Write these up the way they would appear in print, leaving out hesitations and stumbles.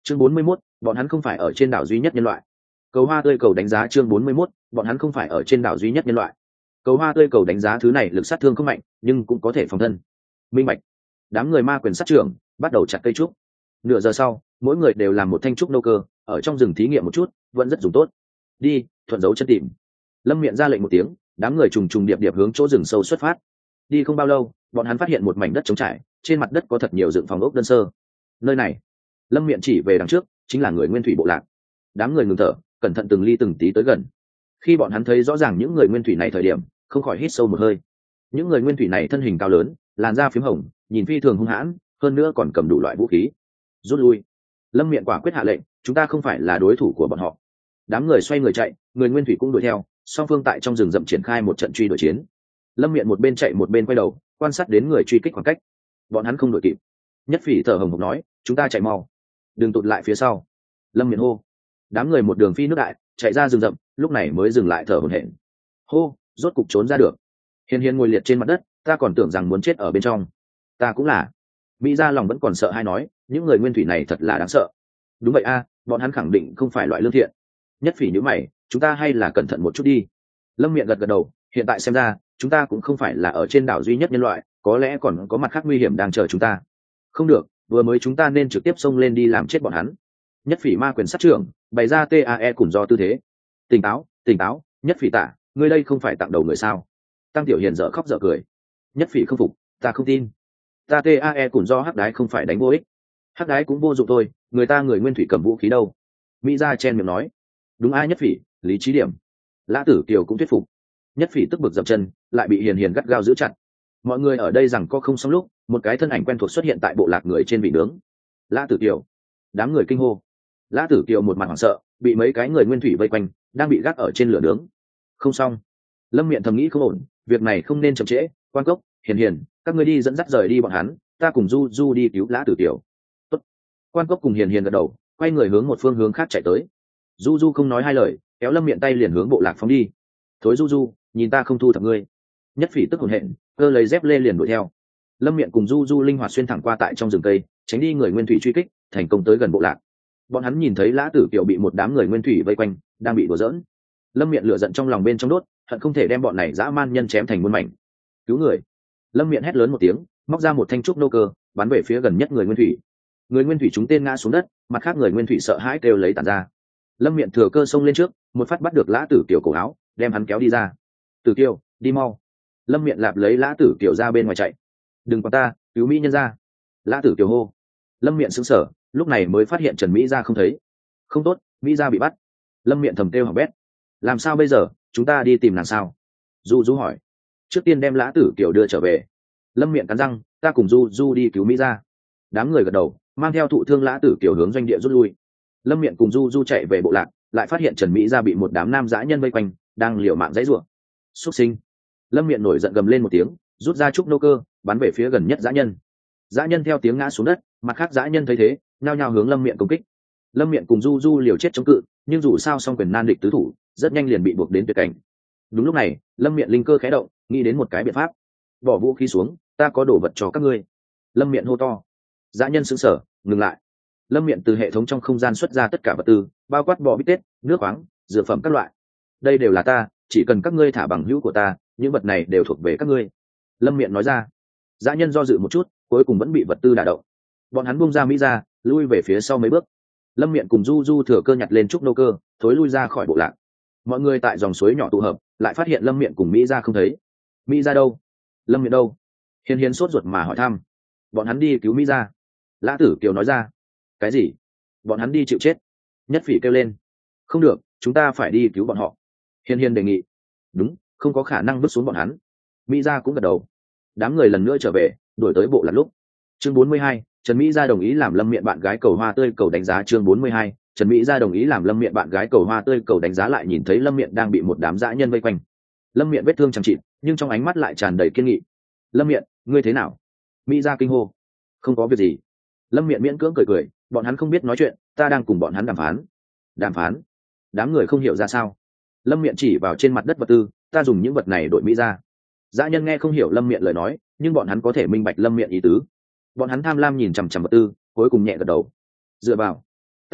Chương 41, bọn hắn không phải ở trên đảo duy nhất nhân loại. Cầu hoa tươi cầu đánh giá chương 41, bọn hắn không phải ở trên đảo duy nhất nhân loại. Cầu hoa tươi cầu đánh giá thứ này lực sát thương không mạnh, nhưng cũng có thể phòng thân. Minh bạch. Đám người ma quyền sát trưởng bắt đầu chặt cây trúc. Nửa giờ sau, mỗi người đều làm một thanh trúc nô cơ, ở trong rừng thí nghiệm một chút, vẫn rất dùng tốt. Đi, thuận dấu chân tìm. Lâm Miện ra lệnh một tiếng, đám người trùng trùng điệp điệp hướng chỗ rừng sâu xuất phát. Đi không bao lâu, bọn hắn phát hiện một mảnh đất trống trải, trên mặt đất có thật nhiều dựng phòng ốc đơn sơ. Nơi này, Lâm Miện chỉ về đằng trước, chính là người nguyên thủy bộ lạc. Đám người ngừng thở, cẩn thận từng ly từng tí tới gần. Khi bọn hắn thấy rõ ràng những người nguyên thủy này thời điểm, không khỏi hít sâu một hơi. Những người nguyên thủy này thân hình cao lớn, làn da phím hồng, nhìn phi thường hung hãn, hơn nữa còn cầm đủ loại vũ khí. Rút lui. Lâm Miện quả quyết hạ lệnh, chúng ta không phải là đối thủ của bọn họ. Đám người xoay người chạy, người nguyên thủy cũng đuổi theo, song phương tại trong rừng rậm triển khai một trận truy đuổi chiến. Lâm Miện một bên chạy một bên quay đầu, quan sát đến người truy kích khoảng cách. Bọn hắn không đuổi kịp. Nhất Phỉ thở hồng hộc nói, chúng ta chạy mau, đừng tụt lại phía sau. Lâm Miện hô. Đám người một đường phi nước đại, chạy ra rừng rậm, lúc này mới dừng lại thở hổn hển. Hô, rốt cục trốn ra được. Hiền Hiền ngồi liệt trên mặt đất, ta còn tưởng rằng muốn chết ở bên trong. Ta cũng là. Mỹ Gia lòng vẫn còn sợ hay nói, những người nguyên thủy này thật là đáng sợ. Đúng vậy a, bọn hắn khẳng định không phải loại lương thiện. Nhất Phỉ nhíu mày, chúng ta hay là cẩn thận một chút đi. Lâm Miện gật gật đầu, hiện tại xem ra, chúng ta cũng không phải là ở trên đảo duy nhất nhân loại, có lẽ còn có mặt khác nguy hiểm đang chờ chúng ta. Không được, vừa mới chúng ta nên trực tiếp xông lên đi làm chết bọn hắn. Nhất Phỉ ma quyền sát trưởng bày ra TAE cùng do tư thế. Tỉnh táo, tỉnh táo, Nhất Phỉ tạ, ngươi đây không phải tặng đầu người sao? Tăng Tiểu Hiền dở khóc dở cười. Nhất Phỉ không phục, ta không tin. Ta TAE cùng do hắc đái không phải đánh vô ích. Hắc đái cũng vô dụng thôi, người ta người nguyên thủy cầm vũ khí đâu. Mỹ Gia chen miệng nói. Đúng ai Nhất Phỉ, lý trí điểm. Lã Tử Kiều cũng thuyết phục. Nhất Phỉ tức bực dậm chân, lại bị Hiền Hiền gắt gao giữ chặt. Mọi người ở đây rằng có không xong lúc, một cái thân ảnh quen thuộc xuất hiện tại bộ lạc người trên vị nướng. Lã Tử Kiều. Đám người kinh hô. Lã Tử Kiều một mặt hoảng sợ, bị mấy cái người nguyên thủy vây quanh, đang bị gác ở trên lửa nướng. Không xong. Lâm Miện thầm nghĩ không ổn, việc này không nên chậm trễ. Quan Cốc, Hiền Hiền, các ngươi đi dẫn dắt rời đi bọn hắn, ta cùng Du Du đi cứu Lã Tử Kiều. Tốt. Quan Cốc cùng Hiền Hiền gật đầu, quay người hướng một phương hướng khác chạy tới. Du Du không nói hai lời, kéo Lâm Miện tay liền hướng bộ lạc phóng đi. Thối Du Du, nhìn ta không thu thập ngươi. Nhất Phỉ tức hổn hển, cơ lấy dép lê liền đuổi theo. Lâm Miện cùng Du Du linh hoạt xuyên thẳng qua tại trong rừng cây, tránh đi người nguyên thủy truy kích, thành công tới gần bộ lạc. Bọn hắn nhìn thấy Lã Tử Kiều bị một đám người nguyên thủy vây quanh, đang bị đùa giỡn. Lâm Miện lửa giận trong lòng bên trong đốt, hận không thể đem bọn này dã man nhân chém thành muôn mảnh. Cứu người! Lâm Miện hét lớn một tiếng, móc ra một thanh trúc nô cơ, bắn về phía gần nhất người nguyên thủy. Người nguyên thủy chúng tên ngã xuống đất, mặt khác người nguyên thủy sợ hãi kêu lấy tản ra. Lâm Miện thừa cơ xông lên trước, một phát bắt được Lã Tử Kiều cổ áo, đem hắn kéo đi ra. Tử Kiều, đi mau! Lâm Miện lạp lấy Lã Tử Kiều ra bên ngoài chạy. Đừng qua ta, cứu Mỹ nhân ra! Lã Tử Kiều hô. Lâm Miện sững sờ, lúc này mới phát hiện Trần Mỹ Gia không thấy. Không tốt, Mỹ Gia bị bắt. Lâm Miện thầm kêu hỏng bét. Làm sao bây giờ, chúng ta đi tìm nàng sao? Du Du hỏi. Trước tiên đem Lã Tử Kiều đưa trở về. Lâm Miện cắn răng, ta cùng Du Du đi cứu Mỹ Gia. Đám người gật đầu, mang theo thụ thương Lã Tử Kiều hướng doanh địa rút lui. Lâm Miện cùng Du Du chạy về bộ lạc, lại phát hiện Trần Mỹ Gia bị một đám nam dã nhân vây quanh, đang liều mạng giãy giụa. Xuất sinh! Lâm Miện nổi giận gầm lên một tiếng, rút ra trúc nô cơ, bắn về phía gần nhất dã nhân. Dã nhân theo tiếng ngã xuống đất, mặt khác dã nhân thấy thế, nhao nhao hướng Lâm Miện công kích. Lâm Miện cùng Du Du liều chết chống cự, nhưng dù sao song quyền nan địch tứ thủ, rất nhanh liền bị buộc đến tuyệt cảnh. Đúng lúc này, Lâm Miện linh cơ khẽ động, nghĩ đến một cái biện pháp. Bỏ vũ khí xuống, ta có đồ vật cho các ngươi. Lâm Miện hô to. Dã nhân sững sờ, ngừng lại. Lâm Miện từ hệ thống trong không gian xuất ra tất cả vật tư, bao quát bò bít tết, nước khoáng, dược phẩm các loại. Đây đều là ta, chỉ cần các ngươi thả bằng hữu của ta, những vật này đều thuộc về các ngươi. Lâm Miện nói ra. Dã nhân do dự một chút, cuối cùng vẫn bị vật tư đả động. Bọn hắn buông ra Mỹ ra, lui về phía sau mấy bước. Lâm Miện cùng Du Du thừa cơ nhặt lên trúc nô cơ, thối lui ra khỏi bộ lạc. Mọi người tại dòng suối nhỏ tụ hợp, lại phát hiện Lâm Miện cùng Mỹ ra không thấy. Mỹ ra đâu? Lâm Miện đâu? Hiền Hiền sốt ruột mà hỏi thăm. Bọn hắn đi cứu Mỹ ra. Lã Tử Kiều nói ra. Cái gì? Bọn hắn đi chịu chết. Nhất Phỉ kêu lên. Không được, chúng ta phải đi cứu bọn họ. Hiền Hiền đề nghị. Đúng, không có khả năng vứt xuống bọn hắn. Mỹ ra cũng gật đầu. Đám người lần nữa trở về, đuổi tới bộ lạc lúc. Chương 42, Trần Mỹ Gia đồng ý làm Lâm Miện bạn gái cầu hoa tươi cầu đánh giá chương 42, Trần Mỹ Gia đồng ý làm Lâm Miện bạn gái cầu hoa tươi cầu đánh giá lại nhìn thấy Lâm Miện đang bị một đám dã nhân vây quanh. Lâm Miện vết thương chẳng chịt, nhưng trong ánh mắt lại tràn đầy kiên nghị. Lâm Miện, ngươi thế nào? Mỹ Gia kinh hô. Không có việc gì. Lâm Miện miễn cưỡng cười cười, bọn hắn không biết nói chuyện, ta đang cùng bọn hắn đàm phán. Đàm phán? Đám người không hiểu ra sao. Lâm Miện chỉ vào trên mặt đất vật tư, ta dùng những vật này đổi Mỹ Gia. Dã nhân nghe không hiểu Lâm Miện lời nói, nhưng bọn hắn có thể minh bạch Lâm Miện ý tứ. Bọn hắn tham lam nhìn chằm chằm vật tư, cuối cùng nhẹ gật đầu. Dựa vào.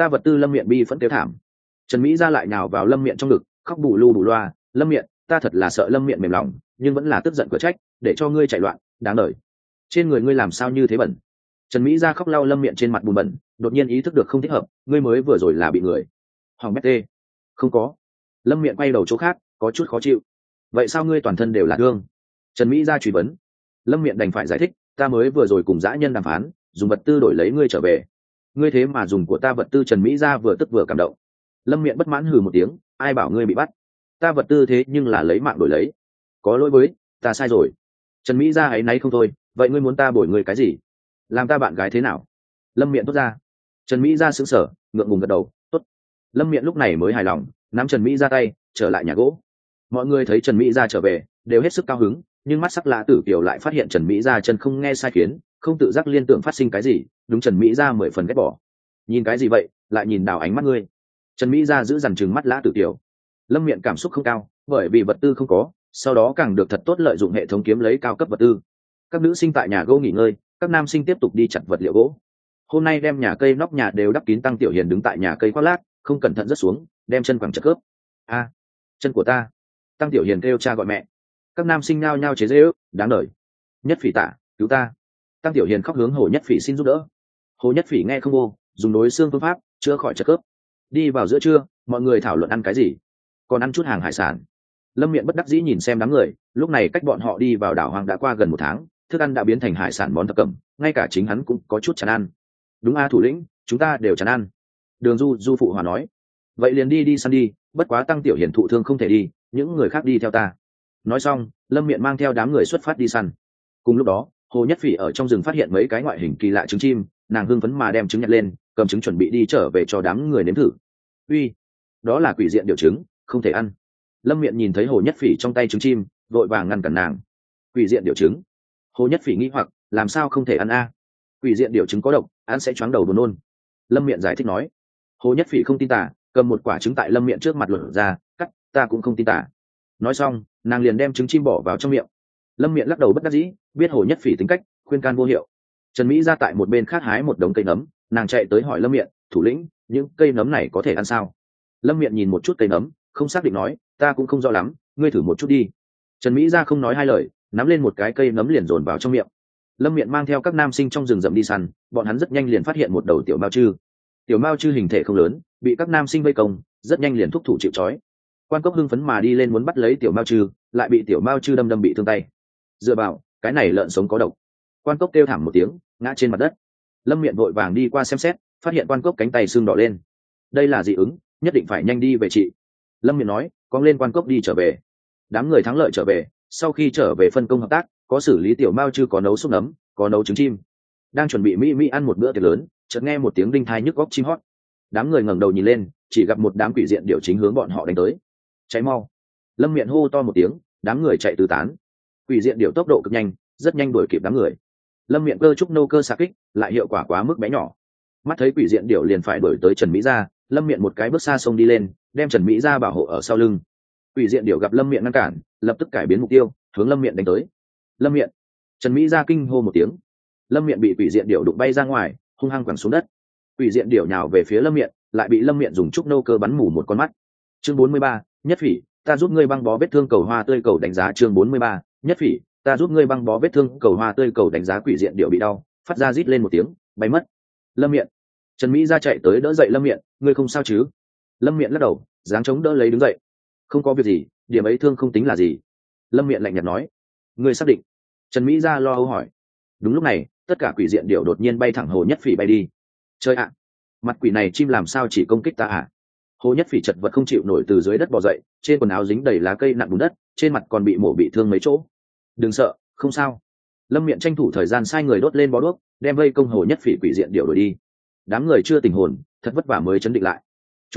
ta vật tư. Lâm Miện bi phẫn kêu thảm. Trần Mỹ Gia lại nhào vào Lâm Miện trong ngực, khóc bù lu bù loa. Lâm Miện, ta thật là sợ. Lâm Miện mềm lòng nhưng vẫn là tức giận cửa trách, để cho ngươi chạy loạn, đáng đời. Trên người ngươi làm sao như thế bẩn? Trần Mỹ Gia khóc lau Lâm Miện trên mặt bùn bẩn, đột nhiên ý thức được không thích hợp, ngươi mới vừa rồi là bị người hỏng bét tê. Không có. Lâm Miện quay đầu chỗ khác, có chút khó chịu. Vậy sao ngươi toàn thân đều là thương? Trần Mỹ Gia truy vấn. Lâm Miện đành phải giải thích, ta mới vừa rồi cùng dã nhân đàm phán, dùng vật tư đổi lấy ngươi trở về. Ngươi thế mà dùng của ta vật tư. Trần Mỹ Gia vừa tức vừa cảm động. Lâm Miện bất mãn hừ một tiếng, ai bảo ngươi bị bắt? Ta vật tư thế nhưng là lấy mạng đổi lấy. Có lỗi với, ta sai rồi. Trần Mỹ Gia ấy náy không thôi, vậy ngươi muốn ta bồi ngươi cái gì? Làm ta bạn gái thế nào? Lâm Miện thốt ra. Trần Mỹ Gia sững sờ, ngượng ngùng gật đầu, tốt. Lâm Miện lúc này mới hài lòng, nắm Trần Mỹ Gia tay, trở lại nhà gỗ. Mọi người thấy Trần Mỹ Gia trở về, đều hết sức cao hứng, nhưng mắt sắc lạ Tử Kiều lại phát hiện Trần Mỹ Gia chân không nghe sai khiến, không tự giác liên tưởng phát sinh cái gì, đúng Trần Mỹ Gia 10 phần ghét bỏ. Nhìn cái gì vậy, lại nhìn đảo ánh mắt ngươi. Trần Mỹ Gia giữ dằn trừng mắt Lã Tử Kiều. Lâm Miện cảm xúc không cao, bởi vì vật tư không có, sau đó càng được thật tốt lợi dụng hệ thống kiếm lấy cao cấp vật tư. Các nữ sinh tại nhà gỗ nghỉ ngơi, các nam sinh tiếp tục đi chặt vật liệu gỗ. Hôm nay đem nhà cây nóc nhà đều đắp kín. Tăng Tiểu Hiền đứng tại nhà cây khoác lác, không cẩn thận rớt xuống, đem chân quẳng chật khớp. A, chân của ta! Tăng Tiểu Hiền kêu cha gọi mẹ. Các nam sinh nhao nhao chế giễu, đáng đời. Nhất Phỉ tạ, cứu ta! Tăng Tiểu Hiền khóc hướng Hồ Nhất Phỉ xin giúp đỡ. Hồ Nhất Phỉ nghe không vô, dùng đối xương phương pháp chữa khỏi chật khớp. Đi vào giữa trưa, mọi người thảo luận ăn cái gì, còn ăn chút hàng hải sản. Lâm Miện bất đắc dĩ nhìn xem đám người, lúc này cách bọn họ đi vào đảo hoang đã qua gần 1 tháng, thức ăn đã biến thành hải sản món thập cẩm, ngay cả chính hắn cũng có chút chán ăn. Đúng a thủ lĩnh, chúng ta đều chán ăn. Đường Du phụ hòa nói. Vậy liền đi săn đi, bất quá Tăng Tiểu Hiền thụ thương không thể đi, những người khác đi theo ta. Nói xong, Lâm Miện mang theo đám người xuất phát đi săn. Cùng lúc đó, Hồ Nhất Phỉ ở trong rừng phát hiện mấy cái ngoại hình kỳ lạ trứng chim, nàng hưng phấn mà đem trứng nhặt lên, cầm trứng chuẩn bị đi trở về cho đám người nếm thử. Uy, đó là quỷ diện điểu trứng, không thể ăn. Lâm Miện nhìn thấy Hồ Nhất Phỉ trong tay trứng chim, vội vàng ngăn cản nàng. Quỷ diện điểu trứng? Hồ Nhất Phỉ nghĩ hoặc, làm sao không thể ăn a? Quỷ diện điểu trứng có độc, ăn sẽ choáng đầu buồn nôn. Lâm Miện giải thích nói. Hồ Nhất Phỉ không tin tả, cầm một quả trứng tại Lâm Miện trước mặt luận ra, cắt, ta cũng không tin tả. Nói xong, nàng liền đem trứng chim bỏ vào trong miệng. Lâm Miện lắc đầu bất đắc dĩ, biết Hồ Nhất Phỉ tính cách, khuyên can vô hiệu. Trần Mỹ ra tại một bên khác hái một đống cây nấm, nàng chạy tới hỏi Lâm Miện, thủ lĩnh, những cây nấm này có thể ăn sao? Lâm Miện nhìn một chút cây nấm, không xác định nói, ta cũng không rõ lắm, ngươi thử một chút đi. Trần Mỹ ra không nói hai lời, nắm lên một cái cây nấm liền dồn vào trong miệng. Lâm Miện mang theo các nam sinh trong rừng rậm đi săn, bọn hắn rất nhanh liền phát hiện một đầu tiểu mao chư. Tiểu mao chư hình thể không lớn, bị các nam sinh vây công, rất nhanh liền thúc thủ chịu trói. Quan Cốc hưng phấn mà đi lên muốn bắt lấy tiểu mao chư, lại bị tiểu mao chư đâm bị thương tay. Dựa vào, cái này lợn sống có độc. Quan Cốc kêu thảm một tiếng, ngã trên mặt đất. Lâm Miện vội vàng đi qua xem xét, phát hiện Quan Cốc cánh tay xương đỏ lên. Đây là dị ứng, nhất định phải nhanh đi về trị. Lâm Miện nói, cong lên Quan Cốc đi trở về. Đám người thắng lợi trở về, sau khi trở về phân công hợp tác, có xử lý tiểu mao chư, có nấu súp nấm, có nấu trứng chim. Đang chuẩn bị mỹ ăn một bữa tiệc lớn, chợt nghe một tiếng đinh thai nhức góc chim hót. Đám người ngẩng đầu nhìn lên, chỉ gặp một đám quỷ diện điểu chính hướng bọn họ đánh tới. Cháy mau! Lâm Miện hô to một tiếng, đám người chạy tứ tán. Quỷ diện điểu tốc độ cực nhanh, rất nhanh đuổi kịp đám người. Lâm Miện cơ trúc nô cơ xạ kích, lại hiệu quả quá mức bé nhỏ. Mắt thấy quỷ diện điểu liền phải đuổi tới Trần Mỹ Gia, Lâm Miện một cái bước xa xông đi lên, đem Trần Mỹ Gia bảo hộ ở sau lưng. Quỷ diện điểu gặp Lâm Miện ngăn cản, lập tức cải biến mục tiêu, hướng Lâm Miện đánh tới. Lâm Miện! Trần Mỹ Gia kinh hô một tiếng. Lâm Miện bị quỷ diện điểu đụng bay ra ngoài, hung hăng quẳng xuống đất. Quỷ diện điểu nhào về phía Lâm Miện, lại bị Lâm Miện dùng trúc nô cơ bắn mù một con mắt. Chương 43, Nhất Phỉ, ta giúp ngươi băng bó vết thương. Cầu hoa tươi cầu đánh giá. Chương 43, Nhất Phỉ, ta giúp ngươi băng bó vết thương. Cầu hoa tươi cầu đánh giá. Quỷ diện điểu bị đau, phát ra rít lên một tiếng, bay mất. Lâm Miện! Trần Mỹ Gia chạy tới đỡ dậy Lâm Miện, ngươi không sao chứ? Lâm Miện lắc đầu, dáng chống đỡ lấy đứng dậy. Không có việc gì, điểm ấy thương không tính là gì. Lâm Miện lạnh nhạt nói. Ngươi xác định? Trần Mỹ Gia lo âu hỏi. Đúng lúc này, tất cả quỷ diện điểu đột nhiên bay thẳng Hồ Nhất Phỉ bay đi. Chơi ạ! Mặt quỷ này chim làm sao chỉ công kích ta à? Hồ Nhất Phỉ chật vật không chịu nổi từ dưới đất bò dậy, trên quần áo dính đầy lá cây nặng bùn đất, trên mặt còn bị mổ bị thương mấy chỗ. Đừng sợ, không sao. Lâm Miện tranh thủ thời gian sai người đốt lên bó đuốc, đem vây công Hồ Nhất Phỉ quỷ diện điểu đuổi đi. Đám người chưa tỉnh hồn, thật vất vả mới chấn định lại.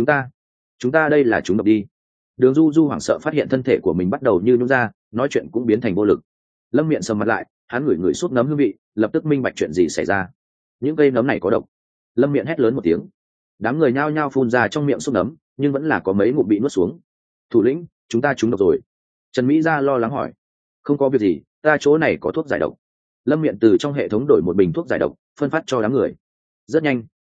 Chúng ta đây là chúng độc đi. Đường Du hoảng sợ phát hiện thân thể của mình bắt đầu như nhũn ra, nói chuyện cũng biến thành vô lực. Lâm Miện sầm mặt lại, hắn ngửi súp nấm hương vị, lập tức minh bạch chuyện gì xảy ra. Những cây nấm này có độc. Lâm Miện hét lớn một tiếng. Đám người nhao nhao phun ra trong miệng súp nấm, nhưng vẫn là có mấy ngụm bị nuốt xuống. Thủ lĩnh, chúng ta trúng độc rồi. Trần Mỹ Gia lo lắng hỏi. Không có việc gì, ta chỗ này có thuốc giải độc. Lâm Miện từ trong hệ thống đổi một bình thuốc giải độc, phân phát cho đám người. Rất nhanh,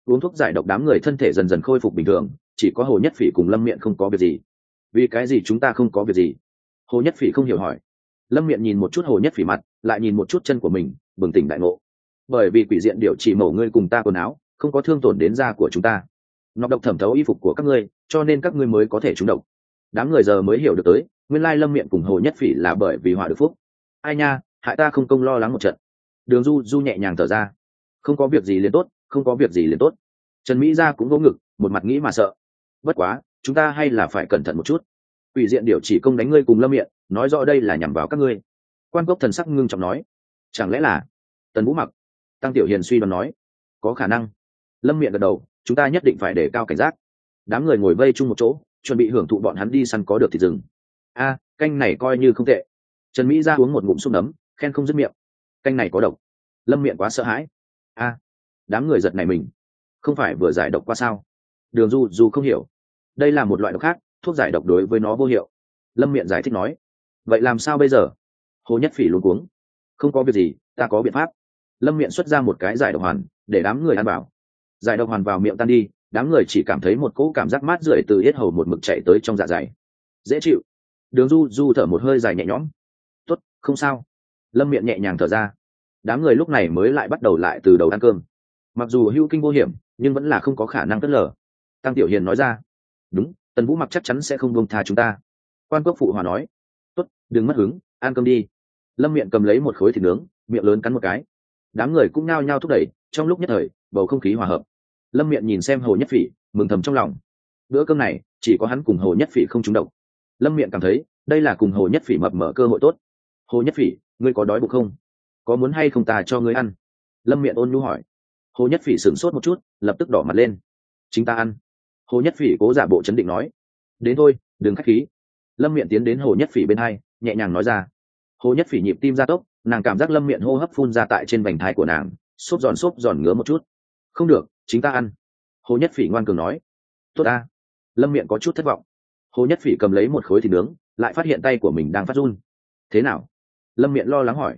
uống thuốc giải độc đám người thân thể dần dần khôi phục bình thường, chỉ có Hồ Nhất Phỉ cùng Lâm Miện không có việc gì. Vì cái gì chúng ta không có việc gì? Hồ Nhất Phỉ không hiểu hỏi. Lâm Miện nhìn một chút Hồ Nhất Phỉ mặt, lại nhìn một chút chân của mình, bừng tỉnh đại ngộ. Bởi vì quỷ diện điệu chỉ mổ ngươi cùng ta quần áo, không có thương tổn đến da của chúng ta. Nọc độc thẩm thấu y phục của các ngươi, cho nên các ngươi mới có thể trúng độc. Đám người giờ mới hiểu được tới, nguyên lai Lâm Miện cùng Hồ Nhất Phỉ là bởi vì họa được phúc. Ai nha, hại ta không công lo lắng một trận. Đường Du Du nhẹ nhàng thở ra. Không có việc gì liền tốt, không có việc gì liền tốt. Trần Mỹ Gia cũng vỗ ngực, một mặt nghĩ mà sợ. Bất quá, chúng ta hay là phải cẩn thận một chút. Quỷ diện điệu chỉ công đánh ngươi cùng Lâm Miện, nói rõ đây là nhằm vào các ngươi. Quan Cốc thần sắc ngưng trọng nói. Chẳng lẽ là Tần Vũ Mặc? Tăng Tiểu Hiền suy đoán nói. Có khả năng. Lâm Miện gật đầu, chúng ta nhất định phải đề cao cảnh giác. Đám người ngồi vây chung một chỗ, chuẩn bị hưởng thụ bọn hắn đi săn có được thịt rừng. A, canh này coi như không tệ. Trần Mỹ Gia uống một ngụm súp nấm, khen không dứt miệng. Canh này có độc. Lâm Miện quá sợ hãi. A, đám người giật nảy mình. Không phải vừa giải độc qua sao? Đường Du Du không hiểu. Đây là một loại độc khác, thuốc giải độc đối với nó vô hiệu. Lâm Miện giải thích nói. Vậy làm sao bây giờ? Hồ Nhất Phỉ luống cuống. Không có việc gì, ta có biện pháp. Lâm Miện xuất ra một cái giải độc hoàn, để đám người ăn vào. Giải độc hoàn vào miệng tan đi, đám người chỉ cảm thấy một cỗ cảm giác mát rượi từ yết hầu một mực chạy tới trong dạ dày. Dễ chịu. Đường Du Du thở một hơi dài nhẹ nhõm. Tốt, không sao. Lâm Miện nhẹ nhàng thở ra. Đám người lúc này mới lại bắt đầu lại từ đầu ăn cơm. Mặc dù hữu kinh vô hiểm, nhưng vẫn là không có khả năng tất lở. Tăng Tiểu Hiền nói ra. Đúng, Tần Vũ Mặc chắc chắn sẽ không buông tha chúng ta. Quan Quốc phụ hòa nói. Tốt, đừng mất hứng, ăn cơm đi. Lâm Miện cầm lấy một khối thịt nướng, miệng lớn cắn một cái. Đám người cũng nao nhao thúc đẩy, trong lúc nhất thời bầu không khí hòa hợp. Lâm Miện nhìn xem Hồ Nhất Phỉ, mừng thầm trong lòng. Bữa cơm này chỉ có hắn cùng Hồ Nhất Phỉ không trúng độc. Lâm Miện cảm thấy đây là cùng Hồ Nhất Phỉ mập mở cơ hội tốt. Hồ Nhất Phỉ, ngươi có đói bụng không? Có muốn hay không ta cho ngươi ăn? Lâm Miện ôn nhu hỏi. Hồ Nhất Phỉ sửng sốt một chút, lập tức đỏ mặt lên. Chính ta ăn. Hồ Nhất Phỉ cố giả bộ chấn định nói. Đến thôi, đừng khách khí. Lâm Miện tiến đến Hồ Nhất Phỉ bên hai, nhẹ nhàng nói ra. Hồ Nhất Phỉ nhịp tim gia tốc, nàng cảm giác Lâm Miện hô hấp phun ra tại trên vành thai của nàng, xốp giòn ngứa một chút. Không được, chính ta ăn. Hồ Nhất Phỉ ngoan cường nói. Tốt ta. Lâm Miện có chút thất vọng. Hồ Nhất Phỉ cầm lấy một khối thịt nướng, lại phát hiện tay của mình đang phát run. Thế nào? Lâm Miện lo lắng hỏi.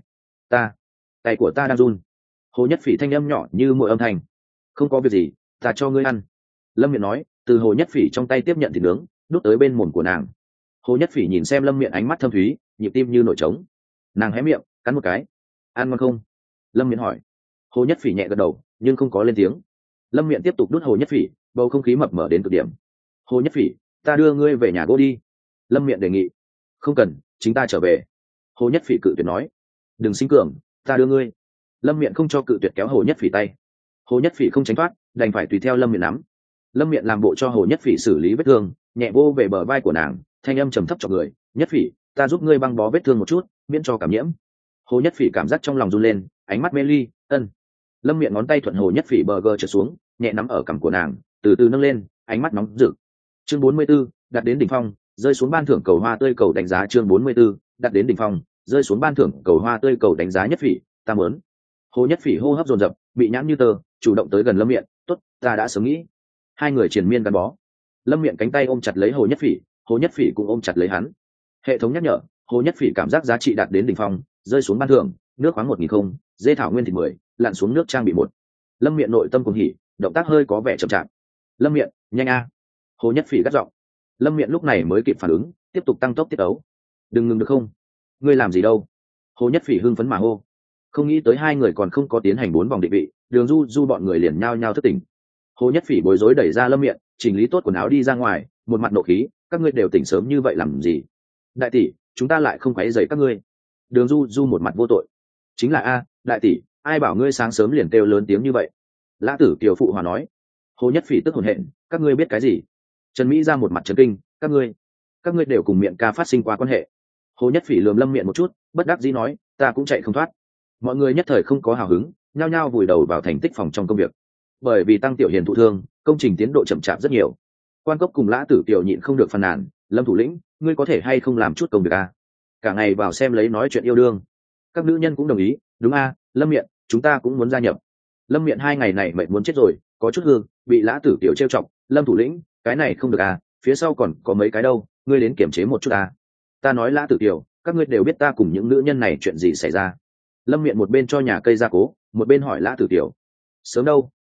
Tay của ta đang run. Hồ Nhất Phỉ thanh âm nhỏ như muội âm thanh. Không có việc gì, ta cho ngươi ăn. Lâm Miện nói, từ Hồ Nhất Phỉ trong tay tiếp nhận thịt nướng, đút tới bên mồm của nàng. Hồ Nhất Phỉ nhìn xem Lâm Miện ánh mắt thâm thúy, nhịp tim như nổi trống. Nàng hé miệng, cắn một cái. Ăn ngon không? Lâm Miện hỏi. Hồ Nhất Phỉ nhẹ gật đầu, nhưng không có lên tiếng. Lâm Miện tiếp tục đút Hồ Nhất Phỉ, bầu không khí mập mờ đến cực điểm. Hồ Nhất Phỉ, ta đưa ngươi về nhà gỗ đi. Lâm Miện đề nghị. Không cần, chính ta trở về. Hồ Nhất Phỉ cự tuyệt nói. Đừng sinh cường, ta đưa ngươi. Lâm Miện không cho cự tuyệt kéo Hồ Nhất Phỉ tay. Hồ Nhất Phỉ không tránh thoát, đành phải tùy theo Lâm Miện nắm. Lâm Miện làm bộ cho Hồ Nhất Phỉ xử lý vết thương, nhẹ vô về bờ vai của nàng, thanh âm trầm thấp cho người. Nhất Phỉ, ta giúp ngươi băng bó vết thương một chút, miễn cho cảm nhiễm. Hồ Nhất Phỉ cảm giác trong lòng run lên, ánh mắt mê ly. Ân. Lâm Miện ngón tay thuận Hồ Nhất Phỉ bờ gờ trượt xuống, nhẹ nắm ở cằm của nàng, từ từ nâng lên, ánh mắt nóng rực. Chương 44, đặt đến đỉnh phong, rơi xuống ban thưởng cầu hoa tươi cầu đánh giá. Chương 44, đặt đến đỉnh phong, rơi xuống ban thưởng cầu hoa tươi cầu đánh giá. Nhất Phỉ, ta muốn. Hồ Nhất Phỉ hô hấp dồn dập, bị nhãn như tơ, chủ động tới gần Lâm Miện. Tốt, ta đã sớm nghĩ. Hai người triền miên gắn bó. Lâm Miện cánh tay ôm chặt lấy Hồ Nhất Phỉ, Hồ Nhất Phỉ cũng ôm chặt lấy hắn. Hệ thống nhắc nhở, Hồ Nhất Phỉ cảm giác giá trị đạt đến đỉnh phong, rơi xuống ban thưởng, nước khoáng 1000 không, dê thảo nguyên thịt 10, lặn xuống nước trang bị 1. Lâm Miện nội tâm cuồng hỉ, động tác hơi có vẻ chậm chạp. Lâm Miện, nhanh a. Hồ Nhất Phỉ gắt giọng. Lâm Miện lúc này mới kịp phản ứng, tiếp tục tăng tốc tiết ấu. Đừng ngừng được không? Ngươi làm gì đâu? Hồ Nhất Phỉ hưng phấn mà hô. Không nghĩ tới hai người còn không có tiến hành 4 vòng định vị, Đường Du Du bọn người liền nhao nhao thức tỉnh. Hồ Nhất Phỉ bối rối đẩy ra Lâm Miện, chỉnh lý tốt quần áo đi ra ngoài, một mặt nộ khí, các ngươi đều tỉnh sớm như vậy làm gì? Đại tỷ, chúng ta lại không quấy rầy các ngươi. Đường Du Du một mặt vô tội. Chính là a, đại tỷ, ai bảo ngươi sáng sớm liền kêu lớn tiếng như vậy? Lã Tử Kiều phụ hòa nói. Hồ Nhất Phỉ tức hổn hển, các ngươi biết cái gì? Trần Mỹ ra một mặt trấn kinh, các ngươi đều cùng Miện ca phát sinh qua quan hệ. Hồ Nhất Phỉ lườm Lâm Miện một chút, bất đắc dĩ nói, ta cũng chạy không thoát. Mọi người nhất thời không có hào hứng, nhao nhao vùi đầu vào thành tích phòng trong công việc. Bởi vì Tăng Tiểu Hiền thụ thương, công trình tiến độ chậm chạp rất nhiều. Quan Cốc cùng Lã Tử Kiều nhịn không được phàn nàn, Lâm thủ lĩnh, ngươi có thể hay không làm chút công việc a? Cả ngày vào xem lấy nói chuyện yêu đương. Các nữ nhân cũng đồng ý, đúng a, Lâm Miện, chúng ta cũng muốn gia nhập. Lâm Miện 2 ngày này mệt muốn chết rồi, có chút hương, bị Lã Tử Kiều trêu chọc, Lâm thủ lĩnh, cái này không được à, phía sau còn có mấy cái đâu, ngươi đến kiểm chế một chút à. Ta nói Lã Tử Kiều, các ngươi đều biết ta cùng những nữ nhân này chuyện gì xảy ra. Lâm Miện một bên cho nhà cây gia cố, một bên hỏi Lã Tử Kiều. Sớm đâu,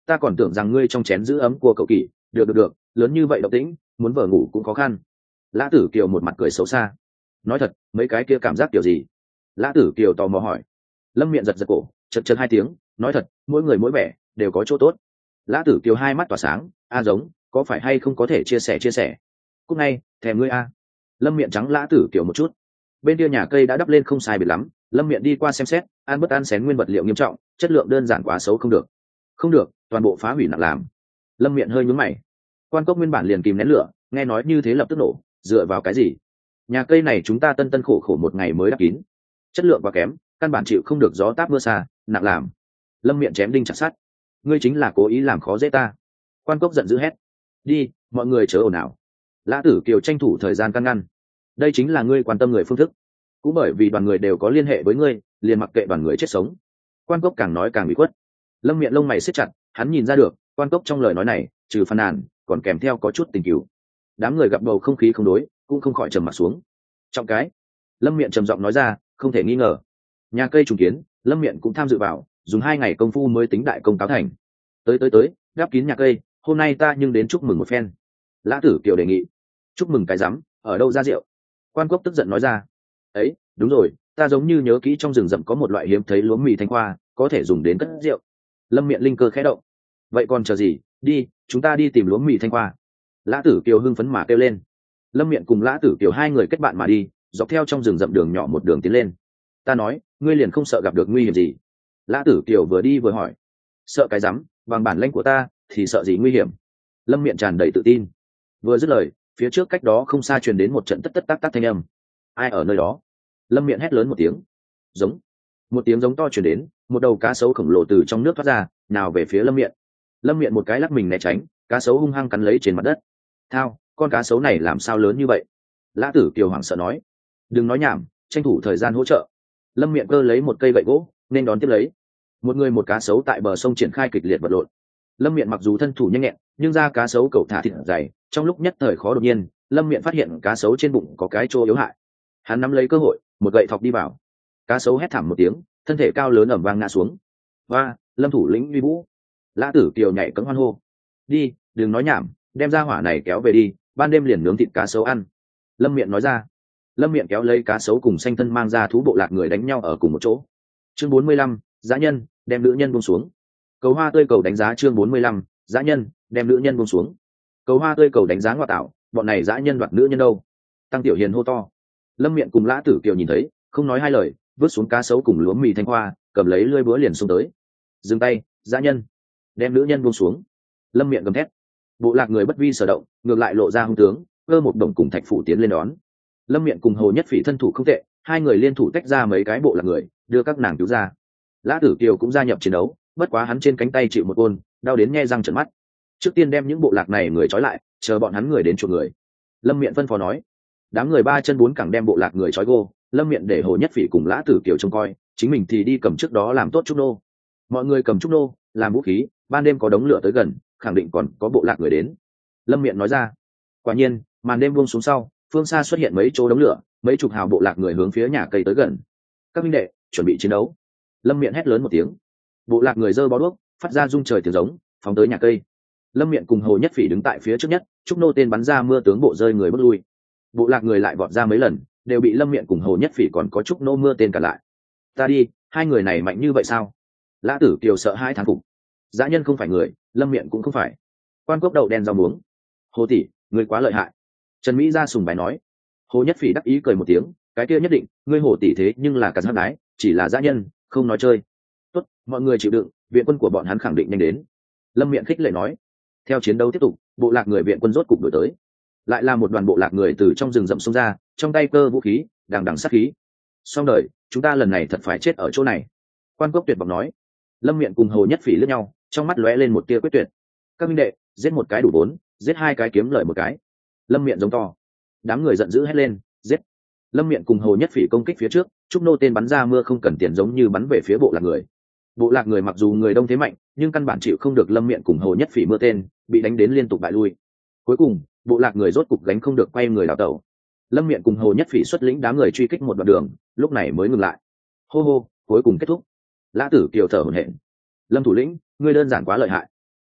ta còn tưởng rằng ngươi trong chén giữ ấm của cậu kỷ. Được, lớn như vậy động tĩnh, muốn vờ ngủ cũng khó khăn. Lã Tử Kiều một mặt cười xấu xa. Nói thật, mấy cái kia cảm giác kiểu gì? Lã Tử Kiều tò mò hỏi. Lâm Miện giật cổ, chật hai tiếng, nói thật, mỗi người mỗi vẻ, đều có chỗ tốt. Lã Tử Kiều hai mắt tỏa sáng, a giống, có phải hay không có thể chia sẻ. Cúc ngay, thèm ngươi a. Lâm Miện trắng Lã Tử Kiều một chút. Bên kia nhà cây đã đắp lên không sai biệt lắm, Lâm Miện đi qua xem xét, ăn bất ăn xén nguyên vật liệu nghiêm trọng, chất lượng đơn giản quá xấu không được, toàn bộ phá hủy nặng làm. Lâm Miện hơi nhướng mày. Quan cốc nguyên bản liền kìm nén lửa, nghe nói như thế lập tức nổ, dựa vào cái gì? Nhà cây này chúng ta tân khổ một ngày mới đắp kín, chất lượng quá kém, căn bản chịu không được gió táp mưa xa, nặng làm. Lâm Miện chém đinh chặt sắt. Ngươi chính là cố ý làm khó dễ ta. Quan cốc giận dữ hét. Đi, mọi người chớ ồn ào. Lã Tử Kiều tranh thủ thời gian can ngăn. Đây chính là ngươi quan tâm người phương thức, cũng bởi vì đoàn người đều có liên hệ với ngươi, liền mặc kệ đoàn người chết sống. Quan cốc càng nói càng bị khuất. Lâm Miện lông mày siết chặt, hắn nhìn ra được quan cốc trong lời nói này trừ phàn nàn còn kèm theo có chút tình cứu. Đám người gặp bầu không khí không đối, cũng không khỏi trầm mặt xuống. Trọng cái, Lâm Miện trầm giọng nói ra, không thể nghi ngờ. Nhà cây trùng kiến, Lâm Miện cũng tham dự vào, dùng 2 ngày công phu mới tính đại công cáo thành. Tới, đắp kín nhà cây, hôm nay ta nhưng đến chúc mừng một phen. Lã Tử Kiều đề nghị. Chúc mừng cái rắm, ở đâu ra rượu? Quan cốc tức giận nói ra. Ấy, đúng rồi, ta giống như nhớ kỹ trong rừng rậm có một loại hiếm thấy lúa mì thanh khoa, có thể dùng đến cất rượu. Lâm Miện linh cơ khẽ động. Vậy còn chờ gì, đi, chúng ta đi tìm lúa mì thanh khoa. Lã Tử Kiều hưng phấn mà kêu lên. Lâm Miện cùng Lã Tử Kiều hai người kết bạn mà đi, dọc theo trong rừng rậm đường nhỏ một đường tiến lên. Ta nói, ngươi liền không sợ gặp được nguy hiểm gì? Lã Tử Kiều vừa đi vừa hỏi. Sợ cái rắm, bằng bản lĩnh của ta thì sợ gì nguy hiểm? Lâm Miện tràn đầy tự tin. Vừa dứt lời, phía trước cách đó không xa truyền đến một trận tất tác thanh âm. Ai ở nơi đó? Lâm Miện hét lớn một tiếng. Giống. Một tiếng giống to truyền đến, một đầu cá sấu khổng lồ từ trong nước thoát ra, nào về phía Lâm Miện. Lâm Miện một cái lắc mình né tránh, cá sấu hung hăng cắn lấy trên mặt đất. Thao, con cá sấu này làm sao lớn như vậy? Lã Tử Kiều hoảng sợ nói. Đừng nói nhảm, tranh thủ thời gian hỗ trợ. Lâm Miện cơ lấy một cây gậy gỗ nên đón tiếp lấy. Một người một cá sấu tại bờ sông triển khai kịch liệt vật lộn. Lâm Miện mặc dù thân thủ nhanh nhẹn, nhưng da cá sấu cẩu thả thịt dày, trong lúc nhất thời khó đột nhiên, Lâm Miện phát hiện cá sấu trên bụng có cái chỗ yếu hại. Hắn nắm lấy cơ hội, một gậy thọc đi vào. Cá sấu hét thảm một tiếng, thân thể cao lớn ẩm vang ngã xuống. Và Lâm thủ lĩnh uy vũ. Lã Tử Kiều nhảy cẫng hoan hô. Đi, đừng nói nhảm, đem ra hỏa này kéo về đi, ban đêm liền nướng thịt cá sấu ăn. Lâm Miện nói ra. Lâm Miện kéo lấy cá sấu cùng xanh thân mang ra thú bộ lạc người đánh nhau ở cùng một chỗ. Chương 45, dã nhân, đem nữ nhân buông xuống. Cầu hoa tươi cầu đánh giá chương 45, dã nhân, đem nữ nhân buông xuống. Cầu hoa tươi cầu đánh giá ngoại tạo, bọn này dã nhân đoạt nữ nhân đâu? Tăng Tiểu Hiền hô to. Lâm Miện cùng Lã Tử Kiều nhìn thấy, không nói hai lời, vứt xuống cá sấu cùng lúa mì thanh hoa, cầm lấy lưỡi búa liền xông tới. Dừng tay, dã nhân, đem nữ nhân buông xuống. Lâm Miện gầm thét. Bộ lạc người bất vi sở động, ngược lại lộ ra hung tướng, cơ một đồng cùng thạch phủ tiến lên đón. Lâm Miện cùng Hồ Nhất Phỉ thân thủ không tệ, hai người liên thủ tách ra mấy cái bộ lạc người, đưa các nàng cứu ra. Lã Tử Kiều cũng gia nhập chiến đấu, bất quá hắn trên cánh tay chịu một côn, đau đến nhe răng trợn mắt. Trước tiên đem những bộ lạc này người trói lại, chờ bọn hắn người đến chuộc người. Lâm Miện phân phó nói. Đám người 3 chân 4 cẳng đem bộ lạc người trói gô, Lâm Miện để Hồ Nhất Phỉ cùng Lã Tử Kiều trông coi, chính mình thì đi cầm trước đó làm tốt trúc nô. Mọi người cầm trúc nô làm vũ khí, ban đêm có đống lửa tới gần, khẳng định còn có bộ lạc người đến. Lâm Miện nói ra. Quả nhiên, màn đêm buông xuống sau, phương xa xuất hiện mấy chỗ đống lửa, mấy chục hào bộ lạc người hướng phía nhà cây tới gần. Các huynh đệ, chuẩn bị chiến đấu. Lâm Miện hét lớn một tiếng. Bộ lạc người giơ bó đuốc, phát ra rung trời tiếng giống, phóng tới nhà cây. Lâm Miện cùng Hồ Nhất Phỉ đứng tại phía trước nhất, trúc nô tên bắn ra mưa tướng bộ rơi người bước lui. Bộ lạc người lại vọt ra mấy lần, đều bị Lâm Miện cùng Hồ Nhất Phỉ còn có trúc nô mưa tên cả lại. Ta đi, hai người này mạnh như vậy sao? Lã Tử Kiều sợ hai thán phục. Dã nhân không phải người, Lâm Miện cũng không phải. Quan cốc đầu đen rau muống. Hồ tỷ, người quá lợi hại. Trần Mỹ ra sùng bài nói. Hồ Nhất Phỉ đắc ý cười một tiếng, cái kia nhất định, ngươi Hồ tỷ thế nhưng là cả giáp đái, chỉ là dã nhân, không nói chơi. Tốt, mọi người chịu đựng, viện quân của bọn hắn khẳng định nhanh đến. Lâm Miện khích lệ nói. Theo chiến đấu tiếp tục, bộ lạc người viện quân rốt cục đuổi tới. Lại là một đoàn bộ lạc người từ trong rừng rậm xông ra, trong tay cơ vũ khí, đằng đằng sát khí. Xong đời, chúng ta lần này thật phải chết ở chỗ này. Quan cốc tuyệt vọng nói. Lâm Miện cùng Hồ Nhất Phỉ lướt nhau, trong mắt lóe lên một tia quyết tuyệt. Các minh đệ, giết một cái đủ 4, giết 2 cái kiếm lợi một cái. Lâm Miện giống to. Đám người giận dữ hét lên, giết. Lâm Miện cùng Hồ Nhất Phỉ công kích phía trước, trúc nô tên bắn ra mưa không cần tiền giống như bắn về phía bộ lạc người. Bộ lạc người mặc dù người đông thế mạnh, nhưng căn bản chịu không được Lâm Miện cùng Hồ Nhất Phỉ mưa tên, bị đánh đến liên tục bại lui. Cuối cùng, bộ lạc người rốt cục gánh không được quay người đào tẩu. Lâm Miện cùng Hồ Nhất Phỉ xuất lĩnh đám người truy kích một đoạn đường, lúc này mới ngừng lại. Hô hô, cuối cùng kết thúc. Lã Tử Kiều thở hổn hển. Lâm thủ lĩnh, ngươi đơn giản quá lợi hại.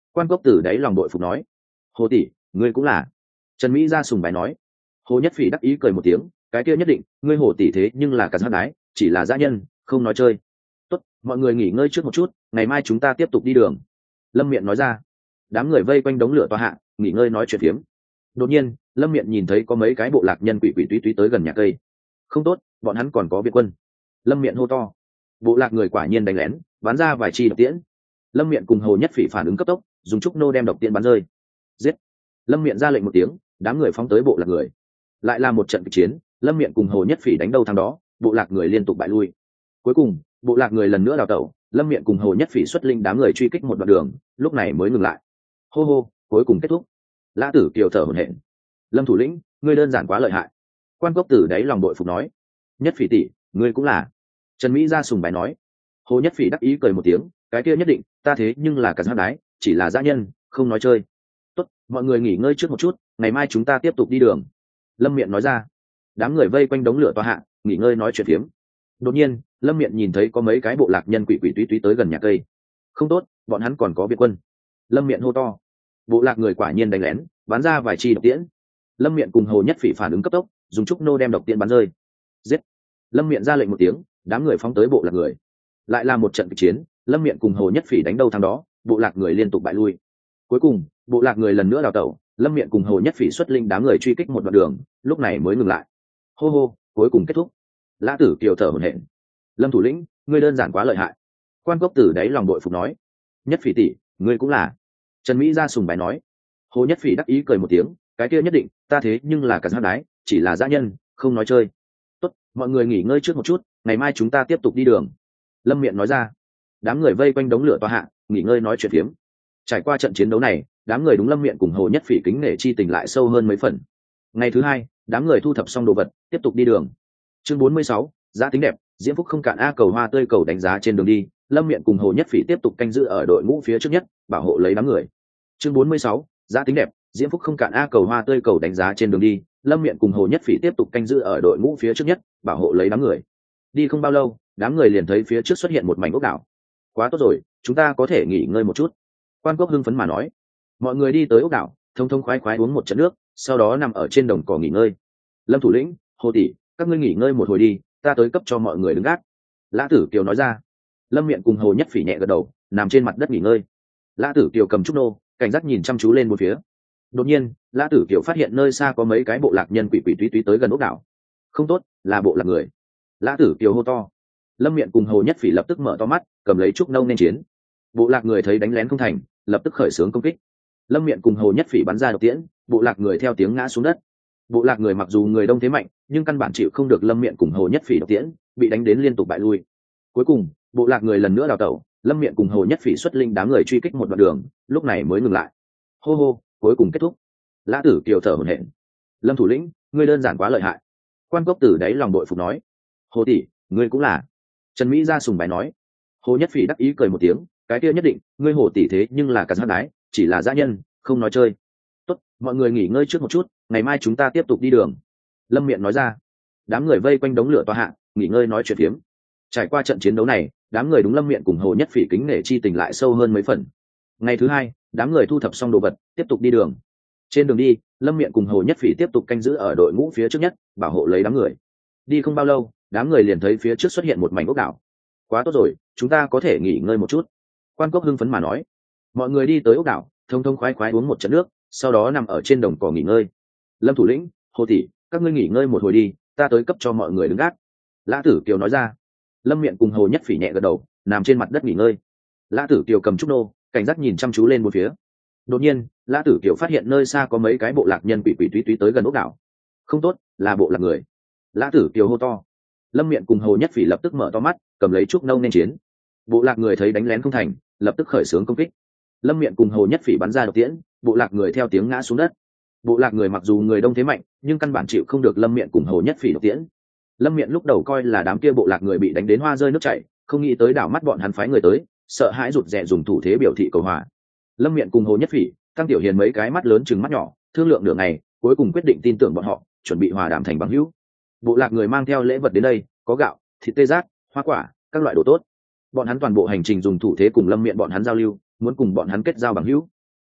Quan Cốc Tử đáy lòng đội phục nói. Hồ tỷ, ngươi cũng là. Trần Mỹ ra sùng bài nói. Hồ Nhất Phỉ đắc ý cười một tiếng, cái kia nhất định, ngươi Hồ tỷ thế nhưng là cả sát đái, chỉ là dã nhân, không nói chơi. Tốt, mọi người nghỉ ngơi trước một chút, ngày mai chúng ta tiếp tục đi đường. Lâm Miện nói ra. Đám người vây quanh đống lửa tòa hạ, nghỉ ngơi nói chuyện phiếm. Đột nhiên, Lâm Miện nhìn thấy có mấy cái bộ lạc nhân quỷ quỷ túy túy tới gần nhà cây. Không tốt, bọn hắn còn có viện quân. Lâm Miện hô to. Bộ lạc người quả nhiên đánh lén, bắn ra vài chi độc tiễn. Lâm Miện cùng Hồ Nhất Phỉ phản ứng cấp tốc, dùng trúc nô đem độc tiễn bắn rơi. Giết! Lâm Miện ra lệnh một tiếng, đám người phóng tới bộ lạc người. Lại là một trận kịch chiến, Lâm Miện cùng Hồ Nhất Phỉ đánh đâu thắng đó, bộ lạc người liên tục bại lui. Cuối cùng, bộ lạc người lần nữa đào tẩu, Lâm Miện cùng Hồ Nhất Phỉ xuất linh đám người truy kích một đoạn đường, lúc này mới ngừng lại. Hô hô, cuối cùng kết thúc. Lã Tử Kiều thở hổn hển. Lâm thủ lĩnh, ngươi đơn giản quá lợi hại. Quan Cốc Tử đáy lòng đội phục nói. Nhất Phỉ tỷ, ngươi cũng là. Trần Mỹ ra sùng bài nói. Hồ Nhất Phỉ đắc ý cười một tiếng, cái kia nhất định, ta thế nhưng là cả sát đái, chỉ là dã nhân, không nói chơi. Tốt, mọi người nghỉ ngơi trước một chút, ngày mai chúng ta tiếp tục đi đường. Lâm Miện nói ra. Đám người vây quanh đống lửa tòa hạ, nghỉ ngơi nói chuyện phiếm. Đột nhiên, Lâm Miện nhìn thấy có mấy cái bộ lạc nhân quỷ quỷ túy túy tới gần nhà cây. Không tốt, bọn hắn còn có viện quân. Lâm Miện hô to. Bộ lạc người quả nhiên đánh lén, bắn ra vài chi độc tiễn. Lâm Miện cùng Hồ Nhất Phỉ phản ứng cấp tốc, dùng trúc nô đem độc tiễn bắn rơi. Giết! Lâm Miện ra lệnh một tiếng, đám người phóng tới bộ lạc người. Lại là một trận kịch chiến, Lâm Miện cùng Hồ Nhất Phỉ đánh đâu thắng đó, bộ lạc người liên tục bại lui. Cuối cùng, bộ lạc người lần nữa đào tẩu, Lâm Miện cùng Hồ Nhất Phỉ xuất linh đám người truy kích một đoạn đường, lúc này mới ngừng lại. Hô hô, cuối cùng kết thúc. Lã Tử Kiều thở hổn hển. Lâm thủ lĩnh, ngươi đơn giản quá lợi hại. Quan Cốc Tử đáy lòng đội phục nói. Nhất Phỉ tỷ, ngươi cũng là. Trần Mỹ ra sùng bài nói. Hồ Nhất Phỉ đắc ý cười một tiếng, cái kia nhất định, ta thế nhưng là cả sát đái, chỉ là dã nhân, không nói chơi. Tốt, mọi người nghỉ ngơi trước một chút, ngày mai chúng ta tiếp tục đi đường. Lâm Miện nói ra. Đám người vây quanh đống lửa tòa hạ, nghỉ ngơi nói chuyện phiếm. Trải qua trận chiến đấu này, đám người đúng Lâm Miện cùng Hồ Nhất Phỉ kính nể chi tình lại sâu hơn mấy phần. Ngày thứ hai, đám người thu thập xong đồ vật, tiếp tục đi đường. Chương 46, giá tính đẹp, diễm phúc không cạn a cầu hoa tươi cầu đánh giá trên đường đi, Lâm Miện cùng Hồ Nhất Phỉ tiếp tục canh giữ ở đội ngũ phía trước nhất, bảo hộ lấy đám người. Chương 46, giá tính đẹp, diễm phúc không cạn a cầu hoa tươi cầu đánh giá trên đường đi, Lâm Miện cùng Hồ Nhất Phỉ tiếp tục canh giữ ở đội ngũ phía trước nhất, bảo hộ lấy đám người. Đi không bao lâu, đám người liền thấy phía trước xuất hiện một mảnh ốc đảo. Quá tốt rồi, chúng ta có thể nghỉ ngơi một chút. Quan Cốc hưng phấn mà nói. Mọi người đi tới ốc đảo, thông thông khoái khoái uống một trận nước, sau đó nằm ở trên đồng cỏ nghỉ ngơi. Lâm thủ lĩnh, Hồ tỷ, các ngươi nghỉ ngơi một hồi đi, ta tới cấp cho mọi người đứng gác. Lã Tử Kiều nói ra. Lâm Miện cùng Hồ Nhất Phỉ nhẹ gật đầu, nằm trên mặt đất nghỉ ngơi. Lã Tử Kiều cầm trúc nô, cảnh giác nhìn chăm chú lên một phía. Đột nhiên, Lã Tử Kiều phát hiện nơi xa có mấy cái bộ lạc nhân quỷ quỷ túy túy tới gần ốc đảo. Không tốt, là bộ lạc người. Lã Tử Kiều hô to. Lâm Miện cùng Hồ Nhất Phỉ lập tức mở to mắt, cầm lấy trúc nâu nên chiến. Bộ lạc người thấy đánh lén không thành, lập tức khởi xướng công kích. Lâm Miện cùng Hồ Nhất Phỉ bắn ra độc tiễn, bộ lạc người theo tiếng ngã xuống đất. Bộ lạc người mặc dù người đông thế mạnh, nhưng căn bản chịu không được Lâm Miện cùng Hồ Nhất Phỉ độc tiễn, bị đánh đến liên tục bại lui. Cuối cùng, bộ lạc người lần nữa đào tẩu, Lâm Miện cùng Hồ Nhất Phỉ xuất linh đám người truy kích một đoạn đường, lúc này mới ngừng lại. Hô hô, cuối cùng kết thúc. Lã Tử Kiều thở hổn hển. Lâm thủ lĩnh, ngươi đơn giản quá lợi hại. Quan Cốc Tử đáy lòng đội phục nói. Hồ tỷ, ngươi cũng là. Trần Mỹ ra sùng bài nói. Hồ Nhất Phỉ đắc ý cười một tiếng, cái kia nhất định, ngươi Hồ tỷ thế nhưng là cả sát đái, chỉ là dã nhân, không nói chơi. Tốt, mọi người nghỉ ngơi trước một chút, ngày mai chúng ta tiếp tục đi đường. Lâm Miện nói ra. Đám người vây quanh đống lửa tòa hạ, nghỉ ngơi nói chuyện phiếm. Trải qua trận chiến đấu này, đám người đúng Lâm Miện cùng Hồ Nhất Phỉ kính nể chi tình lại sâu hơn mấy phần. Ngày thứ hai, đám người thu thập xong đồ vật, tiếp tục đi đường. Trên đường đi, Lâm Miện cùng Hồ Nhất Phỉ tiếp tục canh giữ ở đội ngũ phía trước nhất, bảo hộ lấy đám người. Đi không bao lâu, đám người liền thấy phía trước xuất hiện một mảnh ốc đảo. Quá tốt rồi, chúng ta có thể nghỉ ngơi một chút. Quan Cốc hưng phấn mà nói. Mọi người đi tới ốc đảo, thông thông khoái khoái uống một trận nước, sau đó nằm ở trên đồng cỏ nghỉ ngơi. Lâm thủ lĩnh, Hồ tỷ, các ngươi nghỉ ngơi một hồi đi, ta tới cấp cho mọi người đứng gác. Lã Tử Kiều nói ra. Lâm Miện cùng Hồ Nhất Phỉ nhẹ gật đầu, nằm trên mặt đất nghỉ ngơi. Lã Tử Kiều cầm trúc nô, cảnh giác nhìn chăm chú lên một phía. Đột nhiên, Lã Tử Kiều phát hiện nơi xa có mấy cái bộ lạc nhân quỷ quỷ túy túy tới gần ốc đảo. Không tốt, là bộ lạc người. Lã Tử Kiều hô to. Lâm Miện cùng Hồ Nhất Phỉ lập tức mở to mắt, cầm lấy trúc nâu nên chiến. Bộ lạc người thấy đánh lén không thành, lập tức khởi xướng công kích. Lâm Miện cùng Hồ Nhất Phỉ bắn ra độc tiễn, bộ lạc người theo tiếng ngã xuống đất. Bộ lạc người mặc dù người đông thế mạnh, nhưng căn bản chịu không được Lâm Miện cùng Hồ Nhất Phỉ độc tiễn. Lâm Miện lúc đầu coi là đám kia bộ lạc người bị đánh đến hoa rơi nước chảy, không nghĩ tới đảo mắt bọn hắn phái người tới, sợ hãi rụt rè dùng thủ thế biểu thị cầu hòa. Lâm Miện cùng Hồ Nhất Phỉ, Tăng Tiểu Hiền mấy cái mắt lớn chừng mắt nhỏ, thương lượng nửa ngày, cuối cùng quyết định tin tưởng bọn họ, chuẩn bị hòa đàm thành bằng hữu. Bộ lạc người mang theo lễ vật đến đây, có gạo, thịt tê giác, hoa quả, các loại đồ tốt. Bọn hắn toàn bộ hành trình dùng thủ thế cùng Lâm Miện bọn hắn giao lưu, muốn cùng bọn hắn kết giao bằng hữu.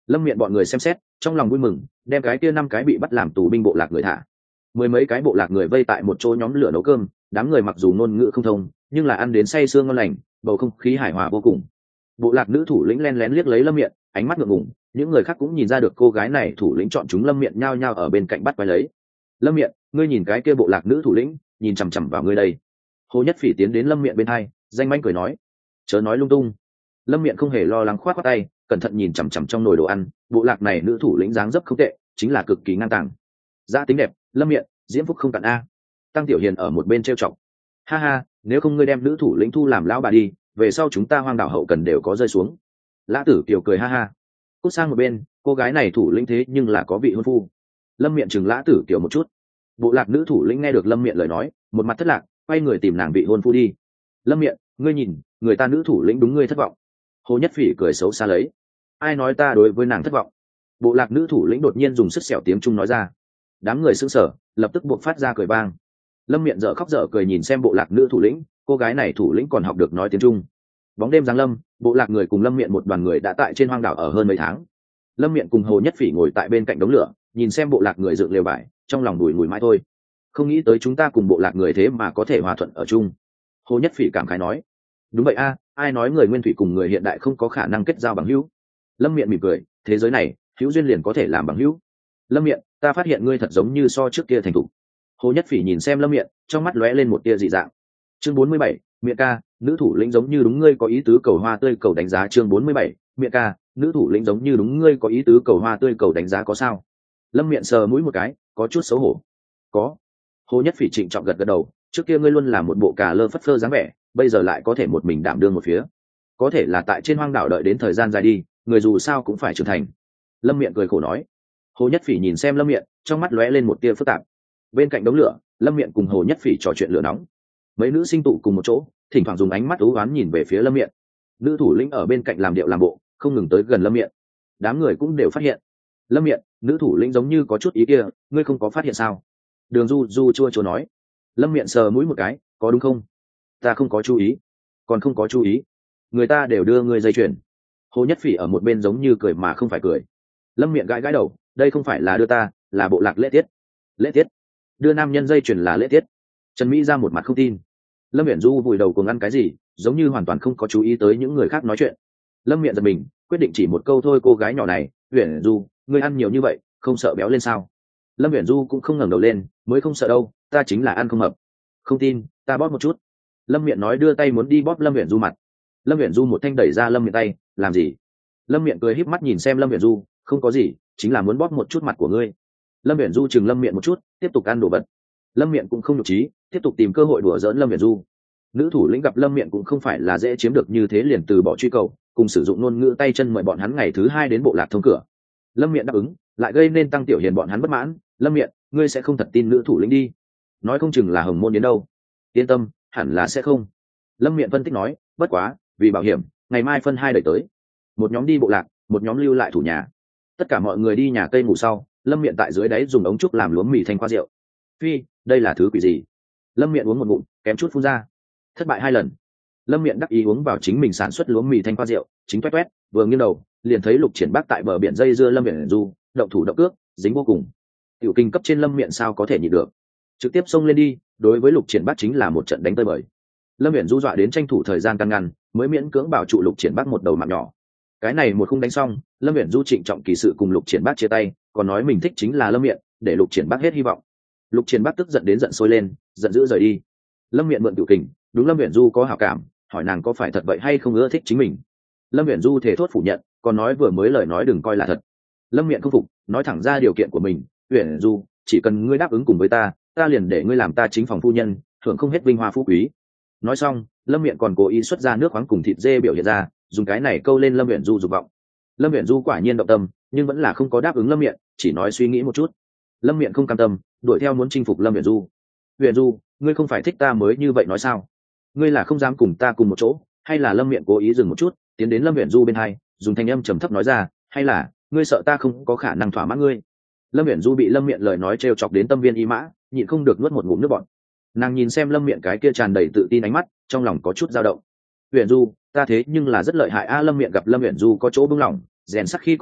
Lâm Miện bọn người xem xét trong lòng vui mừng, đem cái kia 5 cái bị bắt làm tù binh bộ lạc người thả. 10 mấy cái bộ lạc người vây tại một chỗ nhóm lửa nấu cơm, đám người mặc dù ngôn ngữ không thông nhưng là ăn đến say sương ngon lành, bầu không khí hài hòa vô cùng. Bộ lạc nữ thủ lĩnh len lén liếc lấy Lâm Miện, ánh mắt ngượng ngùng, những người khác cũng nhìn ra được cô gái này thủ lĩnh chọn chúng Lâm Miện, nhao nhao ở bên cạnh bắt quay lấy. Lâm Miện, ngươi nhìn cái kia bộ lạc nữ thủ lĩnh nhìn chằm chằm vào ngươi đây. Hồ Nhất Phỉ tiến đến Lâm Miện bên hai, danh manh cười nói, chớ nói lung tung. Lâm Miện không hề lo lắng, khoát khoát tay, cẩn thận nhìn chằm chằm trong nồi đồ ăn. Bộ lạc này nữ thủ lĩnh dáng dấp không tệ, chính là cực kỳ ngang tàng. Giá tính đẹp, Lâm Miện, diễm phúc không cạn a. Tăng Tiểu Hiền ở một bên trêu chọc, ha ha, nếu không ngươi đem nữ thủ lĩnh thu làm lão bà đi, về sau chúng ta Hoang Đảo hậu cần đều có rơi xuống. Lã Tử Kiều cười ha ha. Cút sang một bên, cô gái này thủ lĩnh thế nhưng là có vị hôn phu. Lâm Miện chừng Lã Tử Kiều một chút. Bộ lạc nữ thủ lĩnh nghe được Lâm Miện lời nói, một mặt thất lạc, quay người tìm nàng vị hôn phu đi. Lâm Miện, ngươi nhìn, người ta nữ thủ lĩnh đúng ngươi thất vọng. Hồ Nhất Phỉ cười xấu xa lấy, ai nói ta đối với nàng thất vọng? Bộ lạc nữ thủ lĩnh đột nhiên dùng sức sẹo tiếng Trung nói ra. Đám người sững sờ, lập tức buộc phát ra cười vang. Lâm Miện dở khóc dở cười nhìn xem bộ lạc nữ thủ lĩnh, cô gái này thủ lĩnh còn học được nói tiếng Trung. Bóng đêm giáng lâm, bộ lạc người cùng Lâm Miện một đoàn người đã tại trên hoang đảo ở hơn mấy tháng. Lâm Miện cùng Hồ Nhất Phỉ ngồi tại bên cạnh đống lửa, nhìn xem bộ lạc người dựng lều vải, trong lòng đùi ngùi mãi thôi. Không nghĩ tới chúng ta cùng bộ lạc người thế mà có thể hòa thuận ở chung. Hồ Nhất Phỉ cảm khái nói, đúng vậy a, ai nói người nguyên thủy cùng người hiện đại không có khả năng kết giao bằng hữu. Lâm Miện mỉm cười, thế giới này hữu duyên liền có thể làm bằng hữu. Lâm Miện, ta phát hiện ngươi thật giống như so trước kia thành thục. Hồ Nhất Phỉ nhìn xem Lâm Miện, trong mắt lóe lên một tia dị dạng. Chương 47, Miện ca, nữ thủ lĩnh giống như đúng ngươi có ý tứ, cầu hoa tươi cầu đánh giá. Chương 47, Miện ca, nữ thủ lĩnh giống như đúng ngươi có ý tứ, cầu hoa tươi cầu đánh giá có sao? Lâm Miện sờ mũi một cái, có chút xấu hổ. Có. Hồ Nhất Phỉ trịnh trọng gật gật đầu, trước kia ngươi luôn là một bộ cà lơ phất phơ dáng vẻ, bây giờ lại có thể một mình đảm đương một phía. Có thể là tại trên hoang đảo đợi đến thời gian dài đi, người dù sao cũng phải trưởng thành. Lâm Miện cười khổ nói. Hồ Nhất Phỉ nhìn xem Lâm Miện, trong mắt lóe lên một tia phức tạp. Bên cạnh đống lửa, Lâm Miện cùng Hồ Nhất Phỉ trò chuyện lửa nóng. Mấy nữ sinh tụ cùng một chỗ, thỉnh thoảng dùng ánh mắt ú oán nhìn về phía Lâm Miện. Nữ thủ lĩnh ở bên cạnh làm điệu làm bộ, không ngừng tới gần Lâm Miện. Đám người cũng đều phát hiện. Lâm Miện, nữ thủ lĩnh giống như có chút ý kia, ngươi không có phát hiện sao? Đường Du Du chua chua nói. Lâm Miện sờ mũi một cái, có đúng không? Ta không có chú ý. Còn không có chú ý. Người ta đều đưa ngươi dây chuyền. Hồ Nhất Phỉ ở một bên giống như cười mà không phải cười. Lâm Miện gãi gãi đầu, đây không phải là đưa ta, là bộ lạc lễ tiết. Lễ tiết? Đưa nam nhân dây chuyền là lễ tiết? Trần Mỹ ra một mặt không tin. Lâm Miện Du vùi đầu cùng ăn cái gì, giống như hoàn toàn không có chú ý tới những người khác nói chuyện. Lâm Miện giật mình, quyết định chỉ một câu thôi, cô gái nhỏ này, Uyển Du, ngươi ăn nhiều như vậy, không sợ béo lên sao? Lâm Uyển Du cũng không ngẩng đầu lên, mới không sợ đâu, ta chính là ăn không hợp. Không tin, ta bóp một chút. Lâm Miện nói, đưa tay muốn đi bóp Lâm Uyển Du mặt. Lâm Uyển Du một thanh đẩy ra Lâm Miện tay, làm gì? Lâm Miện cười híp mắt nhìn xem Lâm Uyển Du, không có gì, chính là muốn bóp một chút mặt của ngươi. Lâm Uyển Du chừng Lâm Miện một chút, tiếp tục ăn đồ vật. Lâm Miện cũng không nhục trí, tiếp tục tìm cơ hội đùa giỡn Lâm Uyển Du. Nữ thủ lĩnh gặp Lâm Miện cũng không phải là dễ chiếm được như thế, liền từ bỏ truy cầu, cùng sử dụng ngôn ngữ tay chân mời bọn hắn ngày thứ 2 đến bộ lạc thông cửa. Lâm Miện đáp ứng, lại gây nên Tăng Tiểu Hiền bọn hắn bất mãn. Lâm Miện, ngươi sẽ không thật tin nữ thủ lĩnh đi? Nói không chừng là Hồng Môn đến đâu. Yên tâm, hẳn là sẽ không. Lâm Miện phân tích nói, bất quá, vì bảo hiểm, ngày mai phân 2 đẩy tới. Một nhóm đi bộ lạc, một nhóm lưu lại thủ nhà. Tất cả mọi người đi nhà cây ngủ sau, Lâm Miện tại dưới đáy dùng ống trúc làm lúa mì thanh khoa rượu. Phi, đây là thứ quỷ gì? Lâm Miện uống một ngụm, kém chút phun ra. Thất bại 2 lần. Lâm Miện đắc ý uống vào chính mình sản xuất lúa mì thanh khoa rượu, chính toét toét, vừa nghiêng đầu, liền thấy Lục Triển Bắc tại bờ biển dây dưa Lâm Uyển Du, động thủ động cước, dính vô cùng. Tiểu kinh cấp trên Lâm Miện sao có thể nhịn được, trực tiếp xông lên đi, đối với Lục Triển Bắc chính là một trận đánh tơi bời. Lâm Uyển Du dọa đến tranh thủ thời gian can ngăn, mới miễn cưỡng bảo trụ Lục Triển Bắc một đầu mạng nhỏ. Cái này một khung đánh xong, Lâm Uyển Du trịnh trọng kỳ sự cùng Lục Triển Bắc chia tay, còn nói mình thích chính là Lâm Miện, để Lục Triển Bắc hết hy vọng. Lục Triển Bắc tức giận đến giận sôi lên, giận dữ rời đi. Lâm Miện mượn tiểu kình, đúng Lâm Uyển Du có hảo cảm, hỏi nàng có phải thật vậy hay không ưa thích chính mình. Lâm Uyển Du thể thốt phủ nhận, còn nói vừa mới lời nói đừng coi là thật. Lâm Miện không phục, nói thẳng ra điều kiện của mình, Uyển Du, chỉ cần ngươi đáp ứng cùng với ta, ta liền để ngươi làm ta chính phòng phu nhân, hưởng không hết vinh hoa phú quý. Nói xong, Lâm Miện còn cố ý xuất ra nước khoáng cùng thịt dê biểu hiện ra, dùng cái này câu lên Lâm Uyển Du dục vọng. Lâm Uyển Du quả nhiên động tâm, nhưng vẫn là không có đáp ứng Lâm Miện, chỉ nói suy nghĩ một chút. Lâm Miện không cam tâm, đuổi theo muốn chinh phục Lâm Uyển Du. Uyển Du, ngươi không phải thích ta mới như vậy nói sao? Ngươi là không dám cùng ta cùng một chỗ, hay là? Lâm Miện cố ý dừng một chút, tiến đến Lâm Uyển Du bên hai, dùng thanh âm trầm thấp nói ra, hay là ngươi sợ ta không có khả năng thỏa mãn ngươi? Lâm Uyển Du bị Lâm Miện lời nói trêu chọc đến tâm viên ý mã, nhịn không được nuốt một ngụm nước bọt. Nàng nhìn xem Lâm Miện cái kia tràn đầy tự tin ánh mắt, trong lòng có chút dao động. Uyển Du, ta thế nhưng là rất lợi hại a. Lâm Miện gặp Lâm Uyển Du có chỗ bưng lỏng, rèn sắc khi còn nóng,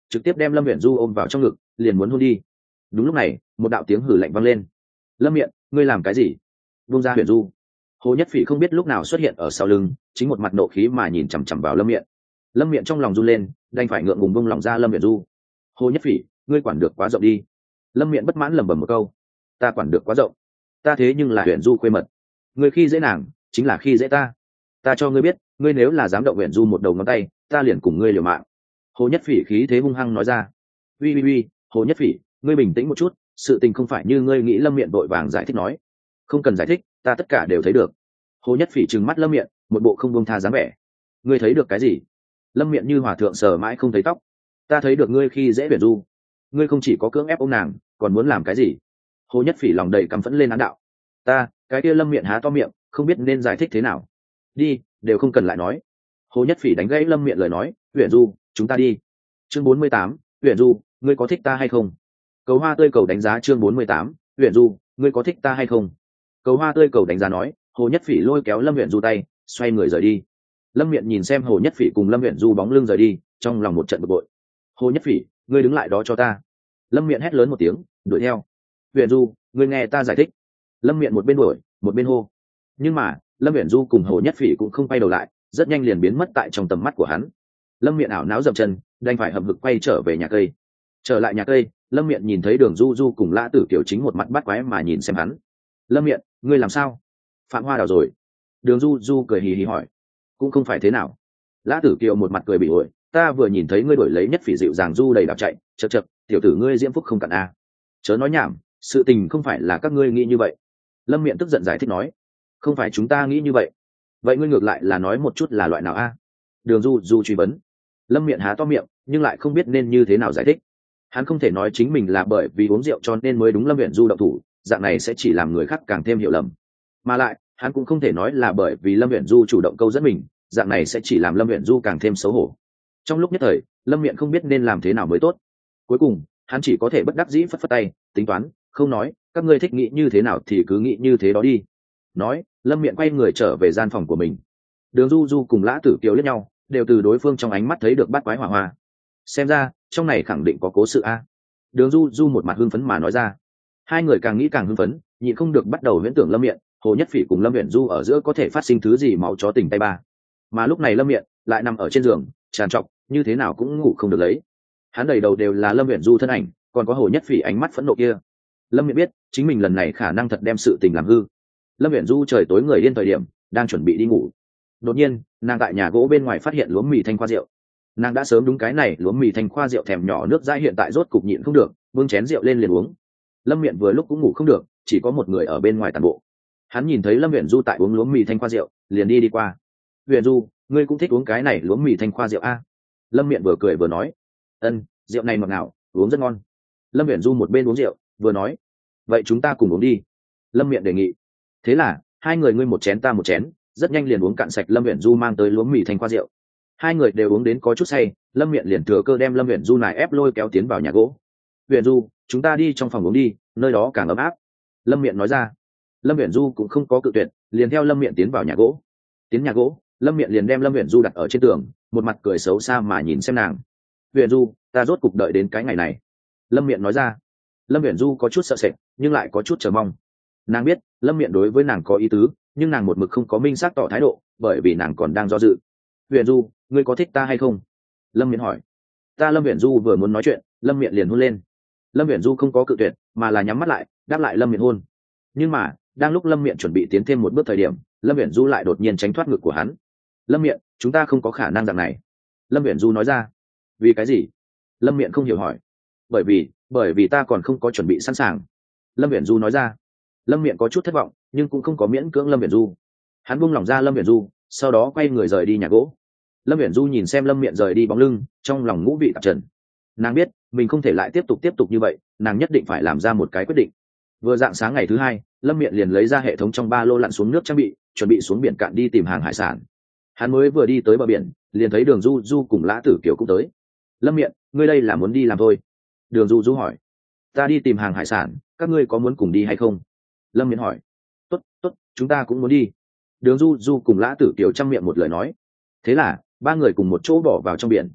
trực tiếp đem lâm uyển du ôm vào trong ngực, liền muốn hôn đi. Đúng lúc này một đạo tiếng hử lạnh vang lên. Lâm Miện, ngươi làm cái gì? Buông ra Huyền Du. Hồ Nhất Phỉ không biết lúc nào xuất hiện ở sau lưng, chính một mặt nộ khí mà nhìn chằm chằm vào Lâm Miện. Lâm Miện trong lòng run lên, đành phải ngượng ngùng buông lòng ra Lâm Huyền Du. Hồ Nhất Phỉ, ngươi quản được quá rộng đi. Lâm Miện bất mãn lẩm bẩm một câu. Ta quản được quá rộng? Ta thế nhưng là Huyền Du khuê mật. Ngươi khi dễ nàng, chính là khi dễ ta. Ta cho ngươi biết, ngươi nếu là dám động Huyền Du một đầu ngón tay, ta liền cùng ngươi liều mạng. Hồ Nhất Phỉ khí thế hung hăng nói ra. Uy uy uy, Hồ Nhất Phỉ, ngươi bình tĩnh một chút, sự tình không phải như ngươi nghĩ. Lâm Miện vội vàng giải thích nói. Không cần giải thích, ta tất cả đều thấy được. Hồ Nhất Phỉ trừng mắt Lâm Miện, một bộ không buông tha dáng vẻ. Ngươi thấy được cái gì? Lâm Miện như hòa thượng sờ mãi không thấy tóc. Ta thấy được ngươi khi dễ Huyền Du. Ngươi không chỉ có cưỡng ép ôm nàng, còn muốn làm cái gì? Hồ Nhất Phỉ lòng đầy căm phẫn lên án đạo. Cái kia Lâm Miện há to miệng, không biết nên giải thích thế nào. Đi, đều không cần lại nói. Hồ Nhất Phỉ đánh gãy Lâm Miện lời nói. Huyền Du, chúng ta đi. Chương 48, Huyền Du, ngươi có thích ta hay không? Cầu hoa tươi cầu đánh giá chương 48, Huyền Du, ngươi có thích ta hay không? Cầu hoa tươi cầu đánh giá nói. Hồ Nhất Phỉ lôi kéo Lâm Huyền Du tay, xoay người rời đi. Lâm Miện nhìn xem Hồ Nhất Phỉ cùng Lâm Huyền Du bóng lưng rời đi, trong lòng một trận bực bội. Hồ Nhất Phỉ, ngươi đứng lại đó cho ta. Lâm Miện hét lớn một tiếng, đuổi theo. Huyền Du, ngươi nghe ta giải thích. Lâm Miện một bên đuổi, một bên hô. Nhưng mà Lâm Huyền Du cùng Hồ Nhất Phỉ cũng không quay đầu lại, rất nhanh liền biến mất tại trong tầm mắt của hắn. Lâm Miện ảo não dậm chân, đành phải hậm hực quay trở về nhà cây. Trở lại nhà cây, Lâm Miện nhìn thấy Đường Du Du cùng Lã Tử Kiều chính một mặt bắt quái mà nhìn xem hắn. Lâm Miện, ngươi làm sao? Phạm Hoa đào rồi. Đường Du Du cười hì hì hỏi. Cũng không phải thế nào. Lã Tử Kiều một mặt cười bị ổi. Ta vừa nhìn thấy ngươi đổi lấy Nhất Phỉ dịu dàng du đầy đạp chạy, chật chật, tiểu tử ngươi diễm phúc không cạn a. Chớ nói nhảm, sự tình không phải là các ngươi nghĩ như vậy. Lâm Miện tức giận giải thích nói. Không phải chúng ta nghĩ như vậy. Vậy ngươi ngược lại là nói một chút là loại nào a? Đường Du Du truy vấn. Lâm Miện há to miệng, nhưng lại không biết nên như thế nào giải thích. Hắn không thể nói chính mình là bởi vì uống rượu cho nên mới đúng Lâm Huyền Du động thủ, dạng này sẽ chỉ làm người khác càng thêm hiểu lầm. Mà lại, hắn cũng không thể nói là bởi vì Lâm Huyền Du chủ động câu dẫn mình, dạng này sẽ chỉ làm Lâm Huyền Du càng thêm xấu hổ. Trong lúc nhất thời, Lâm Miện không biết nên làm thế nào mới tốt. Cuối cùng, hắn chỉ có thể bất đắc dĩ phất phất tay, tính toán, không nói, các ngươi thích nghĩ như thế nào thì cứ nghĩ như thế đó đi. Nói, Lâm Miện quay người trở về gian phòng của mình. Đường Du Du cùng Lã Tử Kiều liếc nhau, đều từ đối phương trong ánh mắt thấy được bát quái hỏa hoa. Xem ra trong này khẳng định có cố sự a. Đường Du Du một mặt hưng phấn mà nói ra. Hai người càng nghĩ càng hưng phấn, nhịn không được bắt đầu huyễn tưởng Lâm Miện, Hồ Nhất Phỉ cùng Lâm Uyển Du ở giữa có thể phát sinh thứ gì máu chó tình tay ba. Mà lúc này Lâm Miện lại nằm ở trên giường tràn trọc, như thế nào cũng ngủ không được lấy. Hắn đầy đầu đều là Lâm Uyển Du thân ảnh, còn có Hồ Nhất Phỉ ánh mắt phẫn nộ kia. Lâm Miện biết chính mình lần này khả năng thật đem sự tình làm hư. Lâm Uyển Du trời tối người điên thời điểm đang chuẩn bị đi ngủ, đột nhiên nàng tại nhà gỗ bên ngoài phát hiện lúa mì thanh khoa rượu. Nàng đã sớm đúng cái này lúa mì thanh khoa rượu thèm nhỏ nước dãi, hiện tại rốt cục nhịn không được, bưng chén rượu lên liền uống. Lâm Miện vừa lúc cũng ngủ không được, chỉ có một người ở bên ngoài tàn bộ. Hắn nhìn thấy Lâm Uyển Du tại uống lúa mì thanh khoa rượu, liền đi qua. Uyển Du, ngươi cũng thích uống cái này lúa mì thanh khoa rượu a? Lâm Miện vừa cười vừa nói. Ân, rượu này ngọt ngào, uống rất ngon. Lâm Uyển Du một bên uống rượu vừa nói. Vậy chúng ta cùng uống đi. Lâm Miện đề nghị. Thế là hai người ngươi một chén ta một chén, rất nhanh liền uống cạn sạch Lâm Uyển Du mang tới lúa mì thanh khoa rượu. Hai người đều uống đến có chút say, Lâm Miện liền thừa cơ đem Lâm Uyển Du nài ép lôi kéo tiến vào nhà gỗ. Uyển Du, chúng ta đi trong phòng uống đi, nơi đó càng ấm áp. Lâm Miện nói ra. Lâm Uyển Du cũng không có cự tuyệt, liền theo Lâm Miện tiến vào nhà gỗ. Tiến nhà gỗ, Lâm Miện liền đem Lâm Uyển Du đặt ở trên tường, một mặt cười xấu xa mà nhìn xem nàng. Uyển Du, ta rốt cục đợi đến cái ngày này. Lâm Miện nói ra. Lâm Uyển Du có chút sợ sệt, nhưng lại có chút chờ mong. Nàng biết Lâm Miện đối với nàng có ý tứ, nhưng nàng một mực không có minh xác tỏ thái độ, bởi vì nàng còn đang do dự. Uyển Du, ngươi có thích ta hay không? Lâm Miện hỏi. Lâm Uyển Du vừa muốn nói chuyện, Lâm Miện liền hôn lên. Lâm Uyển Du không có cự tuyệt, mà là nhắm mắt lại đáp lại Lâm Miện hôn. Nhưng mà đang lúc Lâm Miện chuẩn bị tiến thêm một bước thời điểm, Lâm Uyển Du lại đột nhiên tránh thoát ngực của hắn. Lâm Miện, chúng ta không có khả năng dạng này. Lâm Uyển Du nói ra. Vì cái gì? Lâm Miện không hiểu hỏi. Bởi vì ta còn không có chuẩn bị sẵn sàng. Lâm Uyển Du nói ra. Lâm Miện có chút thất vọng, nhưng cũng không có miễn cưỡng Lâm Uyển Du. Hắn buông lỏng ra Lâm Uyển Du, sau đó quay người rời đi nhà gỗ. Lâm Uyển Du nhìn xem Lâm Miện rời đi bóng lưng, trong lòng ngũ vị tạp trần. Nàng biết mình không thể lại tiếp tục như vậy, nàng nhất định phải làm ra một cái quyết định. Vừa dạng sáng ngày thứ hai, Lâm Miện liền lấy ra hệ thống trong ba lô lặn xuống nước trang bị, chuẩn bị xuống biển cạn đi tìm hàng hải sản. Hắn mới vừa đi tới bờ biển, liền thấy Đường Du Du cùng Lã Tử Kiều cũng tới. Lâm Miện, ngươi đây là muốn đi làm thôi? Đường Du Du hỏi. Ta đi tìm hàng hải sản, các ngươi có muốn cùng đi hay không? Lâm Miện hỏi. Tốt, chúng ta cũng muốn đi. Đường Du Du cùng Lã Tử Kiều chăm miệng một lời nói. Thế là ba người cùng một chỗ bỏ vào trong biển.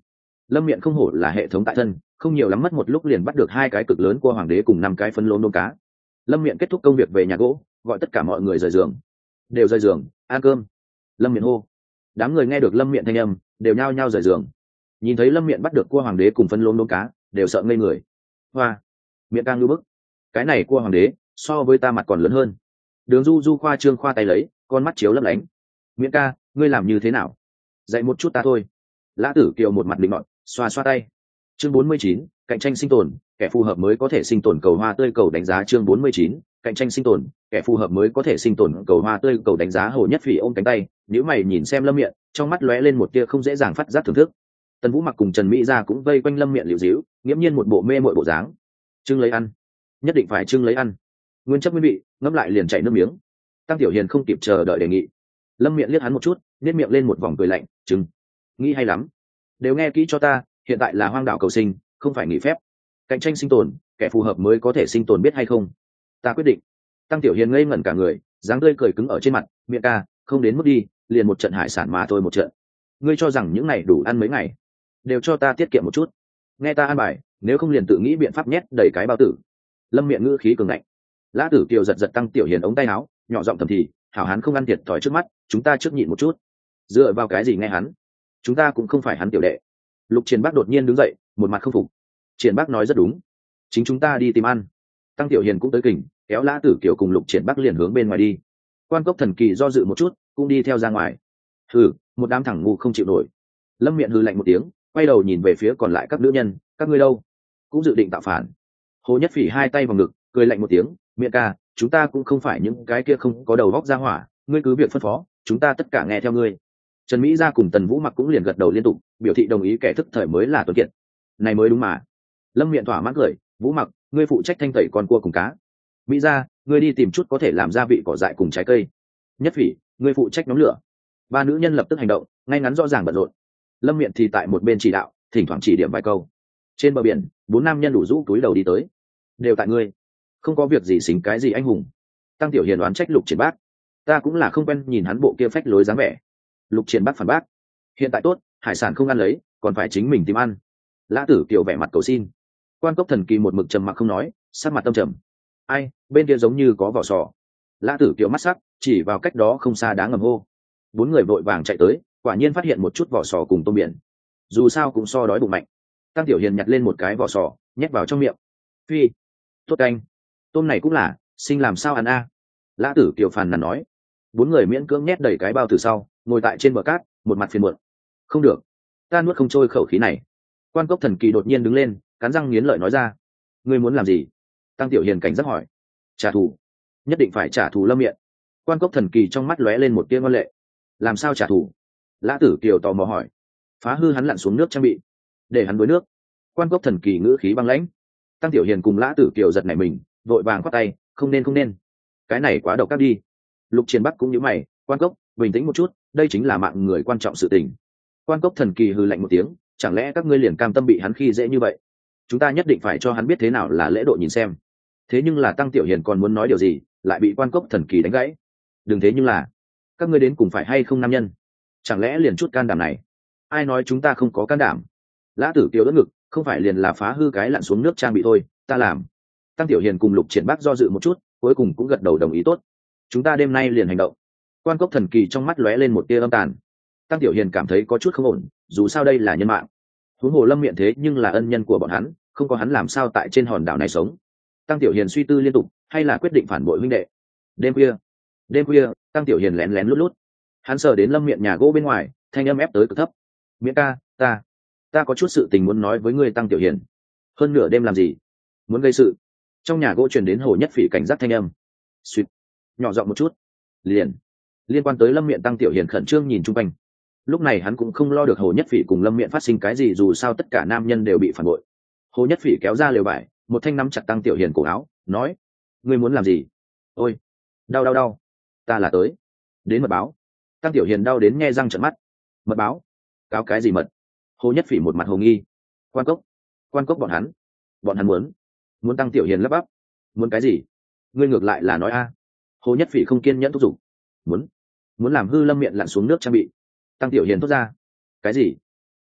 Lâm Miện không hổ là hệ thống tại thân, không nhiều lắm mất một lúc liền bắt được 2 cái cực lớn cua hoàng đế cùng 5 cái phân lôn đôm cá. Lâm Miện kết thúc công việc về nhà gỗ, gọi tất cả mọi người rời giường. Đều rời giường, ăn cơm. Lâm Miện hô. Đám người nghe được Lâm Miện thanh âm, đều nhao nhao rời giường. Nhìn thấy Lâm Miện bắt được cua hoàng đế cùng phân lôn đôm cá, đều sợ ngây người. Hoa, Miện càng ngư bức. Cái này cua hoàng đế, so với ta mặt còn lớn hơn. Đường Du Du khoa trương khoa tay lấy, con mắt chiếu lấp lánh. Miện ca, ngươi làm như thế nào? Dạy một chút ta thôi. Lã Tử Kiều một mặt định ngọn, xoa xoa tay. Chương 49, cạnh tranh sinh tồn, kẻ phù hợp mới có thể sinh tồn cầu hoa tươi cầu đánh giá chương 49, cạnh tranh sinh tồn, kẻ phù hợp mới có thể sinh tồn cầu hoa tươi cầu đánh giá Hồ Nhất Phỉ ôm cánh tay, nếu mày nhìn xem Lâm Miện, trong mắt lóe lên một tia không dễ dàng phát giác thưởng thức. Tần Vũ Mặc cùng Trần Mỹ Gia cũng vây quanh Lâm Miện liễu díu, nghiễm nhiên một bộ mê mội bộ dáng. Trưng lấy ăn, nhất định phải trưng lấy ăn. Nguyên chất nguyên vị, ngâm lại liền chảy nước miếng. Tăng Tiểu Hiền không kịp chờ đợi đề nghị. Lâm Miện liếc hắn một chút, nhếch miệng lên một vòng cười lạnh, "Trưng, nghĩ hay lắm. Đều nghe kỹ cho ta, hiện tại là hoang đảo cầu sinh, không phải nghỉ phép. Cạnh tranh sinh tồn, kẻ phù hợp mới có thể sinh tồn biết hay không? Ta quyết định." Tăng Tiểu Hiền ngây ngẩn cả người, dáng tươi cười cứng ở trên mặt, "Miệng ca, không đến mức đi, liền một trận hải sản mà thôi một trận. Ngươi cho rằng những này đủ ăn mấy ngày? Đều cho ta tiết kiệm một chút. Nghe ta an bài, nếu không liền tự nghĩ biện pháp nhét đầy cái bao tử." Lâm Miện ngữ khí cường ngạnh. Lã Tử Kiều giật giật Tăng Tiểu Hiền ống tay áo, nhỏ giọng thầm thì, "Hảo hán không ăn thiệt thòi trước mắt, chúng ta trước nhịn một chút." Dựa vào cái gì nghe hắn? Chúng ta cũng không phải hắn tiểu đệ. Lục Triển Bắc đột nhiên đứng dậy, một mặt không phục. Triển Bắc nói rất đúng, chính chúng ta đi tìm ăn. Tăng Tiểu Hiền cũng tới kình, kéo Lã Tử Kiều cùng Lục Triển Bắc liền hướng bên ngoài đi. Quan Cốc Thần Kỳ do dự một chút, cũng đi theo ra ngoài. Hừ, một đám thằng ngu không chịu nổi. Lâm Miện hừ lạnh một tiếng, quay đầu nhìn về phía còn lại các nữ nhân, "Các ngươi đâu? Cũng dự định tạo phản?" Hồ Nhất Phỉ hai tay vào ngực, cười lạnh một tiếng, "Miện ca, chúng ta cũng không phải những cái kia không có đầu óc ra hỏa, ngươi cứ việc phân phó, chúng ta tất cả nghe theo ngươi." Trần Mỹ Gia cùng Tần Vũ Mặc cũng liền gật đầu liên tục, biểu thị đồng ý, kẻ thức thời mới là tuấn kiệt. Này mới đúng mà. Lâm Miện thỏa mãn cười, "Vũ Mặc, ngươi phụ trách thanh tẩy con cua cùng cá. Mỹ Gia, ngươi đi tìm chút có thể làm gia vị cỏ dại cùng trái cây. Nhất Phỉ, ngươi phụ trách nhóm lửa." Ba nữ nhân lập tức hành động, ngay ngắn rõ ràng bận rộn. Lâm Miện thì tại một bên chỉ đạo, thỉnh thoảng chỉ điểm vài câu. Trên bờ biển, 4 nam nhân đủ rũ túi đầu đi tới. "Đều tại ngươi, không có việc gì xính cái gì anh hùng." Tăng Tiểu Hiền đoán trách Lục Triển Bác, "Ta cũng là không quen nhìn hắn bộ kia phách lối dáng vẻ." Lục Triển Bác phản bác, "Hiện tại tốt, hải sản không ăn lấy, còn phải chính mình tìm ăn." Lã Tử Kiều vẻ mặt cầu xin. Quan Cốc Thần Kỳ một mực trầm mặc không nói, sắc mặt tâm trầm. "Ai, bên kia giống như có vỏ sò." Lã Tử Kiều mắt sắc, chỉ vào cách đó không xa đá ngầm hô. 4 người vội vàng chạy tới, quả nhiên phát hiện một chút vỏ sò cùng tôm biển. Dù sao cũng so đói bụng mạnh. Tăng Tiểu Hiền nhặt lên một cái vỏ sò, nhét vào trong miệng. "Phi, tốt canh, tôm này cũng là, sinh làm sao ăn a?" Lã Tử Kiều phàn nàn nói. 4 người miễn cưỡng nhét đầy cái bao từ sau, ngồi tại trên bờ cát, một mặt phiền muộn. "Không được, ta nuốt không trôi khẩu khí này." Quan Cốc Thần Kỳ đột nhiên đứng lên, cắn răng nghiến lợi nói ra. "Ngươi muốn làm gì?" Tăng Tiểu Hiền cảnh giác hỏi. "Trả thù, nhất định phải trả thù Lâm Miện." Quan Cốc Thần Kỳ trong mắt lóe lên một tia ngoan lệ. "Làm sao trả thù?" Lã Tử Kiều tò mò hỏi. "Phá hư hắn lặn xuống nước trang bị, để hắn đuối nước." Quan Cốc Thần Kỳ ngữ khí băng lãnh. Tăng Tiểu Hiền cùng Lã Tử Kiều giật nảy mình, vội vàng quát tay, "Không nên không nên, cái này quá độc ác đi." Lục Triển Bắc cũng nhíu mày, "Quan Cốc, bình tĩnh một chút, đây chính là mạng người quan trọng sự tình." Quan Cốc Thần Kỳ hừ lạnh một tiếng, "Chẳng lẽ các ngươi liền cam tâm bị hắn khi dễ như vậy? Chúng ta nhất định phải cho hắn biết thế nào là lễ độ nhìn xem." Thế nhưng là Tăng Tiểu Hiền còn muốn nói điều gì, lại bị Quan Cốc Thần Kỳ đánh gãy. "Đừng thế nhưng là, các ngươi đến cùng phải hay không nam nhân? Chẳng lẽ liền chút can đảm này? Ai nói chúng ta không có can đảm?" Lã Tử Kiều đỡ ngực, "Không phải liền là phá hư cái lặn xuống nước trang bị thôi, ta làm." Tăng Tiểu Hiền cùng Lục Triển Bắc do dự một chút, cuối cùng cũng gật đầu đồng ý, "Tốt, chúng ta đêm nay liền hành động." Quan Cốc Thần Kỳ trong mắt lóe lên một tia âm tàn. Tăng Tiểu Hiền cảm thấy có chút không ổn, dù sao đây là nhân mạng. Huống hồ Lâm Miện thế nhưng là ân nhân của bọn hắn, không có hắn làm sao tại trên hòn đảo này sống. Tăng Tiểu Hiền suy tư liên tục, hay là quyết định phản bội huynh đệ. Đêm khuya, Tăng Tiểu Hiền lén lén lút lút. Hắn sờ đến Lâm Miện nhà gỗ bên ngoài, thanh âm ép tới cực thấp. "Miện ca, ta có chút sự tình muốn nói với ngươi." Tăng Tiểu Hiền, "Hơn nửa đêm làm gì? Muốn gây sự?" Trong nhà gỗ truyền đến Hồ Nhất Phỉ cảnh giác thanh âm. Suýt, nhỏ giọng một chút. Liên quan tới Lâm Miện, Tăng Tiểu Hiền khẩn trương nhìn chung quanh. Lúc này hắn cũng không lo được Hồ Nhất Phỉ cùng Lâm Miện phát sinh cái gì, dù sao tất cả nam nhân đều bị phản bội. Hồ Nhất Phỉ kéo ra lều vải, một thanh nắm chặt Tăng Tiểu Hiền cổ áo, nói: "Ngươi muốn làm gì?" "Ôi, đau, ta là tới đến mật báo." Tăng Tiểu Hiền đau đến nghe răng trợn mắt. "Mật báo? Cáo cái gì mật?" Hồ Nhất Phỉ một mặt hồ nghi. Quan Cốc bọn hắn muốn." Tăng Tiểu Hiền lắp bắp. "Muốn cái gì? Ngươi ngược lại là nói a." Hồ Nhất Phỉ không kiên nhẫn thúc giục. Muốn làm hư Lâm Miện lặn xuống nước trang bị." Tăng Tiểu Hiền thốt ra. "Cái gì?"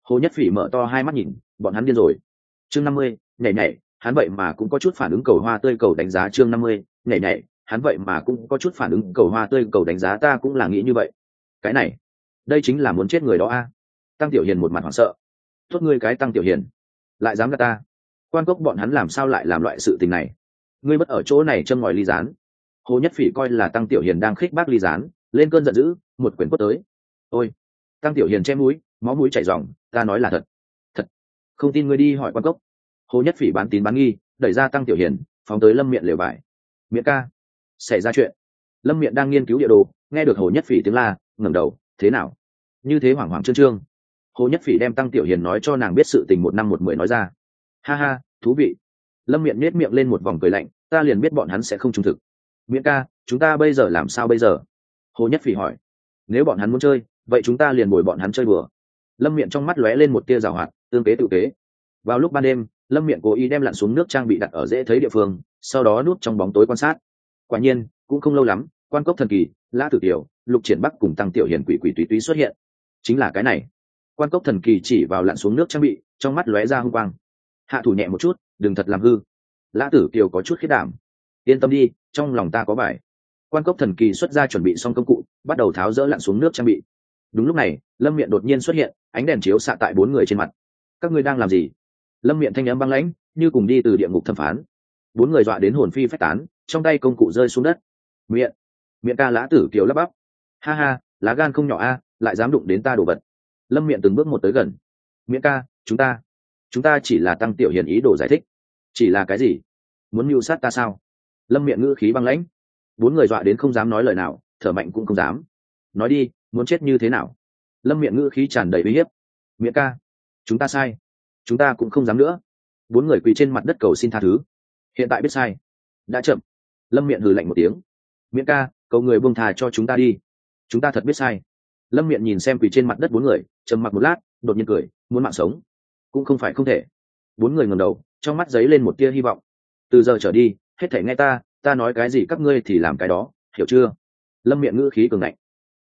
Hồ Nhất Phỉ mở to hai mắt nhìn, bọn hắn điên rồi. Chương 50, nhảy nhảy, hắn vậy mà cũng có chút phản ứng cầu hoa tươi cầu đánh giá chương 50, nhảy nhảy, hắn vậy mà cũng có chút phản ứng cầu hoa tươi cầu đánh giá ta cũng là nghĩ như vậy. Cái này, đây chính là muốn chết người đó a. Tăng Tiểu Hiền một mặt hoảng sợ. Tốt ngươi cái Tăng Tiểu Hiền, lại dám gạt ta. Quan Cốc bọn hắn làm sao lại làm loại sự tình này? Ngươi bất ở chỗ này châm ngòi ly gián. Hồ Nhất Phỉ coi là Tăng Tiểu Hiền đang khích bác ly gián, lên cơn giận dữ, một quyền quất tới. Ôi, Tăng Tiểu Hiền che mũi, máu mũi chảy ròng, ta nói là thật. Thật. Không tin ngươi đi hỏi Quan Cốc. Hồ Nhất Phỉ bán tín bán nghi, đẩy ra Tăng Tiểu Hiền, phóng tới Lâm Miện lều vải. Miện ca, xảy ra chuyện. Lâm Miện đang nghiên cứu địa đồ, nghe được Hồ Nhất Phỉ tiếng la, ngẩng đầu, thế nào? Như thế hoảng hoảng trương trương. Hồ Nhất Phỉ đem Tăng Tiểu Hiền nói cho nàng biết sự tình 1 năm 1 mười nói ra. Ha ha, thú vị. Lâm Miện nhếch miệng lên một vòng cười lạnh, ta liền biết bọn hắn sẽ không trung thực. Miện ca, chúng ta bây giờ làm sao bây giờ? Hồ Nhất Phỉ hỏi. Nếu bọn hắn muốn chơi, vậy chúng ta liền bồi bọn hắn chơi bừa. Lâm Miện trong mắt lóe lên một tia giảo hoạt, tương kế tự kế. Vào lúc ban đêm, Lâm Miện cố ý đem lặn xuống nước trang bị đặt ở dễ thấy địa phương, sau đó núp trong bóng tối quan sát. Quả nhiên, cũng không lâu lắm, Quan Cốc thần kỳ, Lã Tử Tiểu, Lục Triển Bắc cùng Tăng Tiểu Hiền quỷ quỷ túy túy xuất hiện. Chính là cái này. Quan Cốc thần kỳ chỉ vào lặn xuống nước trang bị, trong mắt lóe ra hung quang. Hạ thủ nhẹ một chút, đừng thật làm hư. Lã Tử Kiều có chút khiết đảm. Yên tâm đi, trong lòng ta có bài. Quan Cốc thần kỳ xuất ra chuẩn bị xong công cụ, bắt đầu tháo dỡ lặn xuống nước trang bị. Đúng lúc này, Lâm Miện đột nhiên xuất hiện, ánh đèn chiếu xạ tại 4 người trên mặt. Các ngươi đang làm gì? Lâm Miện thanh âm băng lãnh, như cùng đi từ địa ngục thẩm phán. 4 người dọa đến hồn phi phách tán, trong tay công cụ rơi xuống đất. Miện ca. Lã Tử Kiều lắp bắp. Ha ha, lá gan không nhỏ a, lại dám đụng đến ta đồ vật. Lâm Miện từng bước một tới gần. Miện ca, chúng ta chỉ là Tăng Tiểu Hiền ý đồ giải thích. Chỉ là cái gì? Muốn mưu sát ta sao? Lâm Miện ngữ khí băng lãnh. 4 người dọa đến không dám nói lời nào, thở mạnh cũng không dám. Nói đi, muốn chết như thế nào? Lâm Miện ngữ khí tràn đầy uy hiếp. Miện ca, chúng ta sai, chúng ta cũng không dám nữa. 4 người quỳ trên mặt đất cầu xin tha thứ. Hiện tại biết sai, đã chậm. Lâm Miện hừ lạnh một tiếng. Miện ca, cầu người buông thà cho chúng ta đi, chúng ta thật biết sai. Lâm Miện nhìn xem quỳ trên mặt đất 4 người, trầm mặc một lát, đột nhiên cười, muốn mạng sống cũng không phải không thể. 4 người ngẩng đầu, trong mắt giấy lên một tia hy vọng. Từ giờ trở đi, hết thảy nghe ta nói cái gì các ngươi thì làm cái đó, hiểu chưa? Lâm Miện ngữ khí cường ngạnh.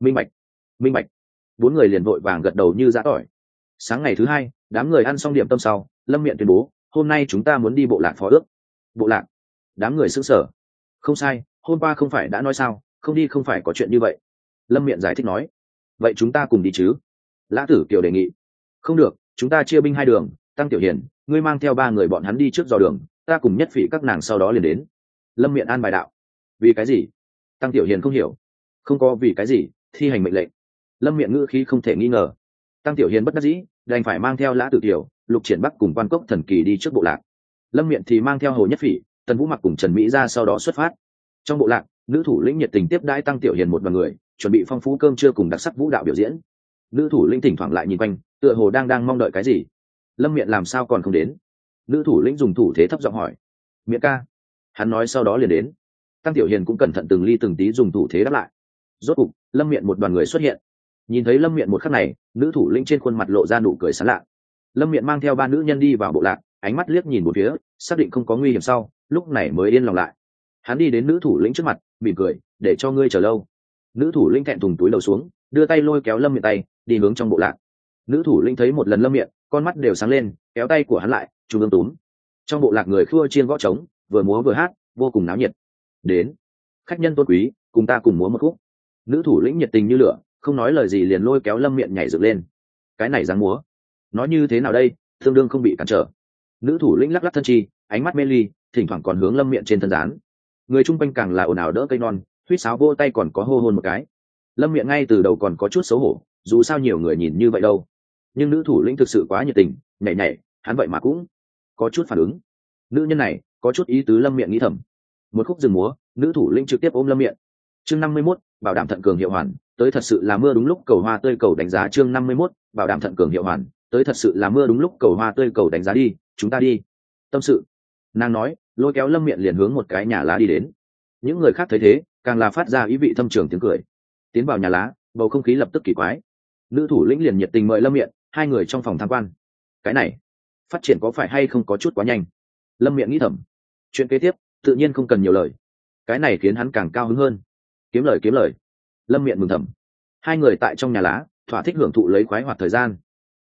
Minh bạch. 4 người liền vội vàng gật đầu như giã tỏi. Sáng ngày thứ 2, đám người ăn xong điểm tâm sau, Lâm Miện tuyên bố, hôm nay chúng ta muốn đi bộ lạc phó ước. Bộ lạc? Đám người sững sờ. Không sai, hôm qua không phải đã nói sao, không đi không phải có chuyện như vậy. Lâm Miện giải thích nói. Vậy chúng ta cùng đi chứ? Lã Tử Kiều đề nghị. Không được, chúng ta chia binh 2 đường, Tăng Tiểu Hiền, ngươi mang theo 3 người bọn hắn đi trước dò đường, ta cùng Nhất Phỉ các nàng sau đó liền đến. Lâm Miện an bài đạo. Vì cái gì? Tăng Tiểu Hiền không hiểu. Không có vì cái gì, thi hành mệnh lệnh. Lâm Miện ngữ khí không thể nghi ngờ. Tăng Tiểu Hiền bất đắc dĩ, đành phải mang theo Lã Tử Kiều, Lục Triển Bắc cùng Quan Cốc thần kỳ đi trước bộ lạc. Lâm Miện thì mang theo Hồ Nhất Phỉ, Tần Vũ Mặc cùng Trần Mỹ ra sau đó xuất phát. Trong bộ lạc, nữ thủ lĩnh nhiệt tình tiếp đãi Tăng Tiểu Hiền một đoàn người, chuẩn bị phong phú cơm trưa cùng đặc sắc vũ đạo biểu diễn. Nữ thủ lĩnh thỉnh thoảng lại nhìn quanh, tựa hồ đang mong đợi cái gì. Lâm Miện làm sao còn không đến? Nữ thủ lĩnh dùng thủ thế thấp giọng hỏi. Miện ca. Hắn nói sau đó liền đến. Tăng Tiểu Hiền cũng cẩn thận từng ly từng tí dùng thủ thế đáp lại. Rốt cục, Lâm Miện một đoàn người xuất hiện. Nhìn thấy Lâm Miện một khắc này, nữ thủ lĩnh trên khuôn mặt lộ ra nụ cười sảng lạ. Lâm Miện mang theo 3 nữ nhân đi vào bộ lạc, ánh mắt liếc nhìn một phía, xác định không có nguy hiểm sau, lúc này mới yên lòng lại. Hắn đi đến nữ thủ lĩnh trước mặt, mỉm cười, để cho ngươi chờ lâu. Nữ thủ lĩnh thẹn thùng túi đầu xuống, đưa tay lôi kéo Lâm Miện tay, đi hướng trong bộ lạc. Nữ thủ lĩnh thấy một lần Lâm Miện, con mắt đều sáng lên, kéo tay của hắn lại, trung ương túm. Trong bộ lạc người khua chiên gõ trống, vừa múa vừa hát, vô cùng náo nhiệt. Đến, khách nhân tôn quý, cùng ta cùng múa một khúc. Nữ thủ lĩnh nhiệt tình như lửa, không nói lời gì liền lôi kéo Lâm Miện nhảy dựng lên. Cái này dáng múa, nói như thế nào đây, tương đương không bị cản trở. Nữ thủ lĩnh lắc lắc thân chi, ánh mắt mê ly, thỉnh thoảng còn hướng Lâm Miện trên thân dán. Người chung quanh càng là ồn ào đỡ cây non, huýt sáo vô tay còn có hô hôn một cái. Lâm Miện ngay từ đầu còn có chút xấu hổ, dù sao nhiều người nhìn như vậy đâu. Nhưng nữ thủ lĩnh thực sự quá nhiệt tình, nhảy nhảy, hắn vậy mà cũng có chút phản ứng. Nữ nhân này có chút ý tứ. Lâm Miện nghĩ thầm. Một khúc dừng múa, nữ thủ lĩnh trực tiếp ôm Lâm Miện. Chương 51, bảo đảm thận cường hiệu hoàn, tới thật sự là mưa đúng lúc cầu hoa tươi cầu đánh giá. Chương 51, bảo đảm thận cường hiệu hoàn, tới thật sự là mưa đúng lúc cầu hoa tươi cầu đánh giá. Đi, chúng ta đi. Tâm sự. Nàng nói, lôi kéo Lâm Miện liền hướng một cái nhà lá đi đến. Những người khác thấy thế, càng là phát ra ý vị thâm trường tiếng cười. Tiến vào nhà lá, bầu không khí lập tức kỳ quái. Nữ thủ lĩnh liền nhiệt tình mời Lâm Miện, 2 người trong phòng tham quan. Cái này phát triển có phải hay không có chút quá nhanh? Lâm Miện nghĩ thầm. Chuyện kế tiếp tự nhiên không cần nhiều lời, cái này khiến hắn càng cao hứng hơn. Kiếm lời. Lâm Miện mừng thầm. 2 người tại trong nhà lá thỏa thích hưởng thụ lấy khoái hoạt thời gian.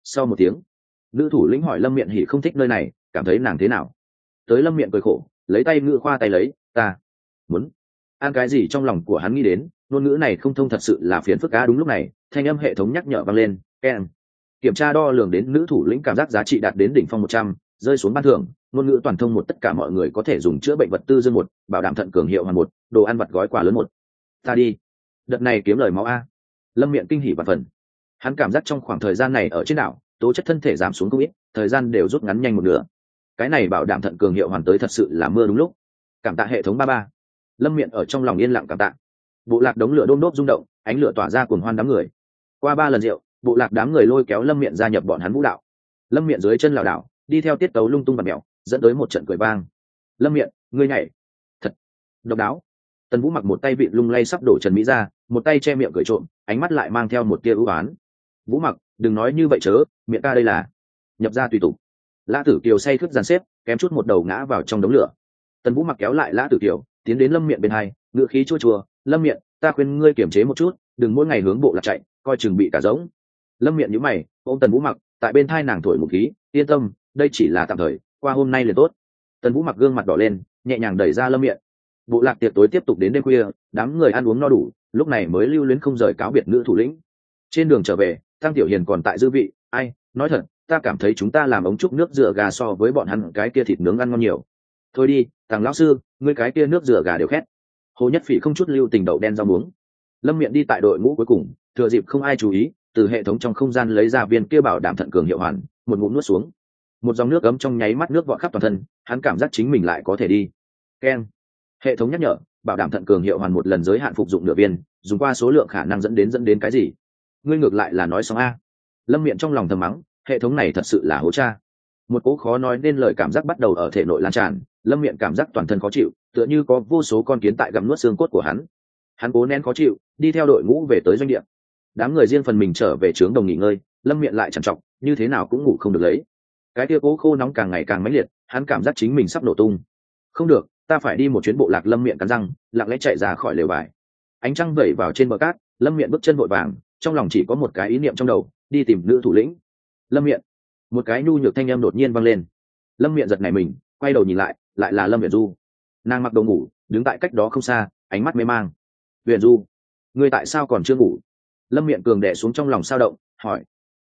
Sau một tiếng, nữ thủ lĩnh hỏi Lâm Miện Hỉ không thích nơi này, cảm thấy nàng thế nào. Tới Lâm Miện cười khổ, lấy tay ngữ khoa tay lấy, ta muốn ăn cái gì. Trong lòng của hắn nghĩ đến ngôn ngữ này không thông thật sự là phiền phức cá. Đúng lúc này thanh âm hệ thống nhắc nhở vang lên, keng, kiểm tra đo lường đến nữ thủ lĩnh cảm giác giá trị đạt đến đỉnh phong 100, rơi xuống ban thưởng ngôn ngữ toàn thông một, tất cả mọi người có thể dùng chữa bệnh vật tư dương một, bảo đảm thận cường hiệu hoàn một, đồ ăn vặt gói quà lớn một. Ta đi, đợt này kiếm lời máu a. Lâm Miện kinh hỉ và phần. Hắn cảm giác trong khoảng thời gian này ở trên đảo tố chất thân thể giảm xuống không ít, thời gian đều rút ngắn nhanh một nửa. Cái này bảo đảm thận cường hiệu hoàn tới thật sự là mưa đúng lúc. Cảm tạ hệ thống 33. Lâm Miện ở trong lòng yên lặng cảm tạ. Bộ lạc đống lửa đôm đốp rung động, ánh lửa tỏa ra cuồng hoan đám người. Qua 3 lần rượu, bộ lạc đám người lôi kéo Lâm Miện gia nhập bọn hắn vũ đạo. Lâm Miện dưới chân lảo đảo, đi theo tiết tấu lung tung và mèo, dẫn tới một trận cười vang. Lâm Miện, ngươi nhảy thật độc đáo. Tần Vũ mặc một tay vị lung lay sắp đổ Trần Mỹ ra, một tay che miệng cười trộm, ánh mắt lại mang theo một tia ưu ái. Vũ mặc, đừng nói như vậy chớ, miệng ca đây là nhập ra tùy tục. Lã Tử Kiều say khướt dàn xếp, kém chút một đầu ngã vào trong đống lửa. Tần Vũ mặc kéo lại Lã Tử Kiều, tiến đến Lâm Miện bên hai, ngựa khí chua chua, Lâm Miện, ta khuyên ngươi kiềm chế một chút, đừng mỗi ngày hướng bộ lạc chạy, coi chừng bị cả giống. Lâm Miện nhíu mày, ôm Tần Vũ mặc, tại bên thai nàng thổi một khí, yên tâm, đây chỉ là tạm thời, qua hôm nay liền tốt. Tần Vũ mặc gương mặt đỏ lên, nhẹ nhàng đẩy ra Lâm Miện. Bộ lạc tiệc tối tiếp tục đến đêm khuya, đám người ăn uống no đủ, lúc này mới lưu luyến không rời cáo biệt nữ thủ lĩnh. Trên đường trở về, Tăng Tiểu Hiền còn tại dư vị, ai, nói thật, ta cảm thấy chúng ta làm ống trúc nước rửa gà so với bọn hắn cái kia thịt nướng ăn ngon nhiều. Thôi đi, Tăng lão sư, ngươi cái kia nước rửa gà đều khét. Hồ Nhất Phỉ không chút lưu tình đậu đen rau muống. Lâm Miện đi tại đội ngũ cuối cùng, thừa dịp không ai chú ý, từ hệ thống trong không gian lấy ra viên kia bảo đảm thận cường hiệu hoàn, một ngụm nuốt xuống. Một dòng nước ấm trong nháy mắt nước vọt khắp toàn thân, hắn cảm giác chính mình lại có thể đi. Keng. Hệ thống nhắc nhở, bảo đảm thận cường hiệu hoàn một lần giới hạn phục dụng nửa viên, dùng qua số lượng khả năng dẫn đến cái gì? Ngươi ngược lại là nói xong a. Lâm Miện trong lòng thầm mắng, hệ thống này thật sự là hố cha. Một cỗ khó nói nên lời cảm giác bắt đầu ở thể nội lan tràn, Lâm Miện cảm giác toàn thân khó chịu, tựa như có vô số con kiến tại gặm nuốt xương cốt của hắn. Hắn cố nén khó chịu, đi theo đội ngũ về tới doanh địa. Đám người riêng phần mình trở về trướng đồng nghỉ ngơi, Lâm Miện lại trằn trọc, như thế nào cũng ngủ không được lấy. Cái kia cố khô nóng càng ngày càng mãnh liệt, hắn cảm giác chính mình sắp nổ tung. Không được, ta phải đi một chuyến bộ lạc. Lâm Miện cắn răng, lặng lẽ chạy ra khỏi lều vải. Ánh trăng vẩy vào trên bờ cát, Lâm Miện bước chân vội vàng, trong lòng chỉ có một cái ý niệm trong đầu, đi tìm nữ thủ lĩnh. Lâm Miện. Một cái nhu nhược thanh âm đột nhiên vang lên. Lâm Miện giật nảy mình, quay đầu nhìn lại, lại là Lâm Viễn Du. Nàng mặc đồ ngủ, đứng tại cách đó không xa, ánh mắt mê mang. Viễn Du, ngươi tại sao còn chưa ngủ? Lâm Miện cường đè xuống trong lòng sao động, hỏi.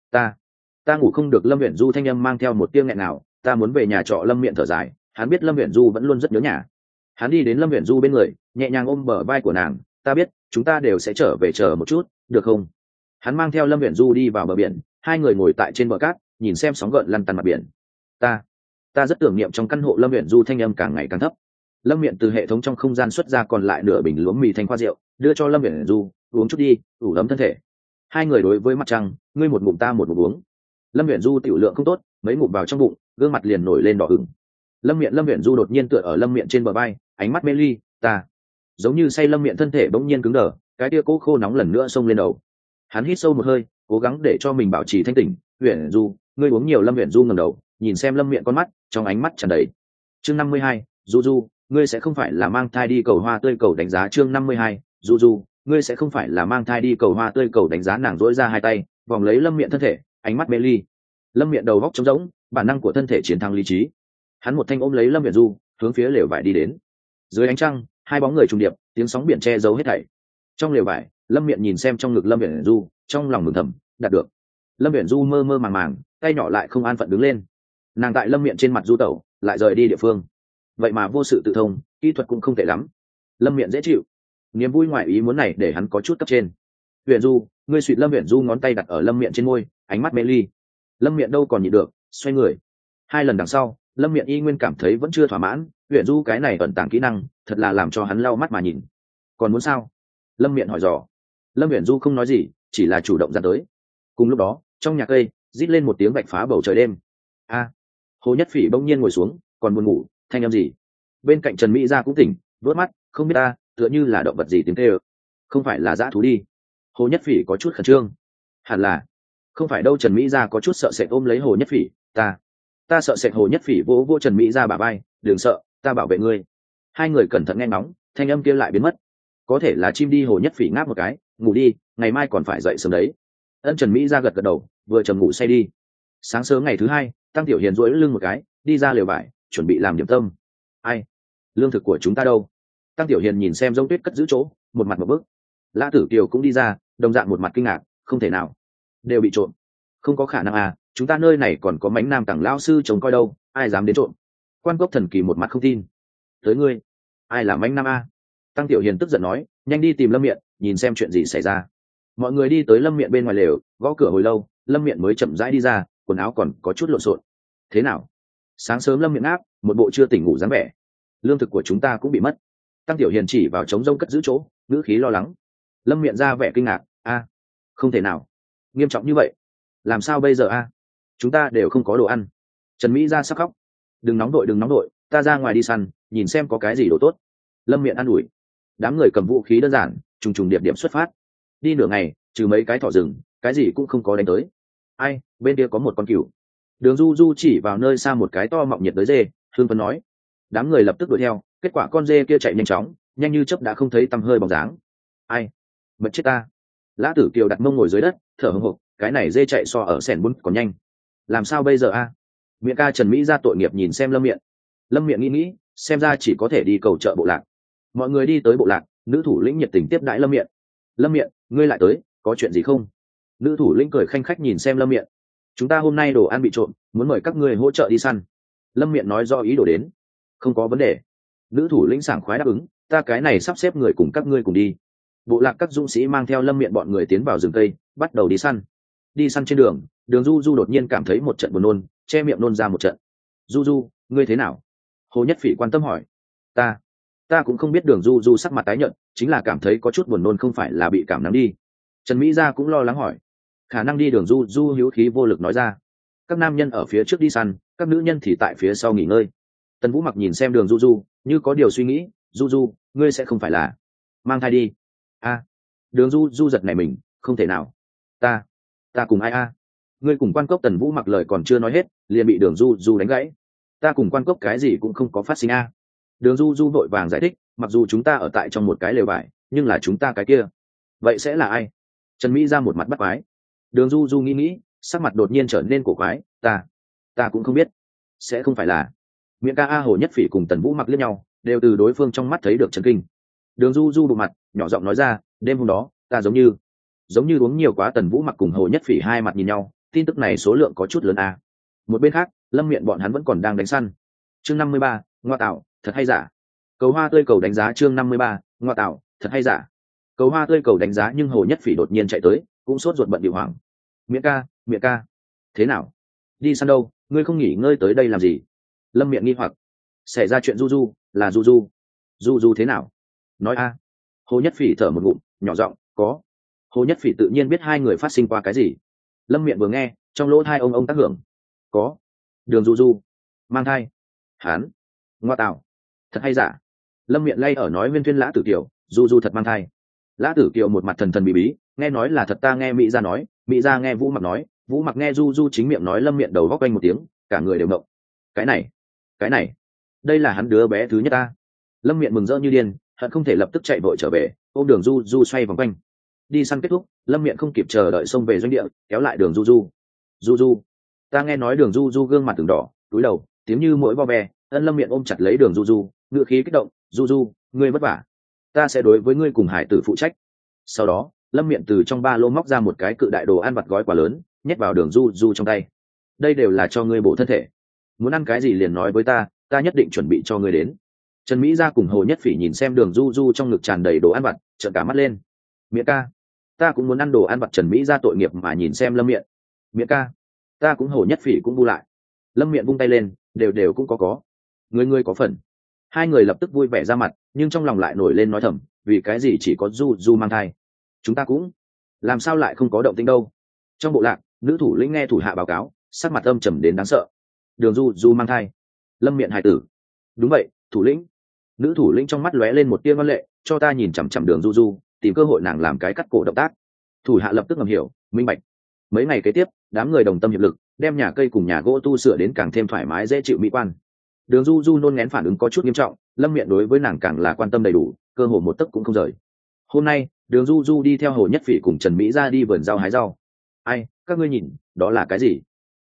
Ta ngủ không được. Lâm Viễn Du thanh âm mang theo một tiếng nghẹn nào, ta muốn về nhà trọ. Lâm Miện thở dài, hắn biết Lâm Viễn Du vẫn luôn rất nhớ nhà. Hắn đi đến Lâm Viễn Du bên người, nhẹ nhàng ôm bờ vai của nàng, ta biết, chúng ta đều sẽ trở về chờ một chút, được không? Hắn mang theo Lâm Viễn Du đi vào bờ biển, hai người ngồi tại trên bờ cát, nhìn xem sóng gợn lăn tăn mặt biển. Ta rất tưởng niệm. Trong căn hộ Lâm Viễn Du thanh âm càng ngày càng thấp. Lâm Miện từ hệ thống trong không gian xuất ra còn lại nửa bình lúa mì thanh khoa rượu, đưa cho Lâm Viễn Du, uống chút đi, ủ ấm thân thể. Hai người đối với mặt trăng, ngươi một ngụm ta một ngụm uống. Lâm Viễn Du tiểu lượng không tốt, mấy ngụm vào trong bụng, gương mặt liền nổi lên đỏ ửng. Lâm Viễn Du đột nhiên tựa ở Lâm Miện trên bờ vai, ánh mắt mê ly, ta giống như say. Lâm Miện thân thể bỗng nhiên cứng đờ, cái tia cố khô nóng lần nữa xông lên đầu. Hắn hít sâu một hơi, cố gắng để cho mình bảo trì thanh tỉnh. Viễn Du, ngươi uống nhiều. Lâm Viễn Du ngẩng đầu, nhìn xem Lâm Miện con mắt, trong ánh mắt tràn đầy. Chương 52, Du, ngươi sẽ không phải là mang thai đi cầu hoa tươi cầu đánh giá. Chương 52, Du, ngươi sẽ không phải là mang thai đi cầu hoa tươi cầu đánh giá. Nàng dỗi ra hai tay, vòng lấy Lâm Miện thân thể, ánh mắt mê ly. Lâm Miện đầu góc trống rỗng, bản năng của thân thể chiến thắng lý trí. Hắn một thanh ôm lấy Lâm Viễn Du, hướng phía lều vải đi đến. Dưới ánh trăng, hai bóng người trùng điệp, tiếng sóng biển che giấu hết thảy. Trong lều vải, Lâm Miện nhìn xem trong ngực Lâm Viễn Du, trong lòng mừng thầm, đạt được. Lâm Viễn Du mơ mơ màng màng, tay nhỏ lại không an phận đứng lên. Nàng tại Lâm Miện trên mặt du tẩu, lại rời đi địa phương. Vậy mà vô sự tự thông, kỹ thuật cũng không tệ lắm. Lâm Miện dễ chịu. Niềm vui ngoài ý muốn này để hắn có chút cấp trên. Viễn Du, ngươi suýt. Lâm Viễn Du ngón tay đặt ở Lâm Miện trên môi, ánh mắt mê ly. Lâm Miện đâu còn nhịn được, xoay người. Hai lần đằng sau, Lâm Miện y nguyên cảm thấy vẫn chưa thỏa mãn. Viễn Du cái này ẩn tàng kỹ năng, thật là làm cho hắn lau mắt mà nhìn. Còn muốn sao? Lâm Miện hỏi dò. Lâm Viễn Du không nói gì, chỉ là chủ động ra tới. Cùng lúc đó, trong nhà cây rít lên một tiếng vạch phá bầu trời đêm. Hồ Nhất Phỉ bỗng nhiên ngồi xuống, còn buồn ngủ, thanh âm gì? Bên cạnh Trần Mỹ Gia cũng tỉnh, vớt mắt, không biết ta, tựa như là động vật gì tiếng kêu. Không phải là dã thú đi. Hồ Nhất Phỉ có chút khẩn trương. Hẳn là không phải đâu. Trần Mỹ Gia có chút sợ sệt ôm lấy Hồ Nhất Phỉ, ta sợ sệt. Hồ Nhất Phỉ vỗ vỗ Trần Mỹ Gia bả vai, đừng sợ, ta bảo vệ ngươi. Hai người cẩn thận nghe ngóng, thanh âm kia lại biến mất. Có thể là chim đi. Hồ Nhất Phỉ ngáp một cái, ngủ đi, ngày mai còn phải dậy sớm đấy. Trần Mỹ Gia gật gật đầu, vừa trầm ngủ say đi. Sáng sớm ngày thứ hai, Tăng Tiểu Hiền duỗi lưng một cái, đi ra lều vải chuẩn bị làm điểm tâm. Ai, lương thực của chúng ta đâu? Tăng Tiểu Hiền nhìn xem Giống Tuyết cất giữ chỗ, một mặt một bức. Lã Tử Kiều cũng đi ra, đồng dạng một mặt kinh ngạc. Không thể nào, đều bị trộm. Không có khả năng à, chúng ta nơi này còn có mánh nam tặng lão sư trông coi đâu, ai dám đến trộm? Quan Cốc Thần Kỳ một mặt không tin. Tới ngươi, ai là mánh nam a? Tăng Tiểu Hiền tức giận nói, nhanh đi tìm Lâm Miện, nhìn xem chuyện gì xảy ra. Mọi người đi tới Lâm Miện bên ngoài lều, gõ cửa hồi lâu, Lâm Miện mới chậm rãi đi ra, quần áo còn có chút lộn xộn. Thế nào? Sáng sớm Lâm Miện áp, một bộ chưa tỉnh ngủ dáng vẻ. Lương thực của chúng ta cũng bị mất. Tăng Tiểu Hiền chỉ vào trống rông cất giữ chỗ, ngữ khí lo lắng. Lâm Miện ra vẻ kinh ngạc, a, không thể nào, nghiêm trọng như vậy, làm sao bây giờ a? Chúng ta đều không có đồ ăn. Trần Mỹ ra sắc khóc. Đừng nóng đội, đừng nóng đội, ta ra ngoài đi săn, nhìn xem có cái gì đồ tốt. Lâm Miện an ủi. Đám người cầm vũ khí đơn giản, trùng trùng điệp điểm xuất phát. Đi nửa ngày, trừ mấy cái thỏ rừng, cái gì cũng không có đánh tới. Ai, bên kia có một con cừu. Đường Du Du chỉ vào nơi xa một cái to mọng nhiệt đới dê, hương phấn nói. Đám người lập tức đuổi theo, kết quả con dê kia chạy nhanh chóng, nhanh như chớp đã không thấy tăm hơi bóng dáng. Ai, mệt chết ta. Lã Tử Kiều đặt mông ngồi dưới đất, thở hổn hộc, cái này dê chạy so ở sẻn bún còn nhanh. Làm sao bây giờ a? Miệng ca Trần Mỹ ra tội nghiệp nhìn xem Lâm Miện. Lâm Miện nghĩ, xem ra chỉ có thể đi cầu chợ bộ lạc. Mọi người đi tới bộ lạc, nữ thủ lĩnh nhiệt tình tiếp đãi Lâm Miện. Lâm Miện, ngươi lại tới, có chuyện gì không? Nữ thủ lĩnh cười khanh khách nhìn xem Lâm Miện. Chúng ta hôm nay đồ ăn bị trộm, muốn mời các ngươi hỗ trợ đi săn. Lâm Miện nói do ý đồ đến. Không có vấn đề. Nữ thủ lĩnh sảng khoái đáp ứng, ta cái này sắp xếp người cùng các ngươi cùng đi. Bộ lạc các dũng sĩ mang theo Lâm Miện bọn người tiến vào rừng cây, bắt đầu đi săn. Đi săn trên đường, Đường Du Du đột nhiên cảm thấy một trận buồn nôn, che miệng nôn ra một trận. Du Du, ngươi thế nào? Hồ Nhất Phỉ quan tâm hỏi. Ta cũng không biết. Đường Du Du sắc mặt tái nhợt, chính là cảm thấy có chút buồn nôn, không phải là bị cảm nắng đi. Trần Mỹ Gia cũng lo lắng hỏi. Khả năng đi. Đường Du Du hữu khí vô lực nói ra. Các nam nhân ở phía trước đi săn, các nữ nhân thì tại phía sau nghỉ ngơi. Tần Vũ Mặc nhìn xem Đường Du Du, như có điều suy nghĩ. Du Du, ngươi sẽ không phải là mang thai đi? A. Đường Du Du giật nảy mình, không thể nào. Ta cùng ai a? Ngươi cùng Quan Cốc. Tần Vũ Mặc lời còn chưa nói hết, liền bị Đường Du Du đánh gãy. Ta cùng Quan Cốc cái gì cũng không có phát sinh a. Đường Du Du vội vàng giải thích, mặc dù chúng ta ở tại trong một cái lều vải, nhưng là chúng ta cái kia. Vậy sẽ là ai? Trần Mỹ ra một mặt bắt quái. Đường Du Du nghĩ, sắc mặt đột nhiên trở nên cổ quái. Ta cũng không biết. Sẽ không phải là miệng ca. Hồ Nhất Phỉ cùng Tần Vũ Mặc liếc nhau, đều từ đối phương trong mắt thấy được chấn kinh. Đường Du Du bộ mặt nhỏ giọng nói ra, đêm hôm đó ta giống như uống nhiều quá. Tần Vũ Mặc cùng Hồ Nhất Phỉ hai mặt nhìn nhau, tin tức này số lượng có chút lớn a. Một bên khác, Lâm Miện bọn hắn vẫn còn đang đánh săn. Chương 53, ngoa tạo, thật hay giả? Cầu hoa tươi cầu đánh giá. Chương 53, ngoa tạo, thật hay giả? Cầu hoa tươi cầu đánh giá. Nhưng Hồ Nhất Phỉ đột nhiên chạy tới, cũng sốt ruột bận điệu hoảng. Miệng ca, thế nào? Đi săn đâu? Ngươi không nghỉ ngơi tới đây làm gì? Lâm Miện nghi hoặc. Xảy ra chuyện. Du là Du thế nào? Nói a. Hồ Nhất Phỉ thở một ngụm, nhỏ giọng, có. Hồ Nhất Phỉ tự nhiên biết hai người phát sinh qua cái gì. Lâm Miện vừa nghe, trong lỗ thai ông tác hưởng. Có. Đường Du mang thai. Hán, ngoa tạo, thật hay giả? Lâm Miện lay ở nói viên thuyên Lã Tử Kiều, Du thật mang thai. Lã Tử Kiều một mặt thần thần bí bí, nghe nói là thật. Ta nghe Mỹ Gia nói, Mỹ Gia nghe Vũ Mặc nói, Vũ Mặc nghe Du chính miệng nói. Lâm Miện đầu góc quanh một tiếng, cả người đều động. Cái này, đây là hắn đứa bé thứ nhất ta. Lâm Miện mừng rỡ như điên, hận không thể lập tức chạy vội trở về, ôm Đường Du xoay vòng quanh. Đi săn kết thúc, Lâm Miện không kịp chờ đợi xông về doanh địa, kéo lại Đường Du. Ta nghe nói. Đường Du gương mặt từng đỏ, cúi đầu, tiếng như mũi vo ve. Lâm Miện ôm chặt lấy Đường Du, ngựa khí kích động. Du, ngươi vất vả, ta sẽ đối với ngươi cùng hải tử phụ trách. Sau đó, Lâm Miện từ trong ba lô móc ra một cái cự đại đồ ăn vặt gói quá lớn, nhét vào Đường Du trong tay. Đây đều là cho ngươi bổ thân thể, muốn ăn cái gì liền nói với ta nhất định chuẩn bị cho ngươi đến. Trần Mỹ Gia cùng Hồ Nhất Phỉ nhìn xem Đường Du trong ngực tràn đầy đồ ăn vặt, trợn cả mắt lên. Miệng ca, ta cũng muốn ăn đồ ăn vặt. Trần Mỹ Gia tội nghiệp mà nhìn xem Lâm Miện. Miệng ca, ta cũng. Hồ Nhất Phỉ cũng bu lại. Lâm Miện vung tay lên, đều cũng có. Ngươi có phần. Hai người lập tức vui vẻ ra mặt, nhưng trong lòng lại nổi lên nói thầm, vì cái gì chỉ có Du mang thai, chúng ta cũng làm sao lại không có động tĩnh đâu. Trong bộ lạc, nữ thủ lĩnh nghe thủ hạ báo cáo, sắc mặt âm trầm đến đáng sợ. Đường Du mang thai, Lâm Miện hài tử. Đúng vậy, thủ lĩnh. Nữ thủ lĩnh trong mắt lóe lên một tia ngoan lệ, cho ta nhìn chằm chằm Đường Du, tìm cơ hội nàng làm cái cắt cổ động tác. Thủ hạ lập tức ngầm hiểu, minh bạch. Mấy ngày kế tiếp, đám người đồng tâm hiệp lực, đem nhà cây cùng nhà gỗ tu sửa đến càng thêm thoải mái dễ chịu mỹ quan. Đường Du nôn ngén phản ứng có chút nghiêm trọng, Lâm Miện đối với nàng càng là quan tâm đầy đủ, cơ hồ một tấc cũng không rời. Hôm nay, Đường Du đi theo Hồ Nhất Phỉ cùng Trần Mỹ ra đi vườn rau hái rau. Ai, các ngươi nhìn, đó là cái gì?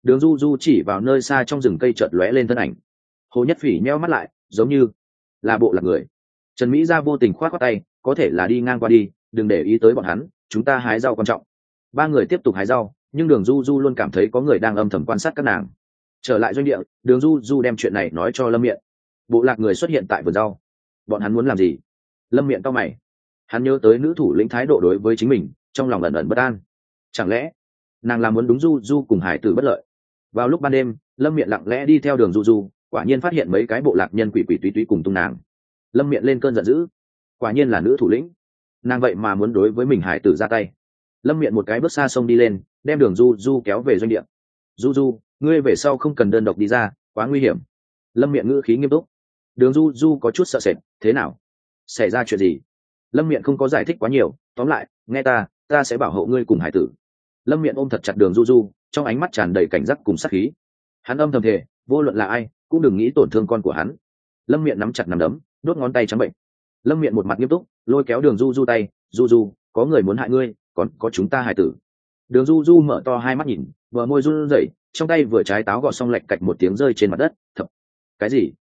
Đường du du chỉ vào nơi xa trong rừng cây chợt lóe lên thân ảnh. Hồ Nhất Phỉ nheo mắt lại, giống như là bộ lạc người. Trần Mỹ Gia vô tình khoát khoát tay, có thể là đi ngang qua đi, đừng để ý tới bọn hắn, chúng ta hái rau quan trọng. Ba người tiếp tục hái rau, nhưng đường du du luôn cảm thấy có người đang âm thầm quan sát các nàng. Trở lại doanh địa, đường du du đem chuyện này nói cho Lâm Miện. Bộ lạc người xuất hiện tại vườn rau, bọn hắn muốn làm gì? Lâm Miện cau mày, hắn nhớ tới nữ thủ lĩnh thái độ đối với chính mình, trong lòng ẩn ẩn bất an. Chẳng lẽ nàng làm muốn đúng du du cùng hải tử bất lợi? Vào lúc ban đêm, Lâm Miện lặng lẽ đi theo đường du du, quả nhiên phát hiện mấy cái bộ lạc nhân quỷ quỷ túy túy cùng tung nàng. Lâm Miện lên cơn giận dữ, quả nhiên là nữ thủ lĩnh, nàng vậy mà muốn đối với mình hải tử ra tay. Lâm Miện một cái bước xa sông đi lên, đem đường du du kéo về doanh địa. Du du, ngươi về sau không cần đơn độc đi ra, quá nguy hiểm. Lâm Miện ngữ khí nghiêm túc. Đường du du có chút sợ sệt, thế nào, xảy ra chuyện gì? Lâm Miện không có giải thích quá nhiều, tóm lại, nghe ta sẽ bảo hộ ngươi cùng hải tử. Lâm Miện ôm thật chặt đường du du, trong ánh mắt tràn đầy cảnh giác cùng sát khí. Hắn âm thầm thề, vô luận là ai cũng đừng nghĩ tổn thương con của hắn. Lâm Miện nắm chặt nắm đấm, đốt ngón tay trắng bệnh. Lâm Miện một mặt nghiêm túc, lôi kéo đường du du tay, du du, có người muốn hại ngươi, còn có chúng ta hải tử. Đường du du mở to hai mắt nhìn, bờ môi run rẩy, trong tay vừa trái táo gọt xong lạch cạch một tiếng rơi trên mặt đất. Thập, cái gì?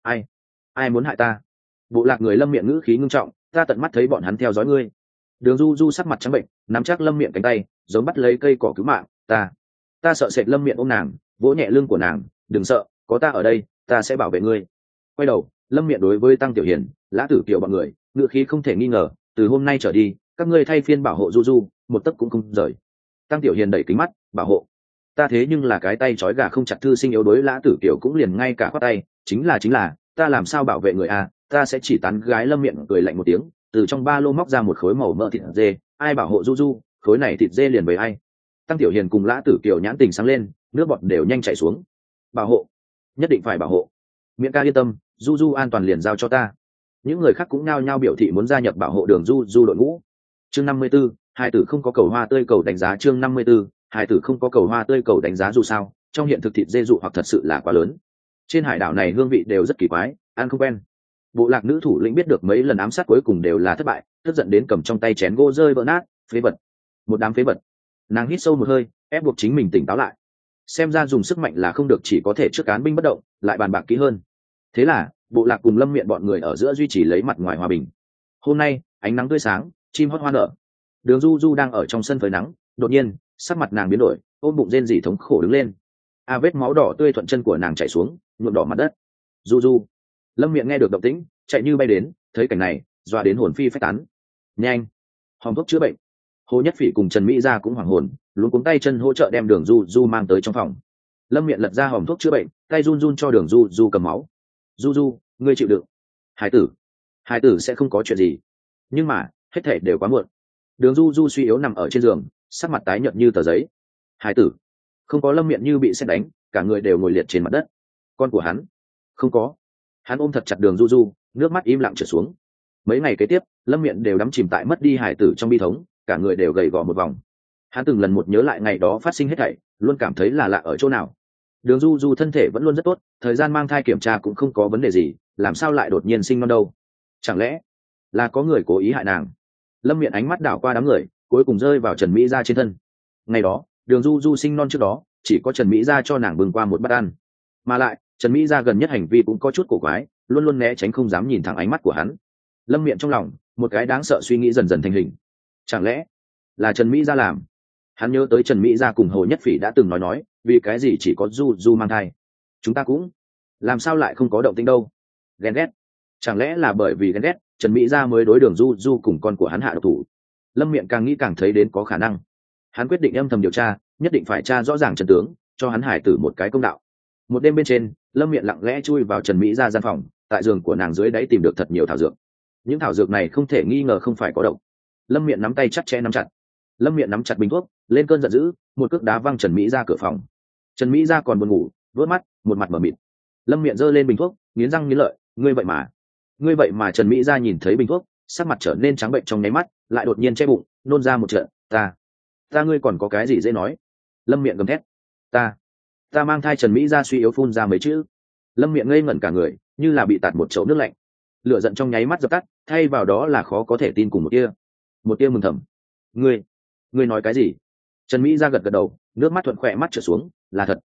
Ai muốn hại ta? Bộ lạc người Lâm Miện ngữ khí ngưng trọng, ta tận mắt thấy bọn hắn theo dõi ngươi. Đường du du sắc mặt trắng bệnh, nắm chắc Lâm Miện cánh tay, giống bắt lấy cây cỏ cứu mạng. Ta sợ sệt. Lâm Miện ôm nàng, vỗ nhẹ lưng của nàng, đừng sợ, có ta ở đây, ta sẽ bảo vệ ngươi. Quay đầu, Lâm Miện đối với Tăng Tiểu Hiền, Lã Tử Kiều bọn người, ngữ khí không thể nghi ngờ, từ hôm nay trở đi, các ngươi thay phiên bảo hộ du du, một tấc cũng không rời. Tăng Tiểu Hiền đẩy kính mắt, bảo hộ ta, thế nhưng là cái tay trói gà không chặt thư sinh yếu đuối. Lã Tử Kiều cũng liền ngay cả khoát tay, chính là ta làm sao bảo vệ người a, ta sẽ chỉ tán gái. Lâm Miện cười lạnh một tiếng, từ trong ba lô móc ra một khối màu mỡ thịt dê, ai bảo hộ du du, khối này thịt dê liền với ai. Tăng Tiểu Hiền cùng Lã Tử Kiều nhãn tình sáng lên, nước bọt đều nhanh chảy xuống. Bảo hộ, nhất định phải bảo hộ. Miễn ca yên tâm, du du an toàn liền giao cho ta. Những người khác cũng nhao nhao biểu thị muốn gia nhập bảo hộ đường du du đội ngũ. Chương 54, hải tử không có cầu hoa tươi cầu đánh giá. Chương 54, hải tử không có cầu hoa tươi cầu đánh giá. Dù sao, trong hiện thực thịt dê dụ hoặc thật sự là quá lớn. Trên hải đảo này hương vị đều rất kỳ quái, ăn không quen. Bộ lạc nữ thủ lĩnh biết được mấy lần ám sát cuối cùng đều là thất bại, tức giận đến cầm trong tay chén gỗ rơi vỡ nát. Phế vật, một đám phế vật. Nàng hít sâu một hơi, ép buộc chính mình tỉnh táo lại. Xem ra dùng sức mạnh là không được, chỉ có thể trước cán binh bất động, lại bàn bạc kỹ hơn. Thế là bộ lạc cùng Lâm Miện bọn người ở giữa duy trì lấy mặt ngoài hòa bình. Hôm nay ánh nắng tươi sáng, chim hót hoa nở. Đường du du đang ở trong sân phơi nắng, đột nhiên sắc mặt nàng biến đổi, ôm bụng rên rỉ thống khổ đứng lên. Vết máu đỏ tươi thuận chân của nàng chảy xuống, nhuộm đỏ mặt đất. Du du. Lâm Miện nghe được động tĩnh, chạy như bay đến, thấy cảnh này dọa đến hồn phi phách tán. Nhanh, hòm thuốc chữa bệnh. Hồ Nhất Phỉ cùng Trần Mỹ Gia cũng hoảng hồn, luống cuống tay chân hỗ trợ đem đường du du mang tới trong phòng. Lâm Miện lật ra hòm thuốc chữa bệnh, tay run run cho đường du du cầm máu. Du du, ngươi chịu đựng, hải tử sẽ không có chuyện gì. Nhưng mà hết thể đều quá muộn. Đường du du suy yếu nằm ở trên giường, sắc mặt tái nhợt như tờ giấy. Hải tử không có. Lâm Miện như bị sét đánh, cả người đều ngồi liệt trên mặt đất. Con của hắn không có. Hắn ôm thật chặt đường du du, nước mắt im lặng trượt xuống. Mấy ngày kế tiếp, Lâm Miện đều đắm chìm tại mất đi hải tử trong bi thống, cả người đều gầy gò một vòng. Hắn từng lần một nhớ lại ngày đó phát sinh hết thảy, luôn cảm thấy là lạ ở chỗ nào. Đường du du thân thể vẫn luôn rất tốt, thời gian mang thai kiểm tra cũng không có vấn đề gì, làm sao lại đột nhiên sinh non đâu? Chẳng lẽ là có người cố ý hại nàng? Lâm Miện ánh mắt đảo qua đám người, cuối cùng rơi vào Trần Mỹ Gia trên thân. Ngày đó đường du du sinh non trước đó, chỉ có Trần Mỹ Gia cho nàng bưng qua một bát ăn, mà lại Trần Mỹ Gia gần nhất hành vi cũng có chút cổ quái, luôn luôn né tránh, không dám nhìn thẳng ánh mắt của hắn. Lâm Miện trong lòng một cái đáng sợ suy nghĩ dần dần thành hình. Chẳng lẽ là Trần Mỹ Gia làm? Hắn nhớ tới Trần Mỹ Gia cùng Hồ Nhất Phỉ đã từng nói vì cái gì chỉ có du du mang thai, chúng ta cũng làm sao lại không có động tĩnh đâu? Ghen ghét, chẳng lẽ là bởi vì ghen ghét Trần Mỹ Gia mới đối đường du du cùng con của hắn hạ độc thủ? Lâm Miện càng nghĩ càng thấy đến có khả năng. Hắn quyết định âm thầm điều tra, nhất định phải tra rõ ràng chân tướng, cho hắn hải tử một cái công đạo. Một đêm bên trên, Lâm Miện lặng lẽ chui vào Trần Mỹ Gia gian phòng, tại giường của nàng dưới đáy tìm được thật nhiều thảo dược. Những thảo dược này không thể nghi ngờ không phải có độc. Lâm Miện nắm tay chặt chẽ nắm chặt. Lâm Miện nắm chặt bình thuốc, lên cơn giận dữ, một cước đá văng Trần Mỹ Gia cửa phòng. Trần Mỹ Gia còn buồn ngủ, vớt mắt, một mặt mở mịt. Lâm Miện giơ lên bình thuốc, nghiến răng nghiến lợi, ngươi vậy mà. Trần Mỹ Gia nhìn thấy bình thuốc, sắc mặt trở nên trắng bệnh trong nháy mắt, lại đột nhiên che bụng, nôn ra một trận. Ta ngươi còn có cái gì dễ nói? Lâm Miện gầm thét. Ta mang thai. Trần Mỹ Gia suy yếu phun ra mấy chữ. Lâm Miện ngây ngẩn cả người, như là bị tạt một chậu nước lạnh. Lửa giận trong nháy mắt dập tắt, thay vào đó là khó có thể tin cùng một tia mừng thầm. Ngươi nói cái gì? Trần Mỹ Gia gật gật đầu, nước mắt thuận khỏe mắt trở xuống, là thật,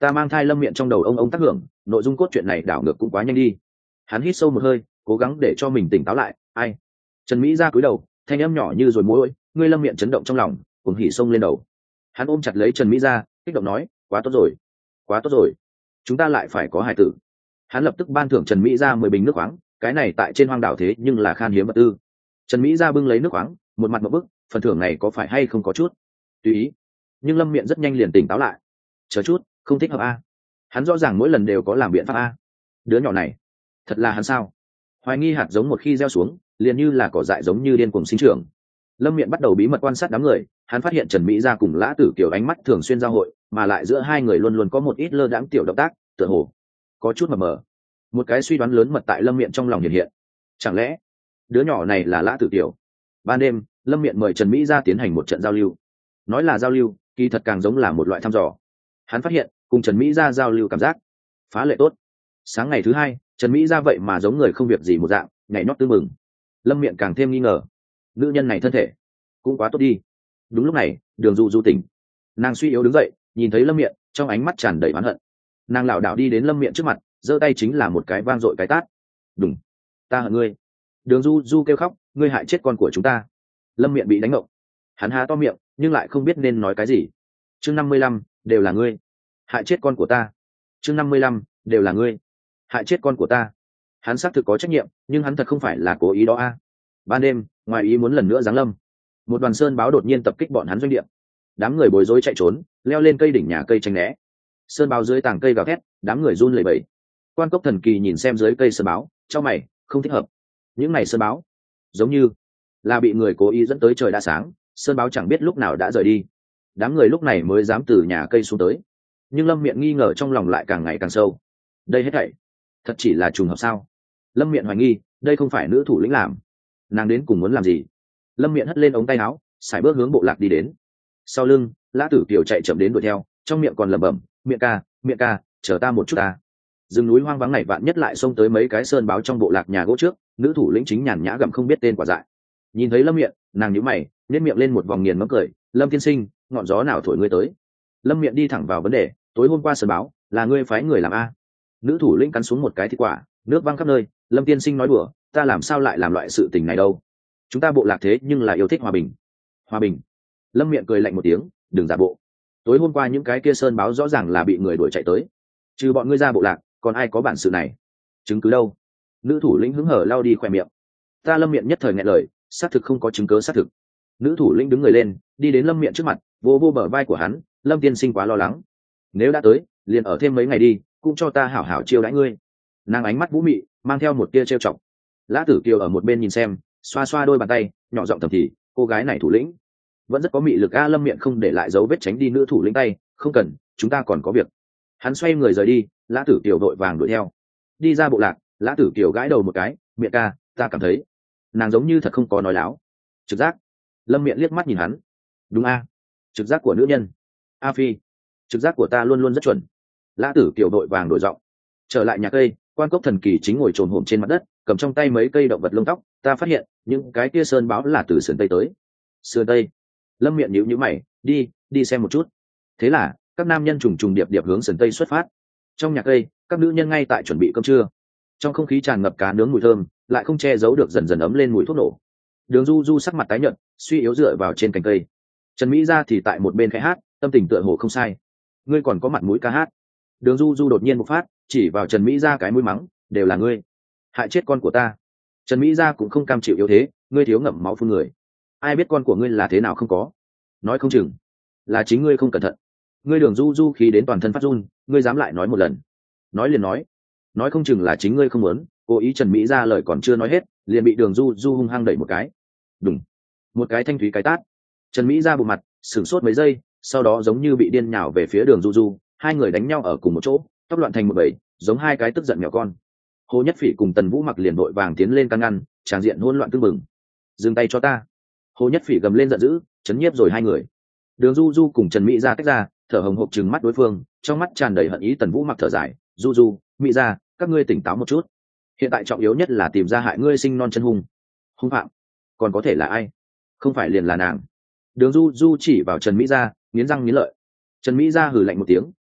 Ta mang thai. Lâm Miện trong đầu ông tác hưởng, nội dung cốt truyện này đảo ngược cũng quá nhanh đi. Hắn hít sâu một hơi, cố gắng để cho mình tỉnh táo lại. Ai? Trần Mỹ Gia cúi đầu, thanh âm nhỏ như rồi mối. Ngươi. Lâm Miện chấn động trong lòng, cuồng hỉ xông lên đầu. Hắn ôm chặt lấy Trần Mỹ Gia, kích động nói, quá tốt rồi, quá tốt rồi, chúng ta lại phải có hài tử. Hắn lập tức ban thưởng Trần Mỹ Gia 10 bình nước khoáng, cái này tại trên hoang đảo thế nhưng là khan hiếm vật tư. Trần Mỹ Gia bưng lấy nước khoáng, một mặt một bức, phần thưởng này có phải hay không có chút tùy ý. Nhưng Lâm Miện rất nhanh liền tỉnh táo lại. Chờ chút, không thích hợp a. Hắn rõ ràng mỗi lần đều có làm biện pháp a. Đứa nhỏ này thật là hắn sao? Hoài nghi hạt giống một khi gieo xuống, liền như là cỏ dại giống như điên cuồng sinh trưởng. Lâm Miện bắt đầu bí mật quan sát đám người. Hắn phát hiện Trần Mỹ Gia cùng Lã Tử Kiều ánh mắt thường xuyên giao hội, mà lại giữa hai người luôn luôn có một ít lơ đãng tiểu động tác, tựa hồ có chút mờ mờ. Một cái suy đoán lớn mật tại Lâm Miện trong lòng hiện hiện. Chẳng lẽ đứa nhỏ này là Lã Tử Kiều? Ban đêm, Lâm Miện mời Trần Mỹ Gia tiến hành một trận giao lưu. Nói là giao lưu, kỳ thật càng giống là một loại thăm dò. Hắn phát hiện cùng Trần Mỹ Gia giao lưu cảm giác phá lệ tốt. Sáng ngày thứ hai, Trần Mỹ Gia vậy mà giống người không việc gì một dạng, nhảy nhót tưng mừng. Lâm Miện càng thêm nghi ngờ, nữ nhân này thân thể cũng quá tốt đi. Đúng lúc này, Đường Du Du tỉnh. Nàng suy yếu đứng dậy, nhìn thấy Lâm Miện, trong ánh mắt tràn đầy oán hận. Nàng lảo đảo đi đến Lâm Miện trước mặt, giơ tay chính là một cái vang dội cái tát. Đùng, ta hận ngươi. Đường Du Du kêu khóc, ngươi hại chết con của chúng ta. Lâm Miện bị đánh ngộng. Hắn há to miệng, nhưng lại không biết nên nói cái gì. Chương 55, đều là ngươi hại chết con của ta. Chương 55, đều là ngươi hại chết con của ta. Hắn xác thực có trách nhiệm, nhưng hắn thật không phải là cố ý đó a. Ban đêm, ngoài ý muốn lần nữa giáng lâm, một đoàn sơn báo đột nhiên tập kích bọn hắn doanh địa. Đám người bối rối chạy trốn, leo lên cây đỉnh nhà cây tránh né. Sơn báo dưới tảng cây gào thét, đám người run lẩy bẩy. Quan Cốc Thần Kỳ nhìn xem dưới cây sơn báo, chau mày, không thích hợp. Những này sơn báo giống như là bị người cố ý dẫn tới. Trời đã sáng, sơn báo chẳng biết lúc nào đã rời đi. Đám người lúc này mới dám từ nhà cây xuống tới. Nhưng Lâm Miện nghi ngờ trong lòng lại càng ngày càng sâu. Đây hết thảy thật chỉ là trùng hợp sao? Lâm Miện hoài nghi đây không phải nữ thủ lĩnh làm. Nàng đến cùng muốn làm gì? Lâm Miện hất lên ống tay áo, sải bước hướng bộ lạc đi đến. Sau lưng, Lã Tử Kiều chạy chậm đến đuổi theo, trong miệng còn lẩm bẩm, miệng ca, chờ ta một chút ta. Rừng núi hoang vắng này vạn nhất lại xông tới mấy cái sơn báo trong bộ lạc nhà gỗ trước, nữ thủ lĩnh chính nhàn nhã gặm không biết tên quả dại. Nhìn thấy Lâm Miện, nàng nhíu mày, nhếch miệng lên một vòng nghiền ngẫm cười, Lâm tiên sinh, ngọn gió nào thổi ngươi tới? Lâm Miện đi thẳng vào vấn đề, tối hôm qua sơn báo là ngươi phái người làm a? Nữ thủ lĩnh cắn xuống một cái thịt quả, nước văng khắp nơi. Lâm tiên sinh nói đùa, ta làm sao lại làm loại sự tình này đâu? Chúng ta bộ lạc thế nhưng là yêu thích hòa bình. Hòa bình? Lâm Miện cười lạnh một tiếng, đừng giả bộ. Tối hôm qua những cái kia sơn báo rõ ràng là bị người đuổi chạy tới, trừ bọn ngươi ra bộ lạc còn ai có bản sự này? Chứng cứ đâu? Nữ thủ lĩnh hứng hở lao đi khoe miệng. Ta. Lâm Miện nhất thời nghẹn lời, xác thực không có chứng cớ xác thực. Nữ thủ lĩnh đứng người lên, đi đến Lâm Miện trước mặt, vô vô bờ vai của hắn, Lâm tiên sinh quá lo lắng, nếu đã tới liền ở thêm mấy ngày đi, cũng cho ta hảo hảo chiêu đãi ngươi. Nàng ánh mắt vũ mị, mang theo một tia trêu chọc. Lã Tử Kiều ở một bên nhìn xem, xoa xoa đôi bàn tay, nhỏ giọng thầm thì, cô gái này thủ lĩnh vẫn rất có mị lực a. Lâm Miện không để lại dấu vết tránh đi nữ thủ lĩnh tay, không cần, chúng ta còn có việc. Hắn xoay người rời đi. Lã Tử Kiều đội vàng đuổi theo. Đi ra bộ lạc, Lã Tử Kiều gãi đầu một cái, Miện ca, ta cảm thấy nàng giống như thật không có nói láo. Trực giác. Lâm Miện liếc mắt nhìn hắn. Đúng a, trực giác của nữ nhân. A Phi, trực giác của ta luôn luôn rất chuẩn. Lã Tử Kiều đội vàng đổi giọng. Trở lại nhà cây, Quan Cốc Thần Kỳ chính ngồi trồn hổm trên mặt đất, cầm trong tay mấy cây động vật lông tóc. Ta phát hiện những cái kia sơn báo là từ sườn tây tới. Sườn tây? Lâm Miện nhíu nhíu mày, đi xem một chút. Thế là các nam nhân trùng trùng điệp điệp hướng sườn tây xuất phát. Trong nhà cây, các nữ nhân ngay tại chuẩn bị cơm trưa. Trong không khí tràn ngập cá nướng mùi thơm, lại không che giấu được dần dần ấm lên mùi thuốc nổ. Đường Du Du sắc mặt tái nhợt, suy yếu dựa vào trên cành cây. Trần Mỹ Gia thì tại một bên khẽ hát, tâm tình tựa hồ không sai. Ngươi còn có mặt mũi ca hát? Đường Du Du đột nhiên bộc phát, chỉ vào Trần Mỹ Gia cái mũi mắng, đều là ngươi hại chết con của ta. Trần Mỹ Gia cũng không cam chịu yếu thế, ngươi thiếu ngậm máu phun người. Ai biết con của ngươi là thế nào không có? Nói không chừng là chính ngươi không cẩn thận. Ngươi. Đường Du Du khí đến toàn thân phát run, ngươi dám lại nói một lần? Nói liền nói không chừng là chính ngươi không muốn. Cố ý. Trần Mỹ Gia lời còn chưa nói hết, liền bị Đường Du Du hung hăng đẩy một cái. Đùng, một cái thanh thúy cái tát. Trần Mỹ Gia bụng mặt, sửng sốt mấy giây, sau đó giống như bị điên nhào về phía Đường Du Du. Hai người đánh nhau ở cùng một chỗ, tóc loạn thành một bầy, giống hai cái tức giận mèo con. Hồ Nhất Phỉ cùng Tần Vũ Mặc liền vội vàng tiến lên can ngăn, tràng diện hỗn loạn tương mừng. Dừng tay cho ta. Hồ Nhất Phỉ gầm lên giận dữ, chấn nhiếp rồi hai người. Đường Du Du cùng Trần Mỹ Gia tách ra, thở hồng hộc trừng mắt đối phương, trong mắt tràn đầy hận ý. Tần Vũ Mặc thở dài, Du Du, Mỹ Gia, các ngươi tỉnh táo một chút. Hiện tại trọng yếu nhất là tìm ra hại ngươi sinh non chân hung phạm. Còn có thể là ai? Không phải liền là nàng. Đường Du Du chỉ vào Trần Mỹ Gia, nghiến răng nghiến lợi. Trần Mỹ Gia hừ lạnh một tiếng,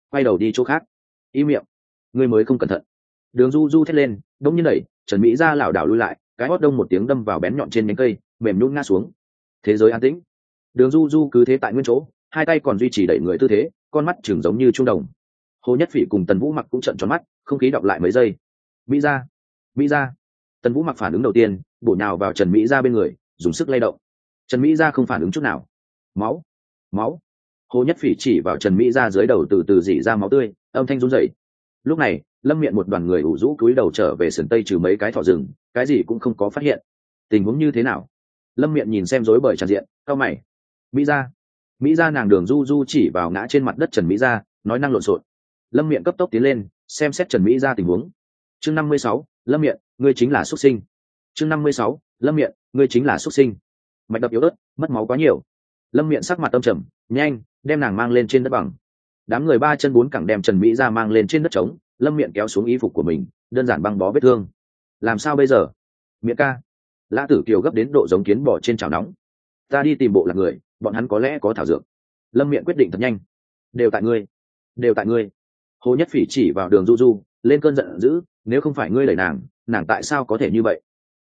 quay đầu đi chỗ khác. Im miệng, ngươi mới không cẩn thận. Đường du du thét lên, đông như đẩy Trần Mỹ ra lảo đảo lui lại, cái hót đông một tiếng đâm vào bén nhọn trên nhánh cây, mềm nhũn ngã xuống. Thế giới an tĩnh. Đường du du cứ thế tại nguyên chỗ, hai tay còn duy trì đẩy người tư thế, con mắt chừng giống như trung đồng. Hồ Nhất Phỉ cùng Tần Vũ Mặc cũng trợn tròn mắt, không khí đọc lại mấy giây. Mỹ ra, Mỹ ra. Tần Vũ Mặc phản ứng đầu tiên, bổ nhào vào Trần Mỹ ra bên người, dùng sức lay động. Trần Mỹ ra không phản ứng chút nào. Máu, máu. Hồ Nhất Phỉ chỉ vào Trần Mỹ ra dưới đầu từ từ rỉ ra máu tươi, âm thanh run rẩy. Lúc này, Lâm Miện một đoàn người ủ rũ cúi đầu trở về sườn tây trừ mấy cái thỏ rừng, cái gì cũng không có phát hiện. Tình huống như thế nào? Lâm Miện nhìn xem rối bời tràn diện, cau mày. Mỹ ra, Mỹ ra. Nàng Đường du du chỉ vào ngã trên mặt đất Trần Mỹ ra, nói năng lộn xộn. Lâm Miện cấp tốc tiến lên, xem xét Trần Mỹ ra tình huống. Chương 56, Lâm Miện, ngươi chính là xuất sinh. Chương 56, Lâm Miện, ngươi chính là xuất sinh. Mạch đập yếu ớt, mất máu quá nhiều. Lâm Miện sắc mặt tâm trầm, nhanh đem nàng mang lên trên đất bằng. Đám người ba chân bốn cẳng đem Trần Mỹ ra mang lên trên đất trống. Lâm Miện kéo xuống y phục của mình, đơn giản băng bó vết thương. Làm sao bây giờ? Miện ca. Lã Tử Kiều gấp đến độ giống kiến bò trên chảo nóng. Ta đi tìm bộ lạc người, bọn hắn có lẽ có thảo dược. Lâm Miện quyết định thật nhanh. Đều tại ngươi, đều tại ngươi. Hồ Nhất Phỉ chỉ vào Đường du du, lên cơn giận dữ, nếu không phải ngươi đẩy nàng, nàng tại sao có thể như vậy?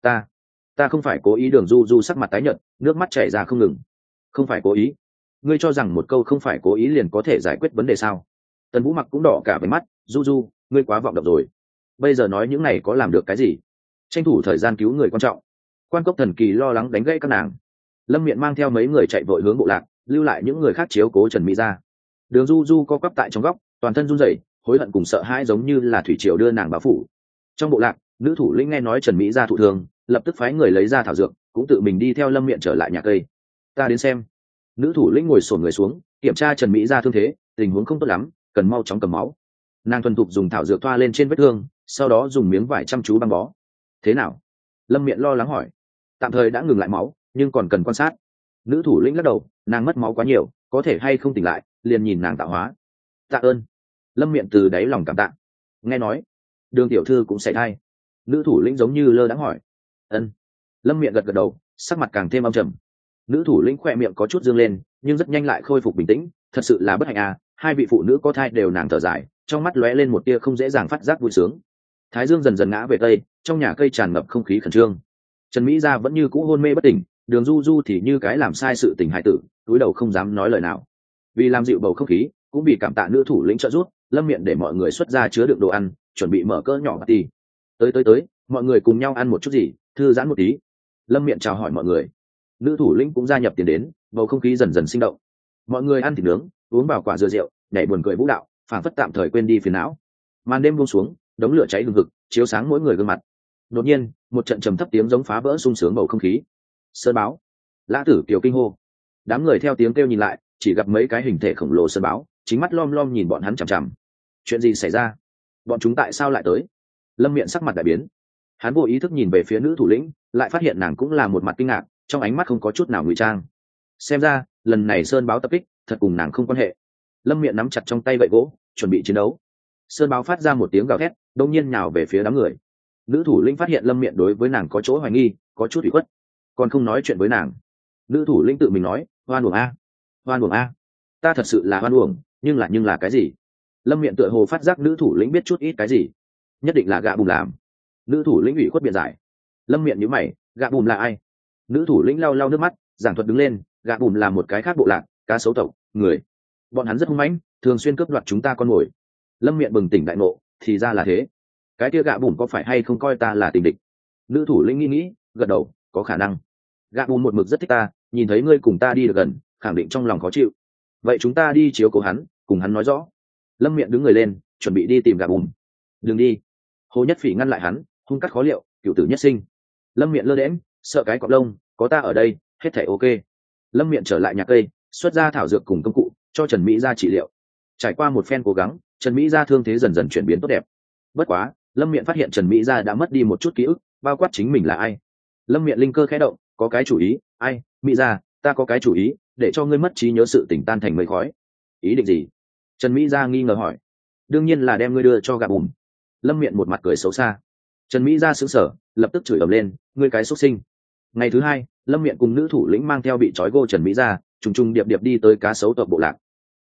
Ta không phải cố ý. Đường du du sắc mặt tái nhợt, nước mắt chảy ra không ngừng. Không phải cố ý? Ngươi cho rằng một câu không phải cố ý liền có thể giải quyết vấn đề sao? Tần Vũ Mặc cũng đỏ cả váy mắt. Du du, ngươi quá vọng động rồi. Bây giờ nói những này có làm được cái gì? Tranh thủ thời gian cứu người quan trọng. Quan Cốc Thần Kỳ lo lắng đánh gãy các nàng. Lâm Miện mang theo mấy người chạy vội hướng bộ lạc, lưu lại những người khác chiếu cố Trần Mỹ ra. Đường du du co quắp tại trong góc, toàn thân run rẩy, hối hận cùng sợ hãi giống như là thủy triều đưa nàng bao phủ. Trong bộ lạc, nữ thủ lĩnh nghe nói Trần Mỹ ra thụ thương, lập tức phái người lấy ra thảo dược, cũng tự mình đi theo Lâm Miện trở lại nhà cây. Ta đến xem. Nữ thủ lĩnh ngồi xổm người xuống, kiểm tra Trần Mỹ ra thương thế, tình huống không tốt lắm, cần mau chóng cầm máu. Nàng thuần thục dùng thảo dược thoa lên trên vết thương, sau đó dùng miếng vải chăm chú băng bó. Thế nào? Lâm Miện lo lắng hỏi. Tạm thời đã ngừng lại máu, nhưng còn cần quan sát. Nữ thủ lĩnh lắc đầu, nàng mất máu quá nhiều, có thể hay không tỉnh lại, liền nhìn nàng tạo hóa. Tạ ơn. Lâm Miện từ đáy lòng cảm tạ. Nghe nói Đường tiểu thư cũng sẽ thai. Nữ thủ lĩnh giống như lơ đãng hỏi. Ân. Lâm Miện gật gật đầu, sắc mặt càng thêm âm trầm. Nữ thủ lĩnh khỏe miệng có chút dương lên, nhưng rất nhanh lại khôi phục bình tĩnh. Thật sự là bất hạnh à, hai vị phụ nữ có thai đều nàng thở dài, trong mắt lóe lên một tia không dễ dàng phát giác vui sướng. Thái dương dần dần ngã về tây, trong nhà cây tràn ngập không khí khẩn trương. Trần Mỹ gia vẫn như cũ hôn mê bất tỉnh, Đường du du thì như cái làm sai sự tình hại tử, cúi đầu không dám nói lời nào. Vì làm dịu bầu không khí, cũng vì cảm tạ nữ thủ lĩnh trợ giúp, Lâm Miện để mọi người xuất ra chứa đựng đồ ăn, chuẩn bị mở cỡ nhỏ party. Tới, mọi người cùng nhau ăn một chút gì, thư giãn một tí. Lâm Miện chào hỏi mọi người. Nữ thủ lĩnh cũng gia nhập tiền đến, bầu không khí dần dần sinh động. Mọi người ăn thịt nướng, uống vào quả dừa rượu, nhảy buồn cười vũ đạo, phảng phất tạm thời quên đi phiền não. Màn đêm buông xuống, đống lửa cháy hừng hực, chiếu sáng mỗi người gương mặt. Đột nhiên, một trận trầm thấp tiếng giống phá vỡ sung sướng bầu không khí. Sơn báo. Lã Tử Kiều kinh hô. Đám người theo tiếng kêu nhìn lại, chỉ gặp mấy cái hình thể khổng lồ sơn báo, chính mắt lom lom nhìn bọn hắn chằm chằm. Chuyện gì xảy ra? Bọn chúng tại sao lại tới? Lâm Miện sắc mặt đại biến. Hắn vô ý thức nhìn về phía nữ thủ lĩnh, lại phát hiện nàng cũng là một mặt kinh ngạc, trong ánh mắt không có chút nào ngụy trang. Xem ra lần này sơn báo tập kích thật cùng nàng không quan hệ. Lâm Miện nắm chặt trong tay gậy gỗ, chuẩn bị chiến đấu. Sơn báo phát ra một tiếng gào thét, đông nhiên nhào về phía đám người. Nữ thủ lĩnh phát hiện Lâm Miện đối với nàng có chỗ hoài nghi, có chút ủy khuất, còn không nói chuyện với nàng. Nữ thủ lĩnh tự mình nói, hoan uổng a, hoan uổng a. Ta thật sự là hoan uổng, nhưng là cái gì? Lâm Miện tựa hồ phát giác nữ thủ lĩnh biết chút ít cái gì, nhất định là gạ bùm làm. Nữ thủ lĩnh ủy khuất biện giải. Lâm Miện nhíu mày, gạ bùm là ai? Nữ thủ lĩnh lau lau nước mắt, giảng thuật đứng lên, gạ bùm là một cái khác bộ lạc, cá sấu tộc, người. Bọn hắn rất hung mãnh, thường xuyên cướp đoạt chúng ta con mồi. Lâm Miện bừng tỉnh đại ngộ, thì ra là thế. Cái kia gạ bùm có phải hay không coi ta là tình địch? Nữ thủ lĩnh nghĩ, gật đầu, có khả năng. Gạ bùm một mực rất thích ta, nhìn thấy ngươi cùng ta đi được gần, khẳng định trong lòng khó chịu. Vậy chúng ta đi chiếu cố hắn, cùng hắn nói rõ. Lâm Miện đứng người lên, chuẩn bị đi tìm gạ bùm. Đừng đi. Hồ Nhất Phỉ ngăn lại hắn, hung cắt khó liệu, cửu tử nhất sinh. Lâm Miện lơ đễm, sợ cái cọp lông, có ta ở đây, hết thảy ok. Lâm Miện trở lại nhà cây, xuất ra thảo dược cùng công cụ, cho Trần Mỹ ra trị liệu. Trải qua một phen cố gắng, Trần Mỹ ra thương thế dần dần chuyển biến tốt đẹp. Bất quá, Lâm Miện phát hiện Trần Mỹ ra đã mất đi một chút ký ức, bao quát chính mình là ai. Lâm Miện linh cơ khẽ động, có cái chủ ý. Ai, Mỹ ra, ta có cái chủ ý, để cho ngươi mất trí nhớ sự tỉnh tan thành mây khói. Ý định gì? Trần Mỹ ra nghi ngờ hỏi. Đương nhiên là đem ngươi đưa cho gạ bùm. Lâm Miện một mặt cười xấu xa. Trần Mỹ ra sững sờ, lập tức chửi ầm lên, ngươi cái xuất sinh. Ngày thứ hai, Lâm Miện cùng nữ thủ lĩnh mang theo bị trói gô Trần Mỹ ra, trùng trùng điệp điệp đi tới cá sấu tộc bộ lạc.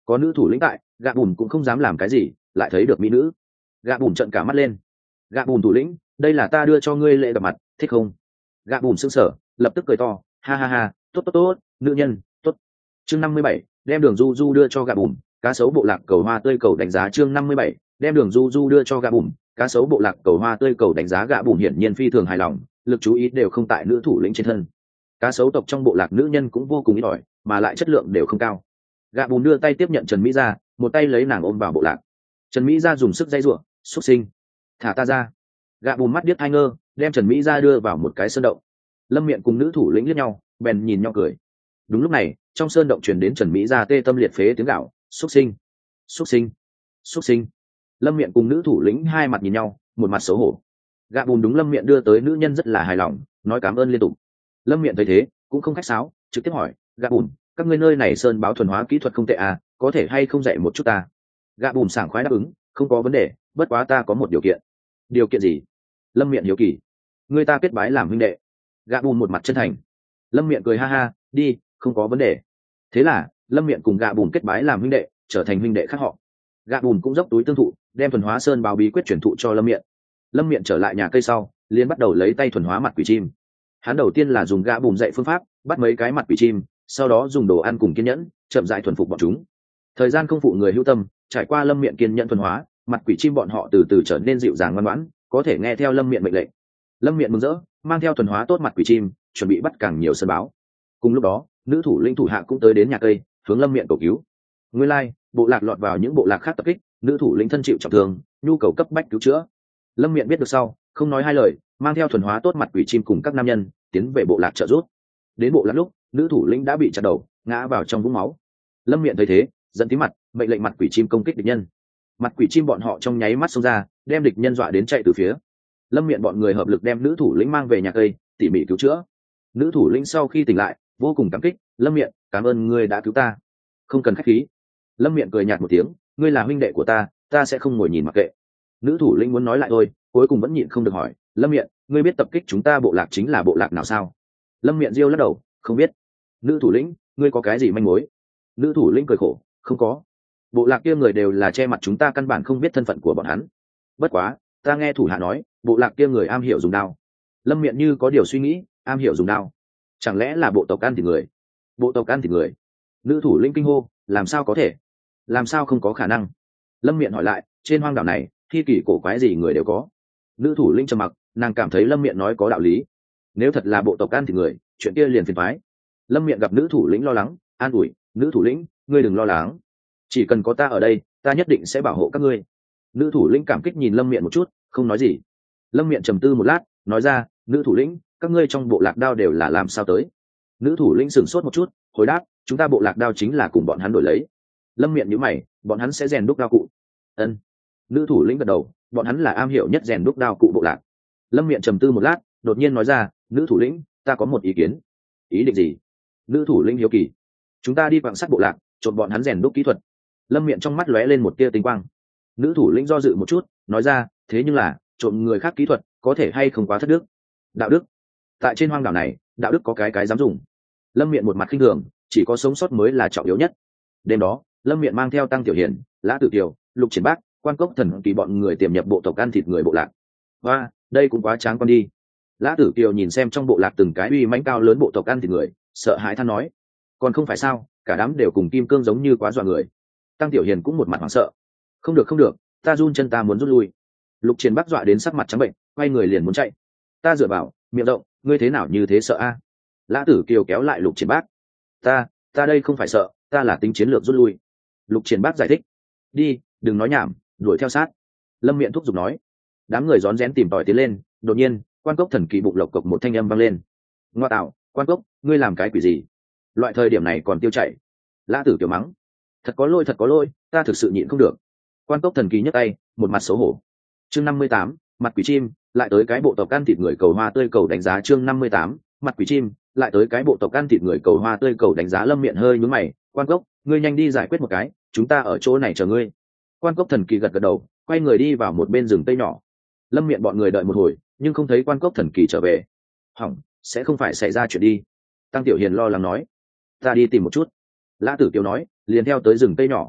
có nữ thủ lĩnh tại, gạ bùn cũng không dám làm cái gì, lại thấy được mỹ nữ. Gạ bùn trợn cả mắt lên. Gạ bùn thủ lĩnh, đây là ta đưa cho ngươi lễ gặp mặt, thích không? Gạ bùn sững sờ, lập tức cười to, ha ha ha, tốt tốt tốt, nữ nhân, tốt. Chương 57, đem đường du du đưa cho gạ bùn, cá sấu bộ lạc cầu hoa tươi cầu đánh giá. Chương 57, đem đường du du đưa cho gạ bùn, cá sấu bộ lạc cầu hoa tươi cầu đánh giá. Gạ bùn hiển nhiên phi thường hài lòng, lực chú ý đều không tại nữ thủ lĩnh trên thân. Cá sấu tộc trong bộ lạc nữ nhân cũng vô cùng ít ỏi, mà lại chất lượng đều không cao. Gạ bùn đưa tay tiếp nhận Trần Mỹ Gia, một tay lấy nàng ôm vào bộ lạc. Trần Mỹ Gia dùng sức dây rủa, xúc sinh, thả ta ra. Gạ bùn mắt điếc hai ngơ, đem Trần Mỹ Gia đưa vào một cái sơn động. Lâm Miện cùng nữ thủ lĩnh liếc nhau, bèn nhìn nhau cười. Đúng lúc này, trong sơn động truyền đến Trần Mỹ Gia tê tâm liệt phế tiếng gạo, xúc sinh, xúc sinh, xúc sinh. Lâm Miện cùng nữ thủ lĩnh hai mặt nhìn nhau, một mặt xấu hổ. Gạ bùn đúng Lâm Miện đưa tới nữ nhân rất là hài lòng, nói cảm ơn liên tục. Lâm Miện thấy thế cũng không khách sáo, trực tiếp hỏi, gạ bùn, các ngươi nơi này sơn báo thuần hóa kỹ thuật không tệ à, có thể hay không dạy một chút ta? Gạ bùn sảng khoái đáp ứng, không có vấn đề, bất quá ta có một điều kiện. Điều kiện gì? Lâm Miện hiếu kỳ. Người ta kết bái làm huynh đệ. Gạ bùn một mặt chân thành. Lâm Miện cười ha ha, đi, không có vấn đề. Thế là Lâm Miện cùng gạ bùn kết bái làm huynh đệ, trở thành huynh đệ khác họ. Gạ bùn cũng dốc túi tương thụ, đem thuần hóa sơn báo bí quyết truyền thụ cho Lâm Miện. Lâm Miện trở lại nhà cây sau, liền bắt đầu lấy tay thuần hóa mặt quỷ chim. Hắn đầu tiên là dùng gạ bùn dạy phương pháp, bắt mấy cái mặt quỷ chim, sau đó dùng đồ ăn cùng kiên nhẫn, chậm rãi thuần phục bọn chúng. Thời gian không phụ người hữu tâm, trải qua Lâm Miện kiên nhẫn thuần hóa, mặt quỷ chim bọn họ từ từ trở nên dịu dàng ngoan ngoãn, có thể nghe theo Lâm Miện mệnh lệnh. Lâm Miện mừng rỡ, mang theo thuần hóa tốt mặt quỷ chim, chuẩn bị bắt càng nhiều sơn báo. Cùng lúc đó, nữ thủ lĩnh thủ hạ cũng tới đến nhà cây, hướng Lâm Miện cầu cứu. Nguyên lai, bộ lạc lọt vào những bộ lạc khác tập kích, nữ thủ lĩnh thân chịu trọng thương, nhu cầu cấp bách cứu chữa. Lâm Miện biết được sau, không nói hai lời, mang theo thuần hóa tốt mặt quỷ chim cùng các nam nhân tiến về bộ lạc trợ giúp. Đến bộ lạc lúc, nữ thủ lĩnh đã bị chặt đầu, ngã vào trong vũng máu. Lâm Miện thấy thế, giận tí mặt, mệnh lệnh mặt quỷ chim công kích địch nhân. Mặt quỷ chim bọn họ trong nháy mắt xông ra, đem địch nhân dọa đến chạy từ phía. Lâm Miện bọn người hợp lực đem nữ thủ lĩnh mang về nhà cây, tỉ mỉ cứu chữa. Nữ thủ lĩnh sau khi tỉnh lại, vô cùng cảm kích, Lâm Miện, cảm ơn ngươi đã cứu ta. Không cần khách khí. Lâm Miện cười nhạt một tiếng, ngươi là huynh đệ của ta sẽ không ngồi nhìn mặc kệ. Nữ thủ lĩnh muốn nói lại thôi, cuối cùng vẫn nhịn không được hỏi, Lâm Miện, ngươi biết tập kích chúng ta bộ lạc chính là bộ lạc nào sao? Lâm Miện riêu lắc đầu, không biết. Nữ thủ lĩnh, ngươi có cái gì manh mối? Nữ thủ lĩnh cười khổ, không có. Bộ lạc kia người đều là che mặt chúng ta, căn bản không biết thân phận của bọn hắn. Bất quá, ta nghe thủ hạ nói, bộ lạc kia người am hiểu dùng đao. Lâm Miện như có điều suy nghĩ, am hiểu dùng đao, chẳng lẽ là bộ tộc ăn thịt người? Bộ tộc ăn thịt người? Nữ thủ lĩnh kinh hô, làm sao có thể? Làm sao không có khả năng? Lâm Miện hỏi lại, trên hoang đảo này, thi kỳ cổ quái gì người đều có. Nữ thủ lĩnh trầm mặc, nàng cảm thấy Lâm Miện nói có đạo lý. Nếu thật là bộ tộc ăn thịt người, chuyện kia liền phiền toái. Lâm Miện gặp nữ thủ lĩnh lo lắng, an ủi, nữ thủ lĩnh, ngươi đừng lo lắng, chỉ cần có ta ở đây, ta nhất định sẽ bảo hộ các ngươi. Nữ thủ lĩnh cảm kích nhìn Lâm Miện một chút, không nói gì. Lâm Miện trầm tư một lát, nói ra, nữ thủ lĩnh, các ngươi trong bộ lạc đao đều là làm sao tới? Nữ thủ lĩnh sửng sốt một chút, hồi đáp, chúng ta bộ lạc đao chính là cùng bọn hắn đổi lấy. Lâm Miện nhíu mày, bọn hắn sẽ rèn đúc đao cụ? Ân. Nữ thủ lĩnh gật đầu, bọn hắn là am hiểu nhất rèn đúc đao cụ bộ lạc. Lâm Miện trầm tư một lát, đột nhiên nói ra, nữ thủ lĩnh, ta có một ý kiến. Ý định gì? Nữ thủ lĩnh hiếu kỳ. Chúng ta đi quan sát bộ lạc, trộn bọn hắn rèn đúc kỹ thuật. Lâm Miện trong mắt lóe lên một tia tinh quang. Nữ thủ lĩnh do dự một chút, nói ra, thế nhưng là trộn người khác kỹ thuật có thể hay không quá thất đức? Đạo đức? Tại trên hoang đảo này, đạo đức có cái dám dùng? Lâm Miện một mặt khinh thường, chỉ có sống sót mới là trọng yếu nhất. Đêm đó, Lâm Miện mang theo Tăng Tiểu Hiền, Lã Tử Kiều, Lục Triển Bác, Quan Cốc Thần Kỳ bọn người tiềm nhập bộ tộc ăn thịt người bộ lạc. Và đây cũng quá tráng con đi. Lã Tử Kiều nhìn xem trong bộ lạc từng cái uy mãnh cao lớn bộ tộc ăn thịt người, sợ hãi than nói, còn không phải sao, cả đám đều cùng kim cương giống như, quá dọa người. Tăng Tiểu Hiền cũng một mặt hoảng sợ, không được không được, ta run chân, ta muốn rút lui. Lục Triển Bác dọa đến sắc mặt trắng bệnh, quay người liền muốn chạy. Ta dựa vào, miệng rộng, ngươi thế nào như thế sợ a? Lã Tử Kiều kéo lại Lục Triển Bác. Ta đây không phải sợ, ta là tính chiến lược rút lui. Lục Triển Bác giải thích. Đi, đừng nói nhảm, đuổi theo sát. Lâm Miện thúc giục nói. Đám người rón rén tìm tòi tiến lên, đột nhiên, Quan Cốc Thần Kỳ bụng lộc cộc một thanh âm vang lên. Ngoa tạo, Quan Cốc, ngươi làm cái quỷ gì? Loại thời điểm này còn tiêu chạy. Lã Tử Kiều mắng. Thật có lỗi, ta thực sự nhịn không được. Quan Cốc Thần Kỳ nhấc tay, một mặt xấu hổ. Chương 58, mặt quỷ chim, lại tới cái bộ tộc ăn thịt người cầu hoa tươi cầu đánh giá. Chương 58, mặt quỷ chim, lại tới cái bộ tộc ăn thịt người cầu hoa tươi cầu đánh giá. Lâm Miện hơi nhướng mày, Quan Cốc, ngươi nhanh đi giải quyết một cái, chúng ta ở chỗ này chờ ngươi. Quan Cốc Thần Kỳ gật gật đầu, quay người đi vào một bên rừng cây nhỏ. Lâm Miện bọn người đợi một hồi, nhưng không thấy Quan Cốc Thần Kỳ trở về. Hỏng, sẽ không phải xảy ra chuyện đi. Tăng Tiểu Hiền lo lắng nói. Ta đi tìm một chút. Lã Tử Kiều nói, liền theo tới rừng cây nhỏ,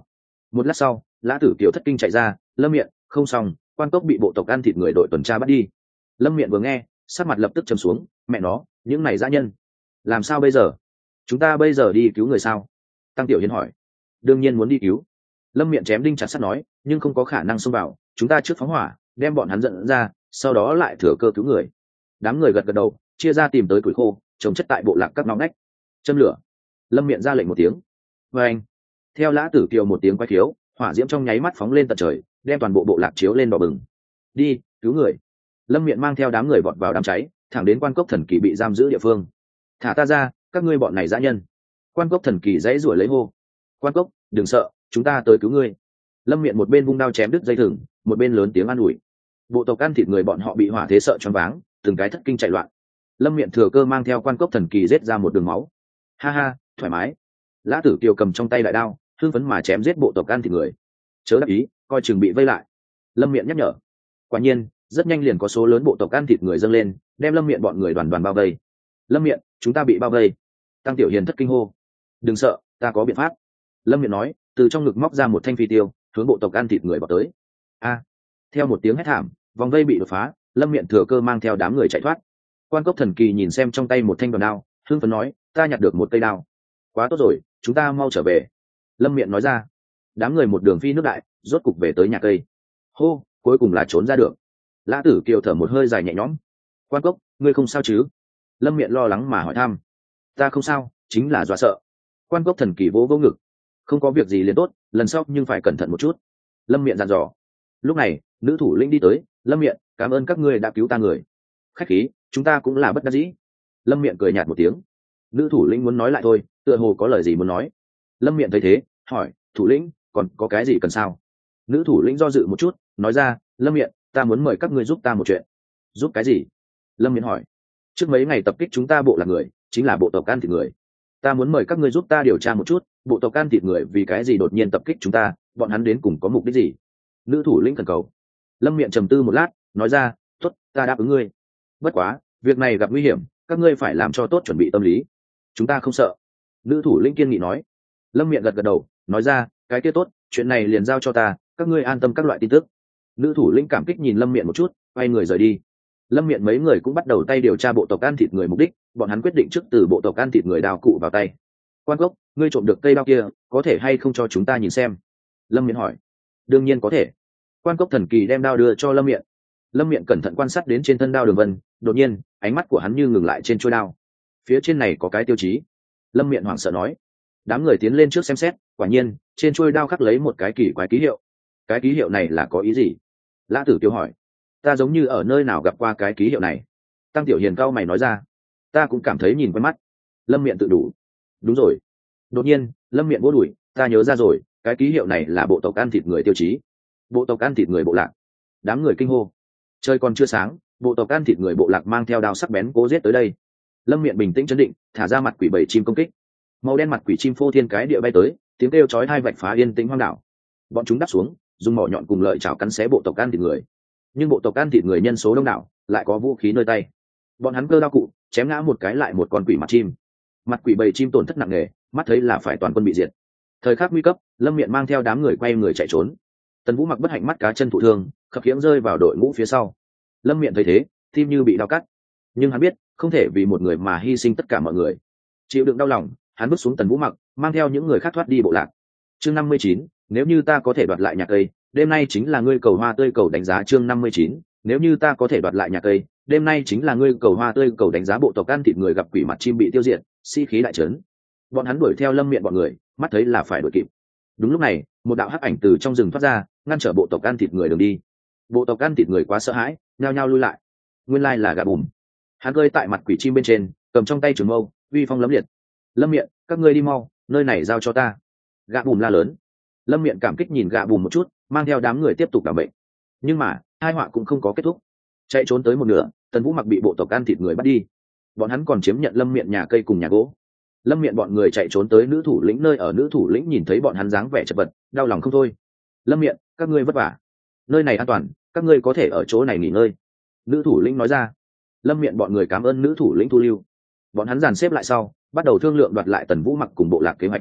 Một lát sau, Lã Tử Kiều thất kinh chạy ra, Lâm Miện, không xong, quan cốc bị bộ tộc ăn thịt người đội tuần tra bắt đi. Lâm Miện vừa nghe, sắc mặt lập tức trầm xuống, mẹ nó, những này dã nhân, làm sao bây giờ? Chúng ta bây giờ đi cứu người sao? Tăng Tiểu Hiền hỏi. Đương nhiên muốn đi cứu. Lâm Miện chém đinh chặt sắt nói, nhưng không có khả năng xông vào, chúng ta trước phóng hỏa, đem bọn hắn dẫn ra, sau đó lại thừa cơ cứu người. Đám người gật gật đầu, chia ra tìm tới củi khô, trồng chất tại bộ lạc các ngõ ngách. Châm lửa. Lâm Miện ra lệnh một tiếng. Và anh. Theo Lã Tử Kiều một tiếng quay khiếu, hỏa diễm trong nháy mắt phóng lên tận trời, đem toàn bộ bộ lạc chiếu lên đỏ bừng. Đi, cứu người. Lâm Miện mang theo đám người vọt vào đám cháy, thẳng đến quan cốc thần kỳ bị giam giữ địa phương. Thả ta ra, các ngươi bọn này dã nhân. Quan cốc thần kỳ dãy rủa lấy hô. Quan cốc, đừng sợ, chúng ta tới cứu ngươi. Lâm Miện một bên vung đao chém đứt dây thừng, một bên lớn tiếng an ủi. Bộ tộc ăn thịt người bọn họ bị hỏa thế sợ choáng váng, từng cái thất kinh chạy loạn. Lâm Miện thừa cơ mang theo quan cốc thần kỳ giết ra một đường máu. Ha ha, thoải mái. Lã Tử Kiều cầm trong tay đại đao, hưng phấn mà chém giết bộ tộc ăn thịt người. Chớ đắc ý, coi chừng bị vây lại. Lâm Miện nhắc nhở. Quả nhiên, rất nhanh liền có số lớn bộ tộc ăn thịt người dâng lên, đem Lâm Miện bọn người đoàn đoàn bao vây. Lâm Miện, chúng ta bị bao vây. Tăng Tiểu Hiền thất kinh hô. Đừng sợ, ta có biện pháp. Lâm Miện nói, từ trong ngực móc ra một thanh phi tiêu, hướng bộ tộc ăn thịt người vào tới. A! Theo một tiếng hét thảm, vòng vây bị đột phá, Lâm Miện thừa cơ mang theo đám người chạy thoát. Quan cốc thần kỳ nhìn xem trong tay một thanh đoàn đao, hưng phấn nói, ta nhặt được một cây đao. Quá tốt rồi, chúng ta mau trở về. Lâm Miện nói ra. Đám người một đường phi nước đại, rốt cục về tới nhà cây. Hô, cuối cùng là trốn ra được. Lã Tử Kiều thở một hơi dài nhẹ nhõm. Quan cốc, ngươi không sao chứ? Lâm Miện lo lắng mà hỏi thăm. Ta không sao, chính là dọa sợ. Quan cốc thần kỳ vỗ vỗ ngực. Không có việc gì liền tốt, lần sau nhưng phải cẩn thận một chút. Lâm Miện dặn dò. Lúc này, nữ thủ lĩnh đi tới. Lâm Miện, cảm ơn các ngươi đã cứu ta người. Khách khí, chúng ta cũng là bất đắc dĩ. Lâm Miện cười nhạt một tiếng. Nữ thủ lĩnh muốn nói lại thôi, tựa hồ có lời gì muốn nói. Lâm Miện thấy thế, hỏi, thủ lĩnh, còn có cái gì cần sao? Nữ thủ lĩnh do dự một chút, nói ra, Lâm Miện, ta muốn mời các ngươi giúp ta một chuyện. Giúp cái gì? Lâm Miện hỏi. Trước mấy ngày tập kích chúng ta bộ lạc người, chính là bộ tộc ăn thịt người. Ta muốn mời các ngươi giúp ta điều tra một chút, bộ tộc ăn thịt người vì cái gì đột nhiên tập kích chúng ta, bọn hắn đến cùng có mục đích gì? Nữ thủ lĩnh khẩn cầu. Lâm Miện trầm tư một lát, nói ra, tốt, ta đáp ứng ngươi. Bất quá, việc này gặp nguy hiểm, các ngươi phải làm cho tốt chuẩn bị tâm lý. Chúng ta không sợ. Nữ thủ lĩnh kiên nghị nói. Lâm Miện gật gật đầu, nói ra, cái kia tốt, chuyện này liền giao cho ta, các ngươi an tâm các loại tin tức. Nữ thủ lĩnh cảm kích nhìn Lâm Miện một chút, quay người rời đi. Lâm Miện mấy người cũng bắt đầu tay điều tra bộ tộc ăn thịt người mục đích, bọn hắn quyết định trước từ bộ tộc ăn thịt người đao cụ vào tay. Quan cốc, ngươi trộm được cây đao kia, có thể hay không cho chúng ta nhìn xem? Lâm Miện hỏi. Đương nhiên có thể. Quan cốc thần kỳ đem đao đưa cho Lâm Miện. Lâm Miện cẩn thận quan sát đến trên thân đao đường vân, đột nhiên, ánh mắt của hắn như ngừng lại trên chuôi đao. Phía trên này có cái tiêu chí. Lâm Miện hoảng sợ nói. Đám người tiến lên trước xem xét, quả nhiên, trên chuôi đao khắc lấy một cái kỳ quái ký hiệu. Cái ký hiệu này là có ý gì? Lã Tử Kiều hỏi. Ta giống như ở nơi nào gặp qua cái ký hiệu này. Tăng Tiểu Hiền cau mày nói ra. Ta cũng cảm thấy nhìn quen mắt. Lâm Miện tự đủ. Đúng rồi. Đột nhiên, Lâm Miện vỗ đùi, ta nhớ ra rồi, cái ký hiệu này là bộ tộc ăn thịt người tiêu chí. Bộ tộc ăn thịt người bộ lạc. Đám người kinh hô. Trời còn chưa sáng, bộ tộc ăn thịt người bộ lạc mang theo đao sắc bén cố giết tới đây. Lâm Miện bình tĩnh chấn định, thả ra mặt quỷ bảy chim công kích. Màu đen mặt quỷ chim phô thiên cái địa bay tới, tiếng kêu chói tai vạch phá yên tĩnh hoang đảo. Bọn chúng đáp xuống, dùng mỏ nhọn cùng lợi chảo cắn xé bộ tộc ăn thịt người. Nhưng bộ tộc ăn thịt người nhân số đông đảo, lại có vũ khí nơi tay. Bọn hắn cơ đao cụ, chém ngã một cái lại một con quỷ mặt chim. Mặt quỷ bầy chim tổn thất nặng nề, mắt thấy là phải toàn quân bị diệt. Thời khắc nguy cấp, Lâm Miện mang theo đám người quay người chạy trốn. Tần Vũ mặc bất hạnh mắt cá chân thụ thương, khập khiễng rơi vào đội ngũ phía sau. Lâm Miện thấy thế, tim như bị đau cắt. Nhưng hắn biết, không thể vì một người mà hy sinh tất cả mọi người. Chịu đựng đau lòng, hắn bước xuống Tần Vũ mặc, mang theo những người khác thoát đi bộ lạc. Chương 59, nếu như ta có thể đoạt lại nhà cây, đêm nay chính là ngươi cầu hoa tươi cầu đánh giá. Chương 59, nếu như ta có thể đoạt lại nhà cây, đêm nay chính là ngươi cầu hoa tươi cầu đánh giá. Bộ tộc ăn thịt người gặp quỷ mặt chim bị tiêu diệt, sĩ khí đại trấn. Bọn hắn đuổi theo Lâm Miện bọn người, mắt thấy là phải đuổi kịp. Đúng lúc này, một đạo hắc ảnh từ trong rừng thoát ra, ngăn trở bộ tộc ăn thịt người đường đi. Bộ tộc ăn thịt người quá sợ hãi, nhao nhao lui lại. Nguyên lai là Gà Bùm. Hắn rơi tại mặt quỷ chim bên trên, cầm trong tay trường mâu, uy phong lẫm liệt. Lâm Miện, các ngươi đi mau, nơi này giao cho ta. Gà Bùm la lớn. Lâm Miện cảm kích nhìn Gà Bùm một chút, mang theo đám người tiếp tục đảm bệnh. Nhưng mà hai họa cũng không có kết thúc. Chạy trốn tới một nửa, Tần Vũ mặc bị bộ tộc ăn thịt người bắt đi. Bọn hắn còn chiếm nhận Lâm Miện nhà cây cùng nhà gỗ. Lâm Miện bọn người chạy trốn tới nữ thủ lĩnh nơi ở. Nữ thủ lĩnh nhìn thấy bọn hắn dáng vẻ chật vật, đau lòng không thôi. Lâm Miện, các ngươi vất vả, nơi này an toàn, các ngươi có thể ở chỗ này nghỉ ngơi. Nữ thủ lĩnh nói ra. Lâm Miện bọn người cảm ơn nữ thủ lĩnh thu lưu. Bọn hắn dàn xếp lại sau, bắt đầu thương lượng đoạt lại Tần Vũ mặc cùng bộ lạc kế hoạch.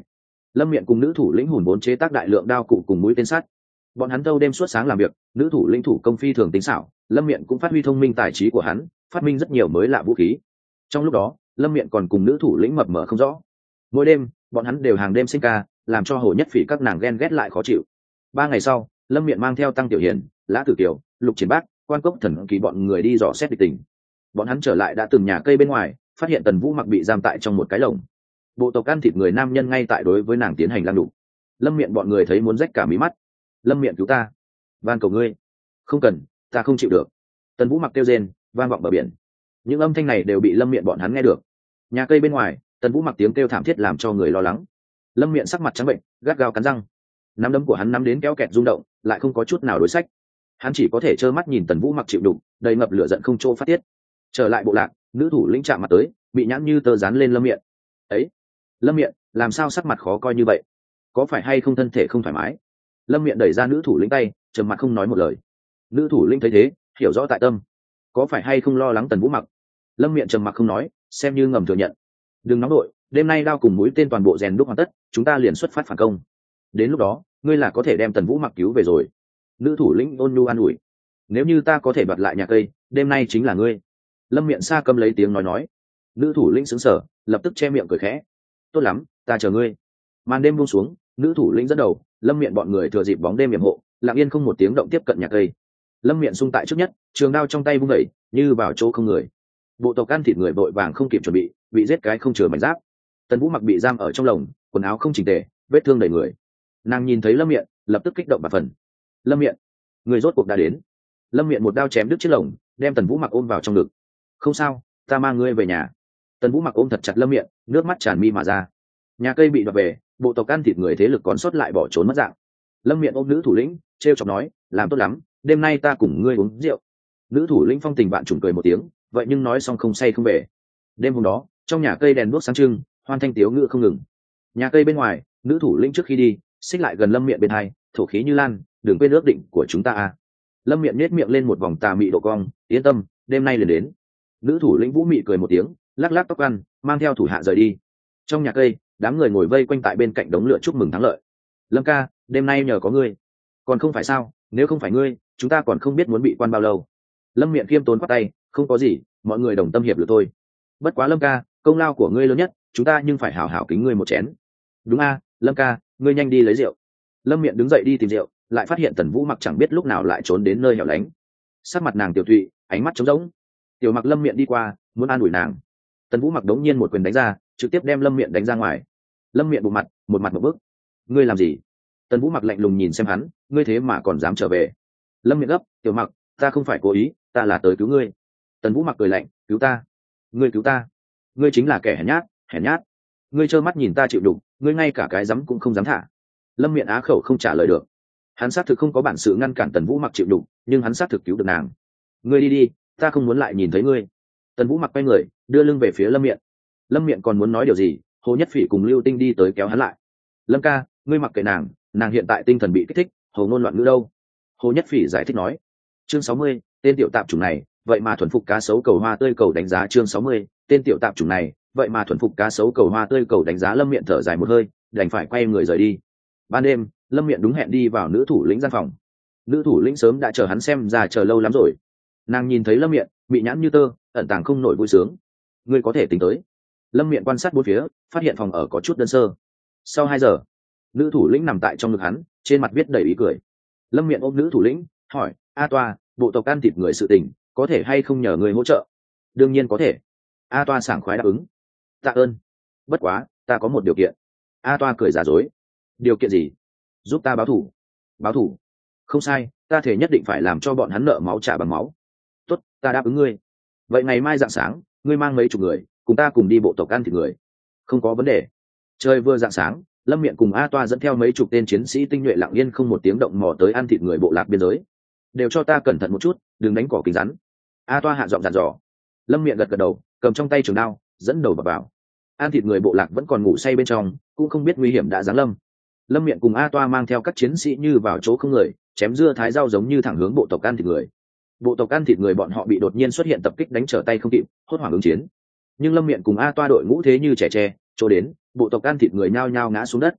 Lâm Miện cùng nữ thủ lĩnh hùn vốn chế tác đại lượng đao cụ cùng mũi tên sắt. Bọn hắn thâu đêm suốt sáng làm việc, nữ thủ lĩnh thủ công phi thường tính xảo, Lâm Miện cũng phát huy thông minh tài trí của hắn, phát minh rất nhiều mới lạ vũ khí. Trong lúc đó, Lâm Miện còn cùng nữ thủ lĩnh mập mờ không rõ. Mỗi đêm, bọn hắn đều hàng đêm sinh ca, làm cho Hồ Nhất Phỉ các nàng ghen ghét lại khó chịu. 3 ngày sau, Lâm Miện mang theo Tăng Tiểu Hiền, Lã Tử Kiều, Lục Triển Bác, Quan Cốc Thần Kỳ bọn người đi dò xét địch tình. Bọn hắn trở lại đã từng nhà cây bên ngoài, phát hiện Tần Vũ Mặc bị giam tại trong một cái lồng. Bộ tộc ăn thịt người nam nhân ngay tại đối với nàng tiến hành lăng đục. Lâm Miện bọn người thấy muốn rách cả mí mắt. Lâm Miện cứu ta, van cầu ngươi. Không cần, ta không chịu được. Tần Vũ Mặc kêu rên, vang vọng bờ biển. Những âm thanh này đều bị Lâm Miện bọn hắn nghe được. Nhà cây bên ngoài, Tần Vũ Mặc tiếng kêu thảm thiết làm cho người lo lắng. Lâm Miện sắc mặt trắng bệnh, gắt gao cắn răng. Nắm đấm của hắn nắm đến kéo kẹt rung động, lại không có chút nào đối sách. Hắn chỉ có thể trơ mắt nhìn Tần Vũ Mặc chịu đục, đầy ngập lửa giận không chỗ phát tiết. Trở lại bộ lạc, nữ thủ lĩnh chạm mặt tới, bị nhãn như tơ dán lên Lâm Miện. Ấy, Lâm Miện, làm sao sắc mặt khó coi như vậy? Có phải hay không thân thể không thoải mái? Lâm Miện đẩy ra nữ thủ lĩnh tay, trầm mặt không nói một lời. Nữ thủ lĩnh thấy thế, hiểu rõ tại tâm. Có phải hay không lo lắng Tần Vũ Mặc? Lâm Miện trầm mặc không nói, xem như ngầm thừa nhận. Đừng nóng đội, đêm nay đao cùng mũi tên toàn bộ rèn đúc hoàn tất, chúng ta liền xuất phát phản công. Đến lúc đó, ngươi là có thể đem Tần Vũ Mặc cứu về rồi. Nữ thủ lĩnh ôn nhu an ủi. Nếu như ta có thể đoạt lại nhà cây, đêm nay chính là ngươi. Lâm Miện xa câm lấy tiếng nói. Nữ thủ lĩnh sững sờ, lập tức che miệng cười khẽ. Tốt lắm, ta chờ ngươi. Màn đêm buông xuống, nữ thủ lĩnh dẫn đầu, Lâm Miện bọn người thừa dịp bóng đêm yểm hộ, lặng yên không một tiếng động tiếp cận nhà cây. Lâm Miện xung tại trước nhất, trường đao trong tay vung đẩy, như vào chỗ không người. Bộ tộc ăn thịt người vội vàng không kịp chuẩn bị giết cái không chừa mảnh giáp. Tần Vũ Mặc bị giam ở trong lồng, quần áo không chỉnh tề, vết thương đầy người. Nàng nhìn thấy Lâm Miện, lập tức kích động bạt phần. Lâm Miện, người rốt cuộc đã đến. Lâm Miện một đao chém đứt chiếc lồng, đem Tần Vũ Mặc ôm vào trong ngực. Không sao, ta mang ngươi về nhà. Tần Vũ Mặc ôm thật chặt Lâm Miện, nước mắt tràn mi mà ra. Nhà cây bị đoạt về, bộ tộc ăn thịt người thế lực còn sót lại bỏ trốn mất dạng. Lâm Miện ôm nữ thủ lĩnh, trêu chọc nói, làm tốt lắm, đêm nay ta cùng ngươi uống rượu. Nữ thủ lĩnh phong tình bạn trùng cười một tiếng, vậy nhưng nói xong không say không về. Đêm hôm đó, trong nhà cây đèn đuốc sáng trưng, hoan thanh tiếu ngựa không ngừng. Nhà cây bên ngoài, nữ thủ lĩnh trước khi đi, xích lại gần Lâm Miện bên hai, thổ khí như lan, đừng quên ước định của chúng ta a. Lâm Miện nhếch miệng lên một vòng tà mị độ cong, yên tâm, đêm nay liền đến. Nữ thủ lĩnh vũ mị cười một tiếng, lắc lắc tóc ăn, mang theo thủ hạ rời đi. Trong nhà cây, đám người ngồi vây quanh tại bên cạnh đống lửa chúc mừng thắng lợi. Lâm ca, đêm nay nhờ có ngươi. Còn không phải sao, nếu không phải ngươi, chúng ta còn không biết muốn bị quan bao lâu. Lâm Miện khiêm tốn quát tay, không có gì, mọi người đồng tâm hiệp lực thôi. Bất quá Lâm ca, công lao của ngươi lớn nhất, chúng ta nhưng phải hảo hảo kính ngươi một chén. Đúng a, Lâm ca, ngươi nhanh đi lấy rượu. Lâm Miện đứng dậy đi tìm rượu, lại phát hiện Tần Vũ Mặc chẳng biết lúc nào lại trốn đến nơi hẻo lánh. Sắc mặt nàng tiểu thụy, ánh mắt trống rỗng. Tiểu Mặc Lâm Miện đi qua, muốn an ủi nàng. Tần Vũ Mặc đống nhiên một quyền đánh ra, trực tiếp đem Lâm Miện đánh ra ngoài. Lâm Miện bụng mặt, một mặt một bước. Ngươi làm gì? Tần Vũ Mặc lạnh lùng nhìn xem hắn, ngươi thế mà còn dám trở về? Lâm Miện gấp, Tiểu Mặc, ta không phải cố ý, ta là tới cứu ngươi. Tần Vũ Mặc cười lạnh, cứu ta? Ngươi cứu ta? Ngươi chính là kẻ hèn nhát, hèn nhát. Ngươi trơ mắt nhìn ta chịu đục, ngươi ngay cả cái dám cũng không dám thả. Lâm Miện á khẩu không trả lời được. Hắn xác thực không có bản sự ngăn cản Tần Vũ Mặc chịu đục, nhưng hắn xác thực cứu được nàng. Ngươi đi đi, ta không muốn lại nhìn thấy ngươi. Tần Vũ Mặc quay người, đưa lưng về phía Lâm Miện. Lâm Miện còn muốn nói điều gì, Hồ Nhất Phỉ cùng Lưu Tinh đi tới kéo hắn lại. Lâm ca, ngươi mặc kệ nàng, nàng hiện tại tinh thần bị kích thích, hầu ngôn loạn ngữ đâu. Hồ Nhất Phỉ giải thích nói. Chương 60, tên tiểu tạp chủng này, vậy mà thuần phục cá sấu cầu hoa tươi cầu đánh giá. Chương 60, tên tiểu tạp chủng này, vậy mà thuần phục cá sấu cầu hoa tươi cầu đánh giá. Lâm Miện thở dài một hơi, đành phải quay người rời đi. Ban đêm, Lâm Miện đúng hẹn đi vào nữ thủ lĩnh gian phòng. Nữ thủ lĩnh sớm đã chờ hắn xem ra chờ lâu lắm rồi. Nàng nhìn thấy Lâm Miện, bị nhãn như tơ, ẩn tàng không nổi vui sướng. Ngươi có thể tính tới. Lâm Miện quan sát bốn phía, phát hiện phòng ở có chút đơn sơ. Sau 2 giờ, nữ thủ lĩnh nằm tại trong ngực hắn, trên mặt viết đầy ý cười. Lâm Miện ôm nữ thủ lĩnh, hỏi, A Toa, bộ tộc ăn thịt người sự tình, có thể hay không nhờ người hỗ trợ? Đương nhiên có thể. A Toa sảng khoái đáp ứng. Tạ ơn. Bất quá, ta có một điều kiện. A Toa cười giả dối. Điều kiện gì? Giúp ta báo thù. Báo thù? Không sai, ta thể nhất định phải làm cho bọn hắn nợ máu trả bằng máu. Tốt, ta đáp ứng ngươi. Vậy ngày mai rạng sáng, ngươi mang mấy chục người, cùng ta cùng đi bộ tộc ăn thịt người. Không có vấn đề. Trời vừa rạng sáng, Lâm Miện cùng A Toa dẫn theo mấy chục tên chiến sĩ tinh nhuệ lặng yên không một tiếng động mò tới ăn thịt người bộ lạc biên giới. Đều cho ta cẩn thận một chút, đừng đánh cỏ kính rắn. A Toa hạ giọng dặn dò. Lâm Miện gật gật đầu, cầm trong tay trường đao, dẫn đầu vào. Ăn thịt người bộ lạc vẫn còn ngủ say bên trong, cũng không biết nguy hiểm đã giáng lâm. Lâm Miện cùng A Toa mang theo các chiến sĩ như vào chỗ không người, chém dưa thái rau giống như thẳng hướng bộ tộc ăn thịt người. Bộ tộc ăn thịt người bọn họ bị đột nhiên xuất hiện tập kích đánh trở tay không kịp, hốt hoảng ứng chiến. Nhưng Lâm Miện cùng A Toa đội ngũ thế như trẻ tre, chỗ đến, bộ tộc ăn thịt người nhao nhao ngã xuống đất.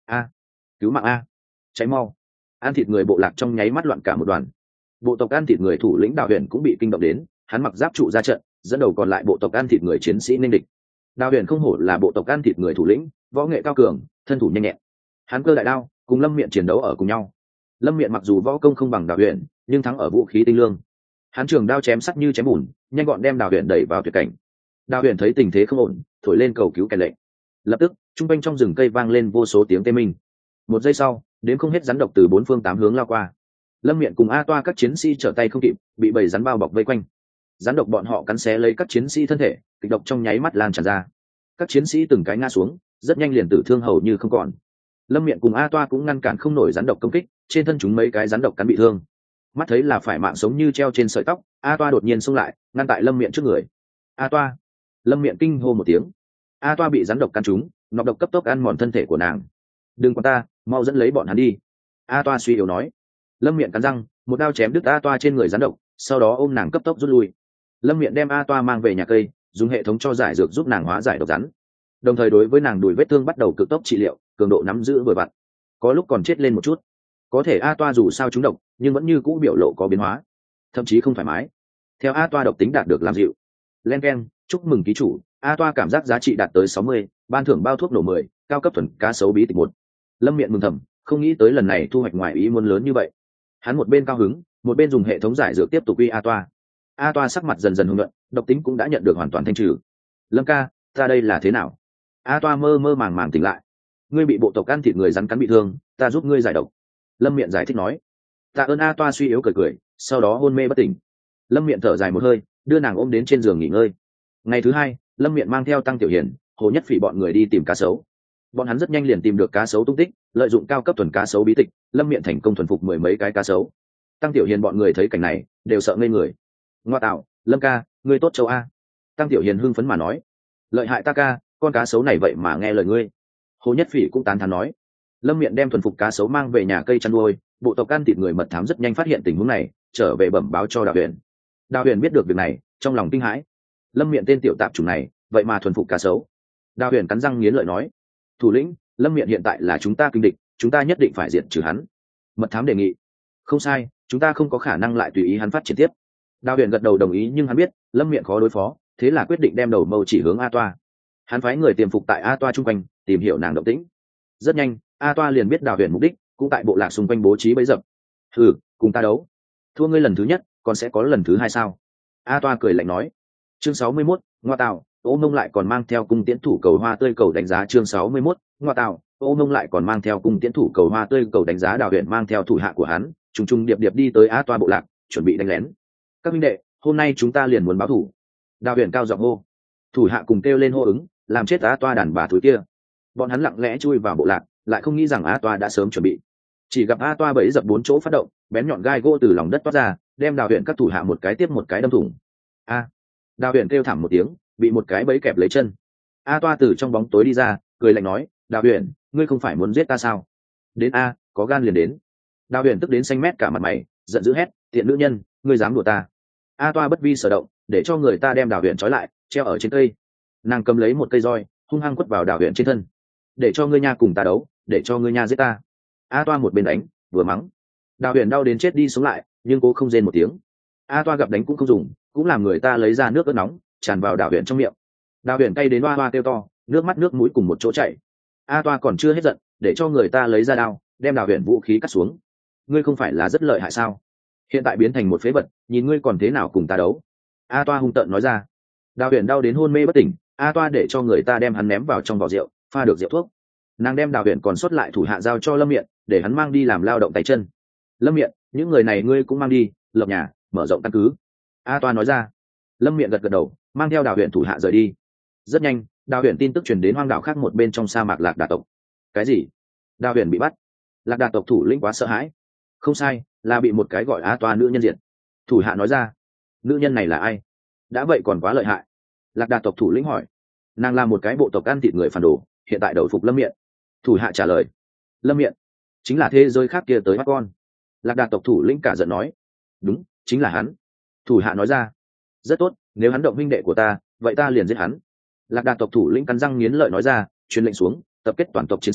A, cứu mạng a, cháy mau. Ăn thịt người bộ lạc trong nháy mắt loạn cả một đoàn. Bộ tộc ăn thịt người thủ lĩnh Đào Huyền cũng bị kinh động đến, hắn mặc giáp trụ ra trận, dẫn đầu còn lại bộ tộc ăn thịt người chiến sĩ nên địch. Đào Huyền không hổ là bộ tộc ăn thịt người thủ lĩnh, võ nghệ cao cường, thân thủ nhanh nhẹn. Hắn cơ đại đao cùng Lâm Miện chiến đấu ở cùng nhau. Lâm Miện mặc dù võ công không bằng Đào Huyền, nhưng thắng ở vũ khí tinh lương. Hắn trường đao chém sắc như chém bùn, nhanh gọn đem Đào Huyền đẩy vào tuyệt cảnh. Đào Huyền thấy tình thế không ổn, thổi lên cầu cứu kèn lệnh. Lập tức, trung quanh trong rừng cây vang lên vô số tiếng tê minh. Một giây sau, đến không hết rắn độc từ bốn phương tám hướng lao qua. Lâm Miện cùng A Toa các chiến sĩ trở tay không kịp, bị bầy rắn bao bọc vây quanh. Rắn độc bọn họ cắn xé lấy các chiến sĩ thân thể, kịch độc trong nháy mắt lan tràn ra. Các chiến sĩ từng cái ngã xuống, rất nhanh liền tử thương hầu như không còn. Lâm Miện cùng A Toa cũng ngăn cản không nổi rắn độc công kích, trên thân chúng mấy cái rắn độc cắn bị thương. Mắt thấy là phải mạng sống như treo trên sợi tóc, A Toa đột nhiên xông lại, ngăn tại Lâm Miện trước người. A Toa! Lâm Miện kinh hô một tiếng. A Toa bị rắn độc cắn trúng, nọc độc cấp tốc ăn mòn thân thể của nàng. Đừng quan ta, mau dẫn lấy bọn hắn đi. A Toa suy yếu nói. Lâm Miện cắn răng, một đao chém đứt A Toa trên người rắn độc, sau đó ôm nàng cấp tốc rút lui. Lâm Miện đem A Toa mang về nhà cây, dùng hệ thống cho giải dược giúp nàng hóa giải độc rắn, đồng thời đối với nàng đùi vết thương bắt đầu cực tốc trị liệu, cường độ nắm giữ vừa vặn, có lúc còn chết lên một chút. Có thể A Toa dù sao trúng độc, nhưng vẫn như cũ biểu lộ có biến hóa, thậm chí không thoải mái. Theo A Toa độc tính đạt được làm dịu. Len keng, chúc mừng ký chủ, A Toa cảm giác giá trị đạt tới 60, ban thưởng bao thuốc nổ 10, cao cấp thuần cá sấu bí tịch 1. Lâm Miện mừng thầm, không nghĩ tới lần này thu hoạch ngoài ý muốn lớn như vậy. Hắn một bên cao hứng, một bên dùng hệ thống giải dược tiếp tục uy A Toa. A Toa sắc mặt dần dần hưng luận, độc tính cũng đã nhận được hoàn toàn thanh trừ. Lâm ca, ta đây là thế nào? A Toa mơ mơ màng màng tỉnh lại. Ngươi bị bộ tộc ăn thịt người rắn cắn bị thương, ta giúp ngươi giải độc. Lâm Miện giải thích nói. Tạ ơn. A Toa suy yếu cười cười, sau đó hôn mê bất tỉnh. Lâm Miện thở dài một hơi, đưa nàng ôm đến trên giường nghỉ ngơi. Ngày thứ hai, Lâm Miện mang theo Tăng Tiểu Hiền, Hồ Nhất Phỉ bọn người đi tìm cá sấu. Bọn hắn rất nhanh liền tìm được cá sấu tung tích, lợi dụng cao cấp thuần cá sấu bí tịch, Lâm Miện thành công thuần phục 10 mấy cái cá sấu. Tăng Tiểu Hiền bọn người thấy cảnh này, đều sợ ngây người. Ngoa tạo, Lâm ca, ngươi tốt châu a. Tăng Tiểu Hiền hưng phấn mà nói. Lợi hại ta ca, con cá sấu này vậy mà nghe lời ngươi. Hồ Nhất Phỉ cũng tán thán nói. Lâm Miện đem thuần phục cá sấu mang về nhà cây chăn nuôi, bộ tộc ăn thịt người mật thám rất nhanh phát hiện tình huống này, trở về bẩm báo cho Đào Huyền. Đào Huyền biết được việc này, trong lòng kinh hãi. Lâm Miện tên tiểu tạp chủng này, vậy mà thuần phục cá sấu. Đào Huyền cắn răng nghiến lợi nói. Thủ lĩnh, Lâm Miện hiện tại là chúng ta kinh địch, chúng ta nhất định phải diệt trừ hắn. Mật thám đề nghị. Không sai, chúng ta không có khả năng lại tùy ý hắn phát triển tiếp. Đào Huyền gật đầu đồng ý, nhưng hắn biết Lâm Miện khó đối phó, thế là quyết định đem đầu mâu chỉ hướng A Toa. Hắn phái người tiềm phục tại A Toa chung quanh, tìm hiểu nàng động tĩnh. Rất nhanh, A Toa liền biết Đào Huyền mục đích, cũng tại bộ lạc xung quanh bố trí bẫy dập. Hừ, cùng ta đấu. Thua ngươi lần thứ nhất, còn sẽ có lần thứ hai sao? A Toa cười lạnh nói. Chương 61, ngoa tạo, Ô Mông lại còn mang theo cung tiễn thủ cầu hoa tươi cầu đánh giá. Chương 61, ngoa tạo, Ô Mông lại còn mang theo cung tiễn thủ cầu hoa tươi cầu đánh giá. Đào Huyền mang theo thủ hạ của hắn, trùng trùng điệp điệp đi tới A Toa bộ lạc, chuẩn bị đánh lén. Các huynh đệ, hôm nay chúng ta liền muốn báo thủ. Đào Huyền cao giọng hô. Thủ hạ cùng kêu lên hô ứng, làm chết A Toa đàn bà thối kia. Bọn hắn lặng lẽ chui vào bộ lạc, lại không nghĩ rằng A Toa đã sớm chuẩn bị. Chỉ gặp A Toa bẫy dập 4 chỗ phát động, bén nhọn gai gỗ từ lòng đất toát ra, đem Đào Huyền các thủ hạ một cái tiếp một cái đâm thủng. A! Đào Huyền kêu thảm một tiếng, bị một cái bẫy kẹp lấy chân. A Toa từ trong bóng tối đi ra, cười lạnh nói, Đào Huyền, ngươi không phải muốn giết ta sao? Đến A, có gan liền đến. Đào Huyền tức đến xanh mét cả mặt mày, giận dữ hét, tiện nữ nhân, ngươi dám đùa ta? A Toa bất vi sở động, để cho người ta đem Đào Huyền trói lại, treo ở trên cây. Nàng cầm lấy một cây roi, hung hăng quất vào Đào Huyền trên thân. Để cho ngươi nha cùng ta đấu, để cho ngươi nha giết ta. A Toa một bên đánh, vừa mắng. Đào Huyền đau đến chết đi sống lại, nhưng cô không rên một tiếng. A Toa gặp đánh cũng không dùng, cũng làm người ta lấy ra nước ớt nóng, tràn vào Đào Huyền trong miệng. Đào Huyền cay đến hoa hoa kêu to, nước mắt nước mũi cùng một chỗ chảy. A Toa còn chưa hết giận, để cho người ta lấy ra đao, đem Đào Huyền vũ khí cắt xuống. Ngươi không phải là rất lợi hại sao? Hiện tại biến thành một phế vật, nhìn ngươi còn thế nào cùng ta đấu? A Toa hung tợn nói ra. Đào Huyền đau đến hôn mê bất tỉnh. A Toa để cho người ta đem hắn ném vào trong vỏ rượu, pha được rượu thuốc. Nàng đem Đào Huyền còn sót lại thủ hạ giao cho Lâm Miện, để hắn mang đi làm lao động tay chân. Lâm Miện, những người này ngươi cũng mang đi, lập nhà, mở rộng căn cứ. A Toa nói ra. Lâm Miện gật gật đầu, mang theo Đào Huyền thủ hạ rời đi. Rất nhanh, Đào Huyền tin tức truyền đến hoang đảo khác một bên trong sa mạc Lạc Đà tộc. Cái gì? Đào Huyền bị bắt? Lạc Đà tộc thủ lĩnh quá sợ hãi. Không sai, là bị một cái gọi A Toa nữ nhân diệt. Thủ hạ nói ra. Nữ nhân này là ai? Đã vậy còn quá lợi hại. Lạc Đà tộc thủ lĩnh hỏi. Nàng là một cái bộ tộc ăn thịt người phản đồ, hiện tại đầu phục Lâm Miện. Thủ hạ trả lời. Lâm Miện chính là thế giới khác kia tới bắt con. Lạc Đà tộc thủ lĩnh cả giận nói. Đúng, chính là hắn. Thủ hạ nói ra. Rất tốt, nếu hắn động huynh đệ của ta, vậy ta liền giết hắn. Lạc Đà tộc thủ lĩnh cắn răng nghiến lợi nói ra, truyền lệnh xuống, tập kết toàn tộc chiến sĩ,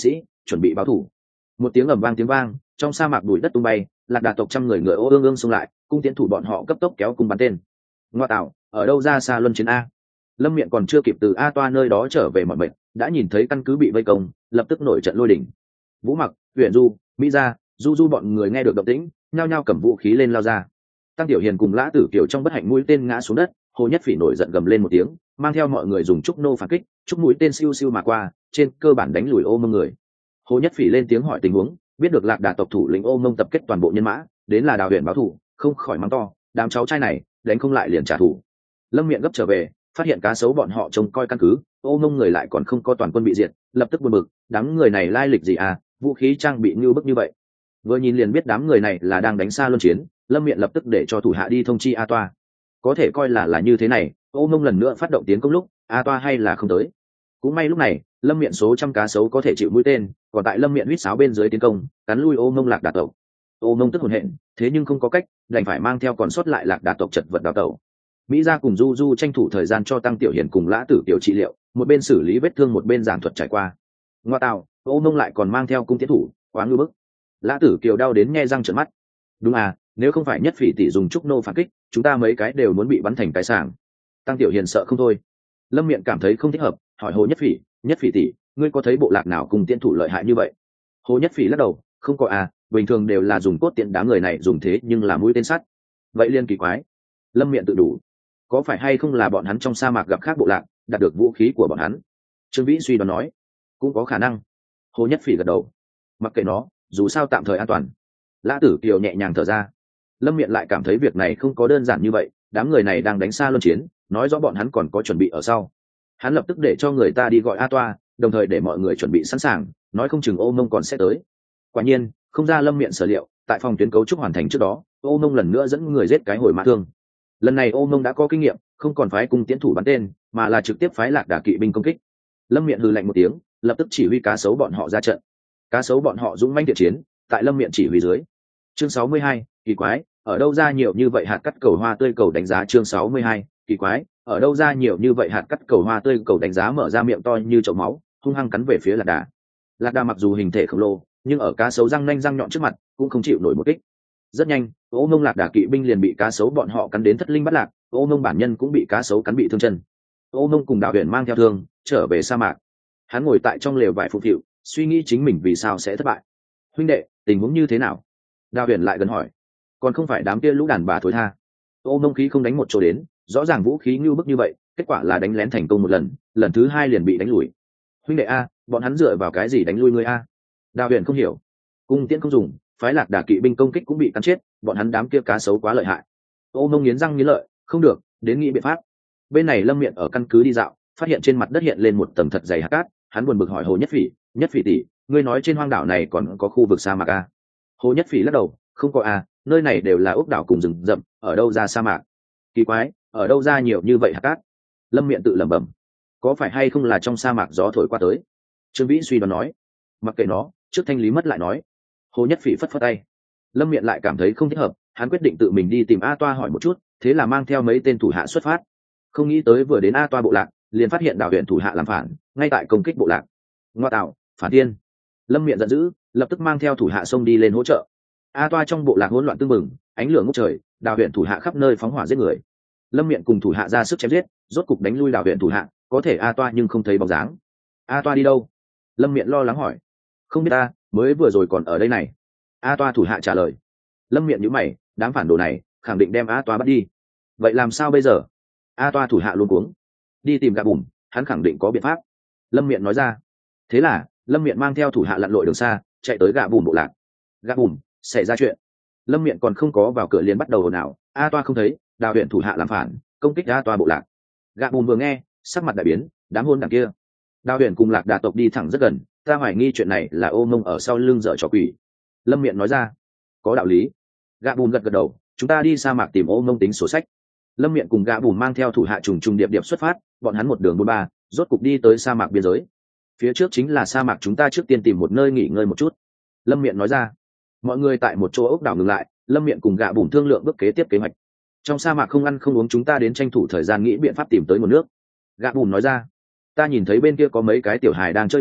chuẩn bị báo thủ. Một tiếng ầm vang tiếng vang, trong sa mạc bụi đất tung bay, lạc đà tộc trăm người ngựa ô ương ương xông lại, cung tiến thủ bọn họ cấp tốc kéo cung bắn tên. Ngoa tạo, ở đâu ra xa luân chiến a? Lâm Miện còn chưa kịp từ A Toa nơi đó trở về mọi mệnh, đã nhìn thấy căn cứ bị vây công, lập tức nổi trận lôi đỉnh. Vũ Mặc, Huyền Du, Mỹ Gia, Du Du bọn người nghe được động tĩnh, nhao nhao cầm vũ khí lên lao ra. Tăng Tiểu Hiền cùng Lã Tử Kiều trong bất hạnh mũi tên ngã xuống đất, Hồ Nhất Phỉ nổi giận gầm lên một tiếng, mang theo mọi người dùng trúc nô phản kích, trúc mũi tên siêu siêu mà qua, trên cơ bản đánh lùi Ô Mông người. Hồ Nhất Phỉ lên tiếng hỏi tình huống, biết được Lạc Đà tộc thủ lĩnh Ô Mông tập kết toàn bộ nhân mã, đến là Đào Huyền báo thù, không khỏi mắng to, đám cháu trai này, đánh không lại liền trả thù. Lâm Miện gấp trở về, phát hiện cá sấu bọn họ trông coi căn cứ, Ô Mông người lại còn không có toàn quân bị diệt, lập tức buồn bực, đám người này lai lịch gì à, vũ khí trang bị như bức như vậy. Vừa nhìn liền biết đám người này là đang đánh xa luân chiến, Lâm Miện lập tức để cho thủ hạ đi thông chi A Toa. Có thể coi là như thế này, Ô Mông lần nữa phát động tiến công lúc, A Toa hay là không tới. Cũng may lúc này, Lâm Miện số trăm cá sấu có thể chịu mũi tên, còn tại Lâm Miện huýt sáo bên dưới tiến công, cắn lui Ô Mông Lạc Đà tộc. Ô Mông tức hồn hện, thế nhưng không có cách, đành phải mang theo còn sót lại Lạc Đà tộc chật vật đào tẩu. Mỹ Gia cùng Du Du tranh thủ thời gian cho Tăng Tiểu Hiền cùng Lã Tử Kiều trị liệu, một bên xử lý vết thương một bên giảng thuật trải qua. Ngoa tạo, Ô Mông lại còn mang theo cung tiến thủ, quá ngư bức. Lã Tử Kiều đau đến nhe răng trợn mắt. Đúng à, nếu không phải Nhất Phỉ tỷ dùng trúc nô phản kích, chúng ta mấy cái đều muốn bị bắn thành cái sảng. Tăng Tiểu Hiền sợ không thôi. Lâm Miện cảm thấy không thích hợp, hỏi Hồ Nhất Phỉ tỷ, ngươi có thấy bộ lạc nào cùng tiến thủ lợi hại như vậy? Hồ Nhất Phỉ lắc đầu, không có à, bình thường đều là dùng cốt tiện, đám người này dùng thế nhưng là mũi tên sắt. Vậy liên kỳ quái. Lâm Miện tự đủ. Có phải hay không là bọn hắn trong sa mạc gặp khác bộ lạc, đạt được vũ khí của bọn hắn? Trương Vĩ suy đoán nói, cũng có khả năng. Hồ Nhất Phỉ gật đầu, mặc kệ nó, dù sao tạm thời an toàn. Lã Tử Kiều nhẹ nhàng thở ra. Lâm Miện lại cảm thấy việc này không có đơn giản như vậy, đám người này đang đánh xa luân chiến, nói rõ bọn hắn còn có chuẩn bị ở sau. Hắn lập tức để cho người ta đi gọi A Toa, đồng thời để mọi người chuẩn bị sẵn sàng, nói không chừng Ô Mông còn sẽ tới. Quả nhiên, không ra Lâm Miện sở liệu, tại phòng tuyến cấu trúc hoàn thành trước đó, Ô Mông lần nữa dẫn người giết cái hồi mã thương. Lần này Ô Mông đã có kinh nghiệm, không còn phái cung tiến thủ bắn tên, mà là trực tiếp phái Lạc Đà kỵ binh công kích. Lâm Miện hừ lạnh một tiếng, lập tức chỉ huy cá sấu bọn họ ra trận. Cá sấu bọn họ dũng mãnh thiện chiến, tại Lâm Miện chỉ huy dưới. Chương 62, kỳ quái, ở đâu ra nhiều như vậy hạt cắt cầu hoa tươi cầu đánh giá. Chương 62, kỳ quái, ở đâu ra nhiều như vậy hạt cắt cầu hoa tươi cầu đánh giá, mở ra miệng to như chậu máu, hung hăng cắn về phía Lạc Đà. Lạc Đà mặc dù hình thể khổng lồ, nhưng ở cá sấu răng nanh răng nhọn trước mặt, cũng không chịu nổi một kích. Rất nhanh, Ô Mông Lạc Đà kỵ binh liền bị cá sấu bọn họ cắn đến thất linh bắt lạc, Ô Mông bản nhân cũng bị cá sấu cắn bị thương chân. Ô Mông cùng Đào Huyền mang theo thương trở về sa mạc. Hắn ngồi tại trong lều vải phục phịu, suy nghĩ chính mình vì sao sẽ thất bại. Huynh đệ, tình huống như thế nào? Đào Huyền lại gần hỏi. Còn không phải đám kia lũ đàn bà thối tha. Ô Mông khí không đánh một chỗ đến, rõ ràng vũ khí như bức như vậy, kết quả là đánh lén thành công một lần, lần thứ hai liền bị đánh lùi. Huynh đệ a, bọn hắn dựa vào cái gì đánh lui ngươi a? Đào Huyền không hiểu. Cung tiễn không dùng, phái Lạc Đà kỵ binh công kích cũng bị cắn chết, bọn hắn đám kia cá sấu quá lợi hại. Ô Mông nghiến răng nghiến lợi, không được, đến nghĩ biện pháp. Bên này Lâm Miện ở căn cứ đi dạo, phát hiện trên mặt đất hiện lên một tầng thật dày hạt cát, hắn buồn bực hỏi Hồ Nhất Phỉ tỷ, ngươi nói trên hoang đảo này còn có khu vực sa mạc a? Hồ Nhất Phỉ lắc đầu, không có a, nơi này đều là ốc đảo cùng rừng rậm, ở đâu ra sa mạc? Kỳ quái, ở đâu ra nhiều như vậy hạt cát? Lâm Miện tự lẩm bẩm, có phải hay không là trong sa mạc gió thổi qua tới? Trương Vĩ suy đoán nói, mặc kệ nó, trước thanh lý mất lại nói. Hồ Nhất Phỉ phất phất tay. Lâm Miện lại cảm thấy không thích hợp, hắn quyết định tự mình đi tìm A Toa hỏi một chút, thế là mang theo mấy tên thủ hạ xuất phát. Không nghĩ tới vừa đến A Toa bộ lạc, liền phát hiện Đào Huyền thủ hạ làm phản, ngay tại công kích bộ lạc. Ngoa tạo, phản thiên! Lâm Miện giận dữ, lập tức mang theo thủ hạ xông đi lên hỗ trợ. A Toa trong bộ lạc hỗn loạn tương mừng, ánh lửa ngút trời, Đào Huyền thủ hạ khắp nơi phóng hỏa giết người. Lâm Miện cùng thủ hạ ra sức chém giết, rốt cục đánh lui Đào Huyền thủ hạ, có thể A Toa nhưng không thấy bóng dáng. A Toa đi đâu? Lâm Miện lo lắng hỏi. Không biết ta, mới vừa rồi còn ở đây này. A Toa thủ hạ trả lời. Lâm Miện nhíu mày, đám phản đồ này khẳng định đem A Toa bắt đi. Vậy làm sao bây giờ? A Toa thủ hạ luôn cuống. Đi tìm Gà Bùm, hắn khẳng định có biện pháp. Lâm Miện nói ra. Thế là Lâm Miện mang theo thủ hạ lặn lội đường xa, chạy tới Gà Bùm bộ lạc. Gà Bùm, xảy ra chuyện. Lâm Miện còn không có vào cửa liền bắt đầu ồn ào. A Toa không thấy, Đào Huyền thủ hạ làm phản, công kích A Toa bộ lạc. Gà Bùm vừa nghe, sắc mặt đại biến, đám hôn đảng kia. Đào Huyền cùng Lạc Đà tộc đi thẳng rất gần, ta hoài nghi chuyện này là Ô Mông ở sau lưng dở trò quỷ. Lâm Miện nói ra. Có đạo lý. Gà Bùm gật gật đầu, chúng ta đi sa mạc tìm Ô Mông tính sổ sách. Lâm Miện cùng Gà Bùm mang theo thủ hạ trùng trùng điệp điệp xuất phát, bọn hắn một đường buôn ba, rốt cục đi tới sa mạc biên giới. Phía trước chính là sa mạc, chúng ta trước tiên tìm một nơi nghỉ ngơi một chút. Lâm Miện nói ra. Mọi người tại một chỗ ốc đảo ngừng lại, Lâm Miện cùng Gà Bùm thương lượng bước kế tiếp kế hoạch. Trong sa mạc không ăn không uống, chúng ta đến tranh thủ thời gian nghĩ biện pháp tìm tới nguồn nước. Gà Bùm nói ra. Ta nhìn thấy bên kia có mấy cái tiểu hài đang chơi đùa,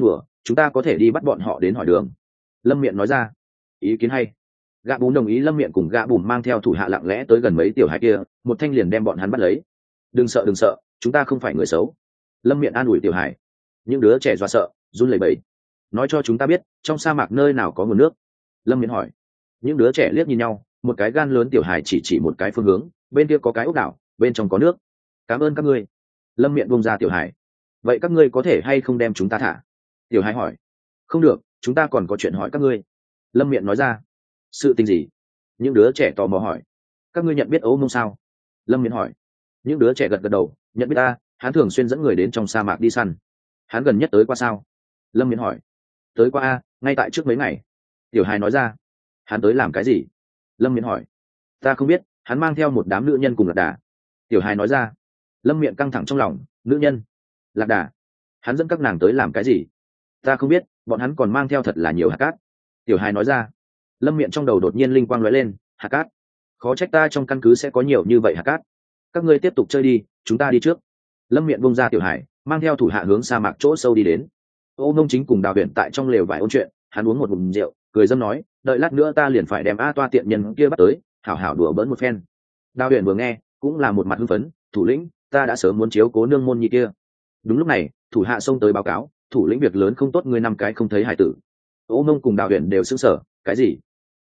chúng ta có thể đi bắt bọn họ đến hỏi đường. Lâm Miện nói ra. Ý kiến hay. Gạ bùn đồng ý. Lâm Miện cùng gạ bùn mang theo thủ hạ lặng lẽ tới gần mấy tiểu hài kia, một thanh liền đem bọn hắn bắt lấy. Đừng sợ, đừng sợ, chúng ta không phải người xấu. Lâm Miện an ủi tiểu hài. Những đứa trẻ dọa sợ run lẩy bẩy. Nói cho chúng ta biết trong sa mạc nơi nào có nguồn nước. Lâm Miện hỏi. Những đứa trẻ liếc nhìn nhau, một cái gan lớn tiểu hài chỉ một cái phương hướng, bên kia có cái ốc đảo, bên trong có nước. Cảm ơn các ngươi. Lâm Miện buông ra tiểu hài. Vậy các ngươi có thể hay không đem chúng ta thả? Tiểu hài hỏi. Không được, chúng ta còn có chuyện hỏi các ngươi. Lâm Miện nói ra. Sự tình gì? Những đứa trẻ tò mò hỏi. Các ngươi nhận biết Ô Mông sao? Lâm Miện hỏi. Những đứa trẻ gật gật đầu. Nhận biết ta, hắn thường xuyên dẫn người đến trong sa mạc đi săn. Hắn gần nhất tới qua sao? Lâm Miện hỏi. Tới qua a, ngay tại trước mấy ngày. Tiểu hài nói ra. Hắn tới làm cái gì? Lâm Miện hỏi. Ta không biết, hắn mang theo một đám nữ nhân cùng lạc đà. Tiểu hài nói ra. Lâm Miện căng thẳng trong lòng. Nữ nhân, lạc đà, hắn dẫn các nàng tới làm cái gì? Ta không biết, bọn hắn còn mang theo thật là nhiều hạt cát. Tiểu hài nói ra. Lâm Miện trong đầu đột nhiên linh quang lóe lên. Hạt cát, khó trách ta trong căn cứ sẽ có nhiều như vậy hạt cát. Các ngươi tiếp tục chơi đi, chúng ta đi trước. Lâm Miện bông ra tiểu hải, mang theo thủ hạ hướng sa mạc chỗ sâu đi đến. Ô Nông Chính cùng Đào Huyền tại trong lều vải ôn chuyện, hắn uống một ngụm rượu, cười dâm nói, đợi lát nữa ta liền phải đem A Toa tiện nhân kia bắt tới, hảo hảo đùa bỡn một phen. Đào Huyền vừa nghe, cũng là một mặt hưng phấn, thủ lĩnh, ta đã sớm muốn chiếu cố nương môn nhi kia. Đúng lúc này, thủ hạ xông tới báo cáo, thủ lĩnh việc lớn không tốt, ngươi 5 cái không thấy hải tử. Ô Nông cùng Đào Huyền đều sững sờ, cái gì?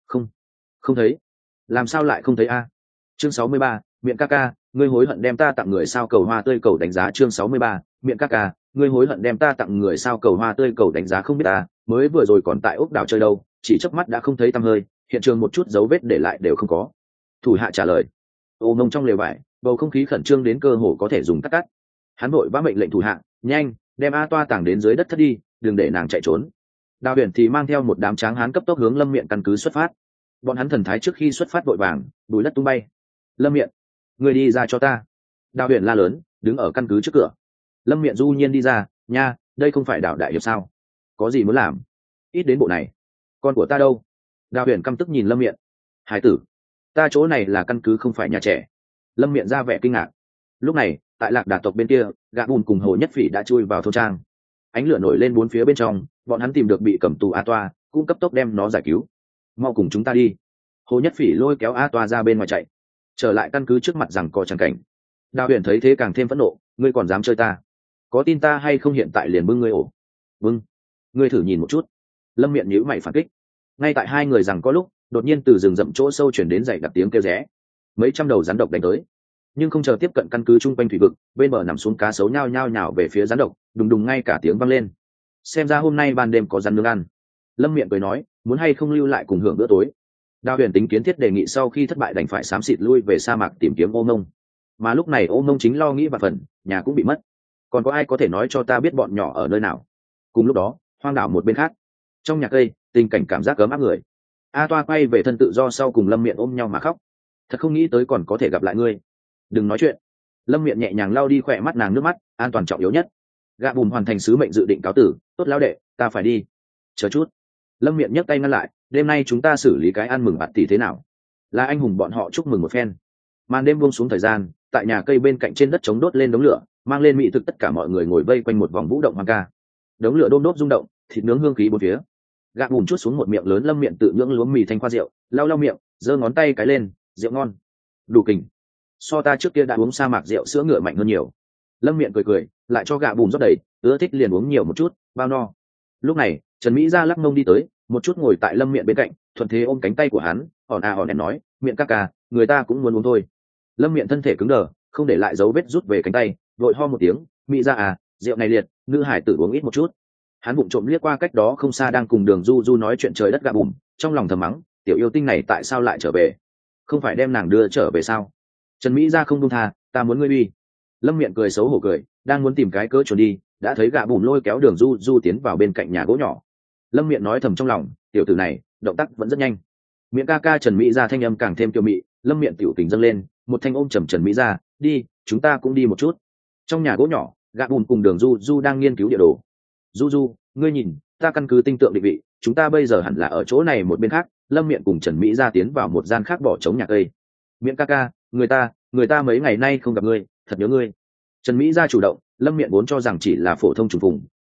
Không thấy? Làm sao lại không thấy a? Chương 63, Miệng ca ca, ngươi hối hận đem ta tặng người sao cầu hoa tươi cầu đánh giá. Chương 63, Miệng ca ca, ngươi hối hận đem ta tặng người sao cầu hoa tươi cầu đánh giá. Không biết ta, mới vừa rồi còn tại ốc đảo chơi đâu, chỉ chớp mắt đã không thấy tăm hơi, hiện trường một chút dấu vết để lại đều không có. Thủ hạ trả lời. Ô Nông trong lều vải, bầu không khí khẩn trương đến cơ hồ có thể dùng cắt. Hắn vội vã mệnh lệnh thủ hạ, nhanh, đem A Toa tàng đến dưới đất thất đi, đừng để nàng chạy trốn. Đào Huyền thì mang theo một đám tráng hán cấp tốc hướng Lâm Miện căn cứ xuất phát. Bọn hắn thần thái trước khi xuất phát vội vàng, bùi đất tung bay. Lâm Miện, người đi ra cho ta. Đào Huyền la lớn, đứng ở căn cứ trước cửa. Lâm Miện du nhiên đi ra, nha, đây không phải Đào đại hiệp sao? Có gì muốn làm? Ít đến bộ này. Con của ta đâu? Đào Huyền căm tức nhìn Lâm Miện. Hải tử, ta chỗ này là căn cứ không phải nhà trẻ. Lâm Miện ra vẻ kinh ngạc. Lúc này, tại Lạc Đà tộc bên kia, Gạ Bùn cùng Hồ Nhất Phỉ đã chui vào thôn trang. Ánh lửa nổi lên bốn phía bên trong, bọn hắn tìm được bị cầm tù A Toa, cũng cấp tốc đem nó giải cứu. Mau cùng chúng ta đi. Hồ Nhất Phỉ lôi kéo A Toa ra bên ngoài chạy, trở lại căn cứ trước mặt rằng có chẳng cảnh. Đào Huyền thấy thế càng thêm phẫn nộ, ngươi còn dám chơi ta? Có tin ta hay không hiện tại liền bưng ngươi ổ? Bưng? Ngươi thử nhìn một chút. Lâm Miện nhíu mày phản kích. Ngay tại hai người rằng có lúc, đột nhiên từ rừng rậm chỗ sâu chuyển đến dày đặc tiếng kêu rẽ. Mấy trăm đầu rắn độc đánh tới, nhưng không chờ tiếp cận căn cứ chung quanh thủy vực, bên bờ nằm xuống cá sấu nhao nhao nhào về phía rắn độc, đùng đùng ngay cả tiếng vang lên. Xem ra hôm nay ban đêm có rắn nướng ăn. Lâm Miện cười nói, muốn hay không lưu lại cùng hưởng bữa tối. Đào Huyền tính kiến thiết đề nghị sau khi thất bại đành phải xám xịt lui về sa mạc tìm kiếm Ô Nông. Mà lúc này Ô Nông chính lo nghĩ và phần, nhà cũng bị mất. Còn có ai có thể nói cho ta biết bọn nhỏ ở nơi nào? Cùng lúc đó, hoang đảo một bên khác, trong nhà cây, tình cảnh cảm giác ấm áp người. A Toa quay về thân tự do sau cùng Lâm Miện ôm nhau mà khóc. Thật không nghĩ tới còn có thể gặp lại ngươi. Đừng nói chuyện. Lâm Miện nhẹ nhàng lau đi khỏe mắt nàng nước mắt, an toàn trọng yếu nhất. Gạ Bùn hoàn thành sứ mệnh dự định cáo tử, tốt lão đệ, ta phải đi. Chờ chút. Lâm Miện nhấc tay ngăn lại, đêm nay chúng ta xử lý cái ăn mừng bạt tỷ thế nào? Là anh hùng bọn họ chúc mừng một phen. Màn đêm buông xuống thời gian, tại nhà cây bên cạnh trên đất trống đốt lên đống lửa, mang lên mỹ thực, tất cả mọi người ngồi vây quanh một vòng vũ động hoang ca. Đống lửa đôm đốt rung động, thịt nướng hương khí bốn phía. Gạ Bùn chuốt xuống một miệng lớn. Lâm Miện tự nhưỡng lúa mì thanh khoa rượu, lau lau miệng, giơ ngón tay cái lên, rượu ngon, đủ kình. So ta trước kia đã uống sa mạc rượu sữa ngựa mạnh hơn nhiều. Lâm Miện cười cười, lại cho Gạ Bùn rót đầy, ưa thích liền uống nhiều một chút, bao no. Lúc này, Trần Mỹ Gia lắc mông đi tới, một chút ngồi tại Lâm Miện bên cạnh, thuận thế ôm cánh tay của hắn, hòn đèn nói, Miện ca ca, người ta cũng muốn uống thôi. Lâm Miện thân thể cứng đờ, không để lại dấu vết, rút về cánh tay, vội ho một tiếng, Mỹ Gia à, rượu này liệt, nữ hải tử uống ít một chút. Hắn bụng trộm liếc qua cách đó không xa đang cùng Đường Du Du nói chuyện trời đất Gạ Bùn, trong lòng thầm mắng, tiểu yêu tinh này tại sao lại trở về? Không phải đem nàng đưa trở về sao? Trần Mỹ Gia không buông tha, ta muốn ngươi uy. Lâm Miện cười xấu hổ cười, đang muốn tìm cái cớ trốn đi, đã thấy Gạ Bùn lôi kéo Đường Du Du tiến vào bên cạnh nhà gỗ nhỏ. Lâm Miện nói thầm trong lòng, tiểu tử này động tác vẫn rất nhanh. Miệng ca ca Trần Mỹ Gia thanh âm càng thêm kiêu mị. Lâm Miện tiểu tình dâng lên, một thanh ôm chầm Trần Mỹ Gia, đi, chúng ta cũng đi một chút. Trong nhà gỗ nhỏ, Gạ Bùn cùng Đường Du Du đang nghiên cứu địa đồ. Du Du, ngươi nhìn, ta căn cứ tinh tượng định vị, chúng ta bây giờ hẳn là ở chỗ này một bên khác. Lâm Miện cùng Trần Mỹ Gia tiến vào một gian khác bỏ trống nhà cây. Miệng ca ca, người ta mấy ngày nay không gặp ngươi, thật nhớ ngươi. Trần Mỹ Gia chủ động. Lâm Miện vốn cho rằng chỉ là phổ thông trùng phùng,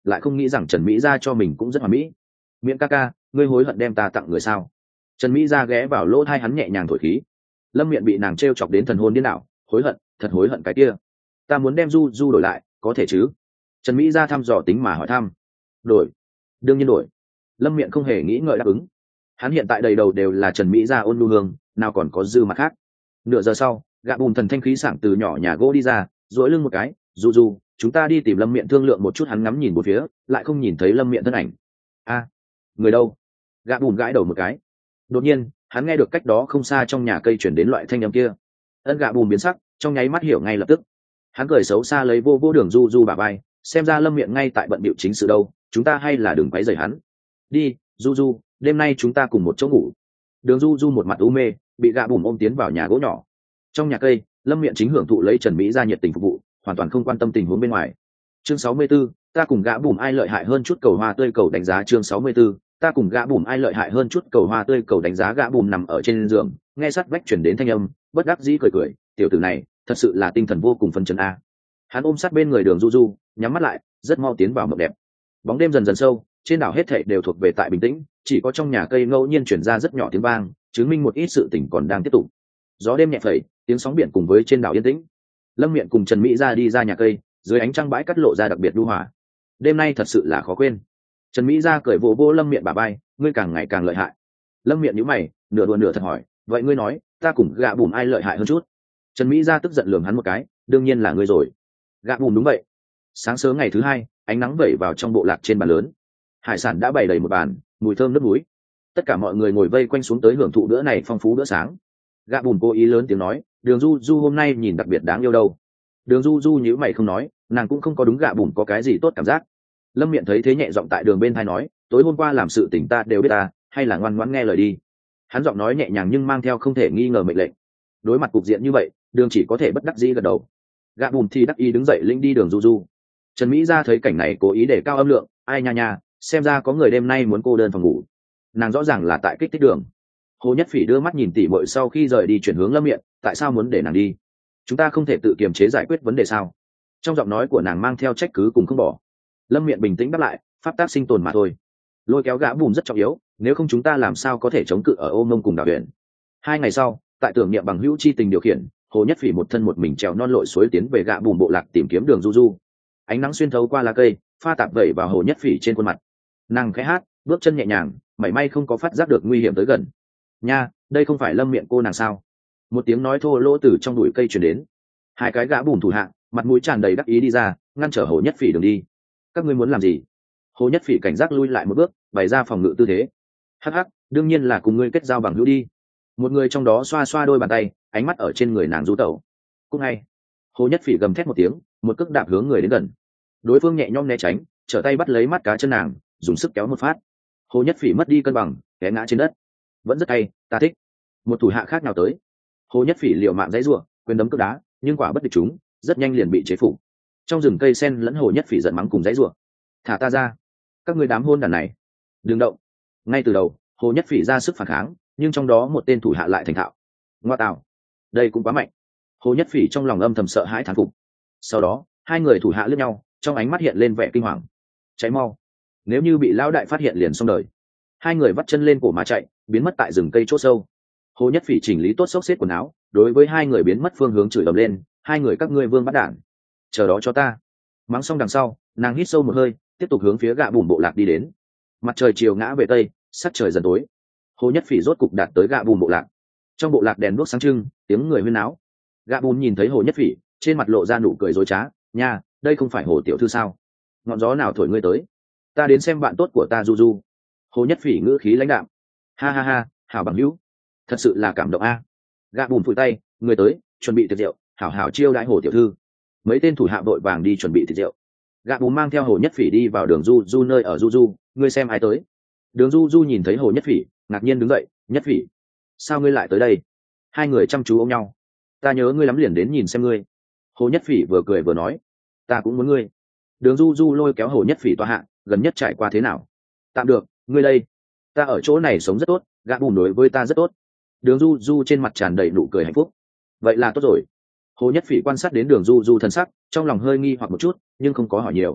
lại không nghĩ rằng Trần Mỹ Gia cho mình cũng rất hoàn mỹ. Miễn ca ca, ngươi hối hận đem ta tặng người sao? Trần Mỹ Gia ghé vào lỗ tai hắn nhẹ nhàng thổi khí. Lâm Miện bị nàng trêu chọc đến thần hồn điên đảo, hối hận, thật hối hận cái kia. Ta muốn đem Du Du đổi lại, có thể chứ? Trần Mỹ Gia thăm dò tính mà hỏi thăm. Đổi? Đương nhiên đổi. Lâm Miện không hề nghĩ ngợi đáp ứng. Hắn hiện tại đầy đầu đều là Trần Mỹ Gia ôn nhu hương, nào còn có dư mặt khác. Nửa giờ sau, gã bùn thần thanh khí sảng từ nhỏ nhà gỗ đi ra, duỗi lưng một cái. Du Du, chúng ta đi tìm Lâm Miện thương lượng một chút. Hắn ngắm nhìn một phía, lại không nhìn thấy Lâm Miện thân ảnh. A, người đâu? Gã bùn gãi đầu một cái. Đột nhiên, hắn nghe được cách đó không xa trong nhà cây chuyển đến loại thanh âm kia. Ân, gã bùn biến sắc, trong nháy mắt hiểu ngay lập tức. Hắn cười xấu xa lấy vô vô Đường Du Du bà bay, xem ra Lâm Miện ngay tại bận bịu chính sự đâu, chúng ta hay là đừng quấy rầy hắn. Đi, Du Du, đêm nay chúng ta cùng một chỗ ngủ. Đường Du Du một mặt u mê, bị gã bùn ôm tiến vào nhà gỗ nhỏ. Trong nhà cây, Lâm Miện chính hưởng thụ lấy Trần Mỹ Gia nhiệt tình phục vụ, hoàn toàn không quan tâm tình huống bên ngoài. Chương 64, ta cùng gã bùn ai lợi hại hơn chút cầu hoa tươi cầu đánh giá. Chương 64, ta cùng gã bùn ai lợi hại hơn chút cầu hoa tươi cầu đánh giá. Gã bùn nằm ở trên giường, nghe sát vách chuyển đến thanh âm, bất đắc dĩ cười cười, tiểu tử này thật sự là tinh thần vô cùng phấn chấn a. Hắn ôm sát bên người Đường Du Du, nhắm mắt lại, rất mau tiến vào mộng đẹp. Bóng đêm dần dần sâu, trên đảo hết thảy đều thuộc về tại bình tĩnh, chỉ có trong nhà cây ngẫu nhiên chuyển ra rất nhỏ tiếng vang, chứng minh một ít sự tình còn đang tiếp tục. Gió đêm nhẹ phẩy, tiếng sóng biển cùng với trên đảo yên tĩnh. Lâm Miện cùng Trần Mỹ Gia đi ra nhà cây, dưới ánh trăng bãi cắt lộ ra đặc biệt nhu hòa. Đêm nay thật sự là khó quên. Trần Mỹ Gia cười vỗ vỗ Lâm Miện bả vai, ngươi càng ngày càng lợi hại. Lâm Miện nhíu mày, nửa đùa nửa thật hỏi, vậy ngươi nói, ta cùng gã bùn ai lợi hại hơn chút? Trần Mỹ Gia tức giận lườm hắn một cái, đương nhiên là ngươi rồi. Gã bùn đúng vậy. Sáng sớm ngày thứ hai, ánh nắng vẩy vào trong bộ lạc trên bàn lớn. Hải sản đã bày đầy một bàn, mùi thơm nước núi. Tất cả mọi người ngồi vây quanh xuống tới hưởng thụ bữa này phong phú bữa sáng. Gã bùn cố ý lớn tiếng nói, Đường Du Du hôm nay nhìn đặc biệt đáng yêu đâu. Đường Du Du nhíu mày không nói, nàng cũng không có đúng gã bùn có cái gì tốt cảm giác. Lâm Miện thấy thế nhẹ giọng tại đường bên tai nói, tối hôm qua làm sự tình ta đều biết ta, hay là ngoan ngoãn nghe lời đi. Hắn giọng nói nhẹ nhàng nhưng mang theo không thể nghi ngờ mệnh lệnh. Đối mặt cục diện như vậy, Đường chỉ có thể bất đắc dĩ gật đầu. Gã bùn thì đắc ý đứng dậy lĩnh đi Đường Du Du. Trần Mỹ Gia thấy cảnh này cố ý để cao âm lượng, ai nha nha, xem ra có người đêm nay muốn cô đơn phòng ngủ. Nàng rõ ràng là tại kích thích Đường. Hồ Nhất Phỉ đưa mắt nhìn tỉ muội sau khi rời đi chuyển hướng Lâm Miện, tại sao muốn để nàng đi? Chúng ta không thể tự kiềm chế giải quyết vấn đề sao? Trong giọng nói của nàng mang theo trách cứ cùng không bỏ. Lâm Miện bình tĩnh đáp lại, pháp tác sinh tồn mà thôi. Lôi kéo gã bùn rất trọng yếu, nếu không chúng ta làm sao có thể chống cự ở Ô Mông cùng đảo huyện. 2 ngày sau, tại tưởng niệm bằng hữu chi tình điều khiển, Hồ Nhất Phỉ một thân một mình trèo non lội suối tiến về gã bùn bộ lạc tìm kiếm Đường Du Du. Ánh nắng xuyên thấu qua lá cây, pha tạp vẩy vào Hồ Nhất Phỉ trên khuôn mặt. Nàng khẽ hát, bước chân nhẹ nhàng, mảy may không có phát giác được nguy hiểm tới gần. Nha, đây không phải Lâm Miện cô nàng sao? Một tiếng nói thô lỗ từ trong bụi cây truyền đến. 2 cái gã bùn thủ hạ, mặt mũi tràn đầy đắc ý đi ra, ngăn trở Hồ Nhất Phỉ đường đi. Các ngươi muốn làm gì? Hồ Nhất Phỉ cảnh giác lui lại một bước, bày ra phòng ngự tư thế. Hắc hắc, đương nhiên là cùng ngươi kết giao bằng hữu đi. Một người trong đó xoa xoa đôi bàn tay, ánh mắt ở trên người nàng du tẩu. Cũng ngay, Hồ Nhất Phỉ gầm thét một tiếng, một cước đạp hướng người đến gần. Đối phương nhẹ nhõm né tránh, trở tay bắt lấy mắt cá chân nàng, dùng sức kéo một phát. Hồ Nhất Phỉ mất đi cân bằng, té ngã trên đất. Vẫn rất hay, ta thích. Một thủ hạ khác nào tới. Hồ Nhất Phỉ liều mạng dãy giụa, quyền đấm cước đá, nhưng quả bất địch chúng, rất nhanh liền bị chế phục. Trong rừng cây sen lẫn Hồ Nhất Phỉ giận mắng cùng dãy giụa. Thả ta ra, các ngươi đám hôn đàn này, đừng động. Ngay từ đầu, Hồ Nhất Phỉ ra sức phản kháng, nhưng trong đó một tên thủ hạ lại thành thạo. Ngoa tạo, đây cũng quá mạnh. Hồ Nhất Phỉ trong lòng âm thầm sợ hãi thán phục. Sau đó, 2 người thủ hạ liếc nhau, trong ánh mắt hiện lên vẻ kinh hoàng. Cháy mau, nếu như bị lão đại phát hiện liền xong đời. 2 người vắt chân lên cổ mà chạy, biến mất tại rừng cây chỗ sâu. Hồ Nhất Phỉ chỉnh lý tốt xốc xếp quần áo, đối với 2 người biến mất phương hướng chửi ầm lên, 2 người các ngươi vương bắt đản, chờ đó cho ta. Mắng xong đằng sau, nàng hít sâu một hơi, tiếp tục hướng phía gã bùn bộ lạc đi đến. Mặt trời chiều ngã về tây, sắc trời dần tối. Hồ Nhất Phỉ rốt cục đạt tới gã bùn bộ lạc. Trong bộ lạc đèn đuốc sáng trưng, tiếng người huyên náo. Gã bùn nhìn thấy Hồ Nhất Phỉ, trên mặt lộ ra nụ cười dối trá, nha, đây không phải Hồ tiểu thư sao? Ngọn gió nào thổi ngươi tới? Ta đến xem bạn tốt của ta Du Du. Hồ Nhất Phỉ ngữ khí lãnh đạm. Ha ha ha, hảo bằng hữu, thật sự là cảm động a. Gã bùn phủi tay, người tới, chuẩn bị tiệc rượu, hảo hảo chiêu đãi Hồ tiểu thư. Mấy tên thủ hạ vội vàng đi chuẩn bị tiệc rượu. Gã bùn mang theo Hồ Nhất Phỉ đi vào đường Du Du nơi ở Du Du, ngươi xem ai tới. Đường Du Du nhìn thấy Hồ Nhất Phỉ, ngạc nhiên đứng dậy, Nhất Phỉ, sao ngươi lại tới đây? 2 người chăm chú ôm nhau. Ta nhớ ngươi lắm liền đến nhìn xem ngươi. Hồ Nhất Phỉ vừa cười vừa nói, ta cũng muốn ngươi. Đường Du Du lôi kéo Hồ Nhất Phỉ tòa hạ, gần nhất trải qua thế nào? Tạm được, ngươi đây. Ta ở chỗ này sống rất tốt, gã bùn đối với ta rất tốt. Đường Du Du trên mặt tràn đầy nụ cười hạnh phúc. Vậy là tốt rồi. Hồ Nhất Phỉ quan sát đến Đường Du Du thân sắc, trong lòng hơi nghi hoặc một chút, nhưng không có hỏi nhiều.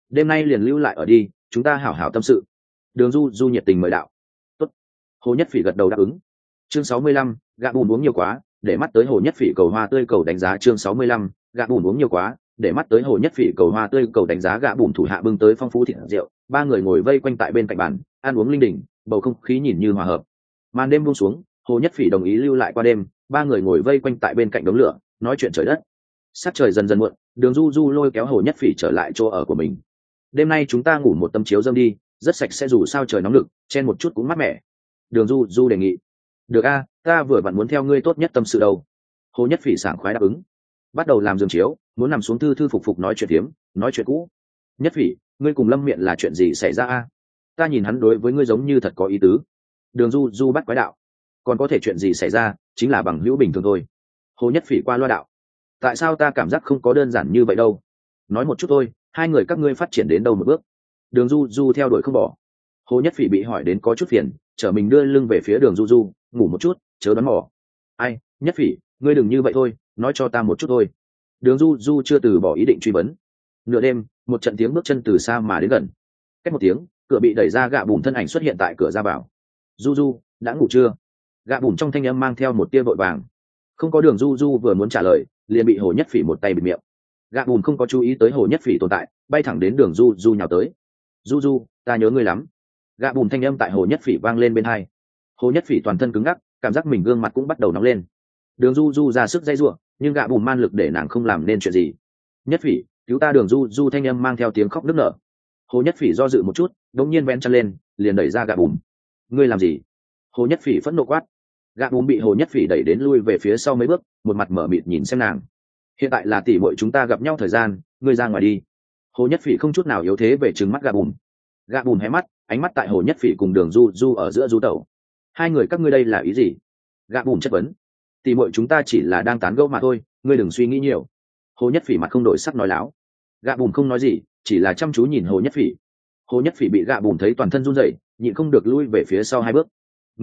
đêm nay liền lưu lại ở đi, chúng ta hảo hảo tâm sự. Đường du du nhiệt tình mời đạo. Tốt. Hồ Nhất Phỉ gật đầu đáp ứng. Chương 65, gạ bùn uống nhiều quá, để mắt tới Hồ Nhất Phỉ cầu hoa tươi cầu đánh giá. Chương 65, gạ bùn uống nhiều quá, để mắt tới Hồ Nhất Phỉ cầu hoa tươi cầu đánh giá. Gạ bùn thủ hạ bưng tới phong phú thịt rượu, ba người ngồi vây quanh tại bên cạnh bàn, ăn uống linh đình, bầu không khí nhìn như hòa hợp. Màn đêm buông xuống, Hồ Nhất Phỉ đồng ý lưu lại qua đêm, ba người ngồi vây quanh tại bên cạnh đống lửa, nói chuyện trời đất. Sắc trời dần dần muộn, Đường Du Du lôi kéo Hồ Nhất Phỉ trở lại chỗ ở của mình. Đêm nay chúng ta ngủ một tấm chiếu dơm đi, rất sạch sẽ dù sao trời nóng lực, chen một chút cũng mát mẻ. Đường Du Du đề nghị. Được a, ta vừa vặn muốn theo ngươi tốt nhất tâm sự đâu. Hồ Nhất Phỉ sảng khoái đáp ứng. Bắt đầu làm giường chiếu, muốn nằm xuống thư thư phục phục nói chuyện tiếm, nói chuyện cũ. Nhất Phỉ, ngươi cùng Lâm Miện là chuyện gì xảy ra a? Ta nhìn hắn đối với ngươi giống như thật có ý tứ. Đường Du Du bắt quái đạo. Còn có thể chuyện gì xảy ra, chính là bằng hữu bình thường thôi. Hồ Nhất Phỉ qua loa đạo. Tại sao ta cảm giác không có đơn giản như vậy đâu? Nói một chút thôi, hai người các ngươi phát triển đến đâu một bước? Đường Du Du theo đuổi không bỏ. Hồ Nhất Phỉ bị hỏi đến có chút phiền, trở mình đưa lưng về phía Đường Du Du, ngủ một chút, chớ đoán mò. Ai, Nhất Phỉ, ngươi đừng như vậy thôi, nói cho ta một chút thôi. Đường Du Du chưa từ bỏ ý định truy vấn. Nửa đêm, một trận tiếng bước chân từ xa mà đến gần. Cách một tiếng, cửa bị đẩy ra, gạ bùn thân ảnh xuất hiện tại cửa ra vào. Du Du, đã ngủ chưa? Gạ bùn trong thanh âm mang theo một tia vội vàng. Không có. Đường Du Du vừa muốn trả lời, liền bị Hồ Nhất Phỉ một tay bịt miệng. Gạ bùn không có chú ý tới Hồ Nhất Phỉ tồn tại, bay thẳng đến Đường Du Du nhào tới. Du Du, ta nhớ ngươi lắm. Gạ bùn thanh âm tại Hồ Nhất Phỉ vang lên bên tai. Hồ Nhất Phỉ toàn thân cứng ngắc, cảm giác mình gương mặt cũng bắt đầu nóng lên. Đường Du Du ra sức dây giụa, nhưng gạ bùn man lực để nàng không làm nên chuyện gì. Nhất Phỉ, cứu ta! Đường Du Du thanh âm mang theo tiếng khóc nức nở. Hồ Nhất Phỉ do dự một chút, đột nhiên vén chân lên, liền đẩy ra gạ bùn. Ngươi làm gì? Hồ Nhất Phỉ phẫn nộ quát. Gạ bùn bị Hồ Nhất Phỉ đẩy đến lui về phía sau mấy bước, một mặt mở mịt nhìn xem nàng. Hiện tại là tỷ muội chúng ta gặp nhau thời gian, ngươi ra ngoài đi. Hồ Nhất Phỉ không chút nào yếu thế về trừng mắt gạ bùn. Gạ bùn hé mắt, ánh mắt tại Hồ Nhất Phỉ cùng Đường Du Du ở giữa du tẩu. Hai người các ngươi đây là ý gì? Gạ bùn chất vấn. Tỷ muội chúng ta chỉ là đang tán gẫu mà thôi, ngươi đừng suy nghĩ nhiều. Hồ Nhất Phỉ mặt không đổi sắc nói láo. Gạ bùn không nói gì, chỉ là chăm chú nhìn Hồ Nhất Phỉ. Hồ Nhất Phỉ bị gạ bùn thấy toàn thân run rẩy, nhịn không được lui về phía sau hai bước.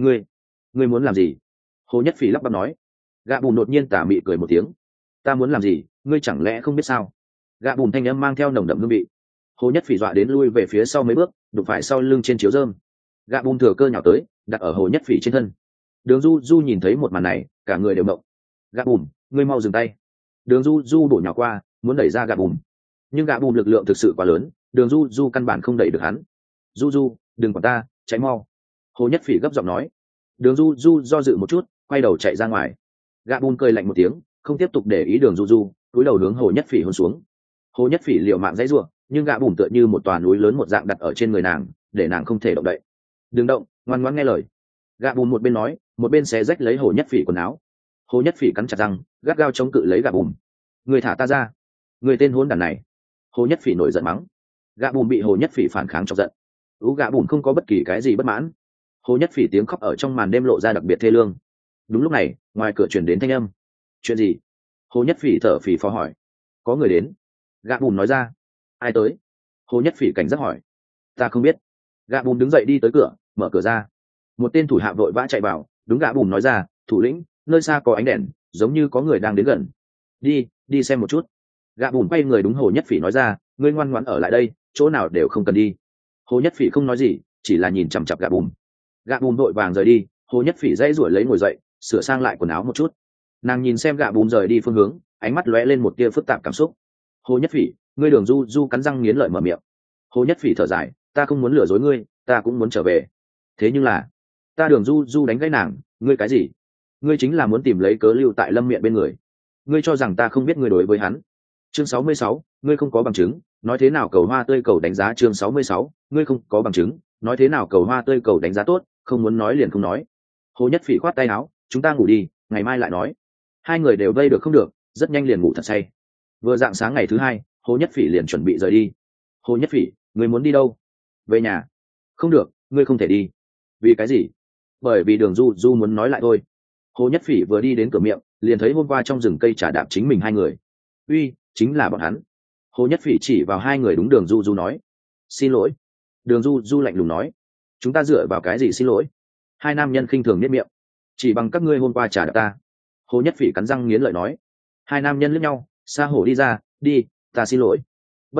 Ngươi muốn làm gì? Hồ Nhất Phỉ lắp bắp nói. Gạ bùn đột nhiên tà mị cười một tiếng. Ta muốn làm gì, ngươi chẳng lẽ không biết sao? Gạ bùn thanh âm mang theo nồng đậm hương vị. Hồ Nhất Phỉ dọa đến lui về phía sau mấy bước, đụng phải sau lưng trên chiếu rơm. Gạ bùn thừa cơ nhào tới, đặt ở Hồ Nhất Phỉ trên thân. Đường Du Du nhìn thấy một màn này, cả người đều động. Gạ bùn, ngươi mau dừng tay. Đường Du Du bổ nhào qua, muốn đẩy ra gạ bùn, nhưng gạ bùn lực lượng thực sự quá lớn, Đường Du Du căn bản không đẩy được hắn. Du Du, đừng quản ta, chạy mau. Hồ Nhất Phỉ gấp giọng nói. Đường Du Du do dự một chút, quay đầu chạy ra ngoài. Gạ bùn cười lạnh một tiếng, không tiếp tục để ý Đường Du Du, cúi đầu hướng Hồ Nhất Phỉ hôn xuống. Hồ Nhất Phỉ liều mạng dãy giụa, nhưng gạ bùn tựa như một tòa núi lớn một dạng đặt ở trên người nàng, để nàng không thể động đậy. Đừng động, ngoan ngoãn nghe lời. Gạ bùn một bên nói, một bên xé rách lấy Hồ Nhất Phỉ quần áo. Hồ Nhất Phỉ cắn chặt răng, gắt gao chống cự lấy gạ bùn. Người thả ta ra, người tên hỗn đản này. Hồ Nhất Phỉ nổi giận mắng. Gạ bùn bị Hồ Nhất Phỉ phản kháng chọc giận. Gạ bùn không có bất kỳ cái gì bất mãn. Hồ Nhất Phỉ tiếng khóc ở trong màn đêm lộ ra đặc biệt thê lương. Đúng lúc này, ngoài cửa truyền đến thanh âm. Chuyện gì? Hồ Nhất Phỉ thở phì phò hỏi. Có người đến. Gạ bùn nói ra. Ai tới? Hồ Nhất Phỉ cảnh giác hỏi. Ta không biết. Gạ bùn đứng dậy đi tới cửa, mở cửa ra. Một tên thủ hạ vội vã chạy vào, đúng gạ bùn nói ra, thủ lĩnh, nơi xa có ánh đèn, giống như có người đang đến gần. Đi xem một chút. Gạ bùn quay người đúng Hồ Nhất Phỉ nói ra, ngươi ngoan ngoãn ở lại đây, chỗ nào đều không cần đi. Hồ Nhất Phỉ không nói gì, chỉ là nhìn chằm chằm gạ bùn. Gạ bùn vội vàng rời đi. Hồ Nhất Phỉ dãy ruổi lấy ngồi dậy, sửa sang lại quần áo một chút. Nàng nhìn xem gạ bùn rời đi phương hướng, ánh mắt lóe lên một tia phức tạp cảm xúc. Hồ Nhất Phỉ, ngươi Đường Du Du cắn răng nghiến lợi mở miệng. Hồ Nhất Phỉ thở dài, ta không muốn lừa dối ngươi, ta cũng muốn trở về. Thế nhưng là, ta Đường Du Du đánh gãy nàng, ngươi cái gì? Ngươi chính là muốn tìm lấy cớ lưu tại Lâm Miện bên người. Ngươi cho rằng ta không biết ngươi đối với hắn. Chương 66, ngươi không có bằng chứng, nói thế nào cầu hoa tươi cầu đánh giá. Chương 66, ngươi không có bằng chứng, nói thế nào cầu hoa tươi cầu đánh giá tốt, không muốn nói liền không nói. Hồ Nhất Phỉ khoát tay áo, chúng ta ngủ đi, ngày mai lại nói. Hai người đều vây được không được, rất nhanh liền ngủ thật say. Vừa dạng sáng ngày thứ hai, Hồ Nhất Phỉ liền chuẩn bị rời đi. Hồ Nhất Phỉ, ngươi muốn đi đâu? Về nhà. Không được, ngươi không thể đi. Vì cái gì? Bởi vì Đường Du Du muốn nói lại thôi. Hồ Nhất Phỉ vừa đi đến cửa miệng, liền thấy hôm qua trong rừng cây trả đạp chính mình hai người. Uy, chính là bọn hắn. Hồ Nhất Phỉ chỉ vào hai người đúng Đường Du Du nói. Xin lỗi. Đường Du Du lạnh lùng nói. Chúng ta dựa vào cái gì xin lỗi? Hai nam nhân khinh thường nhếch miệng. Chỉ bằng các ngươi hôm qua trả đạp ta. Hồ Nhất Phỉ cắn răng nghiến lợi nói. Hai nam nhân liếc nhau, xa hổ đi ra, đi, ta xin lỗi. Bất quá,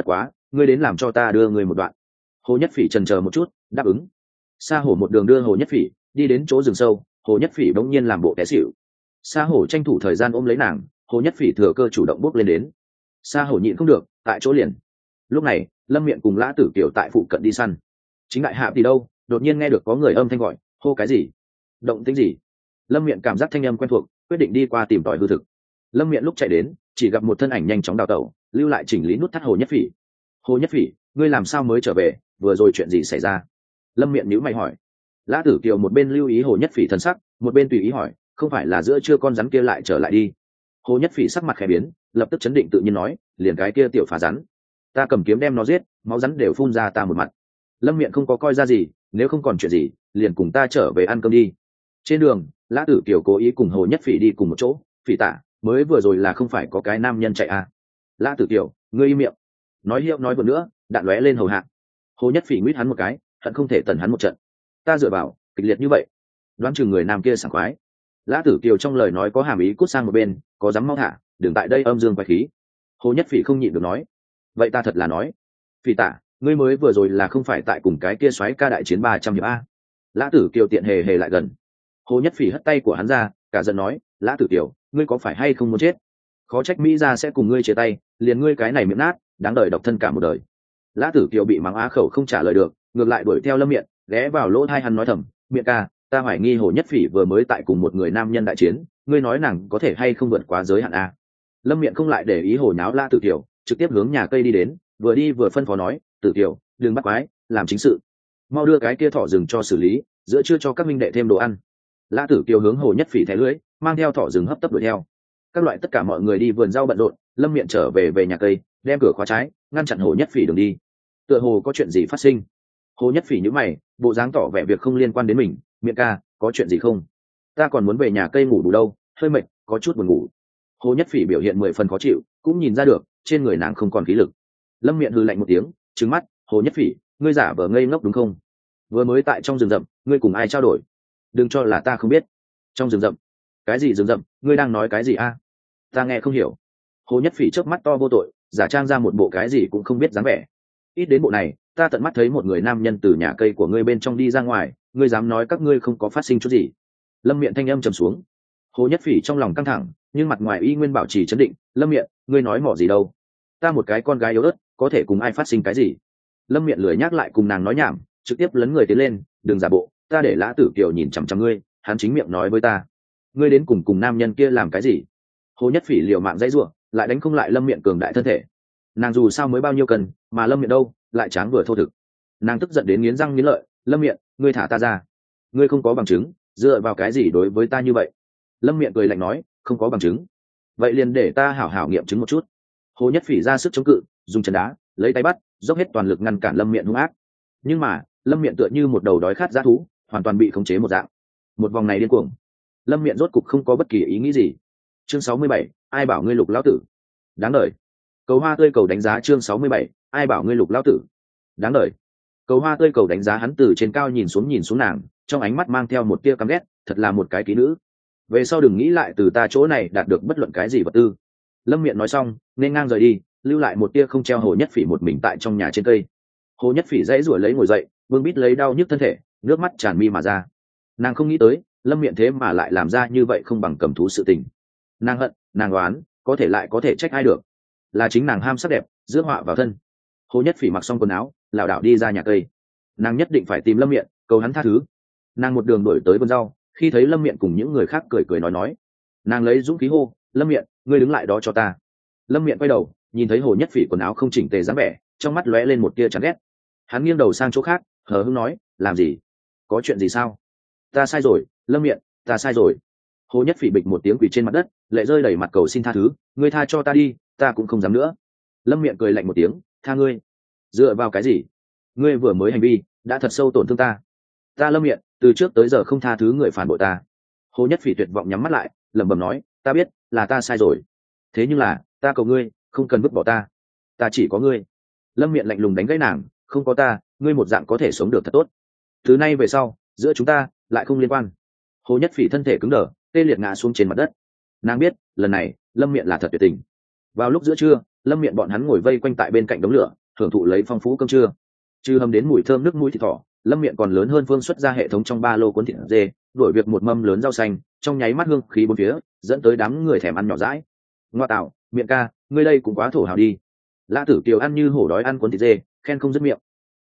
ngươi đến làm cho ta đưa ngươi một đoạn. Hồ Nhất Phỉ chần chờ một chút đáp ứng. Sa Hổ một đường đưa Hồ Nhất Phỉ đi đến chỗ rừng sâu. Hồ Nhất Phỉ bỗng nhiên làm bộ té xỉu. Sa Hổ tranh thủ thời gian ôm lấy nàng. Hồ Nhất Phỉ thừa cơ chủ động bước lên đến. Sa Hổ nhịn không được tại chỗ liền. Lúc này Lâm Miện cùng Lã Tử Kiều tại phụ cận đi săn. Chính đại hạ thì đâu đột nhiên nghe được có người âm thanh gọi, hô cái gì, động tĩnh gì. Lâm Miện cảm giác thanh âm quen thuộc, quyết định đi qua tìm tòi hư thực. Lâm Miện lúc chạy đến chỉ gặp một thân ảnh nhanh chóng đào tẩu, lưu lại chỉnh lý nút thắt Hồ Nhất Phỉ. Hồ Nhất Phỉ, ngươi làm sao mới trở về, vừa rồi chuyện gì xảy ra? Lâm Miện nhíu mày hỏi. Lã Tử Kiều một bên lưu ý Hồ Nhất Phỉ thân sắc, một bên tùy ý hỏi, không phải là giữa trưa con rắn kia lại trở lại đi? Hồ Nhất Phỉ sắc mặt khẽ biến, lập tức chấn định tự nhiên nói, liền cái kia tiểu phá rắn, ta cầm kiếm đem nó giết, máu rắn đều phun ra ta một mặt. Lâm Miện không có coi ra gì, nếu không còn chuyện gì liền cùng ta trở về ăn cơm đi. Trên đường Lã Tử Kiều cố ý cùng Hồ Nhất Phỉ đi cùng một chỗ. Phỉ tả, mới vừa rồi là không phải có cái nam nhân chạy à? Lã Tử Kiều, ngươi im miệng. Nói hiệu nói vừa nữa đạn lóe lên hầu hạ. Hồ Nhất Phỉ nguyết hắn một cái, hận không thể tần hắn một trận. Ta dựa vào kịch liệt như vậy, đoán chừng người nam kia sảng khoái. Lã Tử Kiều trong lời nói có hàm ý cút sang một bên, có dám mau thả, đừng tại đây âm dương quái khí. Hồ Nhất Phỉ không nhịn được nói, vậy ta thật là nói. Phỉ tả, ngươi mới vừa rồi là không phải tại cùng cái kia soái ca đại chiến 300 hiệp a? Lã Tử Kiều tiện hề hề lại gần. Hồ Nhất Phỉ hất tay của hắn ra, cả giận nói, Lã Tử Kiều, ngươi có phải hay không muốn chết? Khó trách Mỹ gia sẽ cùng ngươi chia tay, liền ngươi cái này miệng nát, đáng đời độc thân cả một đời. Lã Tử Kiều bị mắng á khẩu không trả lời được, ngược lại đuổi theo Lâm Miện, ghé vào lỗ tai hắn nói thầm, Miện ca, ta hoài nghi Hồ Nhất Phỉ vừa mới tại cùng một người nam nhân đại chiến, ngươi nói nàng có thể hay không vượt quá giới hạn a? Lâm Miện không lại để ý hồ nháo Lã Tử Kiều, trực tiếp hướng nhà cây đi đến, vừa đi vừa phân phó nói, Tử Kiều, đừng bắt quái, làm chính sự, mau đưa cái kia thỏ rừng cho xử lý, giữa trưa cho các minh đệ thêm đồ ăn. Lã Tử Kiều hướng Hồ Nhất Phỉ thẻ lưỡi, mang theo thỏ rừng hấp tấp đuổi theo. Các loại tất cả mọi người đi vườn rau bận rộn, Lâm Miện trở về nhà cây, đem cửa khóa trái, ngăn chặn Hồ Nhất Phỉ đường đi. Tựa hồ có chuyện gì phát sinh. Hồ Nhất Phỉ nhíu mày, bộ dáng tỏ vẻ việc không liên quan đến mình. Miện ca, có chuyện gì không? Ta còn muốn về nhà cây ngủ đủ đâu, hơi mệt, có chút buồn ngủ. Hồ Nhất Phỉ biểu hiện 10 phần khó chịu, cũng nhìn ra được trên người nàng không còn khí lực. Lâm Miện hừ lạnh một tiếng, trừng mắt, Hồ Nhất Phỉ, ngươi giả vờ ngây ngốc đúng không? Vừa mới tại trong rừng rậm, ngươi cùng ai trao đổi? Đừng cho là ta không biết. Trong rừng rậm? Cái gì rừng rậm, ngươi đang nói cái gì a? Ta nghe không hiểu. Hồ Nhất Phỉ chớp mắt to vô tội, giả trang ra một bộ cái gì cũng không biết dáng vẻ. Ít đến bộ này, ta tận mắt thấy một người nam nhân từ nhà cây của ngươi bên trong đi ra ngoài, ngươi dám nói các ngươi không có phát sinh chút gì? Lâm Miện thanh âm trầm xuống. Hồ Nhất Phỉ trong lòng căng thẳng, nhưng mặt ngoài y nguyên bảo trì trấn định. Lâm Miện, ngươi nói mỏ gì đâu? Ta một cái con gái yếu ớt, có thể cùng ai phát sinh cái gì? Lâm Miện lười nhắc lại cùng nàng nói nhảm, trực tiếp lấn người tiến lên, đừng giả bộ, ta để Lã Tử Kiều nhìn chằm chằm ngươi, hắn chính miệng nói với ta, ngươi đến cùng nam nhân kia làm cái gì? Hồ Nhất Phỉ liều mạng dãy giụa, lại đánh không lại Lâm Miện cường đại thân thể. Nàng dù sao mới bao nhiêu cần, mà Lâm Miện đâu, lại tráng vừa thô thực. Nàng tức giận đến nghiến răng nghiến lợi, Lâm Miện, ngươi thả ta ra. Ngươi không có bằng chứng, dựa vào cái gì đối với ta như vậy? Lâm Miện cười lạnh nói, không có bằng chứng, vậy liền để ta hảo hảo nghiệm chứng một chút. Hồ Nhất Phỉ ra sức chống cự, dùng chân đá, lấy tay bắt, dốc hết toàn lực ngăn cản Lâm Miện hung ác. Nhưng mà Lâm Miện tựa như một đầu đói khát dã thú, hoàn toàn bị khống chế một dạng. Một vòng này điên cuồng, Lâm Miện rốt cục không có bất kỳ ý nghĩ gì. Chương 67, ai bảo ngươi lục lão tử? Đáng đời. Cầu hoa tươi cầu đánh giá chương 67, ai bảo ngươi lục lão tử? Đáng đời. Cầu hoa tươi cầu đánh giá hắn từ trên cao nhìn xuống nàng, trong ánh mắt mang theo một tia căm ghét, thật là một cái kỹ nữ. Về sau đừng nghĩ lại từ ta chỗ này đạt được bất luận cái gì vật tư. Lâm Miện nói xong, nên ngang rời đi, lưu lại một tia không treo Hồ Nhất Phỉ một mình tại trong nhà trên cây. Hồ Nhất Phỉ dãy rủa lấy ngồi dậy, vương bít lấy đau nhức thân thể, nước mắt tràn mi mà ra. Nàng không nghĩ tới Lâm Miện thế mà lại làm ra như vậy không bằng cầm thú sự tình. Nàng hận, nàng oán, có thể lại có thể trách ai được? Là chính nàng ham sắc đẹp, rước họa vào thân. Hồ Nhất Phỉ mặc xong quần áo, lảo đảo đi ra nhà cây. Nàng nhất định phải tìm Lâm Miện, cầu hắn tha thứ. Nàng một đường đuổi tới vườn rau, khi thấy Lâm Miện cùng những người khác cười cười nói, nàng lấy dũng khí hô, Lâm Miện, ngươi đứng lại đó cho ta. Lâm Miện quay đầu, nhìn thấy Hồ Nhất Phỉ quần áo không chỉnh tề dáng vẻ, trong mắt lóe lên một tia chán ghét. Hắn nghiêng đầu sang chỗ khác, hờ hững nói, làm gì? Có chuyện gì sao? Ta sai rồi, Lâm Miện, ta sai rồi. Hồ Nhất Phỉ bịch một tiếng quỳ trên mặt đất, lệ rơi đầy mặt cầu xin tha thứ, ngươi tha cho ta đi, ta cũng không dám nữa. Lâm Miện cười lạnh một tiếng, tha ngươi? Dựa vào cái gì? Ngươi vừa mới hành vi đã thật sâu tổn thương ta. Ta Lâm Miện từ trước tới giờ không tha thứ người phản bội ta. Hồ Nhất Phỉ tuyệt vọng nhắm mắt lại, lẩm bẩm nói, ta biết là ta sai rồi, thế nhưng là ta cầu ngươi không cần vứt bỏ ta, ta chỉ có ngươi. Lâm Miện lạnh lùng đánh gãy nàng, không có ta ngươi một dạng có thể sống được thật tốt, từ nay về sau giữa chúng ta lại không liên quan. Hồ Nhất Phỉ thân thể cứng đờ, tê liệt ngã xuống trên mặt đất. Nàng biết lần này Lâm Miện là thật tuyệt tình. Vào lúc giữa trưa, Lâm Miện bọn hắn ngồi vây quanh tại bên cạnh đống lửa, hưởng thụ lấy phong phú cơm trưa. Trừ hầm đến mùi thơm nước mũi thịt thỏ, Lâm Miện còn lớn hơn Phương xuất ra hệ thống trong ba lô cuốn thịt dê, đổi việc một mâm lớn rau xanh, trong nháy mắt hương khí bốn phía, dẫn tới đám người thèm ăn nhỏ dãi. Ngoa tạo, Miện ca, ngươi đây cũng quá thổ hào đi. Lã Tử Kiều ăn như hổ đói ăn cuốn thịt dê, khen không dứt miệng.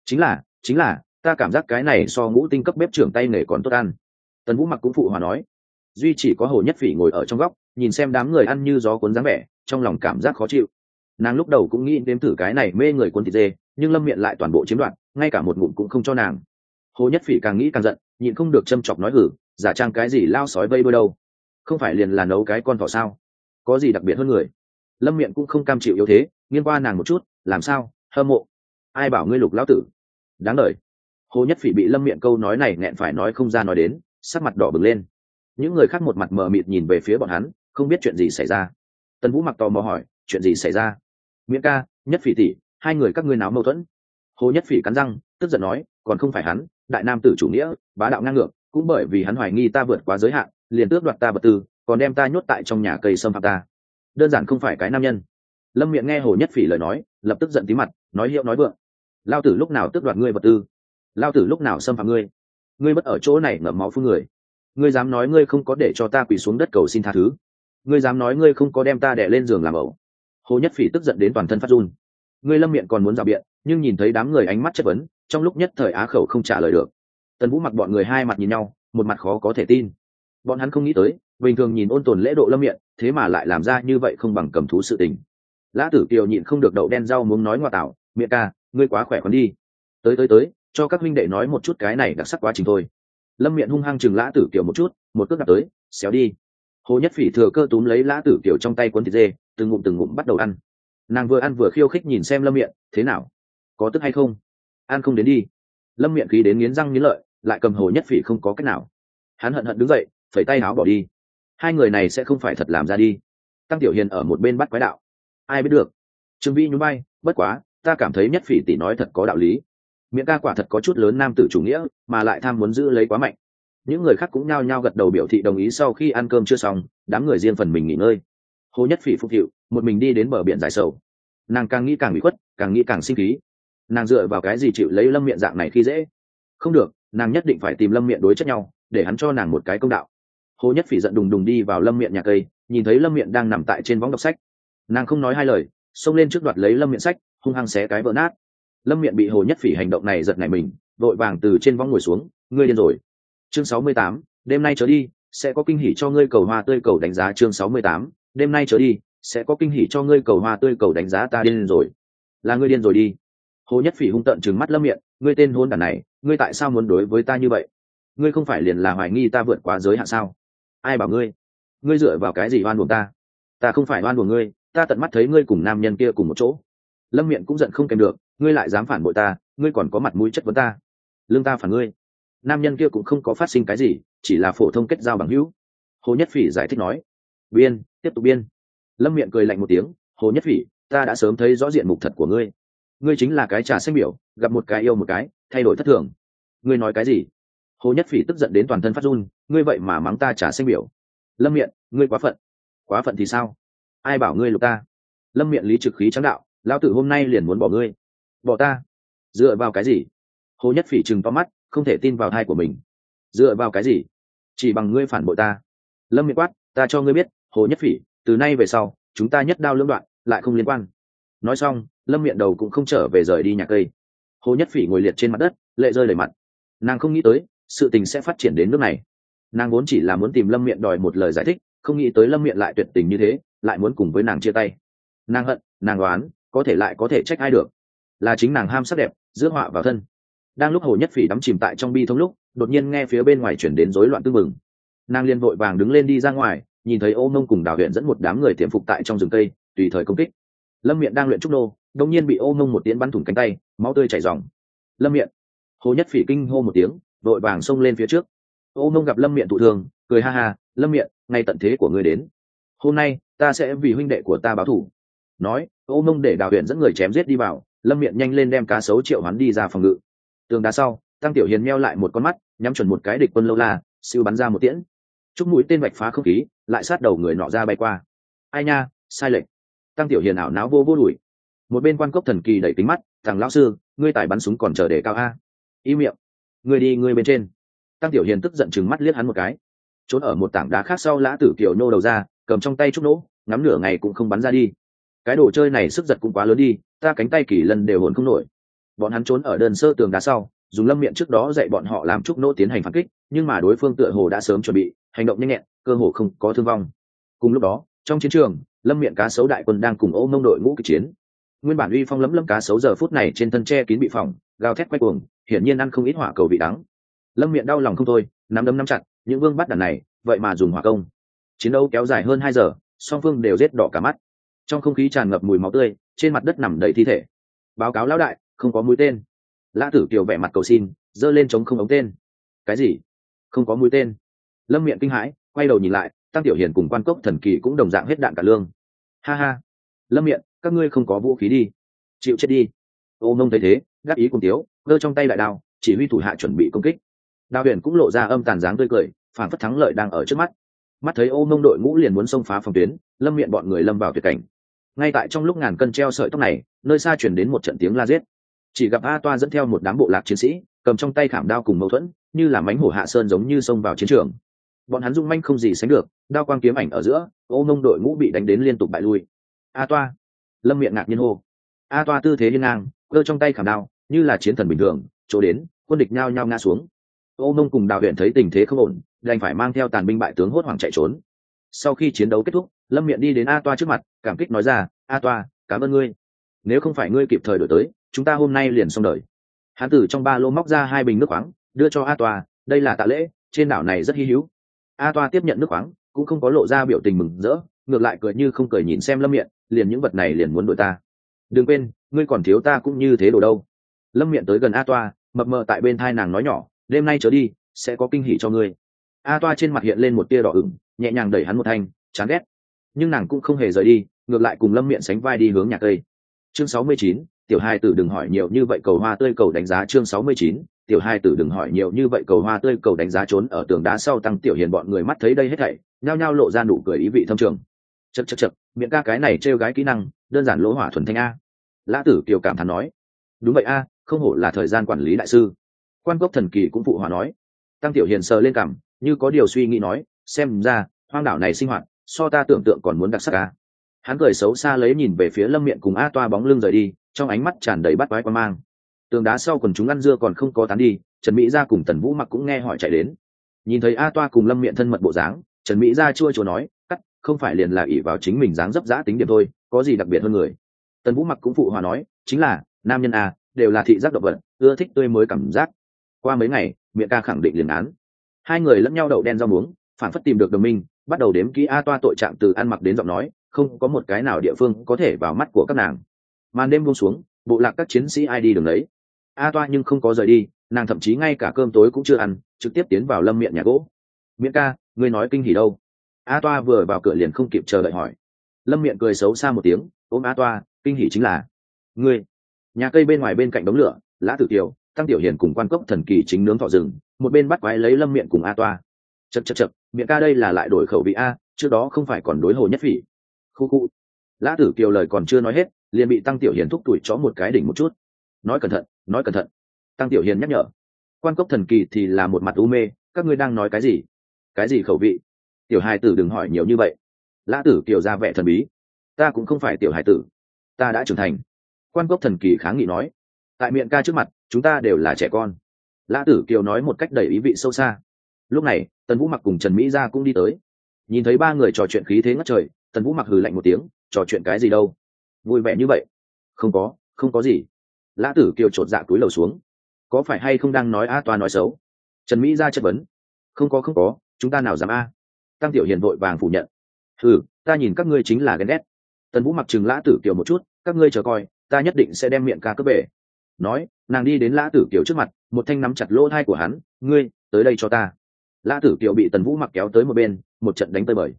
Chính là, ta cảm giác cái này so ngũ tinh cấp bếp trưởng tay nghề còn tốt ăn. Tần Vũ Mặc cũng phụ hòa nói. Duy chỉ có Hồ Nhất Phỉ ngồi ở trong góc, nhìn xem đám người ăn như gió cuốn dáng vẻ, trong lòng cảm giác khó chịu. Nàng lúc đầu cũng nghĩ đếm thử cái này mê người cuốn thịt dê, nhưng Lâm Miện lại toàn bộ chiếm đoạt, ngay cả một ngụm cũng không cho nàng. Hồ Nhất Phỉ càng nghĩ càng giận, nhịn không được châm chọc nói hử, giả trang cái gì lao sói vây đuôi đâu, không phải liền là nấu cái con thỏ sao, có gì đặc biệt hơn người. Lâm Miện cũng không cam chịu yếu thế, nghiêng qua nàng một chút, làm sao, hâm mộ, ai bảo ngươi lục lão tử, đáng đời. Hồ Nhất Phỉ bị Lâm Miện câu nói này nghẹn phải nói không ra nói đến, sắc mặt đỏ bừng lên. Những người khác một mặt mờ mịt nhìn về phía bọn hắn, không biết chuyện gì xảy ra. Tần Vũ Mặc tò mò hỏi, chuyện gì xảy ra? Miễn ca, Nhất Phỉ tỷ, hai người các ngươi náo mâu thuẫn? Hồ Nhất Phỉ cắn răng, tức giận nói, còn không phải hắn, đại nam tử chủ nghĩa, bá đạo ngang ngược, cũng bởi vì hắn hoài nghi ta vượt quá giới hạn, liền tước đoạt ta vật tư, còn đem ta nhốt tại trong nhà cây xâm phạm ta. Đơn giản không phải cái nam nhân. Lâm Miện nghe Hồ Nhất Phỉ lời nói, lập tức giận tí mặt, nói hiệu nói vượng. Lao tử lúc nào tước đoạt ngươi vật tư? Lao tử lúc nào xâm phạm ngươi? Ngươi bất ở chỗ này ngậm máu phun người. Ngươi dám nói ngươi không có để cho ta quỳ xuống đất cầu xin tha thứ? Ngươi dám nói ngươi không có đem ta đè lên giường làm ẩu? Hồ Nhất Phỉ tức giận đến toàn thân phát run. Ngươi Lâm Miện còn muốn rào biện, nhưng nhìn thấy đám người ánh mắt chất vấn, trong lúc nhất thời á khẩu không trả lời được. Tần Vũ Mặc bọn người hai mặt nhìn nhau, một mặt khó có thể tin. Bọn hắn không nghĩ tới, bình thường nhìn ôn tồn lễ độ Lâm Miện, thế mà lại làm ra như vậy không bằng cầm thú sự tình. Lã Tử Kiều nhịn không được đậu đen rau muốn nói ngoa tạo, Miện ca, ngươi quá khỏe khoắn đi. Tới, cho các huynh đệ nói một chút cái này đặc sắc quá trình thôi. Lâm Miện hung hăng chừng Lã Tử Kiều một chút, một cước đạp tới, xéo đi. Hồ Nhất Phỉ thừa cơ túm lấy Lã Tử Kiều trong tay cuốn thịt dê, từng ngụm bắt đầu ăn. Nàng vừa ăn vừa khiêu khích nhìn xem Lâm Miện, thế nào, có tức hay không? Ăn không đến đi. Lâm Miện khí đến nghiến răng nghiến lợi, lại cầm Hồ Nhất Phỉ không có cách nào. Hắn hận đứng dậy, phẩy tay áo bỏ đi. Hai người này sẽ không phải thật làm ra đi. Tăng Tiểu Hiền ở một bên bắt quái đạo, ai biết được. Trương Vĩ nhún vai, bất quá, ta cảm thấy Nhất Phỉ tỷ nói thật có đạo lý. Miệng ca quả thật có chút lớn nam tử chủ nghĩa, mà lại tham muốn giữ lấy quá mạnh. Những người khác cũng nhao nhao gật đầu biểu thị đồng ý. Sau khi ăn cơm chưa xong, đám người riêng phần mình nghỉ ngơi. Hồ Nhất Phỉ phục hiệu, một mình đi đến bờ biển giải sầu. Nàng càng nghĩ càng bị khuất, càng nghĩ càng sinh khí. Nàng dựa vào cái gì chịu lấy Lâm Miện dạng này khi dễ? Không được, nàng nhất định phải tìm Lâm Miện đối chất nhau, để hắn cho nàng một cái công đạo. Hồ Nhất Phỉ giận đùng đùng đi vào Lâm Miện nhà cây, nhìn thấy Lâm Miện đang nằm tại trên võng đọc sách. Nàng không nói hai lời, xông lên trước đoạt lấy Lâm Miện sách, hung hăng xé cái vỡ nát. Lâm Miện bị Hồ Nhất Phỉ hành động này giật nảy mình, vội vàng từ trên võng ngồi xuống. Ngươi điên rồi. Chương 68, đêm nay trở đi sẽ có kinh hỉ cho ngươi cầu hoa tươi cầu đánh giá. Chương 68, đêm nay trở đi sẽ có kinh hỉ cho ngươi cầu hoa tươi cầu đánh giá. Ta điên rồi. Là ngươi điên rồi đi. Hồ Nhất Phỉ hung tợn trừng mắt Lâm Miện, ngươi tên hôn đản này, ngươi tại sao muốn đối với ta như vậy? Ngươi không phải liền là hoài nghi ta vượt quá giới hạn sao? Ai bảo ngươi? Ngươi dựa vào cái gì oan uổng ta? Ta không phải oan uổng ngươi, ta tận mắt thấy ngươi cùng nam nhân kia cùng một chỗ. Lâm Miện cũng giận không kèm được, ngươi lại dám phản bội ta, ngươi còn có mặt mũi chất vấn ta? Lương ta phản ngươi. Nam nhân kia cũng không có phát sinh cái gì, chỉ là phổ thông kết giao bằng hữu. Hồ Nhất Phỉ giải thích nói. Biên, tiếp tục biên. Lâm Miện cười lạnh một tiếng, Hồ Nhất Phỉ, ta đã sớm thấy rõ diện mục thật của ngươi. Ngươi chính là cái trà xanh biểu, gặp một cái yêu một cái, thay đổi thất thường. Ngươi nói cái gì? Hồ Nhất Phỉ tức giận đến toàn thân phát run, ngươi vậy mà mắng ta trà xanh biểu? Lâm Miện, ngươi quá phận. Quá phận thì sao? Ai bảo ngươi lục ta? Lâm Miện lý trực khí trắng đạo, lão tử hôm nay liền muốn bỏ ngươi. Bỏ ta? Dựa vào cái gì? Hồ Nhất Phỉ trừng to mắt, không thể tin vào thai của mình. Dựa vào cái gì? Chỉ bằng ngươi phản bội ta. Lâm Miện quát, ta cho ngươi biết, Hồ Nhất Phỉ, từ nay về sau chúng ta nhất đao lưỡng đoạn, lại không liên quan. Nói xong, Lâm Miện đầu cũng không trở về rời đi nhà cây. Hồ Nhất Phỉ ngồi liệt trên mặt đất, lệ rơi đầy mặt. Nàng không nghĩ tới sự tình sẽ phát triển đến nước này. Nàng vốn chỉ là muốn tìm Lâm Miện đòi một lời giải thích, không nghĩ tới Lâm Miện lại tuyệt tình như thế, lại muốn cùng với nàng chia tay. Nàng hận, nàng oán, có thể lại có thể trách ai được? Là chính nàng ham sắc đẹp, rước họa vào thân. Đang lúc Hồ Nhất Phỉ đắm chìm tại trong bi thống lúc, đột nhiên nghe phía bên ngoài chuyển đến rối loạn tưng bừng. Nàng liền vội vàng đứng lên đi ra ngoài, nhìn thấy Ô Mông cùng Đào Huyền dẫn một đám người tiềm phục tại trong rừng cây, tùy thời công kích. Lâm Miện đang luyện trúc nô, đột nhiên bị Ô Mông một tiến bắn thủng cánh tay, máu tươi chảy ròng. Lâm Miện! Hồ Nhất Phỉ kinh hô một tiếng, vội vàng xông lên phía trước. Ô Mông gặp Lâm Miện thụ thương, cười ha ha, Lâm Miện, ngay tận thế của ngươi đến. Hôm nay ta sẽ vì huynh đệ của ta báo thù. Nói, Ô Mông để Đào Huyền dẫn người chém giết đi vào. Lâm Miện nhanh lên đem cá sấu triệu hắn đi ra phòng ngự. Tường đá sau, Tăng Tiểu Hiền meo lại một con mắt, nhắm chuẩn một cái địch quân lâu la, siêu bắn ra một tiễn. Chúc mũi tên vạch phá không khí, lại sát đầu người nọ ra bay qua. Ai nha, sai lệch. Tăng Tiểu Hiền ảo não vô đuổi. Một bên quan cốc thần kỳ đẩy kính mắt, thằng lão sư, ngươi tài bắn súng còn chờ để cao a. Im miệng, ngươi đi ngươi bên trên. Tăng Tiểu Hiền tức giận chừng mắt liếc hắn một cái. Trốn ở một tảng đá khác sau, Lã Tử Kiều nô đầu ra, cầm trong tay trúc nỗ, ngắm nửa ngày cũng không bắn ra đi. Cái đồ chơi này sức giật cũng quá lớn đi, ta cánh tay kỳ lần đều hồn không nổi. Bọn hắn trốn ở đơn sơ tường đá sau, dùng Lâm Miện trước đó dạy bọn họ làm trúc nỗ tiến hành phản kích, nhưng mà đối phương tựa hồ đã sớm chuẩn bị, hành động nhanh nhẹn, cơ hồ không có thương vong. Cùng lúc đó, trong chiến trường, Lâm Miện cá sấu đại quân đang cùng Ô Mông đội ngũ kịch chiến. Nguyên bản uy phong lấm lấm cá sấu giờ phút này trên thân tre kín bị phỏng, gào thét quay cuồng, hiển nhiên ăn không ít hỏa cầu vị đắng. Lâm Miện đau lòng không thôi, nắm đấm nắm chặt, những vương bắt đàn này, vậy mà dùng hỏa công. Chiến đấu kéo dài hơn 2 giờ, song phương đều rết đỏ cả mắt. Trong không khí tràn ngập mùi máu tươi, trên mặt đất nằm đầy thi thể. Báo cáo lão đại, không có mũi tên. Lã Tử Kiều vẻ mặt cầu xin, giơ lên chống không ống tên. Cái gì? Không có mũi tên? Lâm Miện kinh hãi, quay đầu nhìn lại, Tăng Tiểu Hiền cùng quan cốc thần kỳ cũng đồng dạng hết đạn cả lương. Ha ha, Lâm Miện, các ngươi không có vũ khí đi, chịu chết đi. Ô Mông thấy thế, gác ý cùng tiếu, giơ trong tay đại đao, chỉ huy thủ hạ chuẩn bị công kích. Đao Huyền cũng lộ ra âm tàn dáng tươi cười, phản phất thắng lợi đang ở trước mắt. Mắt thấy Ô Mông đội ngũ liền muốn xông phá phòng tuyến, Lâm Miện bọn người lâm vào tuyệt cảnh. Ngay tại trong lúc ngàn cân treo sợi tóc này, nơi xa chuyển đến một trận tiếng la giết. Chỉ gặp A Toa dẫn theo một đám bộ lạc chiến sĩ, cầm trong tay khảm đao cùng mâu thuẫn, như là mãnh hổ hạ sơn giống như xông vào chiến trường. Bọn hắn dung manh không gì sánh được, đao quang kiếm ảnh ở giữa, Ô Mông đội ngũ bị đánh đến liên tục bại lui. A Toa! Lâm Miện ngạc nhiên hô. A Toa tư thế hiên ngang, giơ trong tay khảm đao, như là chiến thần bình thường, chỗ đến, quân địch nhao nhao ngã xuống. Ô Mông cùng Đào Huyền thấy tình thế không ổn, đành phải mang theo tàn binh bại tướng hốt hoảng chạy trốn. Sau khi chiến đấu kết thúc, Lâm Miện đi đến A Toa trước mặt, cảm kích nói ra, A Toa, cảm ơn ngươi. Nếu không phải ngươi kịp thời đổi tới, chúng ta hôm nay liền xong đời. Hán tử trong ba lô móc ra 2 bình nước khoáng, đưa cho A Toa, đây là tạ lễ, trên đảo này rất hi hữu. A Toa tiếp nhận nước khoáng, cũng không có lộ ra biểu tình mừng rỡ, ngược lại cười như không cười nhìn xem Lâm Miện, liền những vật này liền muốn đổi ta. Đừng quên, ngươi còn thiếu ta cũng như thế đồ đâu. Lâm Miện tới gần A Toa, mập mờ tại bên thai nàng nói nhỏ, đêm nay trở đi, sẽ có kinh hỉ cho ngươi. A Toa trên mặt hiện lên một tia đỏ ửng, nhẹ nhàng đẩy hắn một thanh, chán ghét. Nhưng nàng cũng không hề rời đi, ngược lại cùng Lâm Miện sánh vai đi hướng nhà cây. Chương 69, tiểu hai tử đừng hỏi nhiều như vậy cầu hoa tươi cầu đánh giá. Chương 69, tiểu hai tử đừng hỏi nhiều như vậy cầu hoa tươi cầu đánh giá. Trốn ở tường đá sau Tăng Tiểu Hiền bọn người mắt thấy đây hết thảy, nhao nhao lộ ra nụ cười ý vị thâm trường. Chậc, miệng ca cái này trêu gái kỹ năng, đơn giản lỗ hỏa thuần thanh a. Lã Tử Kiều cảm thán nói. Đúng vậy a, không hổ là thời gian quản lý đại sư. Quan Cốc thần kỳ cũng phụ hòa nói. Tăng Tiểu Hiền sờ lên cằm, như có điều suy nghĩ nói, xem ra hoang đảo này sinh hoạt so ta tưởng tượng còn muốn đặc sắc a. Hắn cười xấu xa lấy nhìn về phía Lâm Miện cùng A Toa bóng lưng rời đi, trong ánh mắt tràn đầy bắt quái quan mang. Tường đá sau quần chúng ăn dưa còn không có tán đi, Trần Mỹ Gia cùng Tần Vũ Mặc cũng nghe hỏi chạy đến. Nhìn thấy A Toa cùng Lâm Miện thân mật bộ dáng, Trần Mỹ Gia chua chua nói, cắt, không phải liền là ỷ vào chính mình dáng dấp dã tính điểm thôi, có gì đặc biệt hơn người. Tần Vũ Mặc cũng phụ hòa nói, chính là nam nhân a, đều là thị giác động vật, ưa thích tươi mới cảm giác. Qua mấy ngày, Miện ca khẳng định liền án. Hai người lẫn nhau đậu đen rau muống, phản phất tìm được đồng minh, bắt đầu đếm kỹ A Toa tội trạng từ ăn mặc đến giọng nói, không có một cái nào địa phương có thể vào mắt của các nàng. Màn đêm buông xuống, bộ lạc các chiến sĩ ai đi đường đấy. A Toa nhưng không có rời đi, nàng thậm chí ngay cả cơm tối cũng chưa ăn, trực tiếp tiến vào Lâm Miện nhà gỗ. Miện ca, ngươi nói kinh hỉ đâu? A Toa vừa vào cửa liền không kịp chờ đợi hỏi. Lâm Miện cười xấu xa một tiếng, ôm A Toa, kinh hỉ chính là ngươi. Nhà cây bên ngoài bên cạnh đống lửa, Lã Tử Kiều, Tăng Tiểu Hiền cùng Quan Cốc thần kỳ chính nướng thọ rừng, một bên bắt quái lấy Lâm Miện cùng A Toa. Chậc, Miện ca đây là lại đổi khẩu vị a, trước đó không phải còn đối Hồ Nhất Phỉ. Khu. Lã Tử Kiều lời còn chưa nói hết, liền bị Tăng Tiểu Hiền thúc tuổi chó một cái đỉnh một chút. Nói cẩn thận. Tăng Tiểu Hiền nhắc nhở. Quan Cốc thần kỳ thì là một mặt u mê, các ngươi đang nói cái gì? Cái gì khẩu vị? Tiểu hài tử đừng hỏi nhiều như vậy. Lã Tử Kiều ra vẻ thần bí. Ta cũng không phải tiểu hài tử, ta đã trưởng thành. Quan Cốc thần kỳ kháng nghị nói. Tại Miện ca trước mặt, chúng ta đều là trẻ con. Lã Tử Kiều nói một cách đầy ý vị sâu xa. Lúc này, Tần Vũ Mặc cùng Trần Mỹ Gia cũng đi tới. Nhìn thấy ba người trò chuyện khí thế ngất trời, Tần Vũ Mặc hừ lạnh một tiếng, trò chuyện cái gì đâu? Vui vẻ như vậy? Không có gì. Lã Tử Kiều chột dạ túi lầu xuống. Có phải hay không đang nói A Toa nói xấu? Trần Mỹ Gia chất vấn. Không có, chúng ta nào dám a? Tăng Tiểu Hiền vội vàng phủ nhận. Ta nhìn các ngươi chính là ghen ghét. Tần Vũ Mặc chừng Lã Tử Kiều một chút, các ngươi chờ coi, ta nhất định sẽ đem Miện ca cướp về. Nói, nàng đi đến Lã Tử Kiều trước mặt, một thanh nắm chặt lỗ tai của hắn, ngươi, tới đây cho ta. Lã Tử Kiều bị Tần Vũ Mặc kéo tới một bên, một trận đánh tơi bời.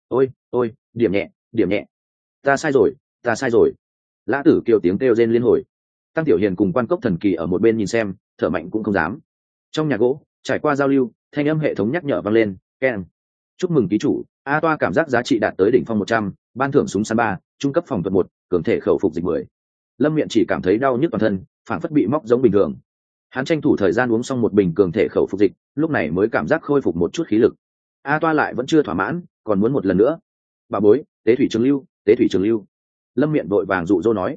Ôi, điểm nhẹ. Ta sai rồi. Lã Tử Kiều tiếng kêu rên liên hồi. Tăng Tiểu Hiền cùng Quan Cốc thần kỳ ở một bên nhìn xem, thở mạnh cũng không dám. Trong nhà gỗ, trải qua giao lưu, thanh âm hệ thống nhắc nhở vang lên, keng. Chúc mừng ký chủ, A Toa cảm giác giá trị đạt tới đỉnh phong 100, ban thưởng súng săn 3, trung cấp phòng thuật 1, cường thể khẩu phục dịch 10. Lâm Miện chỉ cảm thấy đau nhức toàn thân, phản phất bị móc giống bình thường. Hắn tranh thủ thời gian uống xong một bình cường thể khẩu phục dịch, lúc này mới cảm giác khôi phục một chút khí lực. A Toa lại vẫn chưa thỏa mãn, còn muốn một lần nữa. Bà bối, tế thủy trường lưu, tế thủy trường lưu. Lâm Miện vội vàng dụ dỗ nói.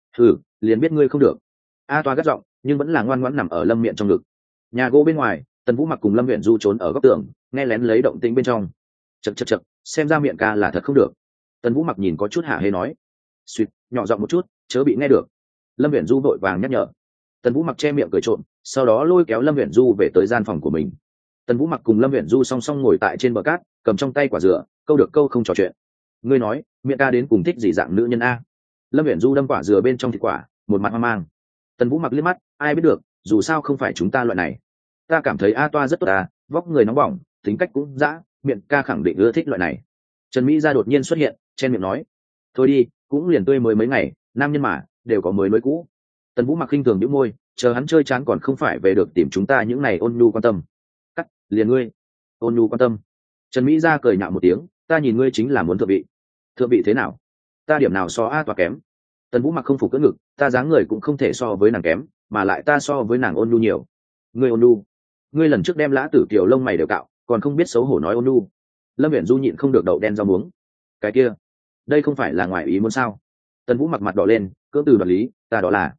Liền biết ngươi không được. A Toa gắt giọng, nhưng vẫn là ngoan ngoãn nằm ở Lâm Miện trong ngực. Nhà gỗ bên ngoài, Tần Vũ Mặc cùng Lâm Miện Du trốn ở góc tường, nghe lén lấy động tĩnh bên trong. Chậc, xem ra Miện ca là thật không được. Tần Vũ Mặc nhìn có chút hả hê nói. Suýt, nhỏ giọng một chút, chớ bị nghe được. Lâm Miện Du vội vàng nhắc nhở. Tần Vũ Mặc che miệng cười trộm, sau đó lôi kéo Lâm Viễn Du về tới gian phòng của mình. Tần Vũ Mặc cùng Lâm Viễn Du song song ngồi tại trên bờ cát, cầm trong tay quả dừa, câu được câu không trò chuyện. Ngươi nói, Miện ca đến cùng thích gì dạng nữ nhân a? Lâm Viễn Du đâm quả dừa bên trong thịt quả, một mặt hoang mang. Tần Vũ Mặc liếc mắt, ai biết được, dù sao không phải chúng ta loại này. Ta cảm thấy A Toa rất tốt à, vóc người nóng bỏng, tính cách cũng dã, Miện ca khẳng định ưa thích loại này. Trần Mỹ Gia đột nhiên xuất hiện, chen miệng nói, thôi đi, cũng liền tươi mới mấy ngày, nam nhân mà đều có mới nối cũ. Tần Vũ Mặc khinh thường nhíu môi, chờ hắn chơi chán còn không phải về được tìm chúng ta những này ôn nhu quan tâm. Cắt, liền ngươi, ôn nhu quan tâm. Trần Mỹ Gia cười nhạo một tiếng, ta nhìn ngươi chính là muốn thượng vị. Thượng vị thế nào? Ta điểm nào so A Toa kém? Tần Vũ Mặc không phục cỡ ngực, ta dáng người cũng không thể so với nàng kém, mà lại ta so với nàng ôn nhu nhiều. Ngươi ôn nhu? Ngươi lần trước đem Lã Tử Kiều lông mày đều cạo, còn không biết xấu hổ nói ôn nhu. Lâm Viễn Du nhịn không được đậu đen rau muống. Cái kia, đây không phải là ngoài ý muốn sao? Tần Vũ Mặc mặt đỏ lên, cưỡng từ đoạt lý, ta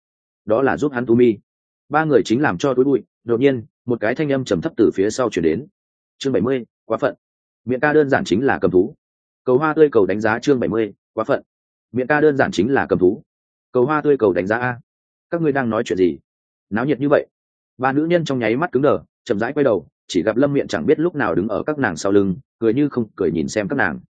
đó là giúp hắn tu mi. Ba người chính làm cho túi bụi. Đột nhiên một cái thanh âm trầm thấp từ phía sau chuyển đến. Chương 70, quá phận. Miệng ca đơn giản chính là cầm thú. Cầu hoa tươi cầu đánh giá. Chương 70, quá phận. Miệng ca đơn giản chính là cầm thú. Cầu hoa tươi cầu đánh giá a. Các ngươi đang nói chuyện gì? Náo nhiệt như vậy. Ba nữ nhân trong nháy mắt cứng đờ, chậm rãi quay đầu, chỉ gặp Lâm Miện chẳng biết lúc nào đứng ở các nàng sau lưng, cười như không cười nhìn xem các nàng.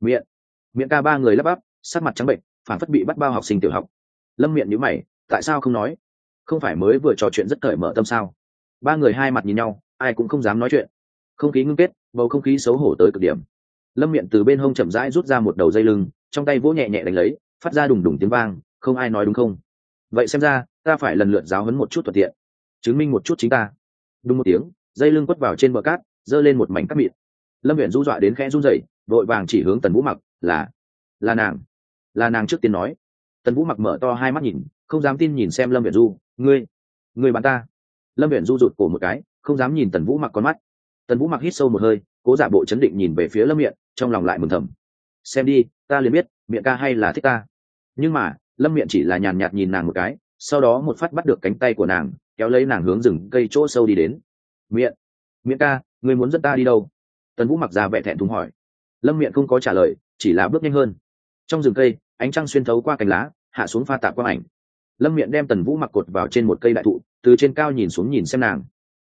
Miệng ca ba người lắp bắp, sắc mặt trắng bệnh, phản phất bị bắt bao học sinh tiểu học. Lâm Miện nhíu mày, tại sao không nói? Không phải mới vừa trò chuyện rất cởi mở tâm sao? Ba người hai mặt nhìn nhau, ai cũng không dám nói chuyện. Không khí ngưng kết, bầu không khí xấu hổ tới cực điểm. Lâm Miện từ bên hông chậm rãi rút ra một đầu dây lưng, trong tay vỗ nhẹ nhẹ đánh lấy, phát ra đùng đùng tiếng vang, không ai nói đúng không? Vậy xem ra, ta phải lần lượt giáo huấn một chút thuận tiện, chứng minh một chút chính ta. Đúng một tiếng, dây lưng quất vào trên bờ cát, giơ lên một mảnh cát mịn. Lâm Viễn Du dọa đến khẽ run rẩy, vội vàng chỉ hướng Tần Vũ Mặc, là nàng trước tiên nói. Tần Vũ Mặc mở to hai mắt nhìn, không dám tin nhìn xem Lâm Viễn Du, ngươi bắn ta. Lâm Viễn Du rụt cổ một cái, không dám nhìn Tần Vũ Mặc con mắt. Tần Vũ Mặc hít sâu một hơi, cố giả bộ chấn định nhìn về phía Lâm Miện, trong lòng lại mừng thầm, xem đi, ta liền biết Miện ca hay là thích ta. Nhưng mà Lâm Miện chỉ là nhàn nhạt nhìn nàng một cái, sau đó một phát bắt được cánh tay của nàng, kéo lấy nàng hướng rừng cây chỗ sâu đi đến. Miện ca, ngươi muốn dẫn ta đi đâu? Tần Vũ Mặc ra vẻ thẹn thùng hỏi. Lâm Miện không có trả lời, chỉ là bước nhanh hơn. Trong rừng cây, ánh trăng xuyên thấu qua cành lá, hạ xuống pha tạp quang ảnh. Lâm Miện đem Tần Vũ Mặc cột vào trên một cây đại thụ, từ trên cao nhìn xuống nhìn xem nàng.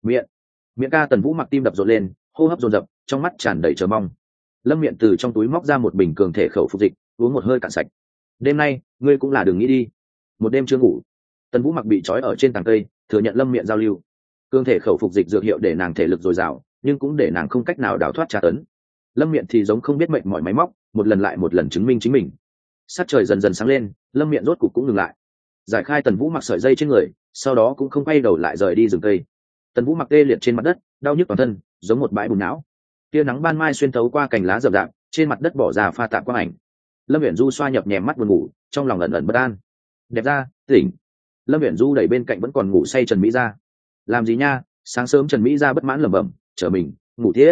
Miện ca. Tần Vũ Mặc tim đập rộn lên, hô hấp dồn dập, trong mắt tràn đầy chờ mong. Lâm Miện từ trong túi móc ra một bình cường thể khẩu phục dịch, uống một hơi cạn sạch. Đêm nay ngươi cũng là đừng nghĩ đi. Một đêm chưa ngủ. Tần Vũ Mặc bị trói ở trên tàng cây, thừa nhận Lâm Miện giao lưu. Cường thể khẩu phục dịch dược hiệu để nàng thể lực dồi dào, nhưng cũng để nàng không cách nào đào thoát tra tấn. Lâm Miện thì giống không biết mệnh mọi máy móc, một lần lại một lần chứng minh chính mình. Sát trời dần dần sáng lên, Lâm Miện rốt cục cũng ngừng lại, giải khai Tần Vũ Mặc sợi dây trên người, sau đó cũng không quay đầu lại rời đi rừng cây. Tần Vũ Mặc tê liệt trên mặt đất, đau nhức toàn thân, giống một bãi bùn não. Tia nắng ban mai xuyên thấu qua cành lá rậm rạp, trên mặt đất bỏ ra pha tạp quang ảnh. Lâm Viễn Du xoa nhập nhèm mắt buồn ngủ, trong lòng ẩn ẩn bất an. Đẹp ra, tỉnh. Lâm Viễn Du đẩy bên cạnh vẫn còn ngủ say Trần Mỹ Gia. Làm gì nha? Sáng sớm Trần Mỹ Gia bất mãn lẩm bẩm, chờ mình ngủ tiếp.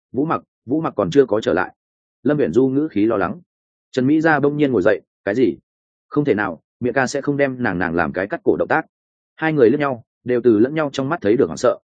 Vũ Mặc còn chưa có trở lại. Lâm Viễn Du ngữ khí lo lắng. Trần Mỹ Gia bỗng nhiên ngồi dậy, cái gì? Không thể nào, Miệng ca sẽ không đem nàng làm cái cắt cổ động tác. Hai người lẫn nhau, đều từ lẫn nhau trong mắt thấy được hoảng sợ.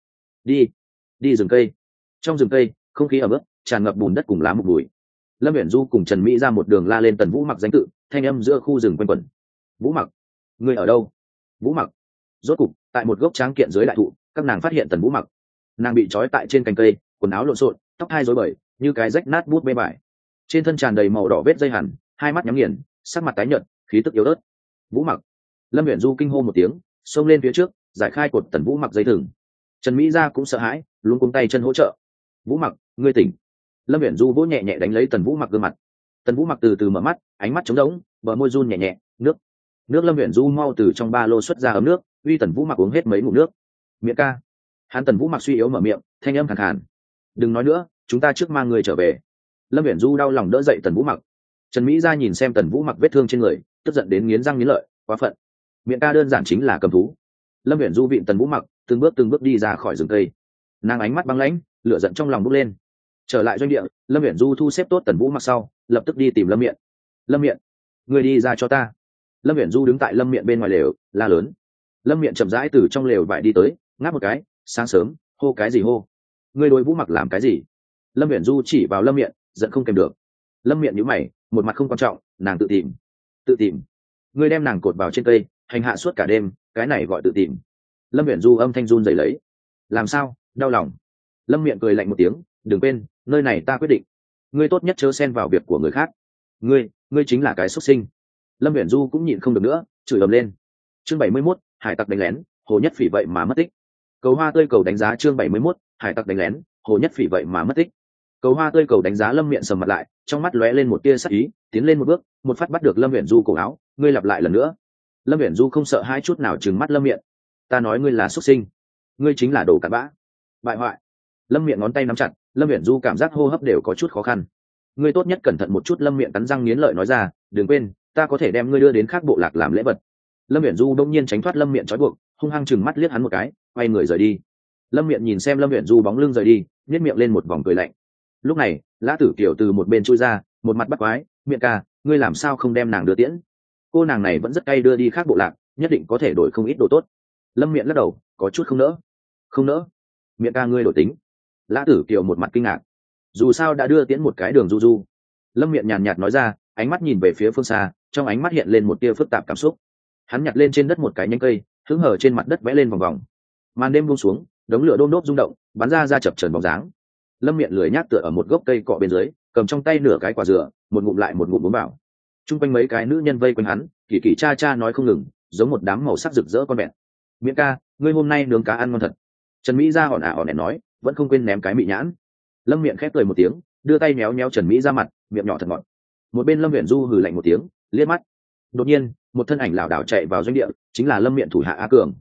Đi rừng cây. Trong rừng cây, không khí ẩm ướt, tràn ngập bùn đất cùng lá mục bụi. Lâm Viễn Du cùng Trần Mỹ ra một đường la lên Tần Vũ Mặc danh tự, thanh âm giữa khu rừng quanh quẩn. Vũ Mặc, ngươi ở đâu? Vũ Mặc. Rốt cục, tại một gốc tráng kiện dưới đại thụ, các nàng phát hiện Tần Vũ Mặc. Nàng bị trói tại trên cành cây, quần áo lộn xộn, tóc hai rối bời, như cái rách nát bút bê vải. Trên thân tràn đầy màu đỏ vết dây hằn, hai mắt nhắm nghiền, sắc mặt tái nhợt, khí tức yếu ớt. Vũ Mặc. Lâm Viễn Du kinh hô một tiếng, xông lên phía trước, giải khai cột Tần Vũ Mặc dây thừng. Trần Mỹ Gia cũng sợ hãi, luống cuống tay chân hỗ trợ. Vũ Mặc, ngươi tỉnh. Lâm Viễn Du vỗ nhẹ nhẹ đánh lấy Tần Vũ Mặc gương mặt. Tần Vũ Mặc từ từ mở mắt, ánh mắt trống rỗng, bờ môi run nhẹ nhẹ. Nước Lâm Viễn Du mau từ trong ba lô xuất ra ấm nước, uy Tần Vũ Mặc uống hết mấy ngụm nước. Miệng ca. Hắn Tần Vũ Mặc suy yếu mở miệng, thanh âm khàn khàn. Đừng nói nữa, chúng ta trước mang người trở về. Lâm Viễn Du đau lòng đỡ dậy Tần Vũ Mặc. Trần Mỹ Gia nhìn xem Tần Vũ Mặc vết thương trên người, tức giận đến nghiến răng nghiến lợi, quá phận. Miệng ca đơn giản chính là cầm thú. Lâm Uyển Du vịn Tần Vũ Mặc từng bước đi ra khỏi rừng cây. Nàng ánh mắt băng lãnh, lửa giận trong lòng bốc lên. Trở lại doanh địa, Lâm Uyển Du thu xếp tốt Tần Vũ Mặc sau, lập tức đi tìm Lâm Miện. Lâm Miện, người đi ra cho ta. Lâm Uyển Du đứng tại Lâm Miện bên ngoài lều, la lớn. Lâm Miện chậm rãi từ trong lều vải đi tới, ngáp một cái. Sáng sớm, hô cái gì hô? Ngươi đối Vũ Mặc làm cái gì? Lâm Uyển Du chỉ vào Lâm Miện, giận không kèm được. Lâm Miện nhíu mày, một mặt không quan trọng, nàng tự tìm. Ngươi đem nàng cột vào trên cây, hành hạ suốt cả đêm, cái này gọi tự tìm. Lâm Uyển Du âm thanh run rẩy lấy. Làm sao? Đau lòng. Lâm Miện cười lạnh một tiếng, đừng quên, nơi này ta quyết định. Ngươi tốt nhất chớ xen vào việc của người khác. Ngươi chính là cái xuất sinh. Lâm Uyển Du cũng nhịn không được nữa, chửi ầm lên. Chương 71, hải tặc đánh lén, Hồ Nhất Phỉ vậy mà mất tích. Cầu Hoa Tươi cầu đánh giá chương 71, hải tặc đánh lén, Hồ Nhất Phỉ vậy mà mất tích. Cầu Hoa Tươi cầu đánh giá. Lâm Miện sầm mặt lại, trong mắt lóe lên một tia sắc ý, tiến lên một bước, một phát bắt được Lâm Uyển Du cổ áo. Ngươi lặp lại lần nữa. Lâm Uyển Du không sợ hai chút nào trừng mắt Lâm Miện. Ta nói ngươi là xuất sinh, ngươi chính là đồ cặn bã, bại hoại. Lâm Miện ngón tay nắm chặt, Lâm Uyển Du cảm giác hô hấp đều có chút khó khăn. Ngươi tốt nhất cẩn thận một chút. Lâm Miện cắn răng nghiến lợi nói ra, đừng quên, ta có thể đem ngươi đưa đến khác bộ lạc làm lễ vật. Lâm Uyển Du đông nhiên tránh thoát Lâm Miện trói buộc, hung hăng chừng mắt liếc hắn một cái, quay người rời đi. Lâm Miện nhìn xem Lâm Uyển Du bóng lưng rời đi, nhếch miệng lên một vòng cười lạnh. Lúc này, Lã Tử Kiều từ một bên chui ra, một mặt bắt quái, Miện ca, ngươi làm sao không đem nàng đưa tiễn? Cô nàng này vẫn rất cay, đưa đi khác bộ lạc, nhất định có thể đổi không ít đồ tốt. Lâm Miện lắc đầu, có chút không nỡ. Miện ca ngươi đổi tính. Lã Tử Kiều một mặt kinh ngạc. Dù sao đã đưa tiễn một cái đường du. Lâm Miện nhàn nhạt nói ra, ánh mắt nhìn về phía phương xa, trong ánh mắt hiện lên một tia phức tạp cảm xúc. Hắn nhặt lên trên đất một cái nhánh cây, hứng hở trên mặt đất vẽ lên vòng vòng. Màn đêm buông xuống, đống lửa đôm đốt rung động, bắn ra chập chờn bóng dáng. Lâm Miện lười nhác tựa ở một gốc cây cọ bên dưới, cầm trong tay nửa cái quả dừa, một ngụm lại một ngụm uống vào. Trung quanh mấy cái nữ nhân vây quanh hắn, kỳ kỳ cha cha nói không ngừng, giống một đám màu sắc rực rỡ con vẹn. Miện ca, ngươi hôm nay nướng cá ăn ngon thật. Trần Mỹ Gia hòn ẻn nói, vẫn không quên ném cái mị nhãn. Lâm Miện khép cười một tiếng, đưa tay méo méo Trần Mỹ Gia mặt, miệng nhỏ thật ngọt. Một bên Lâm Uyển Du hừ lạnh một tiếng, liếc mắt. Đột nhiên, một thân ảnh lảo đảo chạy vào doanh địa, chính là Lâm Miện thủ hạ A Cường.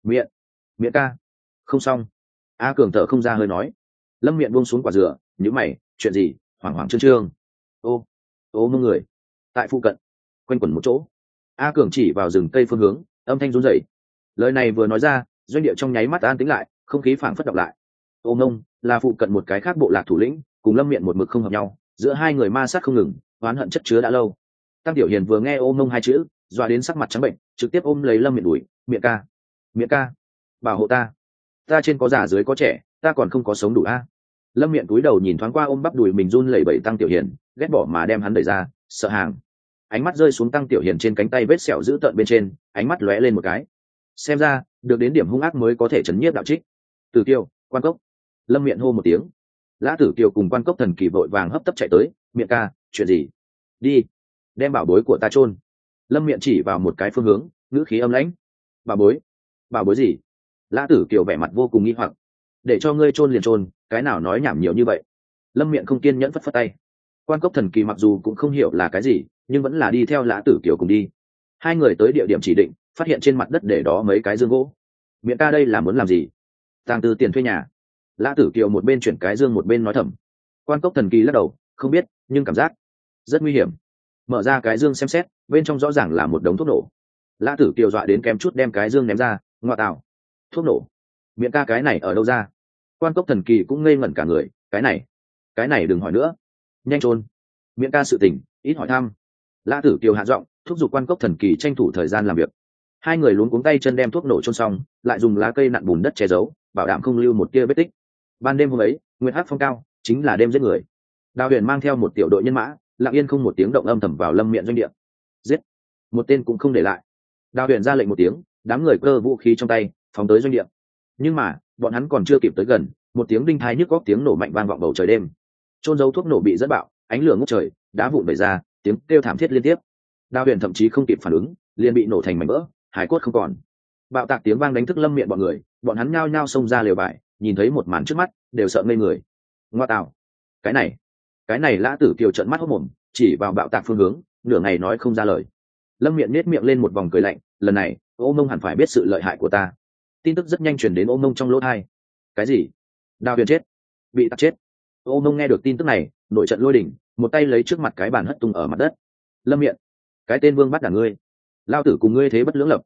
Miện ca, không xong. A Cường thở không ra hơi nói. Lâm Miện buông xuống quả dừa, nhíu mày, chuyện gì? Hoảng trương. Ô mông người tại phụ cận quanh quẩn một chỗ. A Cường chỉ vào rừng cây phương hướng, âm thanh run rẩy. Lời này vừa nói ra, doanh địa trong nháy mắt an tĩnh lại, không khí phảng phất đọc lại. Ô mông là phụ cận một cái khác bộ lạc thủ lĩnh, cùng Lâm Miện một mực không hợp nhau, giữa hai người ma sát không ngừng, oán hận chất chứa đã lâu. Tăng Tiểu Hiền vừa nghe ô mông hai chữ, dọa đến sắc mặt trắng bệnh, trực tiếp ôm lấy Lâm Miện đuổi. Miện ca, bảo hộ ta trên có già dưới có trẻ, ta còn không có sống đủ a. Lâm Miện cúi đầu nhìn thoáng qua ôm bắp đùi mình run lẩy bẩy Tăng Tiểu Hiền, ghét bỏ mà đem hắn đẩy ra, sợ hàng. Ánh mắt rơi xuống Tăng Tiểu Hiền trên cánh tay vết sẹo dữ tợn bên trên, ánh mắt lóe lên một cái. Xem ra, được đến điểm hung ác mới có thể chấn nhiếp đạo trích. Tử Kiều, Quan Cốc. Lâm Miện hô một tiếng. Lã Tử Kiều cùng Quan Cốc thần kỳ vội vàng hấp tấp chạy tới. Miện ca, chuyện gì? Đi, đem bảo bối của ta chôn. Lâm Miện chỉ vào một cái phương hướng, ngữ khí âm lãnh. Bảo bối gì? Lã Tử Kiều vẻ mặt vô cùng nghi hoặc. Để cho ngươi chôn liền chôn, cái nào nói nhảm nhiều như vậy? Lâm Miện không kiên nhẫn phất phất tay. Quan Cốc thần kỳ mặc dù cũng không hiểu là cái gì, nhưng vẫn là đi theo Lã Tử Kiều cùng đi. Hai người tới địa điểm chỉ định, phát hiện trên mặt đất để đó mấy cái dương gỗ. Miện ca đây là muốn làm gì? Tàng tư tiền thuê nhà. Lã Tử Kiều một bên chuyển cái dương một bên nói thầm. Quan Cốc thần kỳ lắc đầu, không biết, nhưng cảm giác rất nguy hiểm. Mở ra cái dương xem xét, bên trong rõ ràng là một đống thuốc nổ. Lã Tử Kiều dọa đến kém chút đem cái dương ném ra. Ngoa tạo, thuốc nổ! Miện ca cái này ở đâu ra? Quan Cốc thần kỳ cũng ngây ngẩn cả người. Cái này đừng hỏi nữa, nhanh trốn. Miện ca sự tình ít hỏi thăm. Lã Tử Kiều hạ giọng thúc giục Quan Cốc thần kỳ tranh thủ thời gian làm việc. Hai người luống cuống tay chân đem thuốc nổ chôn xong, lại dùng lá cây nặn bùn đất che giấu, bảo đảm không lưu một tia vết tích. Ban đêm hôm ấy, nguyệt hắc phong cao, chính là đêm giết người. Đào Huyền mang theo một tiểu đội nhân mã, lặng yên không một tiếng động âm thầm vào Lâm Miện doanh địa. Giết, một tên cũng không để lại. Đào Huyền ra lệnh một tiếng, đám người cơ vũ khí trong tay, phóng tới doanh địa. Nhưng mà, bọn hắn còn chưa kịp tới gần, một tiếng đinh thái nhức góc tiếng nổ mạnh vang vọng bầu trời đêm. Trôn giấu thuốc nổ bị dẫn bạo, ánh lửa ngút trời, đá vụn vẩy ra, tiếng kêu thảm thiết liên tiếp. Đào Huyền thậm chí không kịp phản ứng, liền bị nổ thành mảnh vỡ, hải cốt không còn. Bạo tạc tiếng vang đánh thức Lâm Miện bọn người, bọn hắn nhao nhao xông ra lều vải, nhìn thấy một màn trước mắt, đều sợ ngây người. Ngoa tạo, cái này! Lã Tử Kiều trợn mắt hốt mồm, chỉ vào bạo tạc phương hướng, nửa ngày nói không ra lời. Lâm Miện nhếch miệng lên một vòng cười lạnh, lần này, Ô Mông hẳn phải biết sự lợi hại của ta. Tin tức rất nhanh truyền đến Ô Mông trong lỗ tai. Cái gì? Đào Huyền chết, bị tạc chết. Ô Mông nghe được tin tức này, nổi trận lôi đình, một tay lấy trước mặt cái bàn hất tung ở mặt đất. Lâm Miện, cái tên vương bắt đả ngươi, lao tử cùng ngươi thế bất lưỡng lập.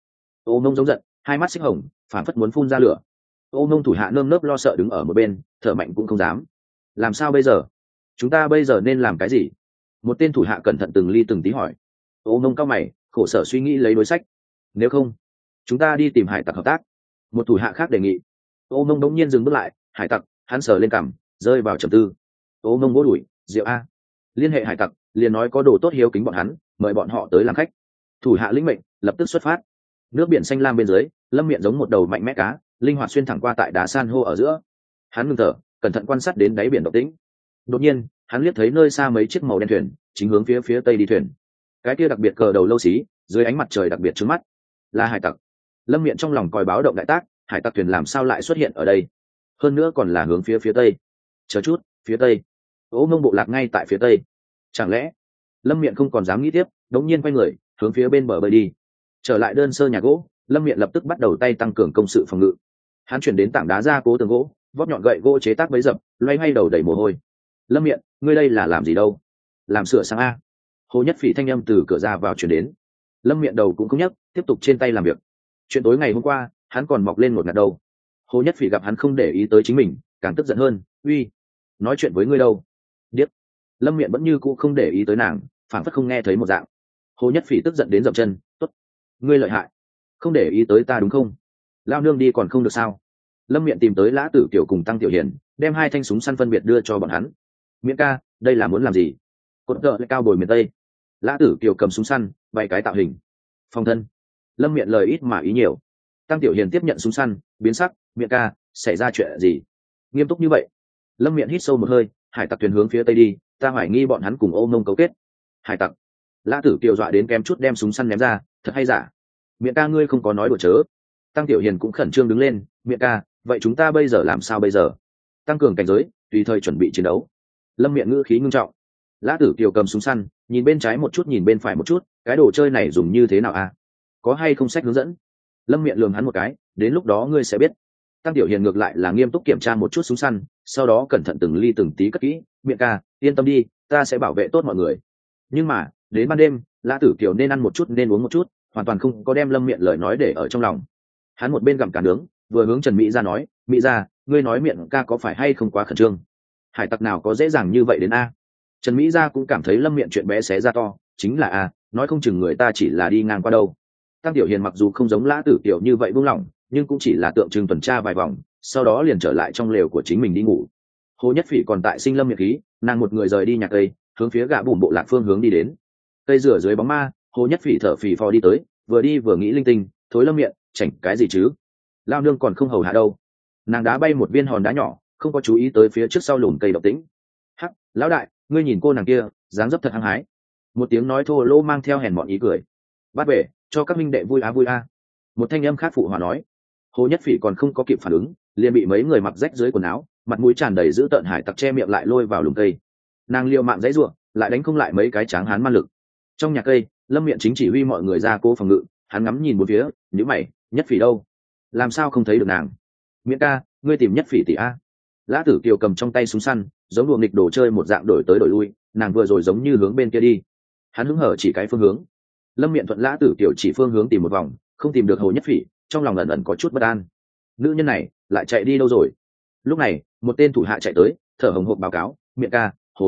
Ô Mông giống giận, hai mắt xích hồng, phản phất muốn phun ra lửa. Ô Mông thủ hạ nơm nớp lo sợ đứng ở một bên, thở mạnh cũng không dám. Làm sao bây giờ? Chúng ta bây giờ nên làm cái gì? Một tên thủ hạ cẩn thận từng ly từng tí hỏi. Ô Mông cao mày, khổ sở suy nghĩ lấy đối sách. Nếu không, chúng ta đi tìm hải tặc hợp tác. Một thủ hạ khác đề nghị. Ô Mông đống nhiên dừng bước lại. Hải tặc? Hắn sờ lên cằm, rơi vào trầm tư. Ô Mông vỗ đuổi, Diệu a, liên hệ hải tặc, liền nói có đồ tốt hiếu kính bọn hắn, mời bọn họ tới làm khách. Thủ hạ lĩnh mệnh, lập tức xuất phát. Nước biển xanh lam bên dưới, Lâm Miện giống một đầu mạnh mẽ cá, linh hoạt xuyên thẳng qua tại đá san hô ở giữa. Hắn ngừng thở, cẩn thận quan sát đến đáy biển động tĩnh. Đột nhiên, hắn liếc thấy nơi xa mấy chiếc màu đen thuyền, chính hướng phía tây đi thuyền. Cái kia đặc biệt cờ đầu lâu xí, dưới ánh mặt trời đặc biệt trướng mắt, là hải tặc. Lâm Miện trong lòng còi báo động đại tác, hải tặc thuyền làm sao lại xuất hiện ở đây? Hơn nữa còn là hướng phía tây. Chờ chút, phía tây. Ô Mông bộ lạc ngay tại phía tây. Chẳng lẽ? Lâm Miện không còn dám nghĩ tiếp, đống nhiên quay người, hướng phía bên bờ bơi đi. Trở lại đơn sơ nhà gỗ, Lâm Miện lập tức bắt đầu tay tăng cường công sự phòng ngự. Hắn chuyển đến tảng đá ra cố tường gỗ, vót nhọn gậy gỗ chế tác bấy dập, loay hoay đầu đầy mồ hôi. Lâm Miện, ngươi đây là làm gì đâu? Làm sửa sang a. Hồ Nhất Phỉ thanh âm từ cửa ra vào chuyển đến. Lâm Miện đầu cũng không nhấc, tiếp tục trên tay làm việc. Chuyện tối ngày hôm qua, hắn còn mọc lên một ngạt đầu. Hồ Nhất Phỉ gặp hắn không để ý tới chính mình, càng tức giận hơn. Uy, nói chuyện với ngươi đâu? Điếc. Lâm Miện vẫn như cũ không để ý tới nàng, phảng phất không nghe thấy một dạng. Hồ Nhất Phỉ tức giận đến dậm chân. Tốt, ngươi lợi hại, không để ý tới ta đúng không? Lao nương đi còn không được sao? Lâm Miện tìm tới Lã Tử Kiều cùng Tăng Tiểu Hiền, đem hai thanh súng săn phân biệt đưa cho bọn hắn. Miễn ca, đây là muốn làm gì? Cột cờ cao bồi miền tây. Lã Tử Kiều cầm súng săn, bày cái tạo hình phòng thân. Lâm Miện lời ít mà ý nhiều. Tăng Tiểu Hiền tiếp nhận súng săn, biến sắc. Miện ca, xảy ra chuyện gì? Nghiêm túc như vậy. Lâm Miện hít sâu một hơi. Hải tặc thuyền hướng phía tây đi, ta hoài nghi bọn hắn cùng Ô Mông cấu kết. Hải tặc? Lã Tử Kiều dọa đến kém chút đem súng săn ném ra. Thật hay giả? Miện ca ngươi không có nói đùa chớ. Tăng Tiểu Hiền cũng khẩn trương đứng lên. Miện ca, vậy chúng ta bây giờ làm sao bây giờ? Tăng cường cảnh giới, tùy thời chuẩn bị chiến đấu. Lâm Miện ngữ khí ngưng trọng. Lã Tử Kiều cầm súng săn, nhìn bên trái một chút nhìn bên phải một chút, cái đồ chơi này dùng như thế nào a? Có hay không sách hướng dẫn? Lâm Miện lườm hắn một cái, đến lúc đó ngươi sẽ biết. Tăng Tiểu Hiền ngược lại là nghiêm túc kiểm tra một chút súng săn, sau đó cẩn thận từng ly từng tí cất kỹ. Miện ca, yên tâm đi, ta sẽ bảo vệ tốt mọi người. Nhưng mà đến ban đêm, Lã Tử Kiều nên ăn một chút nên uống một chút, hoàn toàn không có đem Lâm Miện lời nói để ở trong lòng. Hắn một bên gặm cá nướng, vừa hướng Trần Mỹ Gia nói, Mỹ Gia, ngươi nói Miện ca có phải hay không quá khẩn trương? Hải tặc nào có dễ dàng như vậy đến a? Trần Mỹ Gia cũng cảm thấy Lâm Miện chuyện bé xé ra to, chính là a, nói không chừng người ta chỉ là đi ngang qua đâu. Tăng Tiểu Hiền mặc dù không giống Lã Tử Kiều như vậy buông lỏng, nhưng cũng chỉ là tượng trưng tuần tra vài vòng, sau đó liền trở lại trong lều của chính mình đi ngủ. Hồ Nhất Phỉ còn tại sinh Lâm nhiệt khí, nàng một người rời đi nhà cây, hướng phía gã bùm bộ lạc phương hướng đi đến. Cây rửa dưới bóng ma, Hồ Nhất Phỉ thở phì phò đi tới, vừa đi vừa nghĩ linh tinh, thối Lâm Miện, chảnh cái gì chứ? Lao nương còn không hầu hạ đâu. Nàng đá bay một viên hòn đá nhỏ, không có chú ý tới phía trước sau lùm cây động tĩnh. Hắc, lão đại, ngươi nhìn cô nàng kia, dáng dấp thật hăng hái. Một tiếng nói thô lỗ mang theo hèn mọn ý cười. Bắt bể, cho các minh đệ vui a. Một thanh âm khác phụ hòa nói. Hồ Nhất Phỉ còn không có kịp phản ứng, liền bị mấy người mặc rách dưới quần áo, mặt mũi tràn đầy dữ tợn hải tặc che miệng lại lôi vào lùm cây. Nàng liều mạng dãy ruộng, lại đánh không lại mấy cái tráng hán man lực. Trong nhà cây, Lâm Miện chính chỉ huy mọi người ra cố phòng ngự, hắn ngắm nhìn bốn phía, nhíu mày, Nhất Phỉ đâu? Làm sao không thấy được nàng? Miễn ca, ngươi tìm Nhất Phỉ tỷ a. Lã Tử Kiều cầm trong tay súng săn, giống đùa nghịch đồ chơi một dạng đổi tới đổi lui, nàng vừa rồi giống như hướng bên kia đi. Hắn hứng hở chỉ cái phương hướng. Lâm Miện thuận Lã Tử Kiều chỉ phương hướng tìm một vòng, không tìm được Hồ Nhất Phỉ, trong lòng ẩn ẩn có chút bất an. Nữ nhân này lại chạy đi đâu rồi? Lúc này, một tên thủ hạ chạy tới, thở hồng hộc báo cáo, Miện ca, Hồ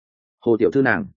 tiểu thư nàng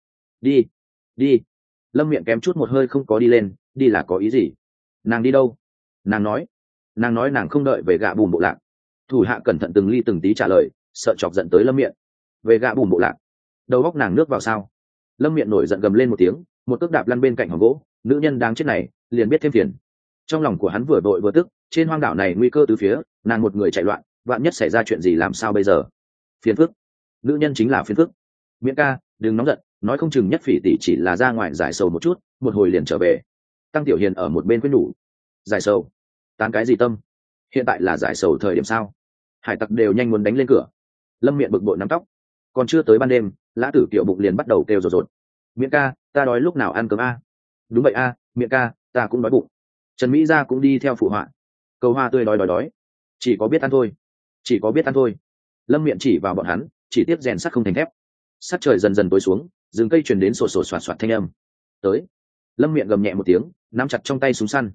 đi. Lâm Miện kém chút một hơi không có đi lên, đi là có ý gì? Nàng đi đâu? Nàng nói nàng không đợi về gạ bùm bộ lạc. Thủ hạ cẩn thận từng ly từng tí trả lời, sợ chọc giận tới Lâm Miện. Về gạ bùm bộ lạc? Đầu góc nàng nước vào sao? Lâm Miện nổi giận gầm lên một tiếng, một cước đạp lăn bên cạnh hòn gỗ, nữ nhân đáng chết này liền biết thêm phiền. Trong lòng của hắn vừa vội vừa tức, trên hoang đảo này nguy cơ từ phía, nàng một người chạy loạn, vạn nhất xảy ra chuyện gì làm sao bây giờ? Phiền phức. Nữ nhân chính là phiền phức. Miễn ca, đừng nóng giận, nói không chừng Nhất Phỉ tỷ chỉ là ra ngoài giải sầu một chút, một hồi liền trở về. Tăng Tiểu Hiền ở một bên khuyên nhủ. Giải sầu? Tán cái gì tâm? Hiện tại là giải sầu thời điểm sao? Hải tặc đều nhanh muốn đánh lên cửa. Lâm Miện bực bội nắm tóc. Còn chưa tới ban đêm, Lã Tử Kiều bụng liền bắt đầu kêu rột rột. Miễn ca, ta đói lúc nào ăn cơm a? Đúng vậy a, Miễn ca, ta cũng đói bụng. Trần Mỹ Gia cũng đi theo phụ họa. Cầu hoa tươi đói. Chỉ có biết ăn thôi. Lâm Miện chỉ vào bọn hắn, chỉ tiếp rèn sắt không thành thép. Sắt trời dần dần tối xuống, rừng cây truyền đến sổ soạt soạt thanh âm. Tới. Lâm Miện gầm nhẹ một tiếng, nắm chặt trong tay súng săn.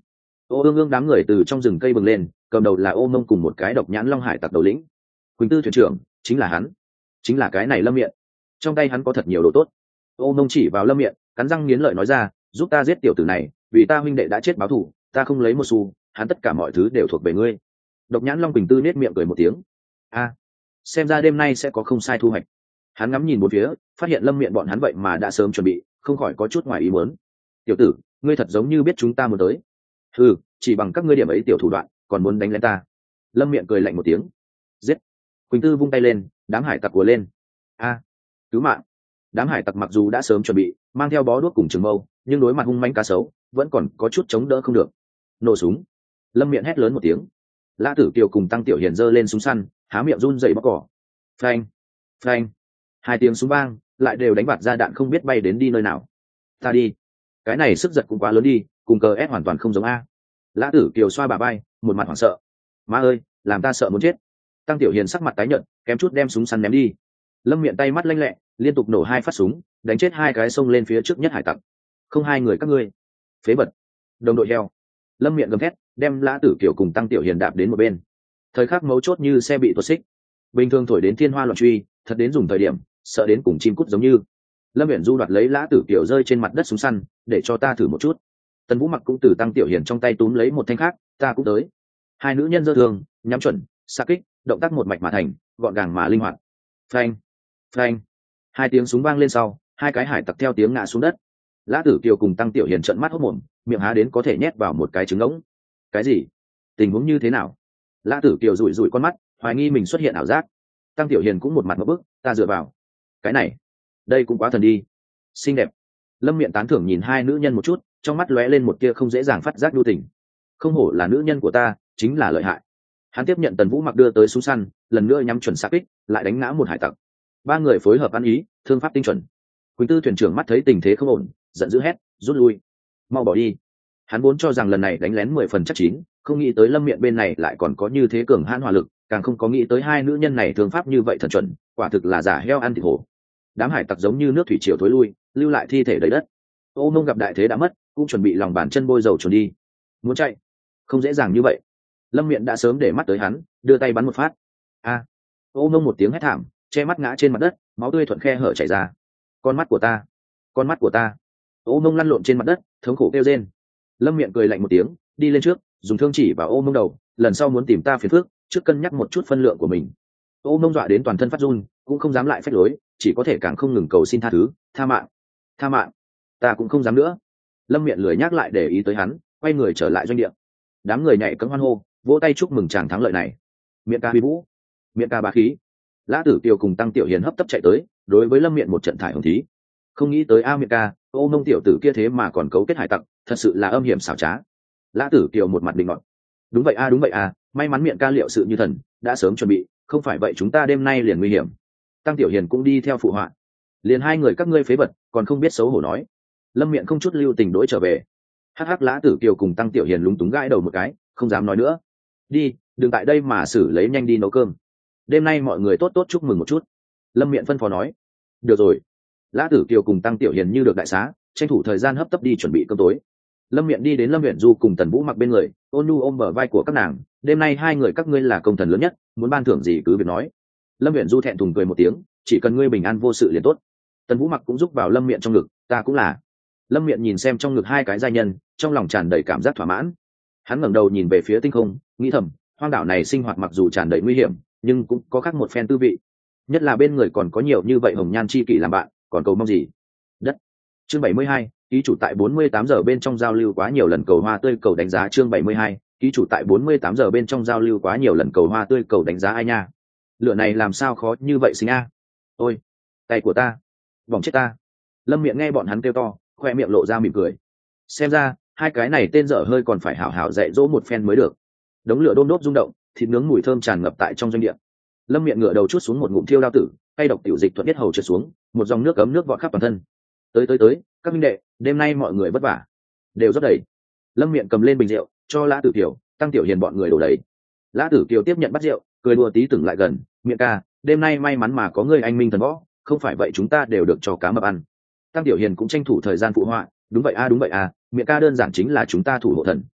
Ô ương ương đám người từ trong rừng cây bừng lên, cầm đầu là Ô Mông cùng một cái độc nhãn long hải tặc đầu lĩnh. Quỳnh Tư thuyền trưởng chính là hắn, chính là cái này Lâm Miện. Trong tay hắn có thật nhiều đồ tốt. Ô Mông chỉ vào Lâm Miện, cắn răng nghiến lợi nói ra, giúp ta giết tiểu tử này, vì ta huynh đệ đã chết báo thù, ta không lấy một xu, hắn tất cả mọi thứ đều thuộc về ngươi. Độc nhãn long Quỳnh Tư nết miệng cười một tiếng. A, xem ra đêm nay sẽ có không sai thu hoạch. Hắn ngắm nhìn một phía, phát hiện Lâm Miện bọn hắn vậy mà đã sớm chuẩn bị, không khỏi có chút ngoài ý muốn. Tiểu tử, ngươi thật giống như biết chúng ta muốn tới. Ừ, chỉ bằng các ngươi điểm ấy tiểu thủ đoạn còn muốn đánh lên ta. Lâm Miện cười lạnh một tiếng. Giết. Quỳnh Tư vung tay lên, đám hải tặc của lên. A, cứu mạng. Đám hải tặc mặc dù đã sớm chuẩn bị mang theo bó đuốc cùng trường mâu, nhưng đối mặt hung manh cá sấu vẫn còn có chút chống đỡ không được. Nổ súng. Lâm Miện hét lớn một tiếng. Lã Tử Kiều cùng Tăng Tiểu Hiền giơ lên súng săn, há miệng run dậy bóc cỏ. Phanh, phanh. Hai tiếng súng vang lại đều đánh bạt ra đạn không biết bay đến đi nơi nào. Ta đi, cái này sức giật cũng quá lớn đi, cùng cờ ép hoàn toàn không giống a. Lã Tử Kiều xoa bà bay, một mặt hoảng sợ. Má ơi, làm ta sợ muốn chết. Tăng Tiểu Hiền sắc mặt tái nhợt, kém chút đem súng săn ném đi. Lâm Miện tay mắt lanh lẹ, liên tục nổ hai phát súng, đánh chết hai cái xông lên phía trước nhất hải tặc. Không hai người các ngươi, phế vật, đồng đội heo. Lâm Miện gầm thét, đem Lã Tử Kiều cùng Tăng Tiểu Hiền đạp đến một bên. Thời khắc mấu chốt như xe bị tuột xích, bình thường thổi đến thiên hoa loạn truy, thật đến dùng thời điểm sợ đến cùng chim cút giống như. Lâm Viễn Du đoạt lấy Lã Tử Kiều rơi trên mặt đất súng săn, để cho ta thử một chút. Tần Vũ Mặc cũng từ Tăng Tiểu Hiền trong tay túm lấy một thanh khác, ta cũng tới. Hai nữ nhân giơ thương, nhắm chuẩn, xạ kích, động tác một mạch mà thành, gọn gàng mà linh hoạt. Phanh, phanh. Hai tiếng súng vang lên sau, hai cái hải tặc theo tiếng ngã xuống đất. Lã Tử Kiều cùng Tăng Tiểu Hiền trợn mắt hốt mồm, miệng há đến có thể nhét vào một cái trứng ngỗng. Cái gì? Tình huống như thế nào? Lã Tử Kiều rủi rủi con mắt, hoài nghi mình xuất hiện ảo giác. Tăng Tiểu Hiền cũng một mặt ngộp bức, ta dựa vào. Cái này, đây cũng quá thần đi. Xinh đẹp. Lâm Miện tán thưởng nhìn hai nữ nhân một chút, trong mắt lóe lên một tia không dễ dàng phát giác nhu tình. Không hổ là nữ nhân của ta, chính là lợi hại. Hắn tiếp nhận Tần Vũ Mặc đưa tới súng săn, lần nữa nhắm chuẩn xạ kích, lại đánh ngã một hải tặc. Ba người phối hợp ăn ý, thương pháp tinh chuẩn. Quỳnh Tư thuyền trưởng mắt thấy tình thế không ổn, giận dữ hét, rút lui, mau bỏ đi. Hắn vốn cho rằng lần này đánh lén 10 phần chắc chín, không nghĩ tới Lâm Miện bên này lại còn có như thế cường hãn hỏa lực, càng không có nghĩ tới hai nữ nhân này thương pháp như vậy thần chuẩn, quả thực là giả heo ăn thịt hổ. Đám hải tặc giống như nước thủy triều thối lui, lưu lại thi thể đầy đất. Ô Mông gặp đại thế đã mất, cũng chuẩn bị lòng bàn chân bôi dầu chuồn đi. Muốn chạy, không dễ dàng như vậy. Lâm Miện đã sớm để mắt tới hắn, đưa tay bắn một phát. A! Ô Mông một tiếng hét thảm, che mắt ngã trên mặt đất, máu tươi thuận khe hở chảy ra. Con mắt của ta, con mắt của ta. Ô Mông lăn lộn trên mặt đất, thống khổ kêu rên. Lâm Miện cười lạnh một tiếng, đi lên trước, dùng thương chỉ vào Ô Mông đầu, lần sau muốn tìm ta phiền phức, trước cân nhắc một chút phân lượng của mình. Ô Mông dọa đến toàn thân phát run, cũng không dám lại phách lối, chỉ có thể càng không ngừng cầu xin tha thứ, tha mạng, tha mạng. Ta cũng không dám nữa. Lâm Miện lười nhắc lại để ý tới hắn, quay người trở lại doanh địa. Đám người nhảy cẫng hoan hô, vỗ tay chúc mừng chàng thắng lợi này. Miện ca huy vũ, Miện ca bá khí. Lã Tử Kiều cùng Tăng Tiểu Hiền hấp tấp chạy tới, đối với Lâm Miện một trận thải hồng thí. Không nghĩ tới Miện ca, Ô Mông tiểu tử kia thế mà còn cấu kết hải tặc, thật sự là âm hiểm xảo trá. Lã Tử Kiều một mặt định ngọn. Đúng vậy đúng vậy may mắn Miện ca liệu sự như thần, đã sớm chuẩn bị, không phải vậy chúng ta đêm nay liền nguy hiểm. Tăng Tiểu Hiền cũng đi theo phụ họa. Liền hai người các ngươi phế vật, còn không biết xấu hổ nói. Lâm Miện không chút lưu tình đối trở về. Hắc Lã Tử Kiều cùng Tăng Tiểu Hiền lúng túng gãi đầu một cái, không dám nói nữa. Đi, đừng tại đây mà xử lấy, nhanh đi nấu cơm. Đêm nay mọi người tốt tốt chúc mừng một chút. Lâm Miện phân phó nói. Được rồi. Lã Tử Kiều cùng Tăng Tiểu Hiền như được đại xá, tranh thủ thời gian hấp tấp đi chuẩn bị cơm tối. Lâm Miện đi đến Lâm Viễn Du cùng Tần Vũ Mặc bên người, ôn nhu ôm bờ vai của các nàng, đêm nay hai người các ngươi là công thần lớn nhất, muốn ban thưởng gì cứ việc nói. Lâm Viễn Du thẹn thùng cười một tiếng, chỉ cần ngươi bình an vô sự liền tốt. Tần Vũ Mặc cũng giúp vào Lâm Miện trong ngực, ta cũng là. Lâm Miện nhìn xem trong ngực hai cái giai nhân, trong lòng tràn đầy cảm giác thỏa mãn. Hắn ngẩng đầu nhìn về phía tinh không, nghĩ thầm, hoang đảo này sinh hoạt mặc dù tràn đầy nguy hiểm, nhưng cũng có khác một phen tư vị. Nhất là bên người còn có nhiều như vậy hồng nhan chi kỷ làm bạn, còn cầu mong gì. Đất. Chương 72, ký chủ tại 48 giờ bên trong giao lưu quá nhiều lần cầu hoa tươi cầu đánh giá. Chương 72, ký chủ tại 48 giờ bên trong giao lưu quá nhiều lần cầu hoa tươi cầu đánh giá. Ai nha, lựa này làm sao khó như vậy sinh a. Ôi, tay của ta, bỏng chết ta. Lâm Miện nghe bọn hắn kêu to, khoe miệng lộ ra mỉm cười. Xem ra hai cái này tên dở hơi còn phải hảo hảo dạy dỗ một phen mới được. Đống lửa đôm đốt rung động, thịt nướng mùi thơm tràn ngập tại trong doanh địa. Lâm Miện ngửa đầu chút xuống một ngụm thiêu đao tử, tay độc tiểu dịch thuận biết hầu trượt xuống, một dòng nước ấm nước vọt khắp toàn thân. Tới các minh đệ, đêm nay mọi người vất vả, đều rất đầy. Lâm Miện cầm lên bình rượu, cho Lã Tử Kiều, Tăng Tiểu Hiền bọn người đổ đầy. Lã Tử Kiều tiếp nhận bát rượu, cười đùa tí từng lại gần, Miện ca, đêm nay may mắn mà có người anh minh thần võ, không phải vậy chúng ta đều được cho cá mập ăn. Tăng Tiểu Hiền cũng tranh thủ thời gian phụ họa, đúng vậy đúng vậy Miện ca đơn giản chính là chúng ta thủ hộ thần.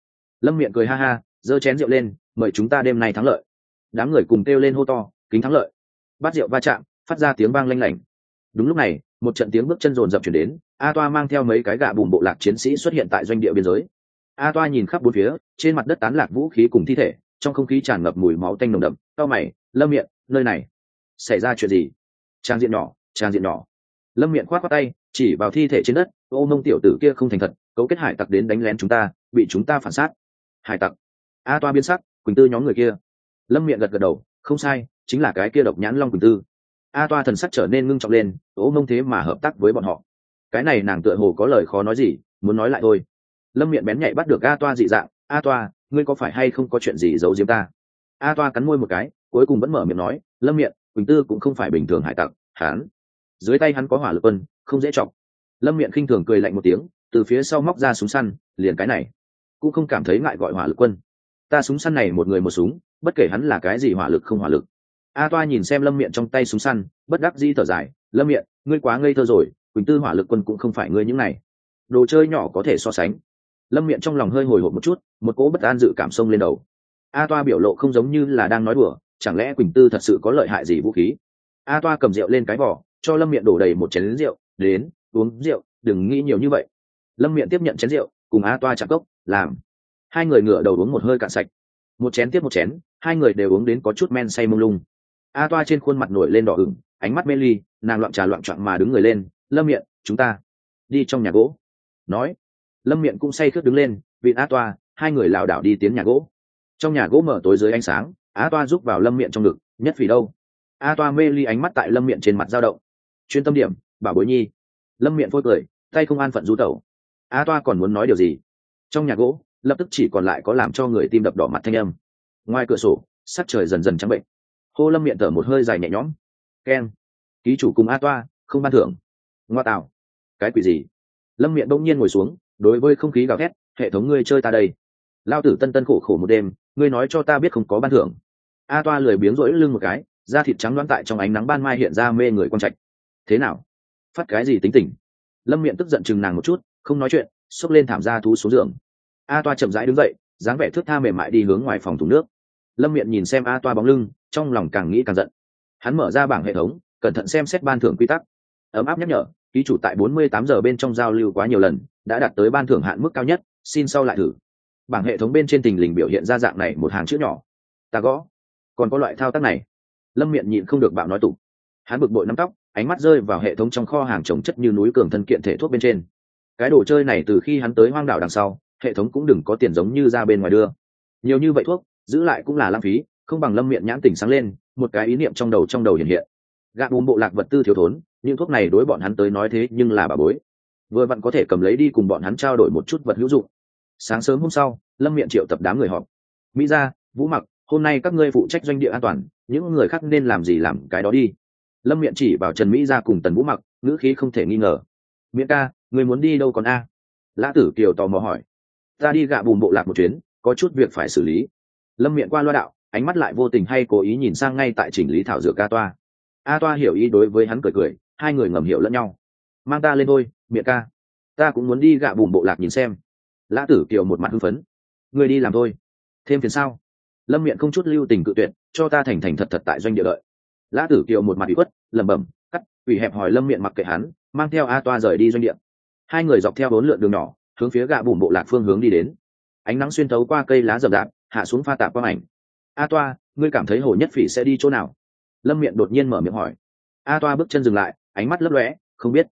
Lâm Miện cười ha ha, giơ chén rượu lên, mời chúng ta đêm nay thắng lợi. Đám người cùng kêu lên hô to, kính thắng lợi. Bát rượu va chạm, phát ra tiếng vang lanh lảnh. Đúng lúc này, một trận tiếng bước chân rồn rập chuyển đến, A Toa mang theo mấy cái gạ bùm bộ lạc chiến sĩ xuất hiện tại doanh địa biên giới. A Toa nhìn khắp bốn phía, trên mặt đất tán lạc vũ khí cùng thi thể, trong không khí tràn ngập mùi máu tanh nồng đậm. Cau mày, Lâm Miện, nơi này xảy ra chuyện gì? Trang diện nhỏ, trang diện nhỏ. Lâm Miện khoát khoát tay, chỉ vào thi thể trên đất. Ô Mông tiểu tử kia không thành thật, cấu kết hải tặc đến đánh lén chúng ta, bị chúng ta phản sát. Hải tặc? A Toa biến sắc, Quỳnh Tư nhóm người kia. Lâm Miện gật gật đầu, không sai, chính là cái kia độc nhãn long Quỳnh Tư. A Toa thần sắc trở nên ngưng trọng lên, Ô Mông thế mà hợp tác với bọn họ. Cái này nàng tựa hồ có lời khó nói gì, muốn nói lại thôi. Lâm Miện bén nhạy bắt được A Toa dị dạng. A Toa, ngươi có phải hay không có chuyện gì giấu giếm ta? A Toa cắn môi một cái, cuối cùng vẫn mở miệng nói, Lâm Miện, Quỳnh Tư cũng không phải bình thường hải tặc, hắn dưới tay hắn có hỏa lực quân, không dễ chọc. Lâm Miện khinh thường cười lạnh một tiếng, từ phía sau móc ra súng săn, liền cái này cũng không cảm thấy ngại gọi hỏa lực quân. Ta súng săn này một người một súng, bất kể hắn là cái gì hỏa lực không hỏa lực. A Toa nhìn xem Lâm Miện trong tay súng săn, bất đắc dĩ thở dài, Lâm Miện, ngươi quá ngây thơ rồi, Quỳnh Tư hỏa lực quân cũng không phải ngươi những này đồ chơi nhỏ có thể so sánh. Lâm Miện trong lòng hơi hồi hộp một chút, một cỗ bất an dự cảm xông lên đầu. A Toa biểu lộ không giống như là đang nói đùa, chẳng lẽ Quỳnh Tư thật sự có lợi hại gì vũ khí? A Toa cầm rượu lên cái vỏ, cho Lâm Miện đổ đầy một chén rượu, đến uống rượu, đừng nghĩ nhiều như vậy. Lâm Miện tiếp nhận chén rượu, cùng A Toa chạm cốc, làm. Hai người ngửa đầu uống một hơi cạn sạch, một chén tiếp một chén, hai người đều uống đến có chút men say mông lung. A Toa trên khuôn mặt nổi lên đỏ ửng, ánh mắt mê ly, nàng loạn trà loạn choạng mà đứng người lên, Lâm Miện, chúng ta đi trong nhà gỗ. Nói, Lâm Miện cũng say khướt đứng lên, vì A Toa, hai người lảo đảo đi tiến nhà gỗ. Trong nhà gỗ mở tối dưới ánh sáng, A Toa giúp vào Lâm Miện trong ngực, nhất vì đâu? A Toa mê ly ánh mắt tại Lâm Miện trên mặt dao động. Chuyên tâm điểm, bảo bối nhi. Lâm Miện phôi cười, tay không an phận du tẩu. A Toa còn muốn nói điều gì? Trong nhà gỗ lập tức chỉ còn lại có làm cho người tim đập đỏ mặt thanh âm. Ngoài cửa sổ, sắc trời dần dần trắng bệnh. Hô Lâm Miện thở một hơi dài nhẹ nhõm. Keng, ký chủ cùng A Toa không ban thưởng. Ngoa tạo, cái quỷ gì? Lâm Miện bỗng nhiên ngồi xuống, đối với không khí gào thét, hệ thống ngươi chơi ta đây. Lao tử tân tân khổ khổ một đêm, ngươi nói cho ta biết không có ban thưởng. A Toa lười biếng rỗi lưng một cái, da thịt trắng loáng tại trong ánh nắng ban mai hiện ra mê người quang trạch. Thế nào? Phát cái gì tính tình? Lâm Miện tức giận chừng nàng một chút, không nói chuyện, xốc lên thảm da thú xuống giường. A Toa chậm rãi đứng dậy, dáng vẻ thướt tha mềm mại đi hướng ngoài phòng thùng nước. Lâm Miện nhìn xem A Toa bóng lưng, trong lòng càng nghĩ càng giận. Hắn mở ra bảng hệ thống, cẩn thận xem xét ban thưởng quy tắc. Ấm áp nhắc nhở, ký chủ tại 48 giờ bên trong giao lưu quá nhiều lần, đã đạt tới ban thưởng hạn mức cao nhất, xin sau lại thử. Bảng hệ thống bên trên tình lình biểu hiện ra dạng này một hàng chữ nhỏ. Ta gõ. Còn có loại thao tác này. Lâm Miện nhịn không được bạo nói tục. Hắn bực bội nắm tóc, ánh mắt rơi vào hệ thống trong kho hàng trồng chất như núi cường thân kiện thể thuốc bên trên. Cái đồ chơi này từ khi hắn tới hoang đảo đằng sau, hệ thống cũng đừng có tiền giống như ra bên ngoài đưa. Nhiều như vậy thuốc, giữ lại cũng là lãng phí, không bằng Lâm Miện nhãn tỉnh sáng lên, một cái ý niệm trong đầu hiện hiện. Gạ bùm bộ lạc vật tư thiếu thốn, những thuốc này đối bọn hắn tới nói thế nhưng là bà bối. Vừa vặn có thể cầm lấy đi cùng bọn hắn trao đổi một chút vật hữu dụng. Sáng sớm hôm sau, Lâm Miện triệu tập đám người họp. Mỹ Gia, Vũ Mặc, hôm nay các ngươi phụ trách doanh địa an toàn, những người khác nên làm gì làm cái đó đi. Lâm Miện chỉ vào Trần Mỹ Gia cùng Tần Vũ Mặc, ngữ khí không thể nghi ngờ. Miện ca, người muốn đi đâu còn a? Lã Tử Kiều tò mò hỏi. Ta đi gạ bùm bộ lạc một chuyến, có chút việc phải xử lý. Lâm Miện qua loa đạo, ánh mắt lại vô tình hay cố ý nhìn sang ngay tại chỉnh lý thảo dược A Toa. A Toa hiểu ý đối với hắn cười cười, hai người ngầm hiểu lẫn nhau. Mang ta lên thôi, Miện ca. Ta cũng muốn đi gạ bùm bộ lạc nhìn xem. Lã Tử Kiều một mặt hưng phấn. Người đi làm thôi. Thêm phiền sao? Lâm Miện không chút lưu tình cự tuyệt, cho ta thành thành thật thật tại doanh địa đợi. Lã Tử Kiều một mặt bị khuất, lẩm bẩm, cắt, ủy hẹp hỏi Lâm Miện mặc kệ hắn, mang theo A Toa rời đi doanh địa. Hai người dọc theo 4 lượn đường nhỏ, hướng phía gạ bùm bộ lạc phương hướng đi đến. Ánh nắng xuyên thấu qua cây lá rậm rạp, hạ xuống pha tạp quang ảnh. A Toa, ngươi cảm thấy Hồ Nhất Phỉ sẽ đi chỗ nào? Lâm Miện đột nhiên mở miệng hỏi. A Toa bước chân dừng lại, ánh mắt lấp lóe, không biết.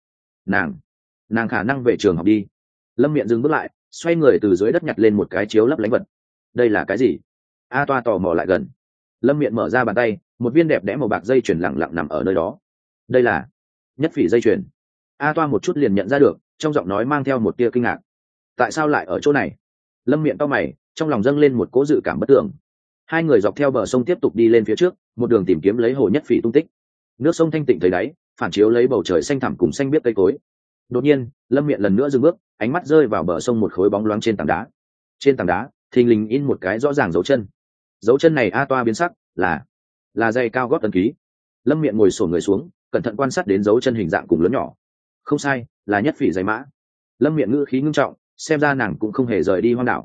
Nàng khả năng về trường học đi. Lâm Miện dừng bước lại, xoay người từ dưới đất nhặt lên một cái chiếu lấp lánh vật. Đây là cái gì? A Toa tò mò lại gần. Lâm Miện mở ra bàn tay, một viên đẹp đẽ màu bạc dây chuyền lặng lặng nằm ở nơi đó. Đây là Nhất Phỉ dây chuyền. A Toa một chút liền nhận ra được, trong giọng nói mang theo một tia kinh ngạc. Tại sao lại ở chỗ này? Lâm Miện cau mày, trong lòng dâng lên một cỗ dự cảm bất tưởng. Hai người dọc theo bờ sông tiếp tục đi lên phía trước, một đường tìm kiếm lấy Hồ Nhất Phỉ tung tích. Nước sông thanh tịnh thấy đáy, phản chiếu lấy bầu trời xanh thẳm cùng xanh biếc cây cối. Đột nhiên, Lâm Miện lần nữa dừng bước, ánh mắt rơi vào bờ sông một khối bóng loáng trên tảng đá. Trên tảng đá, thình lình in một cái rõ ràng dấu chân. Dấu chân này A Toa biến sắc, là giày cao gót ấn ký. Lâm Miện ngồi xổm người xuống, cẩn thận quan sát đến dấu chân hình dạng cùng lớn nhỏ. Không sai, là Nhất Phỉ giày mã. Lâm Miện ngữ khí ngưng trọng, xem ra nàng cũng không hề rời đi hoang đảo.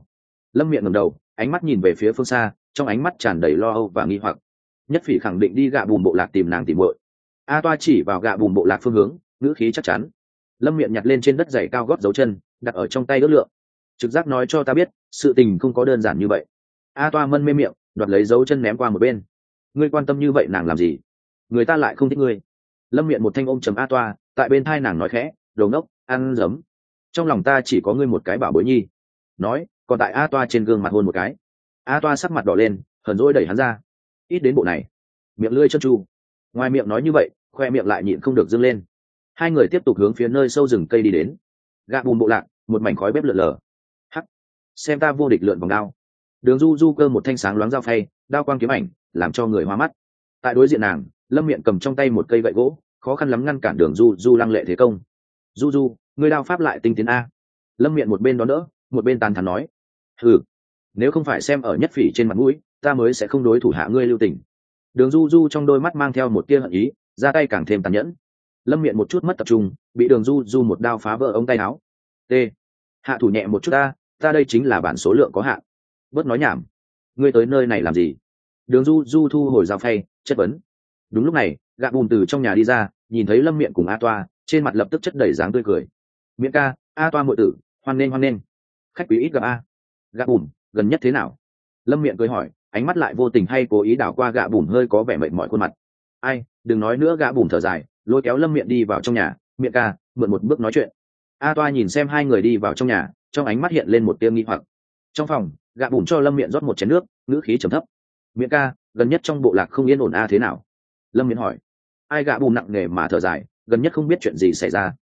Lâm Miện ngẩng đầu, ánh mắt nhìn về phía phương xa, trong ánh mắt tràn đầy lo âu và nghi hoặc. Nhất Phỉ khẳng định đi Gạ Bùm bộ lạc tìm nàng tìm muội. A Toa chỉ vào Gạ Bùm bộ lạc phương hướng, ngữ khí chắc chắn. Lâm Miện nhặt lên trên đất giày cao gót dấu chân, đặt ở trong tay ước lượng. Trực giác nói cho ta biết, sự tình không có đơn giản như vậy. A Toa mân mê miệng, đoạt lấy dấu chân ném qua một bên. Ngươi quan tâm như vậy nàng làm gì? Người ta lại không thích ngươi. Lâm Miện một thanh ôm chầm A Toa, tại bên thai nàng nói khẽ, đồ ngốc, ăn giấm. Trong lòng ta chỉ có ngươi một cái bảo bối nhi. Nói, còn tại A Toa trên gương mặt hôn một cái. A Toa sắc mặt đỏ lên, hờn dỗi đẩy hắn ra. Ít đến bộ này, miệng lưỡi chân tru. Ngoài miệng nói như vậy, khoe miệng lại nhịn không được dâng lên. Hai người tiếp tục hướng phía nơi sâu rừng cây đi đến. Gạ Bùm bộ lạc, một mảnh khói bếp lượn lờ. Hắc, xem ta vô địch lượn vòng đao. Đường Du Du cơ một thanh sáng loáng dao phay, đao quang kiếm ảnh, làm cho người hoa mắt. Tại đối diện nàng, Lâm Miện cầm trong tay một cây gậy gỗ, khó khăn lắm ngăn cản Đường Du Du lăng lệ thế công. Du Du, ngươi đao pháp lại tinh tiến a. Lâm Miện một bên đón đỡ, một bên tàn thắn nói. Hừ, nếu không phải xem ở Nhất Phỉ trên mặt mũi, ta mới sẽ không đối thủ hạ ngươi lưu tình. Đường Du Du trong đôi mắt mang theo một tia hận ý, ra tay càng thêm tàn nhẫn. Lâm Miện một chút mất tập trung, bị Đường Du Du một đao phá vỡ ống tay áo. T, hạ thủ nhẹ một chút ta đây chính là bản số lượng có hạn. Bớt nói nhảm, ngươi tới nơi này làm gì? Đường Du Du thu hồi dao phay, chất vấn. Đúng lúc này, Gạ Bùm từ trong nhà đi ra, nhìn thấy Lâm Miện cùng A Toa, trên mặt lập tức chất đầy dáng tươi cười. Miện ca, A Toa muội tử, hoan nghênh. Khách quý ít gặp a. Gạ Bùm, gần nhất thế nào? Lâm Miện cười hỏi, ánh mắt lại vô tình hay cố ý đảo qua Gạ Bùm hơi có vẻ mệt mỏi khuôn mặt. Ai, đừng nói nữa. Gạ Bùm thở dài, lôi kéo Lâm Miện đi vào trong nhà. Miện ca, mượn một bước nói chuyện. A Toa nhìn xem hai người đi vào trong nhà, trong ánh mắt hiện lên một tia nghi hoặc. Trong phòng, Gạ Bùm cho Lâm Miện rót một chén nước, ngữ khí trầm thấp. Miện ca, gần nhất trong bộ lạc không yên ổn thế nào? Lâm Miện hỏi. Ai? Gạ Bùm nặng nề mà thở dài, gần nhất không biết chuyện gì xảy ra,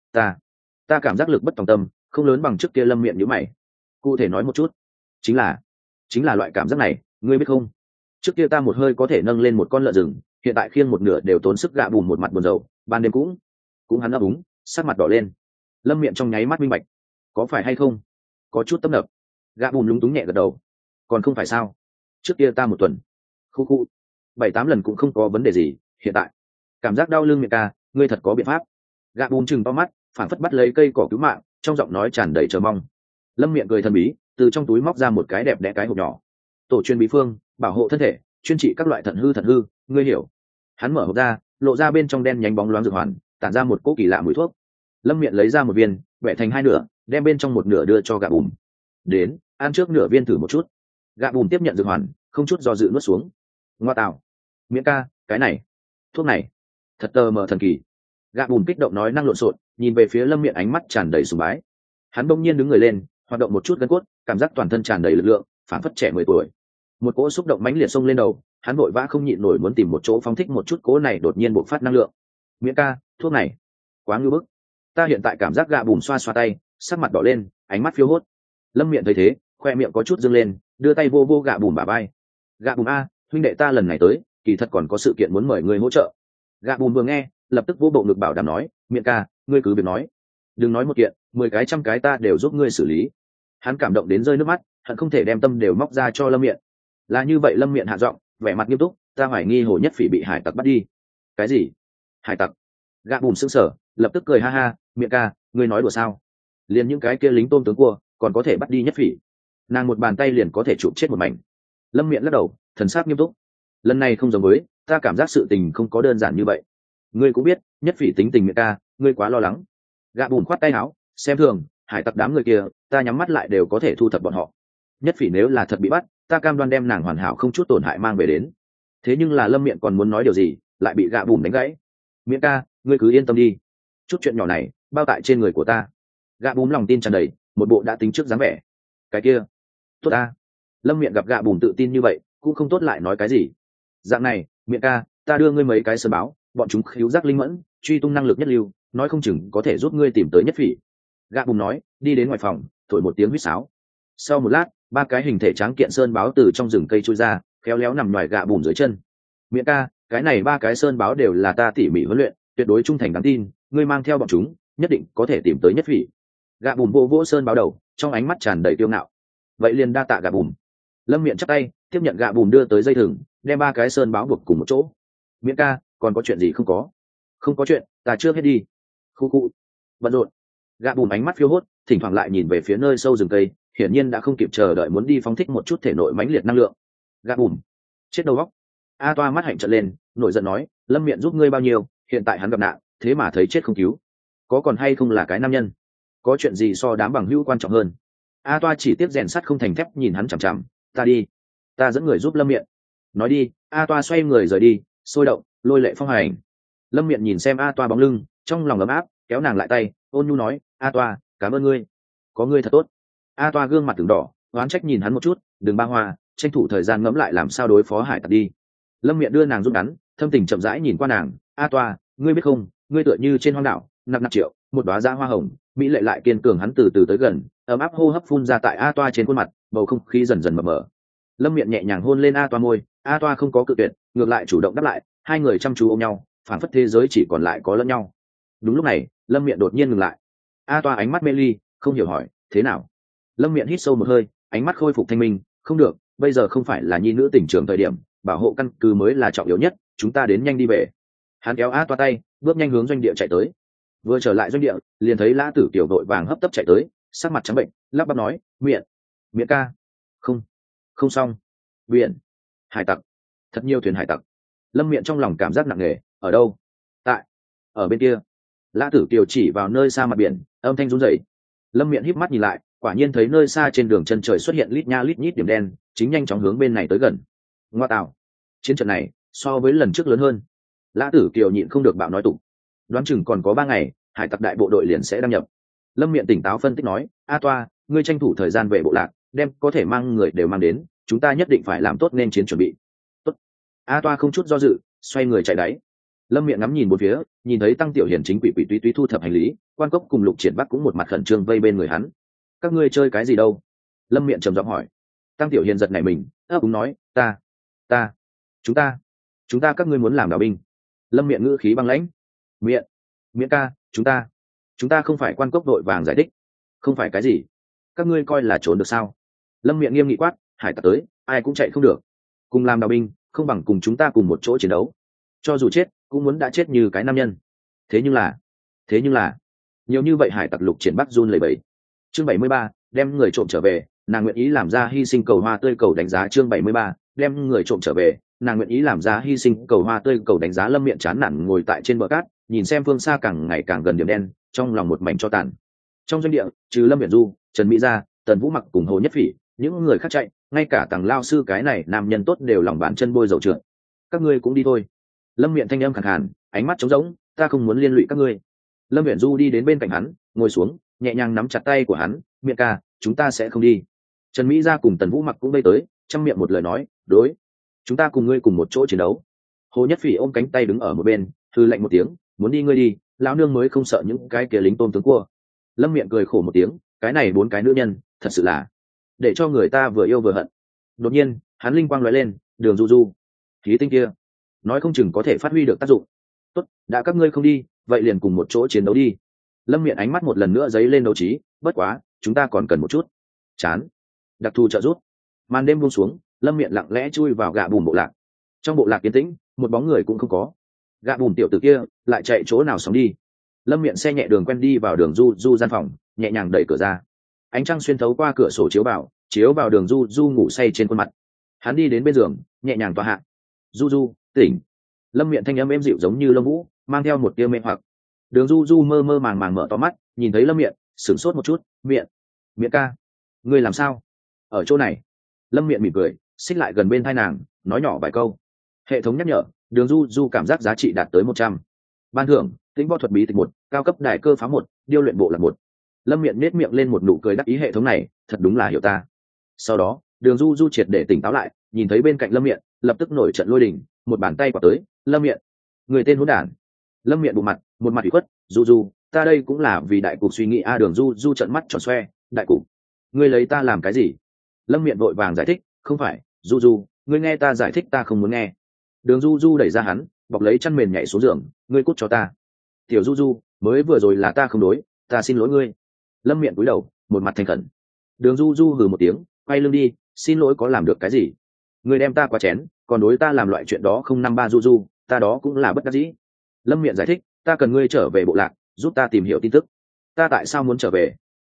ta cảm giác lực bất tòng tâm, không lớn bằng trước kia. Lâm Miện nhíu mày. Cụ thể nói một chút. Chính là loại cảm giác này, ngươi biết không? Trước kia ta một hơi có thể nâng lên một con lợn rừng, hiện tại khiêng một nửa đều tốn sức. Gạ Bùm một mặt buồn rầu, ban đêm cũng hắn ấp úng, sắc mặt đỏ lên. Lâm Miện trong nháy mắt minh bạch. Có phải hay không? Có chút tấp nập. Gạ Bùm lúng túng nhẹ gật đầu. Còn không phải sao? Trước kia ta một tuần khu 7-8 lần cũng không có vấn đề gì, hiện tại cảm giác đau lưng. Miệng ca, ngươi thật có biện pháp? Gạ Bùm chừng to mắt, phản phất bắt lấy cây cỏ cứu mạng, trong giọng nói tràn đầy chờ mong. Lâm Miện cười thần bí, từ trong túi móc ra một cái đẹp đẽ cái hộp nhỏ. Tổ chuyên bí phương, bảo hộ thân thể, chuyên trị các loại thận hư, ngươi hiểu. Hắn mở hộp ra, lộ ra bên trong đen nhánh bóng loáng dược hoàn, tản ra một cỗ kỳ lạ mùi thuốc. Lâm Miện lấy ra một viên, bẻ thành hai nửa, đem bên trong một nửa đưa cho Gạ Bùm. Đến, ăn trước nửa viên thử một chút. Gạ Bùm tiếp nhận dược hoàn, không chút do dự nuốt xuống. Ngoa tạo, Miễn ca, cái này, thuốc này, thật tờ mờ thần kỳ. Gạ Bùm kích động nói năng lộn xộn, nhìn về phía Lâm Miện ánh mắt tràn đầy sùng bái. Hắn bỗng nhiên đứng người lên, hoạt động một chút gân cốt, cảm giác toàn thân tràn đầy lực lượng, phản phất trẻ 10 tuổi. Một cỗ xúc động mãnh liệt xông lên đầu, hắn vội vã không nhịn nổi muốn tìm một chỗ phóng thích một chút cỗ này đột nhiên bộc phát năng lượng. Miễn ca, thuốc này quá ngưu bức. Ta hiện tại cảm giác. Gạ Bùm xoa xoa tay, sắc mặt đỏ lên, ánh mắt phiêu hốt. Lâm Miện thấy thế, khoe miệng có chút dâng lên, đưa tay vô vô Gạ Bùm bả vai. Gạ Bùm a, huynh đệ ta lần này tới, kỳ thật còn có sự kiện muốn mời ngươi hỗ trợ. Gạ Bùm vừa nghe, lập tức vỗ bộ ngực bảo đảm nói, Miện ca, ngươi cứ việc nói. Đừng nói một kiện, 10 cái 100 cái ta đều giúp ngươi xử lý. Hắn cảm động đến rơi nước mắt, hận không thể đem tâm đều móc ra cho Lâm Miện. Là như vậy. Lâm Miện hạ giọng, vẻ mặt nghiêm túc, ta hoài nghi Hồ Nhất Phỉ bị hải tặc bắt đi. Cái gì? Hải tặc? Gạ Bùm sững sờ, lập tức cười ha ha, Miện ca, ngươi nói đùa sao? Liền những cái kia lính tôm tướng cua còn có thể bắt đi Nhất Phỉ? Nàng một bàn tay liền có thể chụp chết một mảnh. Lâm Miện lắc đầu, thần sắc nghiêm túc. Lần này không giống với, ta cảm giác sự tình không có đơn giản như vậy. Ngươi cũng biết, Nhất Phỉ tính tình. Miện ca, ngươi quá lo lắng. Gạ Bùm khoát tay áo, xem thường, hải tặc đám người kia, ta nhắm mắt lại đều có thể thu thập bọn họ. Nhất Phỉ nếu là thật bị bắt, ta cam đoan đem nàng hoàn hảo không chút tổn hại mang về đến. Thế nhưng là Lâm Miện còn muốn nói điều gì, lại bị Gạ Bùm đánh gãy. Miễn ca, ngươi cứ yên tâm đi, chút chuyện nhỏ này bao tại trên người của ta. Gạ Bùm lòng tin tràn đầy, một bộ đã tính trước dáng vẻ. Cái kia tốt ta. Lâm Miện gặp Gạ Bùm tự tin như vậy, cũng không tốt lại nói cái gì. Dạng này, Miện ca, ta đưa ngươi mấy cái sơ báo, bọn chúng khíu giác linh mẫn, truy tung năng lực nhất lưu, nói không chừng có thể giúp ngươi tìm tới Nhất Phỉ. Gạ Bùm nói, đi đến ngoài phòng, thổi một tiếng huýt sáo. Sau một lát, 3 cái hình thể tráng kiện sơn báo từ trong rừng cây chui ra, khéo léo nằm ngoài Gạ Bùm dưới chân. Miễn ca, cái này 3 cái sơn báo đều là ta tỉ mỉ huấn luyện, tuyệt đối trung thành đáng tin, ngươi mang theo bọn chúng, nhất định có thể tìm tới Nhất Phỉ. Gạ Bùm vỗ vỗ sơn báo đầu, trong ánh mắt tràn đầy kiêu ngạo. Vậy liền đa tạ Gạ Bùm. Lâm Miện chắp tay, tiếp nhận Gạ Bùm đưa tới dây thừng, đem 3 cái sơn báo buộc cùng một chỗ. Miễn ca, còn có chuyện gì không có? Không có chuyện, ta trước hết đi. Khu bận rộn. Gạ Bùm ánh mắt phiêu hốt, thỉnh thoảng lại nhìn về phía nơi sâu rừng cây, hiển nhiên đã không kịp chờ đợi muốn đi phóng thích một chút thể nội mãnh liệt năng lượng. Gạ bùm, chết đầu góc. A Toa mắt hạnh trợn lên, nổi giận nói, Lâm Miện giúp ngươi bao nhiêu, hiện tại hắn gặp nạn, thế mà thấy chết không cứu, có còn hay không là cái nam nhân, có chuyện gì so đám bằng hữu quan trọng hơn. A Toa chỉ tiếp rèn sắt không thành thép nhìn hắn chằm chằm. Ta đi, ta dẫn người giúp Lâm Miện. Nói đi. A Toa xoay người rời đi, sôi động lôi lệ phong hành. Lâm Miện nhìn xem A Toa bóng lưng, trong lòng ấm áp, kéo nàng lại tay, ôn nhu nói, A Toa, cảm ơn ngươi, có ngươi thật tốt. A Toa gương mặt từng đỏ, oán trách nhìn hắn một chút, đừng ba hoa, tranh thủ thời gian ngẫm lại làm sao đối phó hải tặc đi. Lâm Miện đưa nàng rút ngắn, thâm tình chậm rãi nhìn qua nàng. A Toa, ngươi biết không, ngươi tựa như trên hoang đảo nặng triệu, một đóa dã hoa hồng, mỹ lệ lại kiên cường. Hắn từ từ tới gần, ấm áp hô hấp phun ra tại A Toa trên khuôn mặt, bầu không khí dần dần mờ mờ. Lâm Miện nhẹ nhàng hôn lên A Toa môi, A Toa không có cự tuyệt, ngược lại chủ động đáp lại, hai người chăm chú ôm nhau, phảng phất thế giới chỉ còn lại có lẫn nhau. Đúng lúc này, Lâm Miện đột nhiên ngừng lại. A Toa ánh mắt mê ly, không hiểu hỏi, thế nào? Lâm Miện hít sâu một hơi, ánh mắt khôi phục thanh minh, không được, bây giờ không phải là nhi nữ tình trường thời điểm, bảo hộ căn cứ mới là trọng yếu nhất, chúng ta đến nhanh đi về. Hắn kéo A Toa tay, bước nhanh hướng doanh địa chạy tới. Vừa trở lại doanh địa, liền thấy Lã Tử Kiều vội vàng hấp tấp chạy tới, sắc mặt trắng bệnh, lắp bắp nói, Miện, Miện ca, không xong, biển, hải tặc, thật nhiều thuyền hải tặc. Lâm Miện trong lòng cảm giác nặng nề, ở đâu? Ở bên kia. Lã Tử Kiều chỉ vào nơi xa mặt biển, âm thanh run rẩy. Lâm Miện híp mắt nhìn lại, quả nhiên thấy nơi xa trên đường chân trời xuất hiện lít nha lít nhít điểm đen, chính nhanh chóng hướng bên này tới gần. Ngoa tạo, chiến trận này so với lần trước lớn hơn. Lã Tử Kiều nhịn không được bạo nói tục. Đoán chừng còn có 3 ngày, hải tặc đại bộ đội liền sẽ đăng nhập. Lâm Miện tỉnh táo phân tích nói, A Toa, ngươi tranh thủ thời gian về bộ lạc, đem có thể mang người đều mang đến, chúng ta nhất định phải làm tốt nên chiến chuẩn bị. Tốt. A Toa không chút do dự, xoay người chạy đáy. Lâm Miện ngắm nhìn bốn phía, nhìn thấy Tăng Tiểu Hiền chính quỷ quỷ túy túy thu thập hành lý, Quan Cốc cùng Lục Triển Bắc cũng một mặt khẩn trương vây bên người hắn. Các ngươi chơi cái gì đâu? Lâm Miện trầm giọng hỏi. Tăng Tiểu Hiền giật nảy mình, ấp úng nói, ta, chúng ta các ngươi muốn làm đào binh. Lâm Miện ngữ khí băng lãnh. Miện ca, chúng ta không phải Quan Cốc đội vàng giải thích. Không phải cái gì? Các ngươi coi là trốn được sao? Lâm Miện nghiêm nghị quát, hải tặc tới, ai cũng chạy không được. Cùng làm đào binh, không bằng cùng chúng ta cùng một chỗ chiến đấu. Cho dù chết, cũng muốn đã chết như cái nam nhân. Thế nhưng là nhiều như vậy hải tặc. Lục Triển Bắc run lẩy bẩy. Chương 73, đem người trộm trở về, nàng nguyện ý làm ra hy sinh cầu hoa tươi cầu đánh giá. Chương 73, đem người trộm trở về, nàng nguyện ý làm ra hy sinh cầu hoa tươi cầu đánh giá. Lâm Miện chán nản ngồi tại trên bờ cát, nhìn xem phương xa càng ngày càng gần điểm đen, trong lòng một mảnh cho tàn. Trong doanh địa, trừ Lâm Viễn Du, Trần Mỹ Gia, Tần Vũ Mặc cùng Hồ Nhất Phỉ, những người khác chạy, ngay cả Tằng Lao Sư cái này nam nhân tốt đều lòng bàn chân bôi dầu trượt. Các ngươi cũng đi thôi. Lâm Miện thanh âm khàn khàn, ánh mắt trống rỗng, ta không muốn liên lụy các ngươi. Lâm Viễn Du đi đến bên cạnh hắn, ngồi xuống, nhẹ nhàng nắm chặt tay của hắn, Miện ca, chúng ta sẽ không đi. Trần Mỹ Gia cùng Tần Vũ Mặc cũng đây tới, trăm miệng một lời nói, đối, chúng ta cùng ngươi cùng một chỗ chiến đấu. Hồ Nhất Phỉ ôm cánh tay đứng ở một bên, hư lạnh một tiếng, muốn đi ngươi đi, lão nương mới không sợ những cái kia lính tôm tướng cua. Lâm Miện cười khổ một tiếng, cái này 4 cái nữ nhân, thật sự là để cho người ta vừa yêu vừa hận. Đột nhiên, hắn linh quang lóe lên, Đường Du Du, khí tinh kia, nói không chừng có thể phát huy được tác dụng. Tốt, đã các ngươi không đi, vậy liền cùng một chỗ chiến đấu đi. Lâm Miện ánh mắt một lần nữa dấy lên đấu trí, bất quá, chúng ta còn cần một chút chán đặc thù trợ giúp. Màn đêm buông xuống, Lâm Miện lặng lẽ chui vào gạ bùn bộ lạc. Trong bộ lạc yên tĩnh, một bóng người cũng không có. Gạ bùn tiểu tử kia lại chạy chỗ nào sống đi. Lâm Miện xe nhẹ đường quen đi vào Đường Du Du gian phòng, nhẹ nhàng đẩy cửa ra. Ánh trăng xuyên thấu qua cửa sổ chiếu vào Đường Du Du ngủ say trên khuôn mặt. Hắn đi đến bên giường, nhẹ nhàng tòa hạ. Du Du, tỉnh. Lâm Miện thanh âm êm dịu giống như lông vũ, mang theo một tia mê hoặc. Đường Du Du mơ mơ màng màng mở to mắt, nhìn thấy Lâm Miện, sửng sốt một chút. Miện ca, ngươi làm sao? Ở chỗ này. Lâm Miện mỉm cười, xích lại gần bên tai nàng, nói nhỏ vài câu. Hệ thống nhắc nhở, Đường Du Du cảm giác giá trị đạt tới 100. Ban thưởng, Tĩnh võ thuật bí tịch 1, cao cấp đại cơ phá 1, điêu luyện bộ là 1. Lâm Miện nét miệng lên một nụ cười đắc ý, hệ thống này thật đúng là hiểu ta. Sau đó, Đường Du Du triệt để tỉnh táo lại, nhìn thấy bên cạnh Lâm Miện, lập tức nổi trận lôi đình, một bàn tay quả tới. Lâm Miện, người tên hỗn đản. Lâm Miện bụng mặt, một mặt ủy khuất, Du Du, ta đây cũng là vì đại cục suy nghĩ. Đường Du Du trợn mắt tròn xoe, đại cục, ngươi lấy ta làm cái gì? Lâm Miện vội vàng giải thích, không phải, Du Du, ngươi nghe ta giải thích, ta không muốn nghe. Đường Du Du đẩy ra hắn, bọc lấy chăn mền nhảy xuống giường, ngươi cút cho ta. Tiểu Du Du, mới vừa rồi là ta không đối, ta xin lỗi ngươi. Lâm Miện cúi đầu, một mặt thành khẩn. Đường Du Du hừ một tiếng, quay lưng đi, xin lỗi có làm được cái gì? Ngươi đem ta quá chén, còn đối ta làm loại chuyện đó không. 53 Du Du, ta đó cũng là bất đắc dĩ. Lâm Miện giải thích, ta cần ngươi trở về bộ lạc, giúp ta tìm hiểu tin tức. Ta tại sao muốn trở về?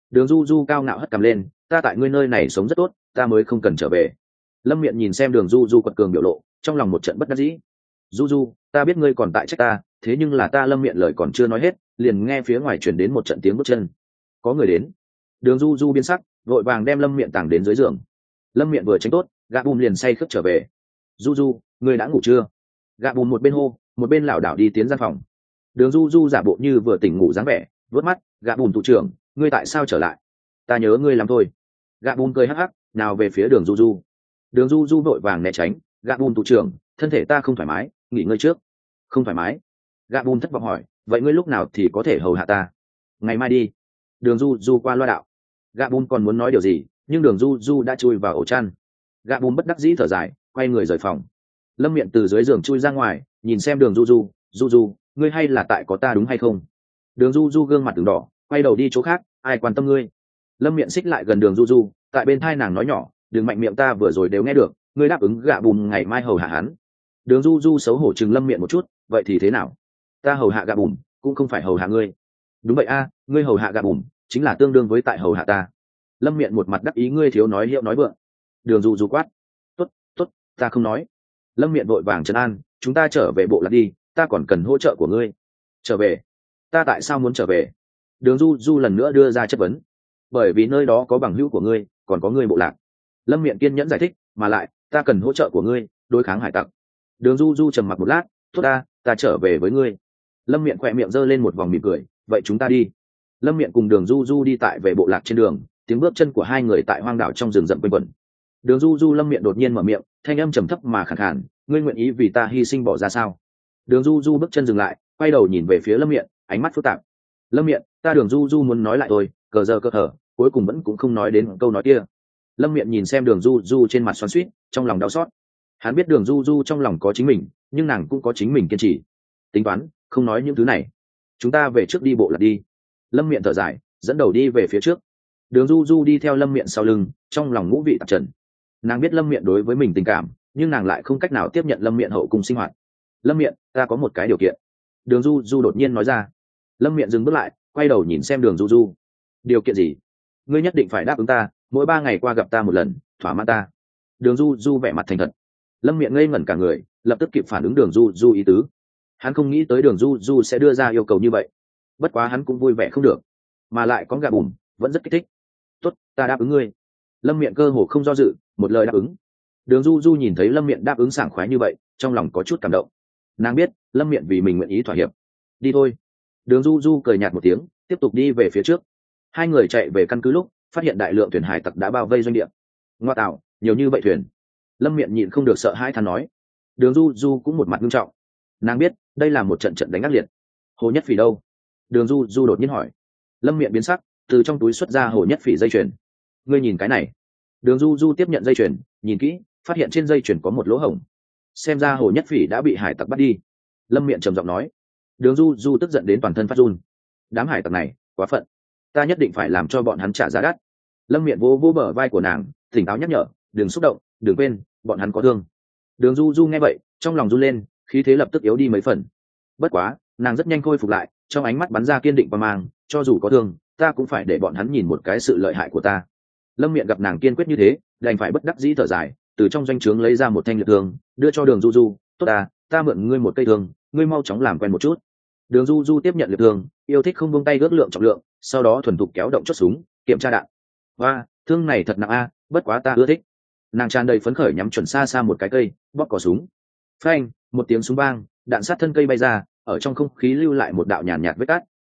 Đường du du cao ngạo hất cằm lên, ta tại ngươi nơi này sống rất tốt, ta mới không cần trở về. Lâm Miện nhìn xem đường du du quật cường biểu lộ, trong lòng một trận bất đắc dĩ. Du du, ta biết ngươi còn tại trách ta, thế nhưng là ta Lâm Miện lời còn chưa nói hết, liền nghe phía ngoài chuyển đến một trận tiếng bước chân. Có người đến. Đường du du biến sắc, vội vàng đem Lâm Miện tàng đến dưới giường. Lâm Miện vừa tránh tốt, gạ bùn liền say khướt trở về. Du du, ngươi đã ngủ chưa? Gạ bùn một bên hô, một bên lảo đảo đi tiến gian phòng. Đường du du giả bộ như vừa tỉnh ngủ dáng vẻ, vớt mắt, gạ bùn thủ trưởng, ngươi tại sao trở lại? Ta nhớ ngươi lắm thôi. Gạ bùn cười hắc hắc, nào về phía đường du du. Đường du du vội vàng né tránh, gạ bùn thủ trưởng, thân thể ta không thoải mái, nghỉ ngơi trước. Không thoải mái? Gạ bùn thất vọng hỏi, vậy ngươi lúc nào thì có thể hầu hạ ta? Ngày mai đi. Đường du du qua loa đạo. Gạ bùn còn muốn nói điều gì, nhưng đường du du đã chui vào ổ chăn. Gạ bùn bất đắc dĩ thở dài, quay người rời phòng. Lâm Miện từ dưới giường chui ra ngoài, nhìn xem đường du du, du du, ngươi hay là tại có ta đúng hay không? Đường du du gương mặt từng đỏ, quay đầu đi chỗ khác, ai quan tâm ngươi? Lâm Miện xích lại gần đường du du, tại bên thai nàng nói nhỏ, đừng mạnh miệng, ta vừa rồi đều nghe được, ngươi đáp ứng gạ bùn ngày mai hầu hạ hắn. Đường du du xấu hổ chừng Lâm Miện một chút, vậy thì thế nào? Ta hầu hạ gạ bùn cũng không phải hầu hạ ngươi. Đúng vậy a, ngươi hầu hạ gạ bùn chính là tương đương với tại hầu hạ ta. Lâm Miện một mặt đắc ý, ngươi thiếu nói hiệu nói vượng. Đường du du quát, tốt tốt, ta không nói. Lâm Miện vội vàng trấn an, chúng ta trở về bộ lạc đi, ta còn cần hỗ trợ của ngươi. Trở về? Ta tại sao muốn trở về? Đường du du lần nữa đưa ra chất vấn. Bởi vì nơi đó có bằng hữu của ngươi, còn có ngươi bộ lạc. Lâm Miện kiên nhẫn giải thích, mà lại ta cần hỗ trợ của ngươi đối kháng hải tặc. Đường du du trầm mặc một lát, tốt ta trở về với ngươi. Lâm Miện khỏe miệng giơ lên một vòng mỉm cười, vậy chúng ta đi. Lâm Miện cùng đường du du đi tại về bộ lạc trên đường, tiếng bước chân của hai người tại hoang đảo trong rừng rậm quanh quẩn. Đường du du Lâm Miện đột nhiên mở miệng, thanh âm trầm thấp mà khàn khàn, ngươi nguyện ý vì ta hy sinh bỏ ra sao? Đường du du bước chân dừng lại, quay đầu nhìn về phía Lâm Miện, ánh mắt phức tạp. Lâm Miện, ta đường du du muốn nói lại thôi, cờ giờ cờ hở, cuối cùng vẫn cũng không nói đến câu nói kia. Lâm Miện nhìn xem đường du du trên mặt xoắn xuýt, trong lòng đau xót. Hắn biết đường du du trong lòng có chính mình, nhưng nàng cũng có chính mình kiên trì. Tính toán không nói những thứ này, chúng ta về trước đi bộ lạc đi. Lâm Miện thở dài, dẫn đầu đi về phía trước. Đường du du đi theo Lâm Miện sau lưng, trong lòng ngũ vị tạp trần. Nàng biết Lâm Miện đối với mình tình cảm, nhưng nàng lại không cách nào tiếp nhận Lâm Miện hậu cung sinh hoạt. Lâm Miện, ta có một cái điều kiện. Đường du du đột nhiên nói ra. Lâm Miện dừng bước lại, quay đầu nhìn xem đường du du. Điều kiện gì? Ngươi nhất định phải đáp ứng ta, mỗi 3 ngày qua gặp ta một lần, thỏa mãn ta. Đường du du vẻ mặt thành thật. Lâm Miện ngây ngẩn cả người, lập tức kịp phản ứng đường du du ý tứ. Hắn không nghĩ tới đường du du sẽ đưa ra yêu cầu như vậy, bất quá hắn cũng vui vẻ không được, mà lại có gà bùm vẫn rất kích thích. Tốt, ta đáp ứng ngươi. Lâm Miện cơ hồ không do dự, một lời đáp ứng. Đường du du nhìn thấy Lâm Miện đáp ứng sảng khoái như vậy, trong lòng có chút cảm động. Nàng biết Lâm Miện vì mình nguyện ý thỏa hiệp. Đi thôi. Đường du du cười nhạt một tiếng, tiếp tục đi về phía trước. Hai người chạy về căn cứ lúc phát hiện đại lượng thuyền hải tặc đã bao vây doanh địa. Ngoa tạo, nhiều như vậy thuyền. Lâm Miện nhịn không được sợ hãi than nói. Đường du du cũng một mặt nghiêm trọng. Nàng biết đây là một trận trận đánh ác liệt. Hồ Nhất Phỉ đâu? Đường du du đột nhiên hỏi. Lâm Miện biến sắc, từ trong túi xuất ra Hồ Nhất Phỉ dây chuyền. Ngươi nhìn cái này. Đường du du tiếp nhận dây chuyền, nhìn kỹ, phát hiện trên dây chuyền có một lỗ hổng. Xem ra Hồ Nhất Phỉ đã bị hải tặc bắt đi. Lâm Miện trầm giọng nói. Đường du du tức giận đến toàn thân phát run. Đám hải tặc này quá phận, ta nhất định phải làm cho bọn hắn trả giá đắt. Lâm Miện vô vô bờ vai của nàng, tỉnh táo nhắc nhở, đừng xúc động, đừng quên bọn hắn có thương. Đường du du nghe vậy, trong lòng run lên, khí thế lập tức yếu đi mấy phần. Bất quá nàng rất nhanh khôi phục lại, trong ánh mắt bắn ra kiên định và mang, cho dù có thương, ta cũng phải để bọn hắn nhìn một cái sự lợi hại của ta. Lâm Miện gặp nàng kiên quyết như thế, đành phải bất đắc dĩ thở dài, từ trong doanh trướng lấy ra một thanh liệt thương, đưa cho đường du du. Tốt ta mượn ngươi một cây thương, ngươi mau chóng làm quen một chút. Đường du du tiếp nhận liệt thương, yêu thích không buông tay ước lượng trọng lượng, sau đó thuần thục kéo động chốt súng, kiểm tra đạn. Và thương này thật nặng bất quá ta ưa thích. Nàng tràn đầy phấn khởi nhắm chuẩn xa xa một cái cây, bóp cò súng. Phanh, một tiếng súng vang, đạn sát thân cây bay ra, ở trong không khí lưu lại một đạo nhàn nhạt vết cắt.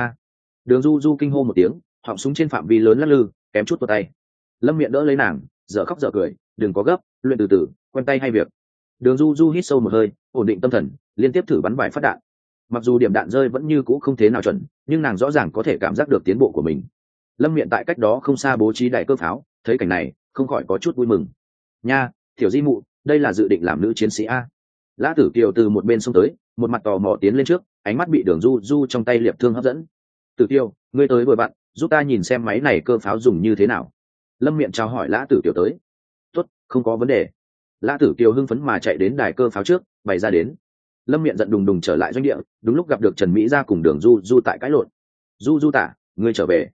Đường du du kinh hô một tiếng, họng súng trên phạm vi lớn lắc lư, kém chút vào tay. Lâm Miện đỡ lấy nàng, dở khóc dở cười, đừng có gấp, luyện từ từ, quen tay hay việc. Đường du du hít sâu một hơi, ổn định tâm thần, liên tiếp thử bắn vài phát đạn. Mặc dù điểm đạn rơi vẫn như cũ không thế nào chuẩn, nhưng nàng rõ ràng có thể cảm giác được tiến bộ của mình. Lâm Miện tại cách đó không xa bố trí đại cơ pháo, thấy cảnh này không khỏi có chút vui mừng. Nha, tiểu di mụ, đây là dự định làm nữ chiến sĩ Lã Tử Kiều từ một bên xông tới, một mặt tò mò tiến lên trước, ánh mắt bị đường du du trong tay liệp thương hấp dẫn. Tử Kiều, ngươi tới vừa bạn, giúp ta nhìn xem máy này cơ pháo dùng như thế nào. Lâm Miện chào hỏi Lã Tử Kiều tới. Tốt, không có vấn đề. Lã Tử Kiều hưng phấn mà chạy đến đài cơ pháo trước, bày ra đến. Lâm Miện giận đùng đùng trở lại doanh địa, đúng lúc gặp được Trần Mỹ Gia cùng đường du du tại cãi lộn. Du du tả, ngươi trở về.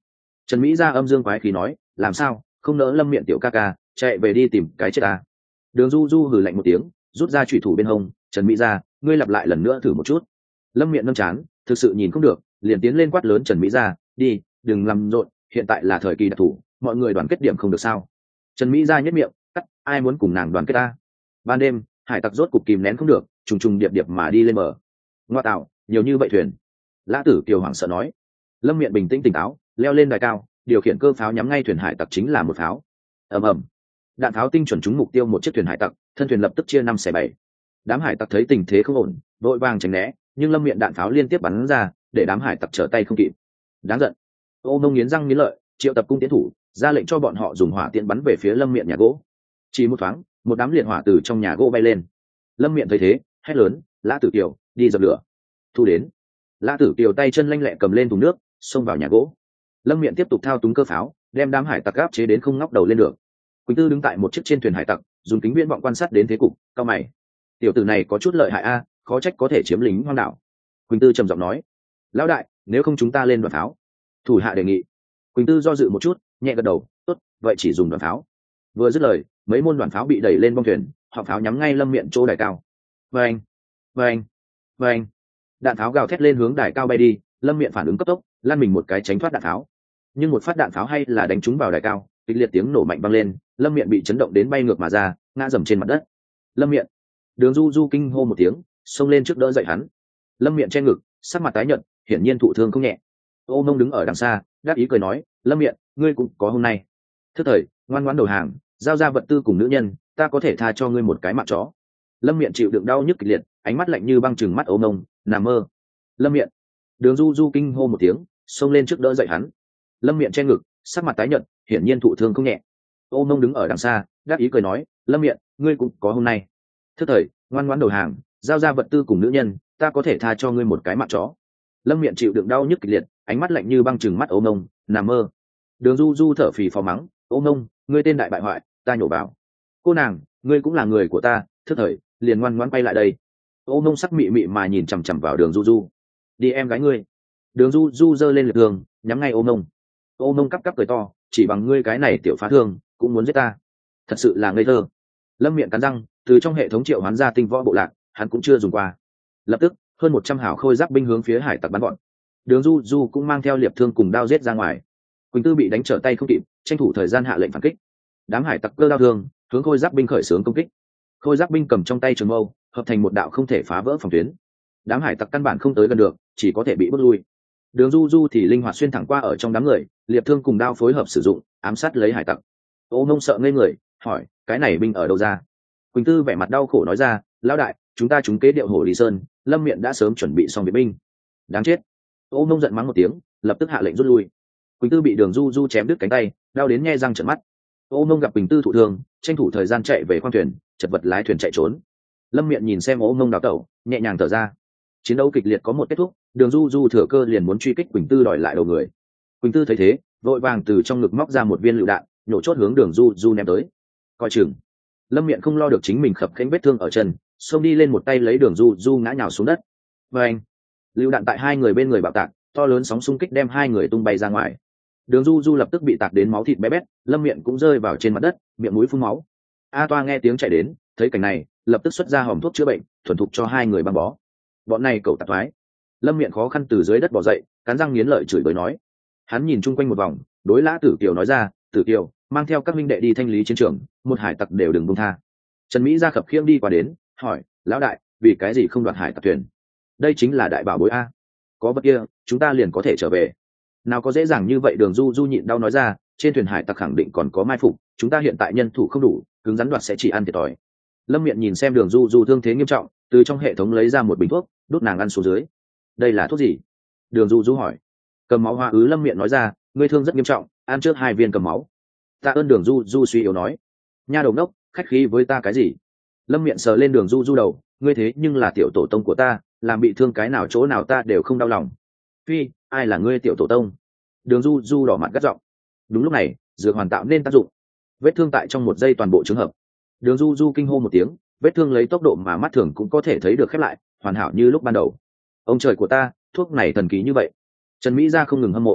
Trần Mỹ Gia âm dương quái khí nói, làm sao không nỡ Lâm Miện tiểu ca ca chạy về đi tìm cái chết ta. Đường Du Du hừ lạnh một tiếng, rút ra chủy thủ bên hông. Trần Mỹ Gia, ngươi lặp lại lần nữa thử một chút. Lâm Miện nâng chán, thực sự nhìn không được, liền tiến lên quát lớn Trần Mỹ Gia, đi, đừng làm rộn, hiện tại là thời kỳ đặc thù, mọi người đoàn kết điểm không được sao? Trần Mỹ Gia nhếch miệng, cắt, ai muốn cùng nàng đoàn kết ta? Ban đêm, hải tặc rốt cục kìm nén không được, trùng trùng điệp điệp mà đi lên bờ. Ngoa tạo, nhiều như vậy thuyền. Lã Tử Kiều hoảng sợ nói. Lâm Miện bình tĩnh tỉnh táo, leo lên đài cao, điều khiển cơ pháo nhắm ngay thuyền hải tặc chính là một pháo. Ầm ầm, đạn pháo tinh chuẩn trúng mục tiêu một chiếc thuyền hải tặc, thân thuyền lập tức chia 5/7. Đám hải tặc thấy tình thế không ổn, vội vàng tránh né, nhưng Lâm Miện đạn pháo liên tiếp bắn ra, để đám hải tặc trở tay không kịp. Đáng giận. Ô Mông nghiến răng nghiến lợi, triệu tập cung tiến thủ, ra lệnh cho bọn họ dùng hỏa tiễn bắn về phía Lâm Miện nhà gỗ. Chỉ một thoáng, một đám liệt hỏa từ trong nhà gỗ bay lên. Lâm Miện thấy thế, hét lớn, Lã Tử Kiều, đi dập lửa. Thu đến. Lã Tử Kiều tay chân lanh lẹ cầm lên thùng nước, xông vào nhà gỗ. Lâm Miện tiếp tục thao túng cơ pháo, đem đám hải tặc áp chế đến không ngóc đầu lên được. Quỳnh Tư đứng tại một chiếc trên thuyền hải tặc, dùng kính viễn vọng quan sát đến thế cục, cao mày. Tiểu tử này có chút lợi hại a, khó trách có thể chiếm lính hoang đảo. Quỳnh Tư trầm giọng nói, lão đại, nếu không chúng ta lên đoàn pháo. Thủ hạ đề nghị. Quỳnh Tư do dự một chút, nhẹ gật đầu, tốt, vậy chỉ dùng đoàn pháo. Vừa dứt lời, mấy môn đoàn pháo bị đẩy lên bong thuyền, họ pháo nhắm ngay Lâm Miện chỗ đài cao. Vâng, vâng, vâng. Đạn pháo gào thét lên hướng đài cao bay đi. Lâm Miện phản ứng cấp tốc, lăn mình một cái tránh thoát đạn pháo. Nhưng một phát đạn pháo hay là đánh trúng vào đài cao, kịch liệt tiếng nổ mạnh vang lên. Lâm Miện bị chấn động đến bay ngược mà ra, ngã dầm trên mặt đất. Lâm Miện. Đường Du Du kinh hô một tiếng, xông lên trước đỡ dậy hắn. Lâm Miện che ngực, sắc mặt tái nhợt, hiển nhiên thụ thương không nhẹ. Ô Mông đứng ở đằng xa, đáp ý cười nói, Lâm Miện, ngươi cũng có hôm nay. Thức thời, ngoan ngoãn đầu hàng, giao ra vật tư cùng nữ nhân, ta có thể tha cho ngươi một cái mạng chó. Lâm Miện chịu đựng đau nhức kịch liệt, ánh mắt lạnh như băng chừng mắt Ô Mông, nằm mơ. Lâm Miện. Đường Du Du kinh hô một tiếng, xông lên trước đỡ dậy hắn. Lâm Miện che ngực, sắc mặt tái nhợt, hiển nhiên thụ thương không nhẹ. Ô Mông đứng ở đằng xa, đáp ý cười nói, Lâm Miện, ngươi cũng có hôm nay. Thức thời, ngoan ngoãn đầu hàng, giao ra vật tư cùng nữ nhân, ta có thể tha cho ngươi một cái mạng chó. Lâm Miện chịu đựng đau nhức kịch liệt, ánh mắt lạnh như băng chừng mắt Ô Mông, nằm mơ. Đường Du Du thở phì phò mắng, Ô Mông, ngươi tên đại bại hoại, ta nhổ vào. Cô nàng, ngươi cũng là người của ta, thức thời, liền ngoan ngoãn quay lại đây. Ô Mông sắc mị mị mà nhìn chằm chằm vào Đường Du Du. Đi em gái ngươi. Đường Du Du giơ lên lực đường, nhắm ngay Ô Mông. Ô Mông cắp cắp cười to, chỉ bằng ngươi cái này tiểu phá thương, cũng muốn giết ta. Thật sự là ngây thơ. Lâm Miện cắn răng, từ trong hệ thống triệu hoán ra tinh võ bộ lạc, hắn cũng chưa dùng qua. Lập tức, hơn 100 hảo khôi giáp binh hướng phía hải tặc bắn gọn. Đường Du Du cũng mang theo liệp thương cùng đao giết ra ngoài. Quỳnh Tư bị đánh trở tay không kịp, tranh thủ thời gian hạ lệnh phản kích. Đám hải tặc cơ đao thương, hướng khôi giáp binh khởi xướng công kích. Khôi giáp binh cầm trong tay trường mâu, hợp thành một đạo không thể phá vỡ phòng tuyến. Đám hải tặc căn bản không tới gần được, chỉ có thể bị bước lui. Đường Du Du thì linh hoạt xuyên thẳng qua ở trong đám người, liệp thương cùng đao phối hợp sử dụng, ám sát lấy hải tặc. Ô Mông sợ ngây người, hỏi, cái này binh ở đâu ra? Quỳnh Tư vẻ mặt đau khổ nói ra, lão đại, chúng ta trúng kế điệu hổ Lý Sơn, Lâm Miện đã sớm chuẩn bị xong viện binh. Đáng chết. Ô Mông giận mắng một tiếng, lập tức hạ lệnh rút lui. Quỳnh Tư bị Đường Du Du chém đứt cánh tay, đau đến nhe răng trợn mắt. Ô Mông gặp Quỳnh Tư thụ thương, tranh thủ thời gian chạy về khoang thuyền, chật vật lái thuyền chạy trốn. Lâm Miện nhìn xem Ô Mông đào tẩu, nhẹ nhàng thở ra. Chiến đấu kịch liệt có một kết thúc, Đường Du Du thừa cơ liền muốn truy kích Quỳnh Tư đòi lại đầu người. Quỳnh Tư thấy thế, vội vàng từ trong ngực móc ra một viên lựu đạn, nhổ chốt hướng Đường Du Du ném tới. Coi chừng. Lâm Miện không lo được chính mình khập khênh vết thương ở chân, xông đi lên một tay lấy Đường Du Du ngã nhào xuống đất. Và anh, lựu đạn tại hai người bên người bạo tạc, to lớn sóng xung kích đem hai người tung bay ra ngoài. Đường Du Du lập tức bị tạc đến máu thịt bé bét, Lâm Miện cũng rơi vào trên mặt đất, miệng mũi phun máu. A Toa nghe tiếng chạy đến, thấy cảnh này, lập tức xuất ra hòm thuốc chữa bệnh, thuần thục cho hai người băng bó. Bọn này cẩu tạp thoái. Lâm Miện khó khăn từ dưới đất bò dậy, cắn răng nghiến lợi chửi bới nói. Hắn nhìn chung quanh một vòng, đối Lã Tử Kiều nói ra, Tử Kiều, mang theo các minh đệ đi thanh lý chiến trường, một hải tặc đều đừng buông tha. Trần Mỹ ra khập khiễng đi qua đến, hỏi, lão đại, vì cái gì không đoạt hải tặc thuyền? Đây chính là đại bảo bối a, có vật kia, chúng ta liền có thể trở về. Nào có dễ dàng như vậy. Đường Du Du nhịn đau nói ra, trên thuyền hải tặc khẳng định còn có mai phục, chúng ta hiện tại nhân thủ không đủ, cứng rắn đoạt sẽ chỉ ăn thiệt thòi. Lâm Miện nhìn xem Đường Du Du thương thế nghiêm trọng, từ trong hệ thống lấy ra một bình thuốc, đút nàng ăn xuống dưới. Đây là thuốc gì? Đường Du Du hỏi. Cầm máu hoa ứ. Lâm Miện nói ra, ngươi thương rất nghiêm trọng, ăn trước 2 viên cầm máu. Tạ ơn. Đường Du Du suy yếu nói. Nha đầu ngốc, khách khí với ta cái gì? Lâm Miện sờ lên Đường Du Du đầu, ngươi thế nhưng là tiểu tổ tông của ta, làm bị thương cái nào chỗ nào ta đều không đau lòng. Phi, ai là ngươi tiểu tổ tông? Đường Du Du đỏ mặt gắt giọng. Đúng lúc này, dược hoàn tạo nên tác dụng, vết thương tại trong 1 giây toàn bộ trường hợp. Đường Du Du kinh hô một tiếng, vết thương lấy tốc độ mà mắt thường cũng có thể thấy được khép lại, hoàn hảo như lúc ban đầu. Ông trời của ta, thuốc này thần kỳ như vậy. Trần Mỹ Gia không ngừng hâm mộ.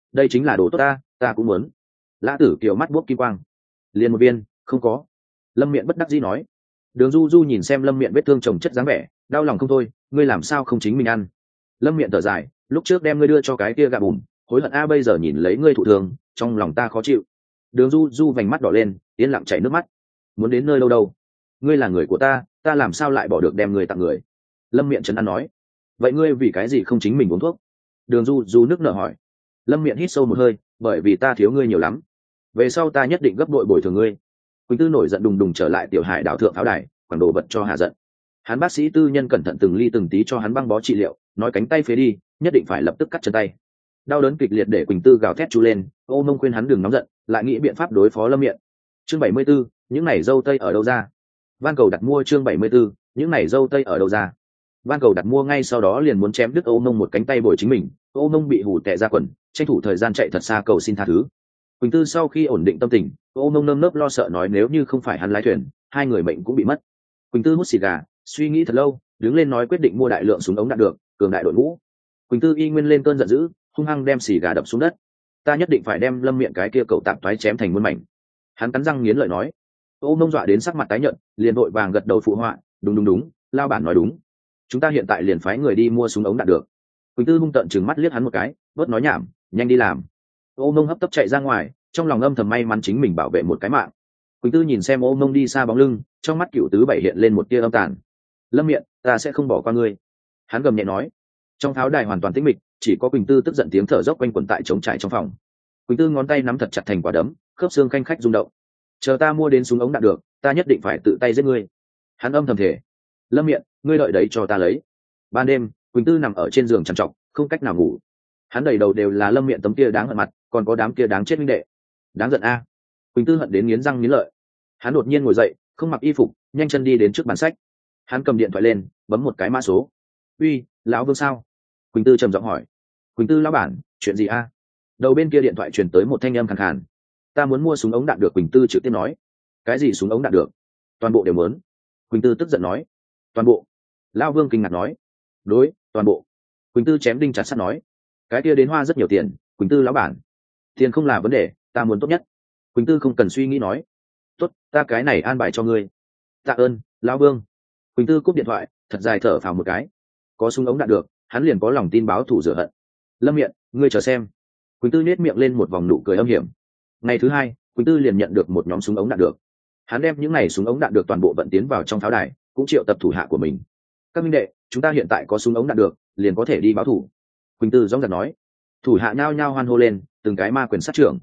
đây chính là đồ tốt ta cũng muốn. Lã Tử Kiều mắt buốc kim quang. Liền một viên không có. Lâm Miện bất đắc dĩ nói. Đường Du Du nhìn xem Lâm Miện vết thương chồng chất dáng vẻ, đau lòng không thôi. Ngươi làm sao không chính mình ăn? Lâm Miện thở dài, lúc trước đem ngươi đưa cho cái kia gà bùn, hối hận bây giờ nhìn lấy ngươi thụ thương, trong lòng ta khó chịu. Đường Du Du vành mắt đỏ lên, yên lặng chảy nước mắt. Muốn đến nơi đâu đâu? Ngươi là người của ta làm sao lại bỏ được đem ngươi tặng người? Lâm Miện trấn an nói. Vậy ngươi vì cái gì không chính mình uống thuốc? Đường Du Du nước nở hỏi. Lâm Miện hít sâu một hơi, bởi vì ta thiếu ngươi nhiều lắm, về sau ta nhất định gấp bội bồi thường ngươi. Quỳnh Tư nổi giận đùng đùng trở lại tiểu hải đảo thượng pháo đài, quẳng đồ vật cho hạ giận. Hắn bác sĩ tư nhân cẩn thận từng ly từng tí cho hắn băng bó trị liệu, nói cánh tay phế đi, nhất định phải lập tức cắt chân tay. Đau đớn kịch liệt để Quỳnh Tư gào thét chú lên, ô mông khuyên hắn đừng nóng giận, lại nghĩ biện pháp đối phó Lâm Miện. Chương 74, những này dâu tây ở đâu ra? Van cầu đặt mua chương 74, những này dâu tây ở đâu ra? Van cầu đặt mua ngay sau đó liền muốn chém đứt ô mông một cánh tay bồi chính mình, ô mông bị hù tè ra quần, tranh thủ thời gian chạy thật xa cầu xin tha thứ. Quỳnh Tư sau khi ổn định tâm tình, ô mông nơm nớp lo sợ nói nếu như không phải hắn lái thuyền, hai người mệnh cũng bị mất. Quỳnh Tư hút xì gà, suy nghĩ thật lâu, đứng lên nói quyết định mua đại lượng súng ống đạn được, cường đại đội ngũ. Quỳnh Tư y nguyên lên cơn giận dữ, hung hăng đem xì gà đập xuống đất. Ta nhất định phải đem Lâm Miện cái kia cậu tạp toái chém thành muôn mảnh. Hắn cắn răng nghiến lợi nói. Ô mông dọa đến sắc mặt tái nhợt, liền vội vàng gật đầu phụ họa, đúng, lao bản nói đúng. Chúng ta hiện tại liền phái người đi mua súng ống đạn được. Quỳnh Tư hung tợn trừng mắt liếc hắn một cái, bớt nói nhảm, nhanh đi làm. Ô mông hấp tấp chạy ra ngoài, trong lòng âm thầm may mắn chính mình bảo vệ một cái mạng. Quỳnh Tư nhìn xem ô mông đi xa bóng lưng, trong mắt cựu tứ bảy hiện lên một tia âm tàn. Lâm Miện, ta sẽ không bỏ qua ngươi. Hắn gầm nhẹ nói. Trong pháo đài hoàn toàn tĩnh mịch, chỉ có Quỳnh Tư tức giận tiếng thở dốc quanh quẩn tại trống trải trong phòng. Quỳnh Tư ngón tay nắm thật chặt thành quả đấm, khớp xương khanh khách rung động. Chờ ta mua đến súng ống đạn được, ta nhất định phải tự tay giết ngươi. Hắn âm thầm thể. Lâm Miện, ngươi đợi đấy cho ta lấy. Ban đêm, Quỳnh Tư nằm ở trên giường trằn trọc, không cách nào ngủ. Hắn đầy đầu đều là Lâm Miện tấm kia đáng hận mặt, còn có đám kia đáng chết minh đệ. Đáng giận a. Quỳnh Tư hận đến nghiến răng nghiến lợi. Hắn đột nhiên ngồi dậy, không mặc y phục, nhanh chân đi đến trước bàn sách. Hắn cầm điện thoại lên, bấm một cái mã số. Uy, lão Vương sao? Quỳnh Tư trầm giọng hỏi. Quỳnh Tư lão bản, chuyện gì a? Đầu bên kia điện thoại truyền tới một thanh âm khàn khàn. Ta muốn mua súng ống đạn được. Quỳnh Tư trực tiếp nói. Cái gì súng ống đạn được? Toàn bộ đều muốn. Quỳnh Tư tức giận nói. Toàn bộ? Lão Vương kinh ngạc nói. Đối, toàn bộ. Quỳnh Tư chém đinh chặt sắt nói. Cái kia đến hoa rất nhiều tiền. Quỳnh Tư lão bản, tiền không là vấn đề, ta muốn tốt nhất. Quỳnh Tư không cần suy nghĩ nói. Tốt, ta cái này an bài cho ngươi. Tạ ơn, lão Vương. Quỳnh Tư cúp điện thoại, thật dài thở phào một cái. Có súng ống đạn được, hắn liền có lòng tin báo thù rửa hận. Lâm Miện, ngươi chờ xem. Quỳnh Tư nhếch miệng lên một vòng nụ cười âm hiểm. Ngày thứ hai, Quỳnh Tư liền nhận được một nhóm súng ống đạn được. Hắn đem những này súng ống đạn được toàn bộ vận tiến vào trong pháo đài, cũng triệu tập thủ hạ của mình. Các minh đệ, chúng ta hiện tại có súng ống đạn được, liền có thể đi báo thù. Quỳnh Tư dõng dạc nói. Thủ hạ nhao nhao hoan hô lên, từng cái ma quyền sát trưởng.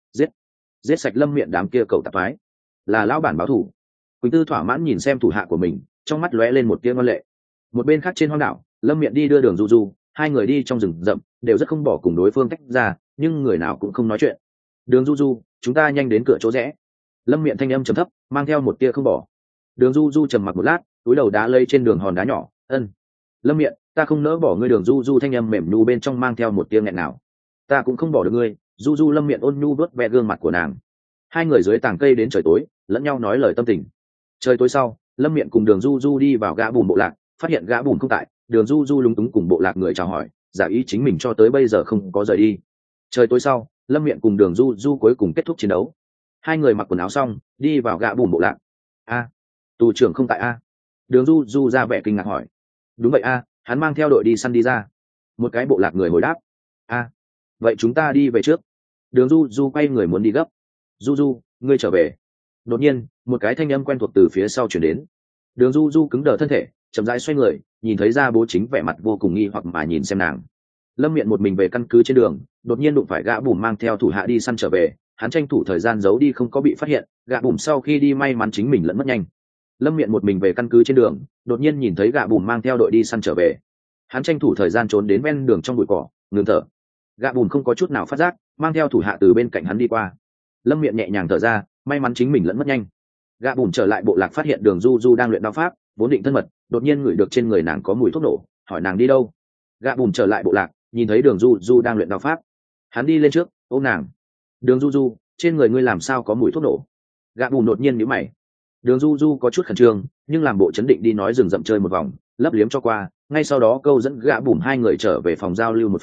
Giết sạch Lâm Miện đám kia cậu tạp thoái, là lão bản báo thù. Quỳnh Tư thỏa mãn nhìn xem thủ hạ của mình, trong mắt lóe lên một tia ngoan lệ. Một bên khác trên hoang đảo, Lâm Miện đi đưa Đường Du Du, hai người đi trong rừng rậm, đều rất không bỏ cùng đối phương tách ra, nhưng người nào cũng không nói chuyện. Đường Du Du, chúng ta nhanh đến cửa chỗ rẽ. Lâm Miện thanh âm trầm thấp, mang theo một tia không bỏ. Đường Du Du trầm mặc một lát, túi đầu đá lây trên đường hòn đá nhỏ. Ân. Lâm Miện, ta không nỡ bỏ ngươi. Đường Du Du thanh âm mềm nhu bên trong mang theo một tia nghẹn nào. Ta cũng không bỏ được ngươi. Du Du. Lâm Miện ôn nhu vuốt ve gương mặt của nàng. Hai người dưới tàng cây đến trời tối, lẫn nhau nói lời tâm tình. Trời tối sau, Lâm Miện cùng Đường Du Du đi vào gã bùn bộ lạc, phát hiện gã bùn không tại. Đường Du Du lúng túng cùng bộ lạc người chào hỏi, giả ý chính mình cho tới bây giờ không có rời đi. Trời tối sau, Lâm Miện cùng Đường Du Du cuối cùng kết thúc chiến đấu. Hai người mặc quần áo xong, đi vào gã bùn bộ lạc. A, tù trưởng không tại a? Đường Du Du ra vẻ kinh ngạc hỏi. Đúng vậy a, hắn mang theo đội đi săn đi ra. Một cái bộ lạc người hồi đáp. A, vậy chúng ta đi về trước. Đường Du Du quay người muốn đi gấp. Du Du, ngươi trở về. Đột nhiên, một cái thanh âm quen thuộc từ phía sau chuyển đến. Đường Du Du cứng đờ thân thể, chậm rãi xoay người, nhìn thấy Gia Bố chính vẻ mặt vô cùng nghi hoặc mà nhìn xem nàng. Lâm Miện một mình về căn cứ trên đường, đột nhiên đụng phải gã bùm mang theo thủ hạ đi săn trở về. Hắn tranh thủ thời gian giấu đi không có bị phát hiện. Gã bùm sau khi đi may mắn chính mình lẫn mất nhanh. Lâm Miện một mình về căn cứ trên đường, đột nhiên nhìn thấy gã bùm mang theo đội đi săn trở về. Hắn tranh thủ thời gian trốn đến ven đường trong bụi cỏ, ngừng thở. Gã bùm không có chút nào phát giác, mang theo thủ hạ từ bên cạnh hắn đi qua. Lâm Miện nhẹ nhàng thở ra, may mắn chính mình lẫn mất nhanh. Gã bùm trở lại bộ lạc phát hiện Đường Du Du đang luyện đao pháp, vốn định thân mật, đột nhiên ngửi được trên người nàng có mùi thuốc nổ, hỏi nàng đi đâu. Gã bùm trở lại bộ lạc, nhìn thấy Đường Du Du đang luyện đao pháp, hắn đi lên trước ôm nàng. Đường Du Du, trên người ngươi làm sao có mùi thuốc nổ? Gã bùm đột nhiên nhíu mày. Đường Du Du có chút khẩn trương, nhưng làm bộ chấn định đi nói rừng rậm chơi một vòng, lấp liếm cho qua. Ngay sau đó câu dẫn gã bùm hai người trở về phòng giao lưu một phen,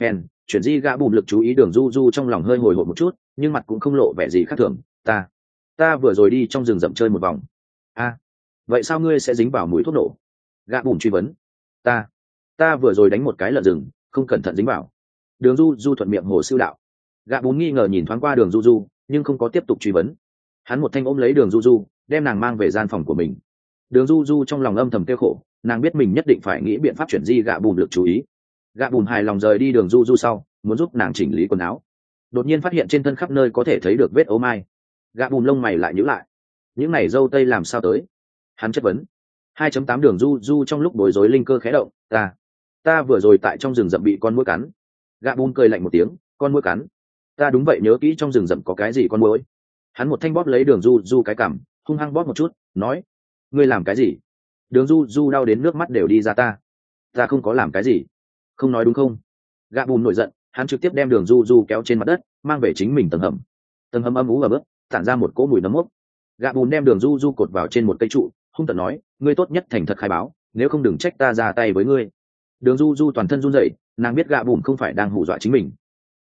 Chuyển di gạ bùm lực chú ý đường du du trong lòng hơi hồi hộp một chút, nhưng mặt cũng không lộ vẻ gì khác thường. Ta vừa rồi đi trong rừng rậm chơi một vòng. Vậy sao ngươi sẽ dính vào mùi thuốc nổ? Gạ bùm truy vấn. Ta vừa rồi đánh một cái lợn rừng, không cẩn thận dính vào. Đường du du thuận miệng hồ siêu đạo. Gạ bùm nghi ngờ nhìn thoáng qua đường du du, nhưng không có tiếp tục truy vấn. Hắn một thanh ôm lấy đường du du, đem nàng mang về gian phòng của mình. Đường du du trong lòng âm thầm kêu khổ, nàng biết mình nhất định phải nghĩ biện pháp chuyển di gạ bùm lực chú ý. Gạ bùm hài lòng rời đi đường du du sau, muốn giúp nàng chỉnh lý quần áo. Đột nhiên phát hiện trên thân khắp nơi có thể thấy được vết ố mai. Gạ bùm lông mày lại nhíu lại. Những này dâu tây làm sao tới? Hắn chất vấn. 2.8 đường du du trong lúc bối rối linh cơ khẽ động. Ta vừa rồi tại trong rừng rậm bị con muỗi cắn. Gạ bùm cười lạnh một tiếng. Con muỗi cắn? Ta đúng vậy, nhớ kỹ trong rừng rậm có cái gì con muỗi. Hắn một thanh bóp lấy đường du du cái cằm, hung hăng bóp một chút, nói: ngươi làm cái gì? Đường du du đau đến nước mắt đều đi ra. Ta không có làm cái gì. Không nói đúng không? Gạ bùm nổi giận, hắn trực tiếp đem đường du du kéo trên mặt đất, mang về chính mình tầng hầm âm ú và bước, tản ra một cỗ mùi nấm mốc. Gạ bùm đem đường du du cột vào trên một cây trụ, hung tợn nói: ngươi tốt nhất thành thật khai báo, nếu không đừng trách ta ra tay với ngươi. Đường du du toàn thân run rẩy, nàng biết gạ bùm không phải đang hù dọa chính mình,